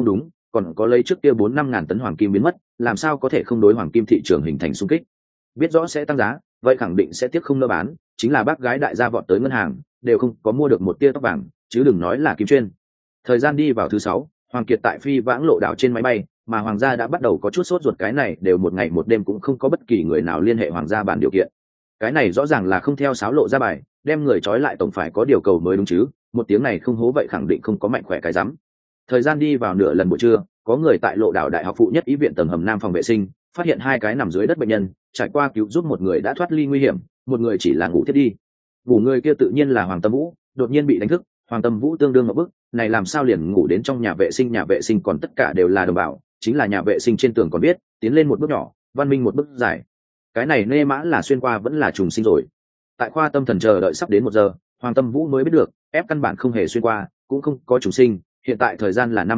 còn có lấy trước kia 4-5 ngàn tấn hoàng kim biến mất, làm sao có thể không đối hoàng kim thị trường hình thành xung kích. Biết rõ sẽ tăng giá, vậy khẳng định sẽ tiếc không nỡ bán, chính là bác gái đại gia vọt tới ngân hàng đều không có mua được một tia tóc vàng, chứ đừng nói là kim chuyên. Thời gian đi vào thứ 6, Hoàng Kiệt tại phi vãng lộ đảo trên máy bay, mà hoàng gia đã bắt đầu có chút sốt ruột, cái này đều một ngày một đêm cũng không có bất kỳ người nào liên hệ hoàng gia bàn điều kiện. Cái này rõ ràng là không theo sáo lộ ra bài, đem người trói lại tổng phải có điều cầu mới đúng chứ, một tiếng này không hố vậy khẳng định không có mạnh khỏe cái rắm. Thời gian đi vào nửa lần buổi trưa, có người tại lộ đảo đại học phụ nhất ý viện tầng hầm nam phòng vệ sinh, phát hiện 2 cái nằm dưới đất bệnh nhân, trải qua cứu giúp một người đã thoát ly nguy hiểm, một người chỉ là ngủ thiết đi. Ngủ người kia tự nhiên là Hoàng Tâm Vũ, đột nhiên bị đánh thức, Hoàng Tâm Vũ tương đương ngộp bức, này làm sao liền ngủ đến trong nhà vệ sinh còn tất cả đều là đồng bào, chính là nhà vệ sinh trên tường còn biết, tiến lên một bước nhỏ, văn minh một bước dài. Cái này nê mã là xuyên qua vẫn là trùng sinh rồi. Tại khoa tâm thần chờ đợi sắp đến 1 giờ, Hoàng Tâm Vũ mới biết được, ép căn bản không hề xuyên qua, cũng không có trùng sinh, hiện tại thời gian là năm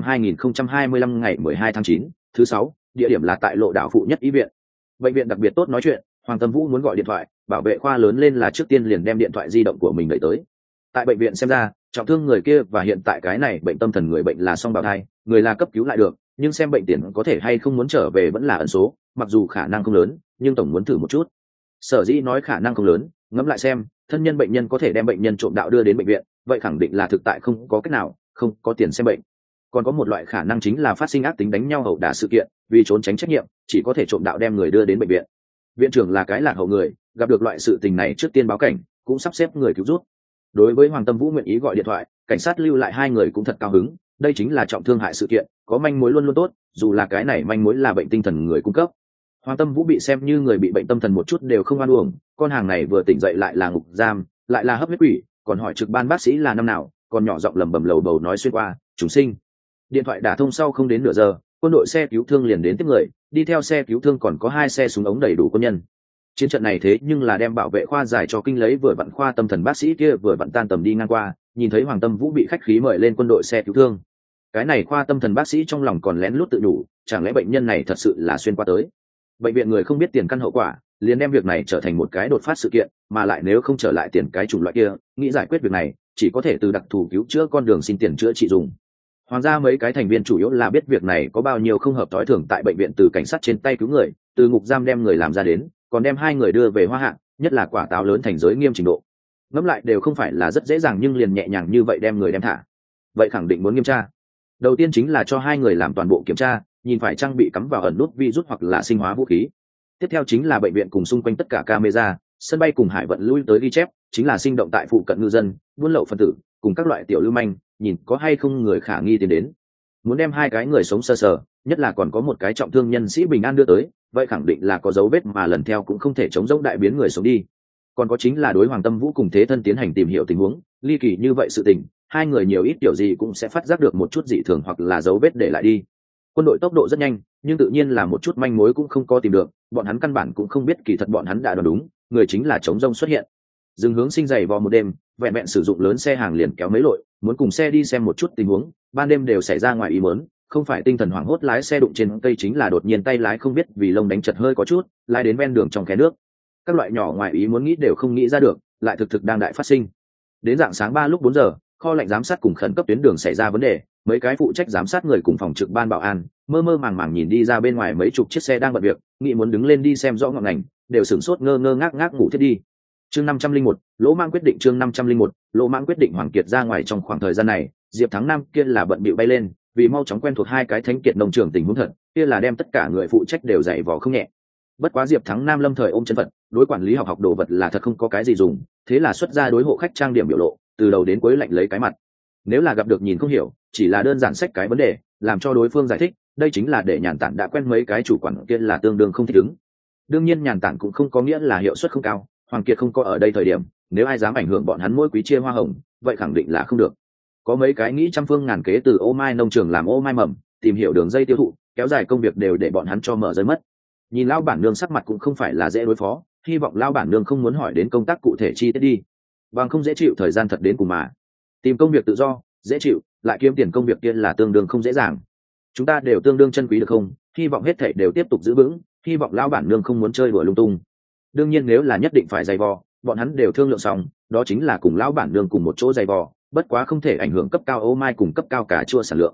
2025 ngày 12 tháng 9, thứ 6, địa điểm là tại lộ đảo phụ nhất ý viện. Bệnh viện đặc biệt tốt nói chuyện, Hoàng Tâm Vũ muốn gọi điện thoại, bảo vệ khoa lớn lên là trước tiên liền đem điện thoại di động của mình đẩy tới. Tại bệnh viện xem ra, trọng thương người kia và hiện tại cái này bệnh tâm thần người bệnh là song bào thai, người là cấp cứu lại được, nhưng xem bệnh tiền có thể hay không muốn trở về vẫn là ẩn số, mặc dù khả năng không lớn, nhưng tổng muốn thử một chút. Sở dĩ nói khả năng không lớn, ngẫm lại xem, thân nhân bệnh nhân có thể đem bệnh nhân trộm đạo đưa đến bệnh viện, vậy khẳng định là thực tại không có cách nào, không có tiền xem bệnh. Còn có một loại khả năng chính là phát sinh ác tính đánh nhau ẩu đả sự kiện, vì trốn tránh trách nhiệm, chỉ có thể trộm đạo đem người đưa đến bệnh viện. Viện trưởng là cái lạc hậu người, gặp được loại sự tình này trước tiên báo cảnh, cũng sắp xếp người cứu rút. Đối với Hoàng Tâm Vũ nguyện ý gọi điện thoại, cảnh sát lưu lại 2 người cũng thật cao hứng, đây chính là trọng thương hại sự kiện, có manh mối luôn luôn tốt, dù là cái này manh mối là bệnh tinh thần người cung cấp. Hoàng Tâm Vũ bị xem như người bị bệnh tâm thần một chút đều không oan uổng, con hàng này vừa tỉnh dậy lại là ngục giam, lại là hấp huyết quỷ, còn hỏi trực ban bác sĩ là năm nào, còn nhỏ giọng lẩm bẩm lầu bầu nói xuyên qua, chúng sinh. Điện thoại đả thông sau không đến nửa giờ, quân đội xe cứu thương liền đến tiếp người, đi theo xe cứu thương còn có 2 xe súng ống đầy đủ quân nhân. Chiến trận này thế nhưng là đem bảo vệ khoa giải cho kinh lấy, vừa vặn khoa tâm thần bác sĩ kia vừa vặn tan tầm đi ngang qua, nhìn thấy Hoàng Tâm Vũ bị khách khí mời lên quân đội xe cứu thương. Cái này khoa tâm thần bác sĩ trong lòng còn lén lút tự nhủ, chẳng lẽ bệnh nhân này thật sự là xuyên qua tới. Bệnh viện người không biết tiền căn hậu quả, liền đem việc này trở thành một cái đột phát sự kiện, mà lại nếu không trở lại tiền cái chủng loại kia, nghĩ giải quyết việc này, chỉ có thể từ đặc thù cứu chữa con đường xin tiền chữa trị dùng. Hoàng gia mấy cái thành viên chủ yếu là biết việc này có bao nhiêu không hợp thói thường, tại bệnh viện từ cảnh sát trên tay cứu người, từ ngục giam đem người làm ra đến, còn đem 2 người đưa về Hoa Hạ, nhất là quả táo lớn thành giới nghiêm trình độ. Ngẫm lại đều không phải là rất dễ dàng, nhưng liền nhẹ nhàng như vậy đem người đem thả. Vậy khẳng định muốn nghiêm tra. Đầu tiên chính là cho 2 người làm toàn bộ kiểm tra, nhìn phải trang bị cắm vào ẩn nút virus hoặc là sinh hóa vũ khí. Tiếp theo chính là bệnh viện cùng xung quanh tất cả camera, sân bay cùng hải vận lui tới ghi chép, chính là sinh động tại phụ cận ngư dân, buôn lậu phân tử, cùng các loại tiểu lưu manh, nhìn có hay không người khả nghi tiến đến. Muốn đem 2 cái người sống sơ sờ, nhất là còn có một cái trọng thương nhân sĩ bình an đưa tới, vậy khẳng định là có dấu vết mà lần theo cũng không thể chống rỗng đại biến người sống đi. Còn có chính là đối Hoàng Tâm Vũ cùng Thế Thân tiến hành tìm hiểu tình huống, ly kỳ như vậy sự tình, 2 người nhiều ít điều gì cũng sẽ phát giác được một chút dị thường hoặc là dấu vết để lại đi. Quân đội tốc độ rất nhanh, nhưng tự nhiên là một chút manh mối cũng không có tìm được, bọn hắn căn bản cũng không biết kỳ thật bọn hắn đã đoán đúng, người chính là chống rông xuất hiện. Dừng hướng sinh dày vò một đêm, vẹn vẹn sử dụng lớn xe hàng liền kéo mấy lội, muốn cùng xe đi xem một chút tình huống, ban đêm đều xảy ra ngoài ý muốn, không phải tinh thần hoảng hốt lái xe đụng trên cây, chính là đột nhiên tay lái không biết vì lông đánh chật hơi có chút, lái đến ven đường trong khe nước. Các loại nhỏ ngoài ý muốn nghĩ đều không nghĩ ra được, lại thực đang đại phát sinh. Đến rạng sáng 3 lúc 4 giờ, kho lạnh giám sát cùng khẩn cấp tuyến đường xảy ra vấn đề, mấy cái phụ trách giám sát người cùng phòng trực ban bảo an mơ mơ màng màng nhìn đi ra bên ngoài mấy chục chiếc xe đang bận việc, nghĩ muốn đứng lên đi xem rõ ngọn ngành, đều sửng sốt ngơ ngơ ngác ngác ngủ thiết đi. Chương 501, Lỗ Mãng quyết định. Chương 501, Lỗ Mãng quyết định. Hoàng Kiệt ra ngoài trong khoảng thời gian này, Diệp Thắng Nam kia là bận bịu bay lên, vì mau chóng quen thuộc 2 cái thánh kiệt nông trường tình huống thật, kia là đem tất cả người phụ trách đều dạy vò không nhẹ. Bất quá Diệp Thắng Nam lâm thời ôm chân phận, đối quản lý học đồ vật là thật không có cái gì dùng, thế là xuất ra đối hộ khách trang điểm biểu lộ, từ đầu đến cuối lạnh lấy cái mặt. Nếu là gặp được nhìn không hiểu, chỉ là đơn giản xách cái vấn đề, làm cho đối phương giải thích, đây chính là để Nhàn Tản đã quen mấy cái chủ quản kia là tương đương không thích ứng. Đương nhiên Nhàn Tản cũng không có nghĩa là hiệu suất không cao, Hoàng Kiệt không có ở đây thời điểm, nếu ai dám ảnh hưởng bọn hắn mỗi quý chia hoa hồng, vậy khẳng định là không được. Có mấy cái nghĩ trăm phương ngàn kế từ ô mai nông trường làm ô mai mầm, tìm hiểu đường dây tiêu thụ, kéo dài công việc đều để bọn hắn cho mở rơi mất. Nhìn lão bản nương sắc mặt cũng không phải là dễ đối phó, hy vọng lão bản nương không muốn hỏi đến công tác cụ thể chi tiết đi, bằng không dễ chịu thời gian thật đến cùng mà. Tìm công việc tự do, dễ chịu, lại kiếm tiền công việc kia là tương đương không dễ dàng. Chúng ta đều tương đương chân quý được không? Hy vọng hết thảy đều tiếp tục giữ vững, hy vọng lão bản nương không muốn chơi đùa lung tung. Đương nhiên nếu là nhất định phải dày vò, bọn hắn đều thương lượng xong, đó chính là cùng lão bản nương cùng một chỗ dày vò, bất quá không thể ảnh hưởng cấp cao ô mai cùng cấp cao cà chua sản lượng.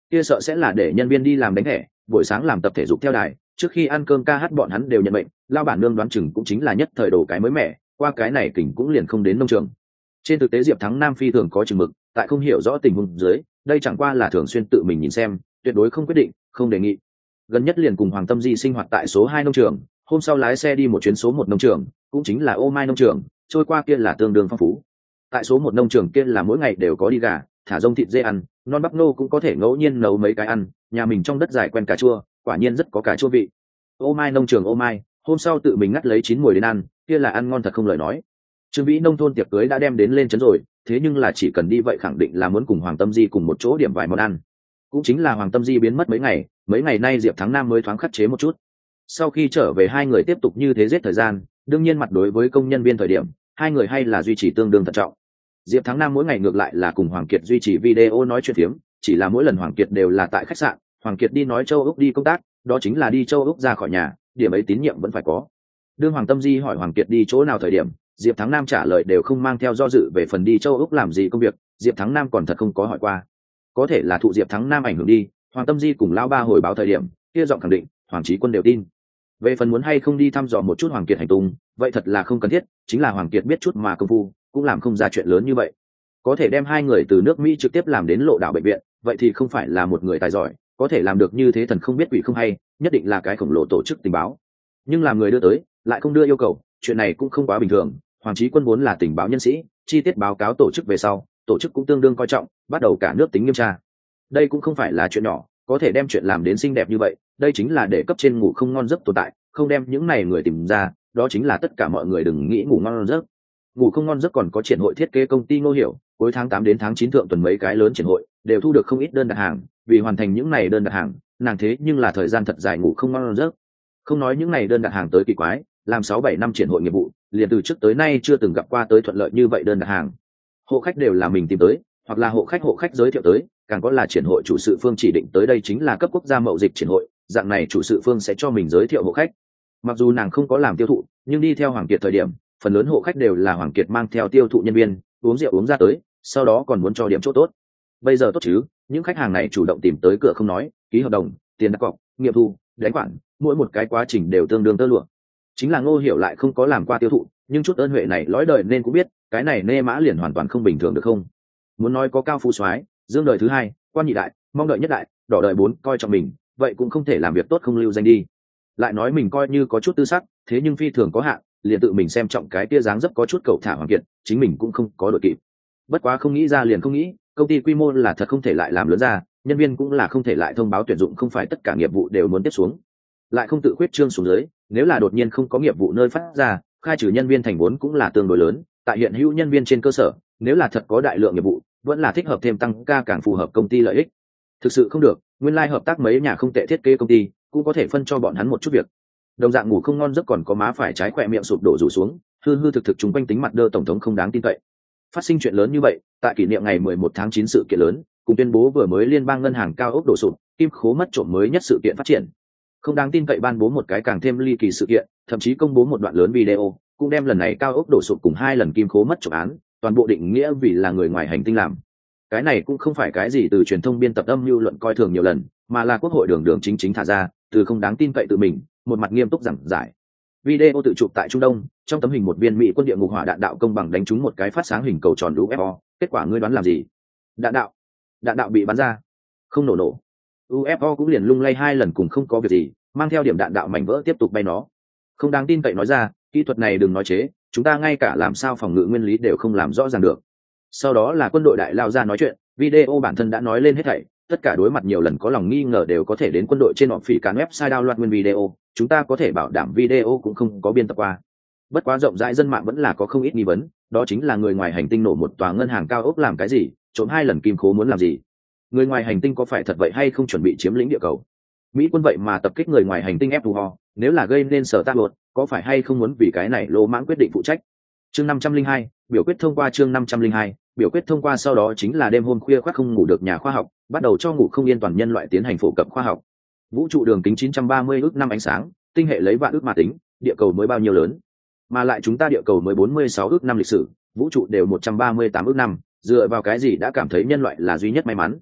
kia sợ sẽ là để nhân viên đi làm đánh thẻ, buổi sáng làm tập thể dục theo đài, trước khi ăn cơm ca hát bọn hắn đều nhận bệnh, lao bản nương đoán chừng cũng chính là nhất thời đồ cái mới mẻ, qua cái này kỉnh cũng liền không đến nông trường. Trên thực tế Diệp Thắng Nam phi thường có chừng mực, tại không hiểu rõ tình huống dưới, đây chẳng qua là thường xuyên tự mình nhìn xem, tuyệt đối không quyết định, không đề nghị. Gần nhất liền cùng Hoàng Tâm Di sinh hoạt tại số 2 nông trường, hôm sau lái xe đi một chuyến số 1 nông trường, cũng chính là Ô Mai nông trường, trôi qua kia là tương đương phong phú. Tại số 1 nông trường kia là mỗi ngày đều có đi gà, thả rông thịt dê ăn, non bắp nô cũng có thể ngẫu nhiên nấu mấy cái ăn, nhà mình trong đất dài quen cà chua, quả nhiên rất có cà chua vị. Ô Mai nông trường Ô Mai, hôm sau tự mình ngắt lấy 9 mùi đến ăn, kia là ăn ngon thật không lời nói. Trương Vĩ nông thôn tiệc cưới đã đem đến lên trấn rồi, thế nhưng là chỉ cần đi vậy khẳng định là muốn cùng Hoàng Tâm Di cùng một chỗ điểm vài món ăn. Cũng chính là Hoàng Tâm Di biến mất mấy ngày nay Diệp Thắng Nam mới thoáng khắc chế một chút. Sau khi trở về hai người tiếp tục như thế giết thời gian, đương nhiên mặt đối với công nhân viên thời điểm, hai người hay là duy trì tương đương thận trọng. Diệp Thắng Nam mỗi ngày ngược lại là cùng Hoàng Kiệt duy trì video nói chuyện phiếm, chỉ là mỗi lần Hoàng Kiệt đều là tại khách sạn, Hoàng Kiệt đi nói châu Úc đi công tác, đó chính là đi châu Úc ra khỏi nhà, điểm ấy tín nhiệm vẫn phải có. Đương Hoàng Tâm Di hỏi Hoàng Kiệt đi chỗ nào thời điểm, Diệp Thắng Nam trả lời đều không mang theo do dự về phần đi châu Úc làm gì công việc, Diệp Thắng Nam còn thật không có hỏi qua. Có thể là thụ Diệp Thắng Nam ảnh hưởng đi, Hoàng Tâm Di cùng lão ba hồi báo thời điểm, kia giọng khẳng định, Hoàng Chí Quân đều tin. Về phần muốn hay không đi thăm dò một chút Hoàng Kiệt hành tung, vậy thật là không cần thiết, chính là Hoàng Kiệt biết chút mà công phu, cũng làm không ra chuyện lớn như vậy. Có thể đem hai người từ nước Mỹ trực tiếp làm đến lộ đảo bệnh viện, vậy thì không phải là một người tài giỏi, có thể làm được như thế thần không biết quỷ không hay, nhất định là cái khổng lồ tổ chức tình báo. Nhưng làm người đưa tới, lại không đưa yêu cầu, chuyện này cũng không quá bình thường. Hoàng Chí Quân vốn là tình báo nhân sĩ, chi tiết báo cáo tổ chức về sau, tổ chức cũng tương đương coi trọng, bắt đầu cả nước tính nghiêm tra. Đây cũng không phải là chuyện nhỏ, có thể đem chuyện làm đến xinh đẹp như vậy, đây chính là để cấp trên ngủ không ngon giấc tồn tại, không đem những này người tìm ra, đó chính là tất cả mọi người đừng nghĩ ngủ ngon giấc. Ngủ không ngon giấc còn có triển hội thiết kế công ty Ngô Hiểu, cuối tháng 8 đến tháng 9 thượng tuần mấy cái lớn triển hội, đều thu được không ít đơn đặt hàng, vì hoàn thành những này đơn đặt hàng, nàng thế nhưng là thời gian thật dài ngủ không ngon giấc. Không nói những này đơn đặt hàng tới kỳ quái, làm 6-7 năm triển hội nghiệp vụ, liền từ trước tới nay chưa từng gặp qua tới thuận lợi như vậy đơn đặt hàng. Hộ khách đều là mình tìm tới, hoặc là hộ khách giới thiệu tới, càng có là triển hội chủ sự phương chỉ định tới đây chính là cấp quốc gia mậu dịch triển hội, dạng này chủ sự phương sẽ cho mình giới thiệu hộ khách. Mặc dù nàng không có làm tiêu thụ, nhưng đi theo Hoàng Kiệt thời điểm, phần lớn hộ khách đều là Hoàng Kiệt mang theo tiêu thụ nhân viên, uống rượu uống ra tới, sau đó còn muốn cho điểm chỗ tốt. Bây giờ tốt chứ, những khách hàng này chủ động tìm tới cửa không nói, ký hợp đồng, tiền đặt cọc, nghiệm thu, đánh khoản, mỗi một cái quá trình đều tương đương tơ lụa. Chính là Ngô Hiểu lại không có làm qua tiêu thụ, nhưng chút ơn huệ này lõi đời nên cũng biết, cái này nê mã liền hoàn toàn không bình thường được không? Muốn nói có cao phú soái, dương đời thứ hai, quan nhị đại, mong đợi nhất đại, đỏ đời 4 coi trọng mình, vậy cũng không thể làm việc tốt không lưu danh đi. Lại nói mình coi như có chút tư sắc, thế nhưng phi thường có hạn, liền tự mình xem trọng cái tia dáng dấp có chút cậu thả Hoàng Kiệt, chính mình cũng không có đội kịp. Bất quá không nghĩ ra liền không nghĩ, công ty quy mô là thật không thể lại làm lớn ra, nhân viên cũng là không thể lại thông báo tuyển dụng, không phải tất cả nghiệp vụ đều muốn tiếp xuống, lại không tự khuyết trương xuống dưới, nếu là đột nhiên không có nghiệp vụ nơi phát ra, khai trừ nhân viên thành vốn cũng là tương đối lớn, tại hiện hữu nhân viên trên cơ sở, nếu là thật có đại lượng nghiệp vụ, vẫn là thích hợp thêm tăng ca càng phù hợp công ty lợi ích. Thực sự không được, nguyên lai hợp tác mấy nhà không tệ thiết kế công ty, cũng có thể phân cho bọn hắn một chút việc. Đồng dạng ngủ không ngon giấc còn có má phải trái khỏe miệng sụp đổ rủ xuống, hư hư thực thực chúng quanh tính mặt đơ tổng thống không đáng tin cậy. Phát sinh chuyện lớn như vậy, tại kỷ niệm ngày 11 tháng 9 sự kiện lớn, cùng tuyên bố vừa mới liên bang ngân hàng cao ốc đổ sụp, kim khố mất trộm mới nhất sự kiện phát triển. Không đáng tin cậy ban bố một cái càng thêm ly kỳ sự kiện, thậm chí công bố một đoạn lớn video, cũng đem lần này cao ốc đổ sụp cùng 2 lần kim khố mất trộm án, toàn bộ định nghĩa vì là người ngoài hành tinh làm. Cái này cũng không phải cái gì từ truyền thông biên tập âm mưu luận coi thường nhiều lần, mà là quốc hội đường chính chính thả ra, từ không đáng tin cậy tự mình, một mặt nghiêm túc giảng giải. Video tự chụp tại Trung Đông, trong tấm hình một viên Mỹ quân địa ngục hỏa đạn đạo công bằng đánh trúng một cái phát sáng hình cầu tròn UFO, kết quả ngươi đoán làm gì? Đạn đạo bị bắn ra, không nổ. UFO cũng liền lung lay 2 lần cùng không có việc gì, mang theo điểm đạn đạo mảnh vỡ tiếp tục bay nó. Không đáng tin cậy nói ra, kỹ thuật này đừng nói chế, chúng ta ngay cả làm sao phòng ngự nguyên lý đều không làm rõ ràng được. Sau đó là quân đội đại lao ra nói chuyện, video bản thân đã nói lên hết thảy, tất cả đối mặt nhiều lần có lòng nghi ngờ đều có thể đến quân đội trên họp phỉ cán website download nguyên video, chúng ta có thể bảo đảm video cũng không có biên tập qua. Bất quá rộng rãi dân mạng vẫn là có không ít nghi vấn, đó chính là người ngoài hành tinh nổ một tòa ngân hàng cao ốc làm cái gì, trộm 2 lần kim khố muốn làm gì? Người ngoài hành tinh có phải thật vậy hay không chuẩn bị chiếm lĩnh địa cầu? Mỹ quân vậy mà tập kích người ngoài hành tinh F2, nếu là gây nên sở tác luật, có phải hay không muốn vì cái này lô mãng quyết định phụ trách? Chương 502, biểu quyết thông qua. Chương 502, biểu quyết thông qua. Sau đó chính là đêm hôm khuya khoắt không ngủ được nhà khoa học, bắt đầu cho ngủ không yên toàn nhân loại tiến hành phổ cập khoa học. Vũ trụ đường kính 930 ước năm ánh sáng, tinh hệ lấy vạn ước mà tính, địa cầu mới bao nhiêu lớn? Mà lại chúng ta địa cầu mới 46 ước năm lịch sử, vũ trụ đều 138 ước năm, dựa vào cái gì đã cảm thấy nhân loại là duy nhất may mắn?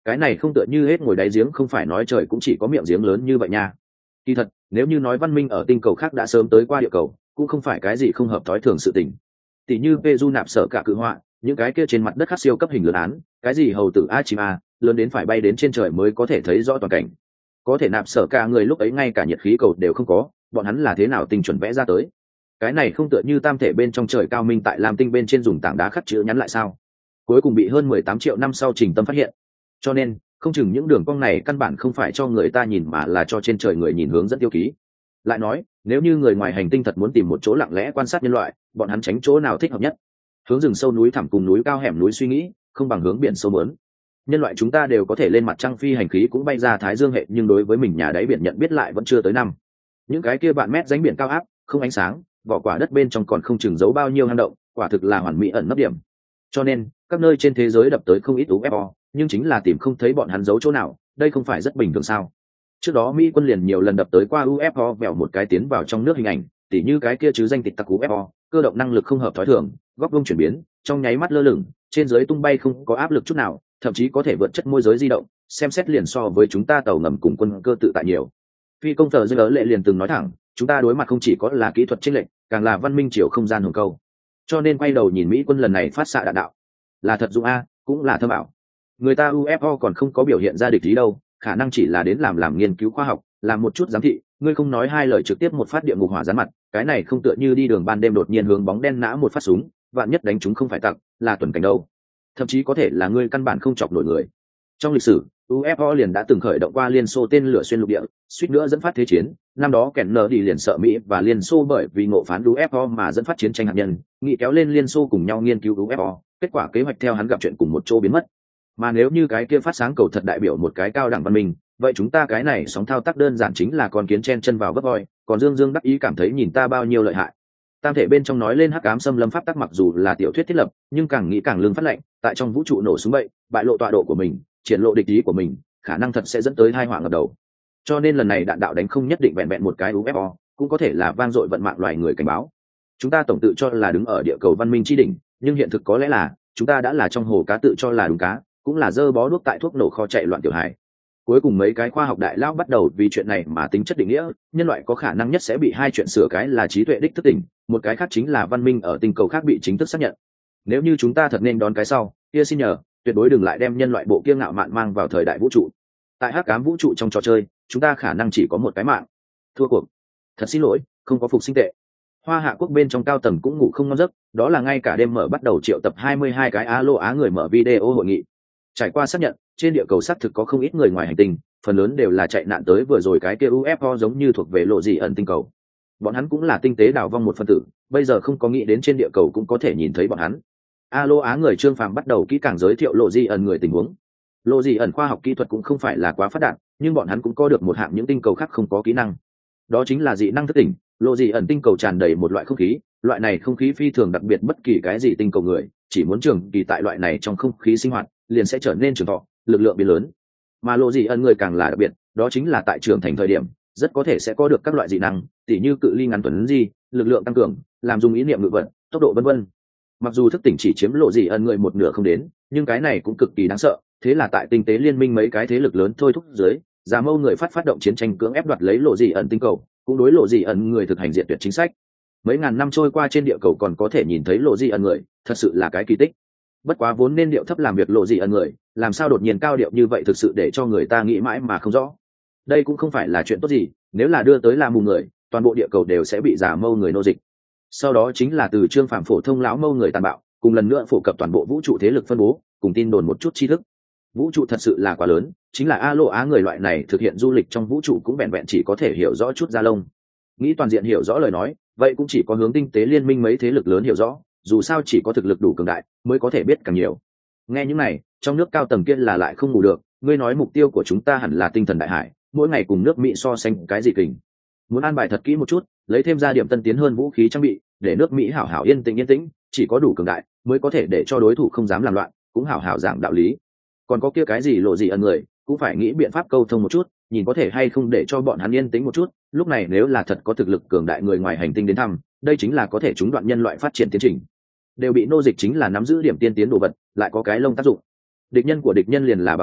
cái này không tựa như hết ngồi đáy giếng, không phải nói trời cũng chỉ có miệng giếng lớn như vậy nha. Kỳ thật nếu như nói văn minh ở tinh cầu khác đã sớm tới qua địa cầu, cũng không phải cái gì không hợp thói thường sự tình. Tỷ như Peju nạp sở cả cự họa, những cái kia trên mặt đất khắc siêu cấp hình lớn án, cái gì hầu tử Achima, lớn đến phải bay đến trên trời mới có thể thấy rõ toàn cảnh. Có thể nạp sở cả người lúc ấy ngay cả nhiệt khí cầu đều không có, bọn hắn là thế nào tinh chuẩn vẽ ra tới? Cái này không tựa như tam thể bên trong trời cao minh tại lam tinh bên trên dùng tảng đá khắc chữ nhắn lại sao? Cuối cùng bị hơn 18 triệu năm sau Trình Tâm phát hiện. Cho nên không chừng những đường cong này căn bản không phải cho người ta nhìn mà là cho trên trời người nhìn hướng dẫn tiêu ký. Lại nói nếu như người ngoài hành tinh thật muốn tìm một chỗ lặng lẽ quan sát nhân loại, bọn hắn tránh chỗ nào thích hợp nhất? Hướng rừng sâu núi thẳm cùng núi cao hẻm núi suy nghĩ, không bằng hướng biển sâu mớn. Nhân loại chúng ta đều có thể lên mặt trăng phi hành khí cũng bay ra thái dương hệ, nhưng đối với mình nhà đáy biển nhận biết lại vẫn chưa tới năm. Những cái kia bạn mét rãnh biển cao áp không ánh sáng, vỏ quả đất bên trong còn không chừng giấu bao nhiêu hang động, quả thực là hoàn mỹ ẩn nấp điểm. Cho nên các nơi trên thế giới đập tới không ít UFO, nhưng chính là tìm không thấy bọn hắn giấu chỗ nào, đây không phải rất bình thường sao? Trước đó Mỹ quân liền nhiều lần đập tới qua UFO vèo một cái tiến vào trong nước hình ảnh, tỉ như cái kia chứ danh tịch tặc UFO, cơ động năng lực không hợp thói thường, góc vuông chuyển biến, trong nháy mắt lơ lửng, trên dưới tung bay không có áp lực chút nào, thậm chí có thể vượt chất môi giới di động, xem xét liền so với chúng ta tàu ngầm cùng quân cơ tự tại nhiều. Phi công tờ Dương Lệ liền từng nói thẳng, chúng ta đối mặt không chỉ có là kỹ thuật chênh lệch, càng là văn minh chiều không gian hồng câu. Cho nên quay đầu nhìn Mỹ quân lần này phát xạ đạn đạo, là thật dụng a, cũng là thâm ảo. Người ta UFO còn không có biểu hiện ra địch ý đâu, khả năng chỉ là đến làm nghiên cứu khoa học, làm một chút giám thị, ngươi không nói hai lời trực tiếp một phát địa ngục hỏa gián mặt, cái này không tựa như đi đường ban đêm đột nhiên hướng bóng đen nã một phát súng, vạn nhất đánh chúng không phải tặc, là tuần cảnh đâu. Thậm chí có thể là ngươi căn bản không chọc nổi người. Trong lịch sử UFO liền đã từng khởi động qua Liên Xô tên lửa xuyên lục địa, suýt nữa dẫn phát thế chiến. Năm đó Kennedy liền sợ Mỹ và Liên Xô bởi vì ngộ phán UFO mà dẫn phát chiến tranh hạt nhân, nghị kéo lên Liên Xô cùng nhau nghiên cứu UFO, kết quả kế hoạch theo hắn gặp chuyện cùng một chỗ biến mất. Mà nếu như cái kia phát sáng cầu thật đại biểu một cái cao đẳng văn minh, vậy chúng ta cái này sóng thao tác đơn giản chính là con kiến chen chân vào vấp voi, còn Dương Dương đắc ý cảm thấy nhìn ta bao nhiêu lợi hại. Tam thể bên trong nói lên hắc ám xâm lâm pháp tắc mặc dù là tiểu thuyết thiết lập, nhưng càng nghĩ càng lương phát lệnh, tại trong vũ trụ nổ súng bậy, bại lộ tọa độ của mình, triển lộ địch ý của mình, khả năng thật sẽ dẫn tới tai họa ngập đầu. Cho nên lần này đạn đạo đánh không nhất định vẹn vẹn một cái UFO, cũng có thể là vang dội vận mạng loài người cảnh báo. Chúng ta tổng tự cho là đứng ở địa cầu văn minh chi đỉnh, nhưng hiện thực có lẽ là chúng ta đã là trong hồ cá tự cho là đúng cá, cũng là dơ bó đuốc tại thuốc nổ kho chạy loạn tiểu hải. Cuối cùng mấy cái khoa học đại lão bắt đầu vì chuyện này mà tính chất định nghĩa, nhân loại có khả năng nhất sẽ bị hai chuyện sửa, cái là trí tuệ đích thức tỉnh, một cái khác chính là văn minh ở tinh cầu khác bị chính thức xác nhận. Nếu như chúng ta thật nên đón cái sau, kia xin nhờ, tuyệt đối đừng lại đem nhân loại bộ kiêng ngạo mạn mang vào thời đại vũ trụ. Tại hắc ám vũ trụ trong trò chơi, chúng ta khả năng chỉ có một cái mạng. Thua cuộc. Thật xin lỗi, không có phục sinh tệ. Hoa Hạ quốc bên trong cao tầng cũng ngủ không ngon giấc, đó là ngay cả đêm mở bắt đầu triệu tập 22 cái alo á người mở video hội nghị. Trải qua xác nhận, trên địa cầu xác thực có không ít người ngoài hành tinh, phần lớn đều là chạy nạn tới vừa rồi cái kia UFO giống như thuộc về lộ dị ẩn tinh cầu. Bọn hắn cũng là tinh tế đào vong một phân tử, bây giờ không có nghĩ đến trên địa cầu cũng có thể nhìn thấy bọn hắn. Alo á người Trương Phàm bắt đầu kỹ càng giới thiệu lộ dị ẩn người tình huống. Lộ dị ẩn khoa học kỹ thuật cũng không phải là quá phát đạt, nhưng bọn hắn cũng có được một hạng những tinh cầu khác không có kỹ năng. Đó chính là dị năng thức tỉnh. Lộ dị ẩn tinh cầu tràn đầy một loại không khí, loại này không khí phi thường đặc biệt, bất kỳ cái gì tinh cầu người chỉ muốn trường kỳ tại loại này trong không khí sinh hoạt liền sẽ trở nên trường thọ, lực lượng biến lớn. Mà lộ dị ẩn người càng là đặc biệt, đó chính là tại trưởng thành thời điểm rất có thể sẽ có được các loại dị năng, tỉ như cự ly ngắn tuấn di, lực lượng tăng cường, làm dùng ý niệm ngự vật, tốc độ vân vân. Mặc dù thức tỉnh chỉ chiếm lộ dị ẩn người một nửa không đến, nhưng cái này cũng cực kỳ đáng sợ. Thế là tại tinh tế liên minh mấy cái thế lực lớn thôi thúc dưới, giả mâu người phát động chiến tranh cưỡng ép đoạt lấy lộ dị ẩn tinh cầu, cũng đối lộ dị ẩn người thực hành diệt tuyệt chính sách. Mấy ngàn năm trôi qua trên địa cầu còn có thể nhìn thấy lộ dị ẩn người, thật sự là cái kỳ tích. Bất quá vốn nên điệu thấp làm việc lộ dị ẩn người, làm sao đột nhiên cao điệu như vậy, thực sự để cho người ta nghĩ mãi mà không rõ. Đây cũng không phải là chuyện tốt gì, nếu là đưa tới là mù người, toàn bộ địa cầu đều sẽ bị giả mâu người nô dịch. Sau đó chính là từ Trương Phàm phổ thông lão mâu người tàn bạo, cùng lần nữa phổ cập toàn bộ vũ trụ thế lực phân bố, cùng tin đồn một chút tri thức. Vũ trụ thật sự là quá lớn, chính là alo á người loại này thực hiện du lịch trong vũ trụ cũng vẹn vẹn chỉ có thể hiểu rõ chút da lông. Nghĩ toàn diện hiểu rõ lời nói, vậy cũng chỉ có hướng tinh tế liên minh mấy thế lực lớn hiểu rõ, dù sao chỉ có thực lực đủ cường đại mới có thể biết càng nhiều. Nghe những này, trong nước cao tầng kia là lại không ngủ được, ngươi nói mục tiêu của chúng ta hẳn là tinh thần đại hải, mỗi ngày cùng nước Mỹ so sánh cái gì kình. Muốn an bài thật kỹ một chút, lấy thêm ra điểm tân tiến hơn vũ khí trang bị, để nước Mỹ hảo hảo yên tĩnh, chỉ có đủ cường đại mới có thể để cho đối thủ không dám làm loạn, cũng hảo hảo giảng đạo lý. Còn có kia cái gì lộ gì ẩn người, cũng phải nghĩ biện pháp câu thông một chút, nhìn có thể hay không để cho bọn hắn yên tĩnh một chút. Lúc này nếu là thật có thực lực cường đại người ngoài hành tinh đến thăm, đây chính là có thể chúng đoạn nhân loại phát triển tiến trình. Đều bị nô dịch chính là nắm giữ điểm tiên tiến đồ vật, lại có cái lông tác dụng. Địch nhân của địch nhân liền là bằng hữu,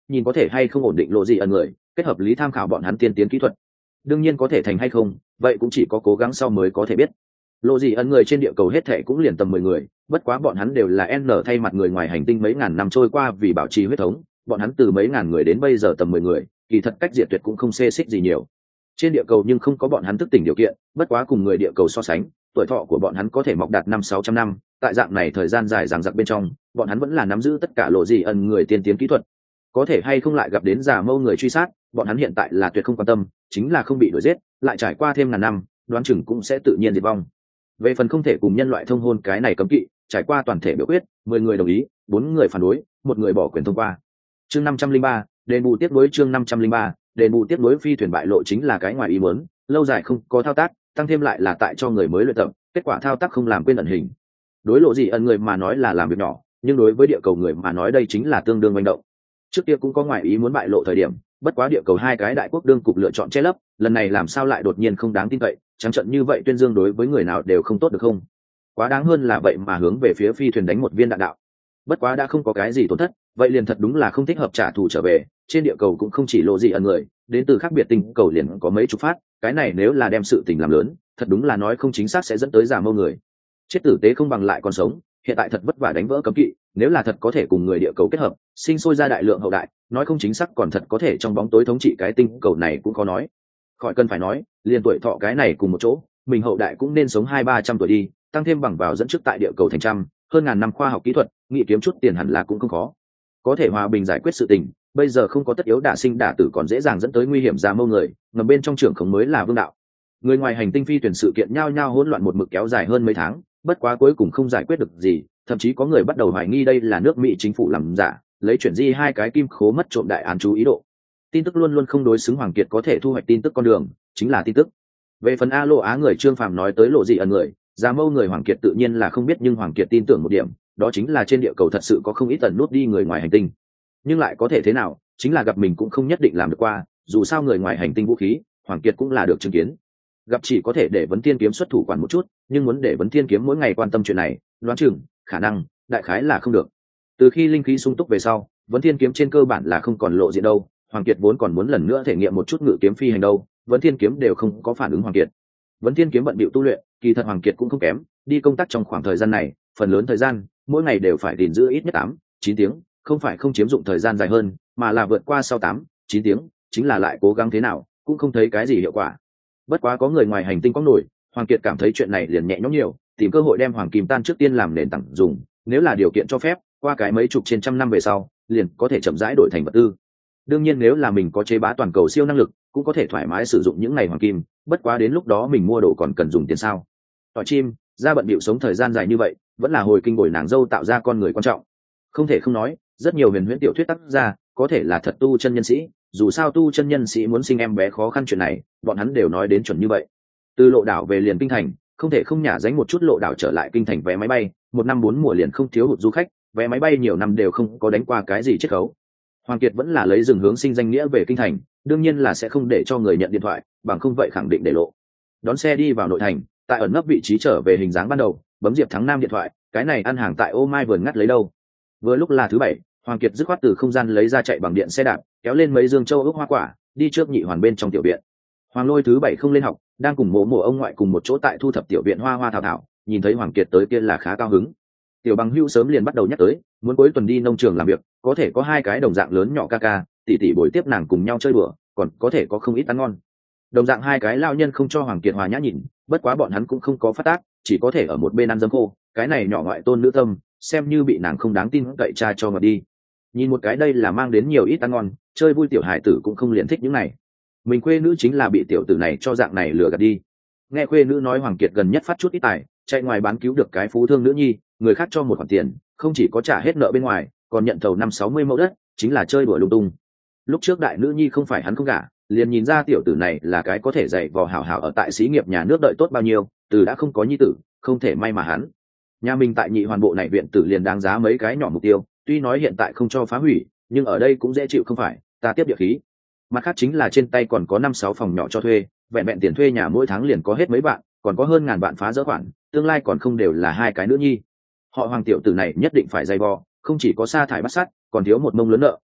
nhìn có thể hay không ổn định lộ gì ẩn người, kết hợp lý tham khảo bọn hắn tiên tiến kỹ thuật. Đương nhiên có thể thành hay không, vậy cũng chỉ có cố gắng sau mới có thể biết. Lộ gì ẩn người trên địa cầu hết thảy cũng liền tầm 10 người, bất quá bọn hắn đều là N thay mặt người ngoài hành tinh mấy ngàn năm trôi qua vì bảo trì huyết thống, bọn hắn từ mấy ngàn người đến bây giờ tầm 10 người, kỳ thật cách diệt tuyệt cũng không xê xích gì nhiều. Trên địa cầu nhưng không có bọn hắn thức tỉnh điều kiện, bất quá cùng người địa cầu so sánh, tuổi thọ của bọn hắn có thể mọc đạt 500-600 năm, tại dạng này thời gian dài dằng dặc bên trong, bọn hắn vẫn là nắm giữ tất cả lộ gì ẩn người tiên tiến kỹ thuật. Có thể hay không lại gặp đến giả mâu người truy sát, bọn hắn hiện tại là tuyệt không quan tâm, chính là không bị đuổi giết, lại trải qua thêm ngàn năm, đoán chừng cũng sẽ tự nhiên diệt vong. Về phần không thể cùng nhân loại thông hôn cái này cấm kỵ, trải qua toàn thể biểu quyết, 10 người đồng ý, 4 người phản đối, 1 người bỏ quyền thông qua. Chương 503, đền bù tiếp nối chương 503, đền bù tiếp nối phi thuyền bại lộ chính là cái ngoài ý muốn, lâu dài không có thao tác, tăng thêm lại là tại cho người mới luyện tập, kết quả thao tác không làm quên ẩn hình. Đối lộ gì ẩn người mà nói là làm việc nhỏ, nhưng đối với địa cầu người mà nói đây chính là tương đương manh động. Trước kia cũng có ngoài ý muốn bại lộ thời điểm, bất quá địa cầu hai cái đại quốc đương cục lựa chọn che lấp, lần này làm sao lại đột nhiên không đáng tin cậy, trắng trận như vậy tuyên dương đối với người nào đều không tốt được không? Quá đáng hơn là vậy mà hướng về phía phi thuyền đánh một viên đạn đạo. Bất quá đã không có cái gì tổn thất, vậy liền thật đúng là không thích hợp trả thù trở về, trên địa cầu cũng không chỉ lộ gì ẩn người, đến từ khác biệt tinh cầu liền có mấy chục phát, cái này nếu là đem sự tình làm lớn, thật đúng là nói không chính xác sẽ dẫn tới giả mâu người. Chết tử tế không bằng lại còn sống, hiện tại thật vất vả đánh vỡ cấm kỵ, nếu là thật có thể cùng người địa cầu kết hợp, sinh sôi ra đại lượng hậu đại, nói không chính xác còn thật có thể trong bóng tối thống trị cái tinh cầu này cũng khó nói. Khỏi cần phải nói, liền tuổi thọ cái này cùng một chỗ, mình hậu đại cũng nên sống 200-300 tuổi đi, tăng thêm bằng vào dẫn trước tại địa cầu thành trăm, hơn ngàn năm khoa học kỹ thuật, nghĩ kiếm chút tiền hẳn là cũng không khó. Có thể hòa bình giải quyết sự tình, bây giờ không có tất yếu đả sinh đả tử còn dễ dàng dẫn tới nguy hiểm ra mâu người, ngầm bên trong trưởng khống mới là vương đạo. Người ngoài hành tinh phi tuyển sự kiện nhao nhao hỗn loạn một mực kéo dài hơn mấy tháng, bất quá cuối cùng không giải quyết được gì, thậm chí có người bắt đầu hoài nghi đây là nước Mỹ chính phủ làm giả, lấy chuyển di hai cái kim khố mất trộm đại án chú ý độ. Tin tức luôn luôn không đối xứng Hoàng Kiệt có thể thu hoạch tin tức con đường, chính là tin tức. Về phần A Lô Á người Trương Phàm nói tới lộ gì ẩn người, ra mâu người Hoàng Kiệt tự nhiên là không biết, nhưng Hoàng Kiệt tin tưởng một điểm, đó chính là trên địa cầu thật sự có không ít tần nút đi người ngoài hành tinh. Nhưng lại có thể thế nào, chính là gặp mình cũng không nhất định làm được qua, dù sao người ngoài hành tinh vũ khí, Hoàng Kiệt cũng là được chứng kiến. Gặp chỉ có thể để Vấn Thiên Kiếm xuất thủ quản một chút, nhưng muốn để Vấn Thiên Kiếm mỗi ngày quan tâm chuyện này, đoán chừng, khả năng, đại khái là không được. Từ khi linh khí sung túc về sau, Vấn Thiên Kiếm trên cơ bản là không còn lộ diện đâu, Hoàng Kiệt vốn còn muốn lần nữa thể nghiệm một chút ngự kiếm phi hành đâu, Vấn Thiên Kiếm đều không có phản ứng Hoàng Kiệt. Vấn Thiên Kiếm bận bịu tu luyện, kỳ thật Hoàng Kiệt cũng không kém, đi công tác trong khoảng thời gian này, phần lớn thời gian, mỗi ngày đều phải gìn giữ ít nhất 8-9 tiếng, không phải không chiếm dụng thời gian dài hơn, mà là vượt qua sau 8-9 tiếng, chính là lại cố gắng thế nào, cũng không thấy cái gì hiệu quả. Bất quá có người ngoài hành tinh có nổi, Hoàng Kiệt cảm thấy chuyện này liền nhẹ nhõm nhiều, tìm cơ hội đem hoàng kim tan trước tiên làm nền tảng dùng, nếu là điều kiện cho phép, qua cái mấy chục trên trăm năm về sau, liền có thể chậm rãi đổi thành vật tư. Đương nhiên nếu là mình có chế bá toàn cầu siêu năng lực, cũng có thể thoải mái sử dụng những này hoàng kim, bất quá đến lúc đó mình mua đồ còn cần dùng tiền sao? Tỏi chim, ra bận bịu sống thời gian dài như vậy, vẫn là hồi kinh bồi nàng dâu tạo ra con người quan trọng. Không thể không nói, rất nhiều huyền huyễn tiểu thuyết tác ra, có thể là thật tu chân nhân sĩ, dù sao tu chân nhân sĩ muốn sinh em bé khó khăn chuyện này, bọn hắn đều nói đến chuẩn như vậy. Từ Lộ Đảo về liền kinh thành, không thể không nhả dánh một chút Lộ Đảo trở lại kinh thành vé máy bay, 1 năm 4 mùa liền không thiếu hụt du khách, vé máy bay nhiều năm đều không có đánh qua cái gì chiết khấu. Hoàng Kiệt vẫn là lấy rừng hướng sinh danh nghĩa về kinh thành, đương nhiên là sẽ không để cho người nhận điện thoại, bằng không vậy khẳng định để lộ. Đón xe đi vào nội thành, tại ẩn nấp vị trí trở về hình dáng ban đầu, bấm Diệp Thắng Nam điện thoại, cái này ăn hàng tại ô mai vườn ngắt lấy đâu. Vừa lúc là thứ bảy, Hoàng Kiệt dứt khoát từ không gian lấy ra chạy bằng điện xe đạp, kéo lên mấy dương châu ốc hoa quả, đi trước Nhị Hoàn bên trong tiểu viện. Hoàng Lôi thứ bảy không lên học, đang cùng mộ mộ ông ngoại cùng một chỗ tại thu thập tiểu viện hoa hoa thảo thảo, nhìn thấy Hoàng Kiệt tới kia là khá cao hứng. Tiểu Bằng Hữu sớm liền bắt đầu nhắc tới, muốn cuối tuần đi nông trường làm việc, có thể có 2 cái đồng dạng lớn nhỏ ca ca, tỷ tỷ bồi tiếp nàng cùng nhau chơi đùa, còn có thể có không ít ăn ngon. Đồng dạng 2 cái lao nhân không cho Hoàng Kiệt hòa nhã nhìn, bất quá bọn hắn cũng không có phát tác, chỉ có thể ở một bên ăn dấm khô, cái này nhỏ ngoại tôn nữ tâm, xem như bị nàng không đáng tin cậy cha cho ngọt đi. Nhìn một cái đây là mang đến nhiều ít ăn ngon, chơi vui tiểu hải tử cũng không liền thích những này. Mình khuê nữ chính là bị tiểu tử này cho dạng này lừa gạt đi. Nghe khuê nữ nói Hoàng Kiệt gần nhất phát chút ít tài, chạy ngoài bán cứu được cái phú thương nữ nhi, người khác cho một khoản tiền, không chỉ có trả hết nợ bên ngoài, còn nhận thầu 50-60 mẫu đất, chính là chơi đùa lung tung. Lúc trước đại nữ nhi không phải hắn không gả, liền nhìn ra tiểu tử này là cái có thể dạy vò hảo hảo ở tại xí nghiệp nhà nước đợi tốt bao nhiêu, từ đã không có nhi tử, không thể may mà hắn. Nhà mình tại Nhị Hoàn bộ này viện tử liền đáng giá mấy cái nhỏ mục tiêu, tuy nói hiện tại không cho phá hủy, nhưng ở đây cũng dễ chịu không phải, ta tiếp địa khí. Mặt khác chính là trên tay còn có 5-6 phòng nhỏ cho thuê, vẹn vẹn tiền thuê nhà mỗi tháng liền có hết mấy bạn, còn có hơn ngàn bạn phá dỡ khoản, tương lai còn không đều là 2 cái nữ nhi. Họ Hoàng tiểu tử này nhất định phải dày vò, không chỉ có sa thải bắt sát, còn thiếu một mông lớn nợ,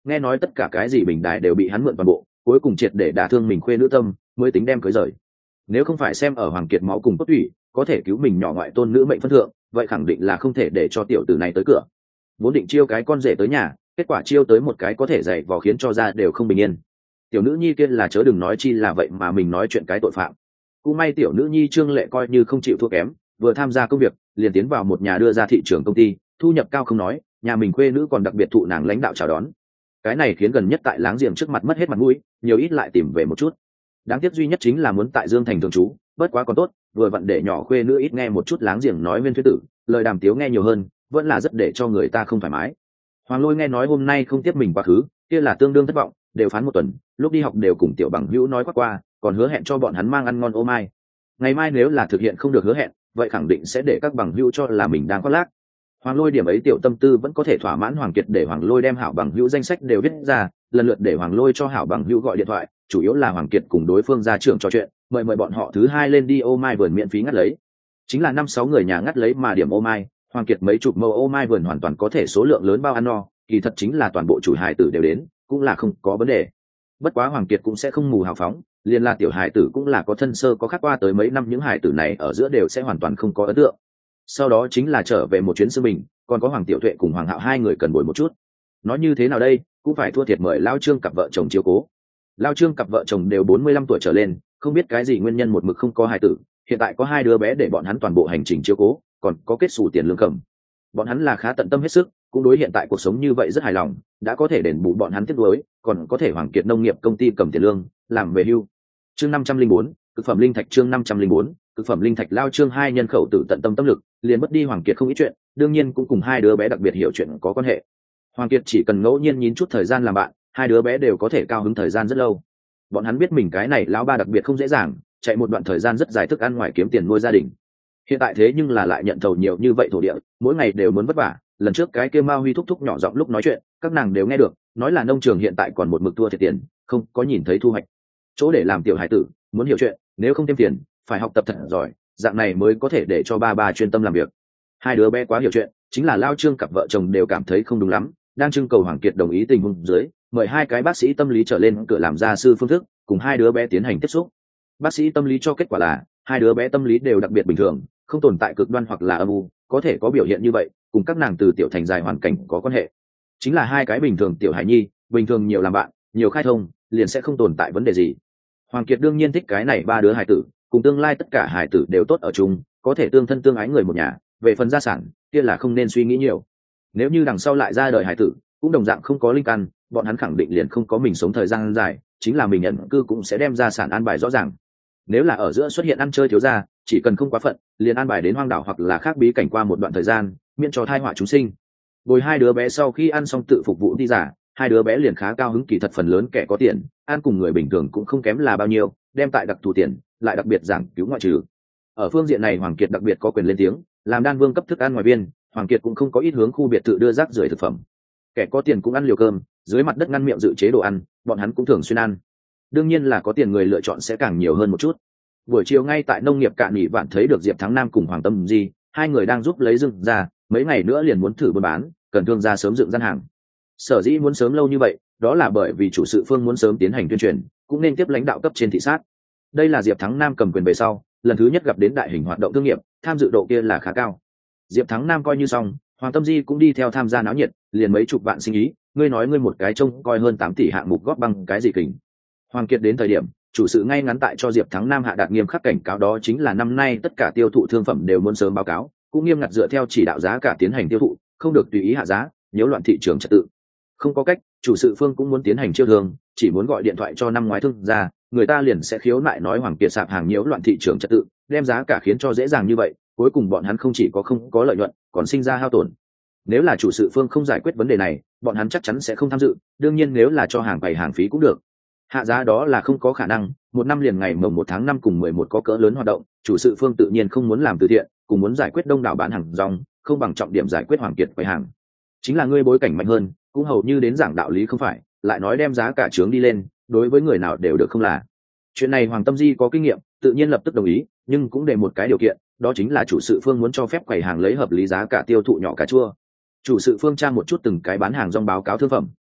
nghe nói tất cả cái gì bình đài đều bị hắn mượn toàn bộ, cuối cùng triệt để đả thương mình khuê nữ tâm, mới tính đem cưới rời. Nếu không phải xem ở Hoàng Kiệt máu cùng cốt thủy có thể cứu mình nhỏ ngoại tôn nữ mệnh phân thượng, vậy khẳng định là không thể để cho tiểu tử này tới cửa. Vốn định chiêu cái con rể tới nhà, kết quả chiêu tới một cái có thể dạy vò khiến cho ra đều không bình yên. Tiểu nữ nhi kia là chớ đừng nói chi là vậy mà mình nói chuyện cái tội phạm. Cũng may tiểu nữ nhi Trương Lệ coi như không chịu thua kém, vừa tham gia công việc liền tiến vào một nhà đưa ra thị trường công ty, thu nhập cao không nói, nhà mình khuê nữ còn đặc biệt thụ nàng lãnh đạo chào đón. Cái này khiến gần nhất tại láng giềng trước mặt mất hết mặt mũi, nhiều ít lại tìm về một chút. Đáng tiếc duy nhất chính là muốn tại Dương Thành thường trú, bất quá còn tốt, vừa vặn để nhỏ khuê nữ ít nghe một chút láng giềng nói Viên Thuyết Tử, lời đàm tiếu nghe nhiều hơn, vẫn là rất để cho người ta không thoải mái. Hoàng Lôi nghe nói hôm nay không tiếp mình quá khứ, kia là tương đương thất vọng, đều phán một tuần, lúc đi học đều cùng tiểu bằng hữu nói qua, còn hứa hẹn cho bọn hắn mang ăn ngon ô mai. Ngày mai nếu là thực hiện không được hứa hẹn, vậy khẳng định sẽ để các bằng hữu cho là mình đang khoác lác. Hoàng Lôi điểm ấy tiểu tâm tư vẫn có thể thỏa mãn Hoàng Kiệt, để Hoàng Lôi đem hảo bằng hữu danh sách đều viết ra, lần lượt để Hoàng Lôi cho hảo bằng hữu gọi điện thoại, chủ yếu là Hoàng Kiệt cùng đối phương ra trưởng trò chuyện, mời bọn họ thứ hai lên đi ô mai vườn miễn phí ngắt lấy. Chính là 5-6 người nhà ngắt lấy mà điểm ô mai, Hoàng Kiệt mấy chục mẫu ô mai vườn hoàn toàn có thể số lượng lớn bao ăn no, kỳ thật chính là toàn bộ chủ hài tử đều đến, cũng là không có vấn đề. Bất quá Hoàng Kiệt cũng sẽ không mù hào phóng, liền là tiểu hài tử cũng là có thân sơ có khắc qua tới mấy năm, những hài tử này ở giữa đều sẽ hoàn toàn không có ấn tượng. Sau đó chính là trở về một chuyến sư mình, còn có Hoàng Tiểu Tuệ cùng Hoàng Hạo hai người cần bồi một chút. Nói như thế nào đây, cũng phải thua thiệt mời Lao Trương cặp vợ chồng chiếu cố. Lao Trương cặp vợ chồng đều 45 tuổi trở lên, không biết cái gì nguyên nhân một mực không có hài tử, hiện tại có 2 đứa bé để bọn hắn toàn bộ hành trình chiếu cố, còn có kết xù tiền lương cầm. Bọn hắn là khá tận tâm hết sức, cũng đối hiện tại cuộc sống như vậy rất hài lòng, đã có thể đền bù bọn hắn tiếc nuối, còn có thể Hoàng Kiệt nông nghiệp công ty cầm tiền lương, làm về hưu. Chương 504, cực phẩm linh thạch. Chương 504, cực phẩm linh thạch. Lao Trương hai nhân khẩu tử tận tâm tâm lực, liền mất đi Hoàng Kiệt không ít chuyện, đương nhiên cũng cùng 2 đứa bé đặc biệt hiểu chuyện có quan hệ. Hoàng Kiệt chỉ cần ngẫu nhiên nhín chút thời gian làm bạn, 2 đứa bé đều có thể cao hứng thời gian rất lâu. Bọn hắn biết mình cái này lão ba đặc biệt không dễ dàng, chạy một đoạn thời gian rất dài thức ăn ngoài kiếm tiền nuôi gia đình. Hiện tại thế nhưng là lại nhận thầu nhiều như vậy thổ địa, mỗi ngày đều muốn vất vả. Lần trước cái kia Mao Huy thúc thúc nhỏ giọng lúc nói chuyện, các nàng đều nghe được, nói là nông trường hiện tại còn một mực thua thiệt tiền, không có nhìn thấy thu hoạch. Chỗ để làm tiểu hải tử, muốn hiểu chuyện, nếu không thêm tiền, phải học tập thật giỏi, dạng này mới có thể để cho ba chuyên tâm làm việc. 2 đứa bé quá hiểu chuyện, chính là Lao Trương cặp vợ chồng đều cảm thấy không đúng lắm, đang trưng cầu Hoàng Kiệt đồng ý tình huống dưới, mời 2 cái bác sĩ tâm lý trở lên cửa làm gia sư phương thức, cùng 2 đứa bé tiến hành tiếp xúc. Bác sĩ tâm lý cho kết quả là 2 đứa bé tâm lý đều đặc biệt bình thường, không tồn tại cực đoan hoặc là âm u, có thể có biểu hiện như vậy, cùng các nàng từ tiểu thành dài hoàn cảnh có quan hệ. Chính là 2 cái bình thường tiểu hải nhi, bình thường nhiều làm bạn, nhiều khai thông, liền sẽ không tồn tại vấn đề gì. Hoàng Kiệt đương nhiên thích cái này 3 đứa hải tử, cùng tương lai tất cả hải tử đều tốt ở chung, có thể tương thân tương ái người một nhà, về phần gia sản, kia là không nên suy nghĩ nhiều. Nếu như đằng sau lại ra đời hải tử, cũng đồng dạng không có linh căn, bọn hắn khẳng định liền không có mình sống thời gian dài, chính là mình nhận cư cũng sẽ đem gia sản an bài rõ ràng. Nếu là ở giữa xuất hiện ăn chơi thiếu gia, chỉ cần không quá phận, liền an bài đến hoang đảo hoặc là khác bí cảnh qua một đoạn thời gian, miễn cho tai họa chúng sinh. Bồi 2 đứa bé sau khi ăn xong tự phục vụ đi giả, 2 đứa bé liền khá cao hứng, kỳ thật phần lớn kẻ có tiền, ăn cùng người bình thường cũng không kém là bao nhiêu, đem tại đặc thù tiền, lại đặc biệt giảng cứu ngoại trừ. Ở phương diện này Hoàng Kiệt đặc biệt có quyền lên tiếng, làm đan vương cấp thức ăn ngoài viên, Hoàng Kiệt cũng không có ít hướng khu biệt thự đưa rác rưởi thực phẩm. Kẻ có tiền cũng ăn liều cơm, dưới mặt đất ngăn miệng dự chế đồ ăn, bọn hắn cũng thường xuyên ăn. Đương nhiên là có tiền người lựa chọn sẽ càng nhiều hơn một chút. Buổi chiều ngay tại nông nghiệp Cạn Nhị Vạn thấy được Diệp Thắng Nam cùng Hoàng Tâm Di, 2 người đang giúp lấy rừng ra, mấy ngày nữa liền muốn thử buôn bán, cần thương gia sớm dựng gian hàng. Sở dĩ muốn sớm lâu như vậy, đó là bởi vì chủ sự Phương muốn sớm tiến hành tuyên truyền, cũng nên tiếp lãnh đạo cấp trên thị sát. Đây là Diệp Thắng Nam cầm quyền về sau, lần thứ nhất gặp đến đại hình hoạt động thương nghiệp, tham dự độ kia là khá cao. Diệp Thắng Nam coi như xong, Hoàng Tâm Di cũng đi theo tham gia náo nhiệt, liền mấy chục vạn sinh ý, ngươi nói ngươi một cái trông coi hơn 8 tỷ hạng mục góp bằng cái gì kình. Hoàng Kiệt đến thời điểm, chủ sự ngay ngắn tại cho Diệp Thắng Nam hạ đạt nghiêm khắc cảnh cáo, đó chính là năm nay tất cả tiêu thụ thương phẩm đều muốn sớm báo cáo, cũng nghiêm ngặt dựa theo chỉ đạo giá cả tiến hành tiêu thụ, không được tùy ý hạ giá, nhiễu loạn thị trường trật tự. Không có cách, chủ sự Phương cũng muốn tiến hành chiêu thương, chỉ muốn gọi điện thoại cho năm ngoái thương gia, người ta liền sẽ khiếu nại nói Hoàng Kiệt sạp hàng nhiễu loạn thị trường trật tự, đem giá cả khiến cho dễ dàng như vậy, cuối cùng bọn hắn không chỉ có không có lợi nhuận, còn sinh ra hao tổn. Nếu là chủ sự Phương không giải quyết vấn đề này, bọn hắn chắc chắn sẽ không tham dự, đương nhiên nếu là cho hàng bày hàng phí cũng được. Hạ giá đó là không có khả năng, một năm liền ngày mồng 1 tháng 5 cùng 11 có cỡ lớn hoạt động, chủ sự Phương tự nhiên không muốn làm từ thiện, cùng muốn giải quyết đông đảo bán hàng rong, không bằng trọng điểm giải quyết Hoàng Kiệt quầy hàng. Chính là ngươi bối cảnh mạnh hơn, cũng hầu như đến giảng đạo lý không phải, lại nói đem giá cả trướng đi lên, đối với người nào đều được không là. Chuyện này Hoàng Tâm Di có kinh nghiệm, tự nhiên lập tức đồng ý, nhưng cũng để một cái điều kiện, đó chính là chủ sự Phương muốn cho phép quầy hàng lấy hợp lý giá cả tiêu thụ nhỏ cà chua. Chủ sự Phương tra một chút từng cái bán hàng rong báo cáo thương phẩm,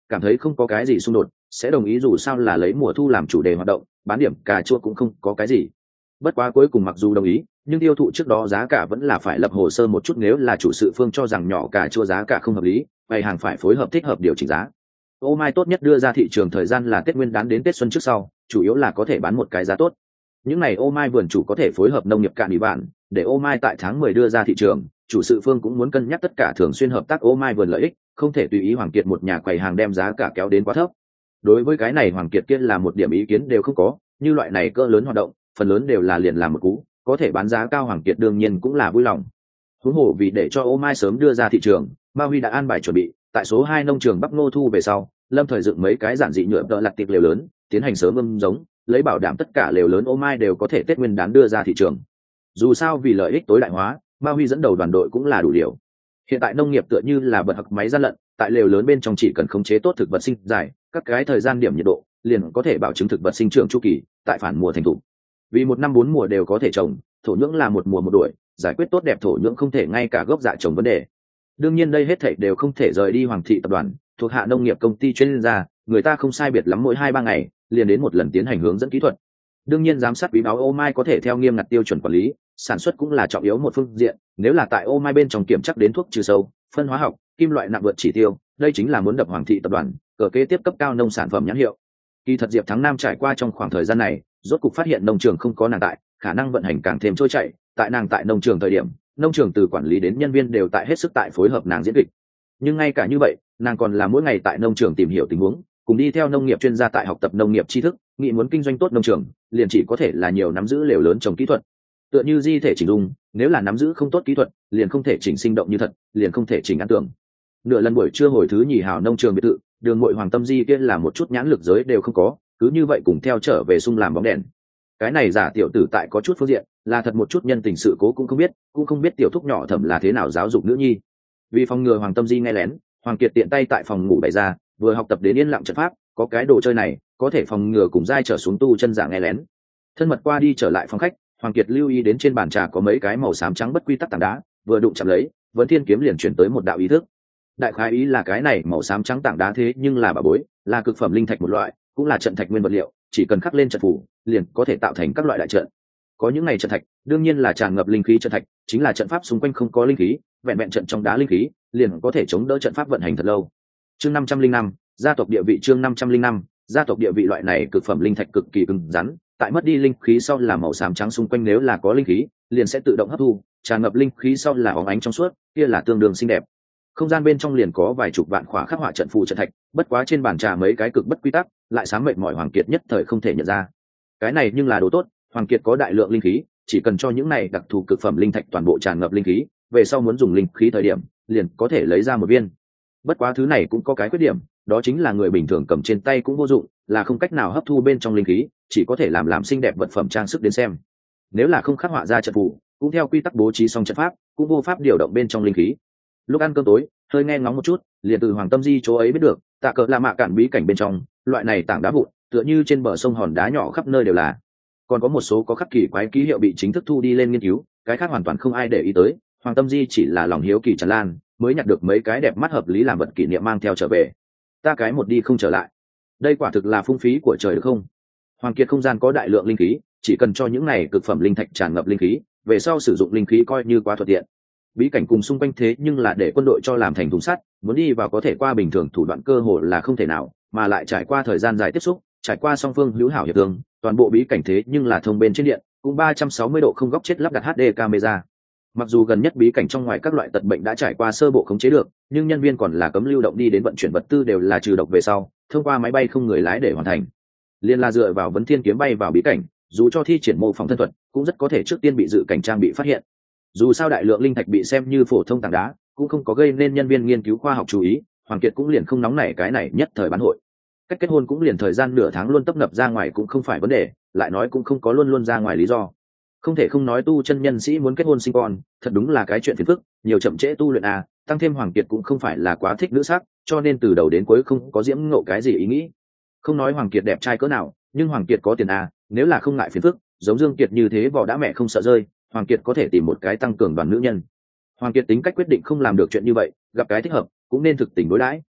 cảm thấy không có cái gì xung đột, sẽ đồng ý dù sao là lấy mùa thu làm chủ đề hoạt động, bán điểm cà chua cũng không có cái gì. Bất quá cuối cùng mặc dù đồng ý, nhưng tiêu thụ trước đó giá cả vẫn là phải lập hồ sơ một chút, nếu là chủ sự phương cho rằng nhỏ cà chua giá cả không hợp lý, bày hàng phải phối hợp thích hợp điều chỉnh giá. Ô mai tốt nhất đưa ra thị trường thời gian là Tết Nguyên đán đến Tết Xuân trước sau, chủ yếu là có thể bán một cái giá tốt. Những này ô mai vườn chủ có thể phối hợp nông nghiệp cạn ủy bản, để ô mai tại tháng 10 đưa ra thị trường, chủ sự phương cũng muốn cân nhắc tất cả thường xuyên hợp tác ô mai vườn lợi ích, không thể tùy ý Hoàng Kiệt một nhà quầy hàng đem giá cả kéo đến quá thấp. Đối với cái này Hoàng Kiệt kia là một điểm ý kiến đều không có, như loại này cỡ lớn hoạt động, phần lớn đều là liền làm một cú, có thể bán giá cao Hoàng Kiệt đương nhiên cũng là vui lòng. Huống hồ vì để cho ô mai sớm đưa ra thị trường, Ma Huy đã an bài chuẩn bị, tại số 2 nông trường Bắc Ngô thu về sau, lâm thời dựng mấy cái giản dị nhựa đỡ lặt tiệc lều lớn, tiến hành sớm giống, lấy bảo đảm tất cả lều lớn ô mai đều có thể Tết Nguyên đán đưa ra thị trường. Dù sao vì lợi ích tối đại hóa, Ma Huy dẫn đầu đoàn đội cũng là đủ điều. Hiện tại nông nghiệp tựa như là bật học máy gian lận, tại lều lớn bên trong chỉ cần khống chế tốt thực vật sinh dài, các cái thời gian điểm nhiệt độ, liền có thể bảo chứng thực vật sinh trưởng chu kỳ, tại phản mùa thành thủ. Vì một năm 4 mùa đều có thể trồng, thổ nhưỡng là một mùa một đuổi, giải quyết tốt đẹp thổ nhưỡng không thể ngay cả gốc dạ trồng vấn đề. Đương nhiên đây hết thảy đều không thể rời đi Hoàng thị tập đoàn, thuộc hạ nông nghiệp công ty chuyên gia, người ta không sai biệt lắm mỗi 2-3 ngày liền đến một lần tiến hành hướng dẫn kỹ thuật. Đương nhiên giám sát quý báo ô mai có thể theo nghiêm ngặt tiêu chuẩn quản lý, sản xuất cũng là trọng yếu một phương diện, nếu là tại ô mai bên trong kiểm chắc đến thuốc trừ sâu, phân hóa học, kim loại nặng vượt chỉ tiêu, đây chính là muốn đập Hoàng thị tập đoàn cờ kế tiếp cấp cao nông sản phẩm nhãn hiệu. Kỳ thật Diệp Thắng Nam trải qua trong khoảng thời gian này, rốt cục phát hiện nông trường không có nàng tại, khả năng vận hành càng thêm trôi chảy, tại nàng tại nông trường thời điểm, nông trường từ quản lý đến nhân viên đều tại hết sức tại phối hợp nàng diễn kịch. Nhưng ngay cả như vậy, nàng còn là mỗi ngày tại nông trường tìm hiểu tình huống, cùng đi theo nông nghiệp chuyên gia tại học tập nông nghiệp tri thức, nghĩ muốn kinh doanh tốt nông trường, liền chỉ có thể là nhiều nắm giữ lều lớn trồng kỹ thuật. Tựa như di thể chỉnh dung, nếu là nắm giữ không tốt kỹ thuật, liền không thể chỉnh sinh động như thật, liền không thể chỉnh ăn tưởng. Nửa lần buổi trưa hồi thứ nhì hào nông trường biệt thự, Đường Mội Hoàng Tâm Di kia là một chút nhãn lực giới đều không có, cứ như vậy cùng theo trở về sung làm bóng đèn. Cái này giả tiểu tử tại có chút phương diện, là thật một chút nhân tình sự cố cũng không biết tiểu thúc nhỏ Thẩm là thế nào giáo dục nữ nhi. Vì phòng ngừa Hoàng Tâm Di nghe lén, Hoàng Kiệt tiện tay tại phòng ngủ bày ra, vừa học tập đến yên lặng trận pháp, có cái đồ chơi này, có thể phòng ngừa cùng giai trở xuống tu chân giả nghe lén. Thân mật qua đi trở lại phòng khách, Hoàng Kiệt lưu ý đến trên bàn trà có mấy cái màu xám trắng bất quy tắc tảng đá, vừa đụng chạm lấy, Vấn Thiên kiếm liền chuyển tới một đạo ý thức. Đại khái ý là cái này màu xám trắng tảng đá thế nhưng là bảo bối, là cực phẩm linh thạch một loại, cũng là trận thạch nguyên vật liệu, chỉ cần khắc lên trận phủ, liền có thể tạo thành các loại đại trận. Có những này trận thạch, đương nhiên là tràn ngập linh khí trận thạch, chính là trận pháp xung quanh không có linh khí, vẹn vẹn trận trong đá linh khí, liền có thể chống đỡ trận pháp vận hành thật lâu. Chương 505, gia tộc địa vị chương 505, gia tộc địa vị loại này cực phẩm linh thạch cực kỳ cứng rắn, tại mất đi linh khí sau là màu xám trắng xung quanh nếu là có linh khí, liền sẽ tự động hấp thu, tràn ngập linh khí sau là óng ánh trong suốt, kia là tương đương xinh đẹp. Không gian bên trong liền có vài chục vạn khỏa khắc họa trận phù trận thạch, bất quá trên bàn trà mấy cái cực bất quy tắc, lại sáng mệt mỏi Hoàng Kiệt nhất thời không thể nhận ra. Cái này nhưng là đồ tốt, Hoàng Kiệt có đại lượng linh khí, chỉ cần cho những này đặc thù cực phẩm linh thạch toàn bộ tràn ngập linh khí, về sau muốn dùng linh khí thời điểm, liền có thể lấy ra một viên. Bất quá thứ này cũng có cái khuyết điểm, đó chính là người bình thường cầm trên tay cũng vô dụng, là không cách nào hấp thu bên trong linh khí, chỉ có thể làm xinh đẹp vật phẩm trang sức đến xem. Nếu là không khắc họa ra trận phù, cũng theo quy tắc bố trí xong trận pháp, cũng vô pháp điều động bên trong linh khí. Lúc ăn cơm tối, hơi nghe ngóng một chút, liền từ Hoàng Tâm Di chỗ ấy biết được, Tạ Cờ La Mạ Cạn bí cảnh bên trong, loại này tảng đá vụn, tựa như trên bờ sông hòn đá nhỏ khắp nơi đều là. Còn có một số có khắc kỳ quái ký hiệu bị chính thức thu đi lên nghiên cứu, cái khác hoàn toàn không ai để ý tới. Hoàng Tâm Di chỉ là lòng hiếu kỳ tràn lan, mới nhặt được mấy cái đẹp mắt hợp lý làm vật kỷ niệm mang theo trở về. Ta cái một đi không trở lại, đây quả thực là phung phí của trời được không? Hoàng Kiệt không gian có đại lượng linh khí, chỉ cần cho những này cực phẩm linh thạch tràn ngập linh khí, về sau sử dụng linh khí coi như quá thuận tiện. Bí cảnh cùng xung quanh thế nhưng là để quân đội cho làm thành thùng sắt, muốn đi vào có thể qua bình thường thủ đoạn cơ hội là không thể nào, mà lại trải qua thời gian dài tiếp xúc, trải qua song phương hữu hảo hiệp thương, toàn bộ bí cảnh thế nhưng là thông bên trên điện, cũng 360 độ không góc chết lắp đặt HD camera. Mặc dù gần nhất bí cảnh trong ngoài các loại tật bệnh đã trải qua sơ bộ khống chế được, nhưng nhân viên còn là cấm lưu động đi đến vận chuyển vật tư đều là trừ độc về sau, thông qua máy bay không người lái để hoàn thành. Liên là dựa vào Vấn Thiên kiếm bay vào bí cảnh, dù cho thi triển mô phỏng thân thuật, cũng rất có thể trước tiên bị dự cảnh trang bị phát hiện. Dù sao đại lượng linh thạch bị xem như phổ thông tảng đá, cũng không có gây nên nhân viên nghiên cứu khoa học chú ý, Hoàng Kiệt cũng liền không nóng nảy cái này nhất thời bán hội. Cách kết hôn cũng liền thời gian nửa tháng luôn tấp nập ra ngoài cũng không phải vấn đề, lại nói cũng không có luôn luôn ra ngoài lý do. Không thể không nói tu chân nhân sĩ muốn kết hôn sinh con, thật đúng là cái chuyện phiền phức, nhiều chậm trễ tu luyện à, tăng thêm Hoàng Kiệt cũng không phải là quá thích nữ sắc, cho nên từ đầu đến cuối không có diễm ngộ cái gì ý nghĩ. Không nói Hoàng Kiệt đẹp trai cỡ nào, nhưng Hoàng Kiệt có tiền à, nếu là không ngại phiền phức, giống Dương Kiệt như thế vỏ đã mẹ không sợ rơi, Hoàng Kiệt có thể tìm một cái tăng cường đoàn nữ nhân. Hoàng Kiệt tính cách quyết định không làm được chuyện như vậy, gặp cái thích hợp cũng nên thực tình đối đãi,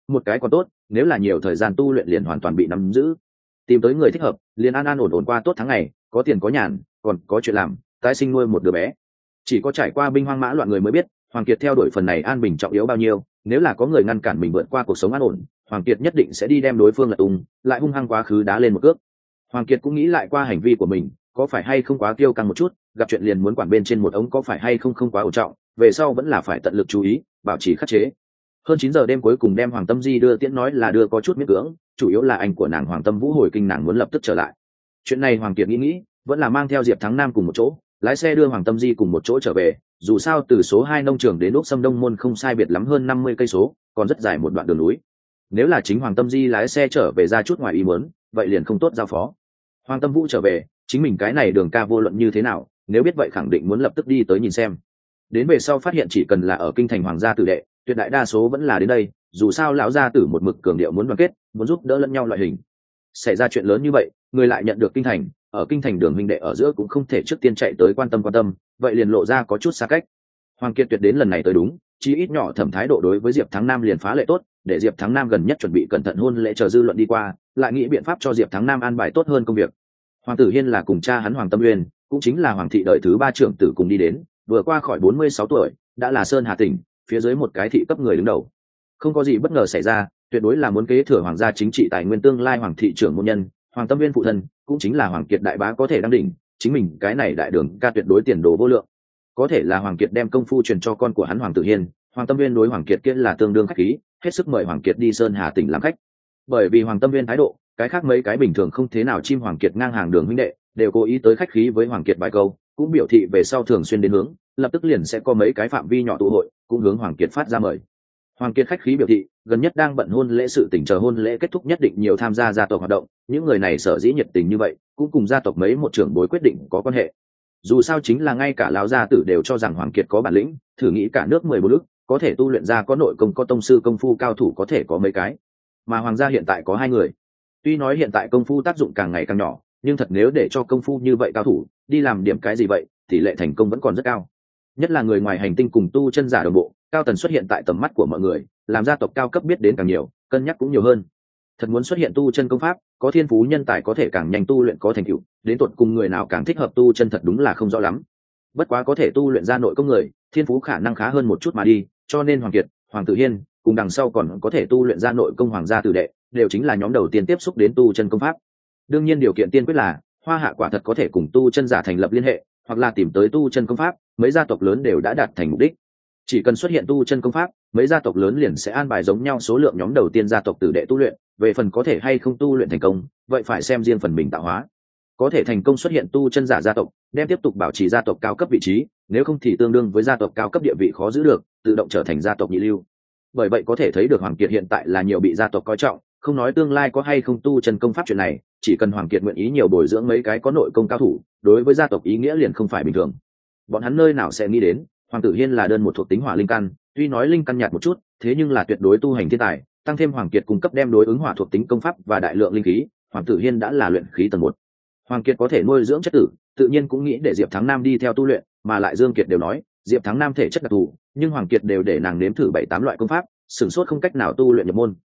một cái còn tốt, nếu là nhiều thời gian tu luyện liền hoàn toàn bị nắm giữ. Tìm tới người thích hợp, liền an an ổn ổn qua tốt tháng ngày, có tiền có nhàn, còn có chuyện làm, tái sinh nuôi một đứa bé. Chỉ có trải qua binh hoang mã loạn người mới biết, Hoàng Kiệt theo đuổi phần này an bình trọng yếu bao nhiêu. Nếu là có người ngăn cản mình vượt qua cuộc sống an ổn, Hoàng Kiệt nhất định sẽ đi đem đối phương lật tung, lại hung hăng quá khứ đá lên một cước. Hoàng Kiệt cũng nghĩ lại qua hành vi của mình, có phải hay không quá kiêu căng một chút, gặp chuyện liền muốn quản bên trên một ống có phải hay không quá ổn trọng, về sau vẫn là phải tận lực chú ý, bảo trì khắc chế. Hơn 9 giờ đêm cuối cùng đem Hoàng Tâm Di đưa tiễn, nói là đưa có chút miễn cưỡng, chủ yếu là anh của nàng Hoàng Tâm Vũ hồi kinh, nàng muốn lập tức trở lại. Chuyện này Hoàng Kiệt nghĩ, vẫn là mang theo Diệp Thắng Nam cùng một chỗ, lái xe đưa Hoàng Tâm Di cùng một chỗ trở về, dù sao từ số 2 nông trường đến Úc Sâm Đông môn không sai biệt lắm hơn 50 cây số, còn rất dài một đoạn đường núi. Nếu là chính Hoàng Tâm Di lái xe trở về ra chút ngoài ý muốn, vậy liền không tốt giao phó. Hoàng Tâm Vũ trở về, chính mình cái này đường ca vô luận như thế nào, nếu biết vậy khẳng định muốn lập tức đi tới nhìn xem. Đến về sau phát hiện chỉ cần là ở kinh thành hoàng gia tử đệ, tuyệt đại đa số vẫn là đến đây, dù sao lão gia tử một mực cường điệu muốn đoàn kết, muốn giúp đỡ lẫn nhau loại hình. Xảy ra chuyện lớn như vậy, người lại nhận được kinh thành, ở kinh thành đường huynh đệ ở giữa cũng không thể trước tiên chạy tới quan tâm, vậy liền lộ ra có chút xa cách. Hoàng Kiệt tuyệt đến lần này tới đúng, chí ít nhỏ thẩm thái độ đối với Diệp Thắng Nam liền phá lệ tốt, để Diệp Thắng Nam gần nhất chuẩn bị cẩn thận hôn lễ chờ dư luận đi qua, lại nghĩ biện pháp cho Diệp Thắng Nam an bài tốt hơn công việc. Hoàng Tử Hiên là cùng cha hắn Hoàng Tâm Uyên, cũng chính là Hoàng thị đời thứ 3 trưởng tử cùng đi đến, vừa qua khỏi 46 tuổi, đã là Sơn Hà tỉnh, phía dưới một cái thị cấp người đứng đầu. Không có gì bất ngờ xảy ra, tuyệt đối là muốn kế thừa hoàng gia chính trị tài nguyên tương lai Hoàng thị trưởng môn nhân, Hoàng Tâm Uyên phụ thân, cũng chính là Hoàng Kiệt đại bá có thể đăng đỉnh, chính mình cái này đại đường ca tuyệt đối tiền đồ vô lượng. Có thể là Hoàng Kiệt đem công phu truyền cho con của hắn Hoàng Tử Hiên, Hoàng Tâm Uyên đối Hoàng Kiệt kia là tương đương khách khí, hết sức mời Hoàng Kiệt đi Sơn Hà tỉnh làm khách. Bởi vì Hoàng Tâm Uyên thái độ, cái khác mấy cái bình thường không thế nào chim Hoàng Kiệt ngang hàng đường huynh đệ, đều cố ý tới khách khí với Hoàng Kiệt vài câu, cũng biểu thị về sau thường xuyên đến hướng, lập tức liền sẽ có mấy cái phạm vi nhỏ tụ hội, cũng hướng Hoàng Kiệt phát ra mời. Hoàng Kiệt khách khí biểu thị, gần nhất đang bận hôn lễ sự tình, chờ hôn lễ kết thúc nhất định nhiều tham gia gia tộc hoạt động, những người này sở dĩ nhiệt tình như vậy, cũng cùng gia tộc mấy một trưởng bối quyết định có quan hệ. Dù sao chính là ngay cả lão gia tử đều cho rằng Hoàng Kiệt có bản lĩnh, thử nghĩ cả nước 14 nước, có thể tu luyện ra có nội công có tông sư công phu cao thủ có thể có mấy cái, mà Hoàng gia hiện tại có 2 người. Tuy nói hiện tại công phu tác dụng càng ngày càng nhỏ, nhưng thật nếu để cho công phu như vậy cao thủ đi làm điểm cái gì vậy, tỷ lệ thành công vẫn còn rất cao. Nhất là người ngoài hành tinh cùng tu chân giả đồng bộ, cao tần xuất hiện tại tầm mắt của mọi người, làm gia tộc cao cấp biết đến càng nhiều, cân nhắc cũng nhiều hơn. Thật muốn xuất hiện tu chân công pháp, có thiên phú nhân tài có thể càng nhanh tu luyện có thành tựu, đến tột cùng người nào càng thích hợp tu chân thật đúng là không rõ lắm. Bất quá có thể tu luyện ra nội công người, thiên phú khả năng khá hơn một chút mà đi, cho nên Hoàng Kiệt, Hoàng Tử Hiên cùng đằng sau còn có thể tu luyện ra nội công hoàng gia tử đệ, đều chính là nhóm đầu tiên tiếp xúc đến tu chân công pháp. Đương nhiên điều kiện tiên quyết là Hoa Hạ quả thật có thể cùng tu chân giả thành lập liên hệ, hoặc là tìm tới tu chân công pháp, mấy gia tộc lớn đều đã đạt thành mục đích. Chỉ cần xuất hiện tu chân công pháp, mấy gia tộc lớn liền sẽ an bài giống nhau số lượng nhóm đầu tiên gia tộc tử đệ tu luyện, về phần có thể hay không tu luyện thành công, vậy phải xem riêng phần mình tạo hóa. Có thể thành công xuất hiện tu chân giả gia tộc, đem tiếp tục bảo trì gia tộc cao cấp vị trí, nếu không thì tương đương với gia tộc cao cấp địa vị khó giữ được, tự động trở thành gia tộc nhị lưu. Bởi vậy có thể thấy được Hoàng Kiệt hiện tại là nhiều bị gia tộc coi trọng, không nói tương lai có hay không tu chân công pháp chuyện này, chỉ cần Hoàng Kiệt nguyện ý nhiều bồi dưỡng mấy cái có nội công cao thủ, đối với gia tộc ý nghĩa liền không phải bình thường. Bọn hắn nơi nào sẽ nghĩ đến, Hoàng Tử Hiên là đơn một thuộc tính hỏa linh căn, tuy nói linh căn nhạt một chút, thế nhưng là tuyệt đối tu hành thiên tài, tăng thêm Hoàng Kiệt cung cấp đem đối ứng hỏa thuộc tính công pháp và đại lượng linh khí, Hoàng Tử Hiên đã là luyện khí tầng 1. Hoàng Kiệt có thể nuôi dưỡng chất tử, tự nhiên cũng nghĩ để Diệp Thắng Nam đi theo tu luyện, mà lại Dương Kiệt đều nói, Diệp Thắng Nam thể chất đặc thù, nhưng Hoàng Kiệt đều để nàng nếm thử 7-8 loại công pháp, sửng sốt không cách nào tu luyện nhập môn.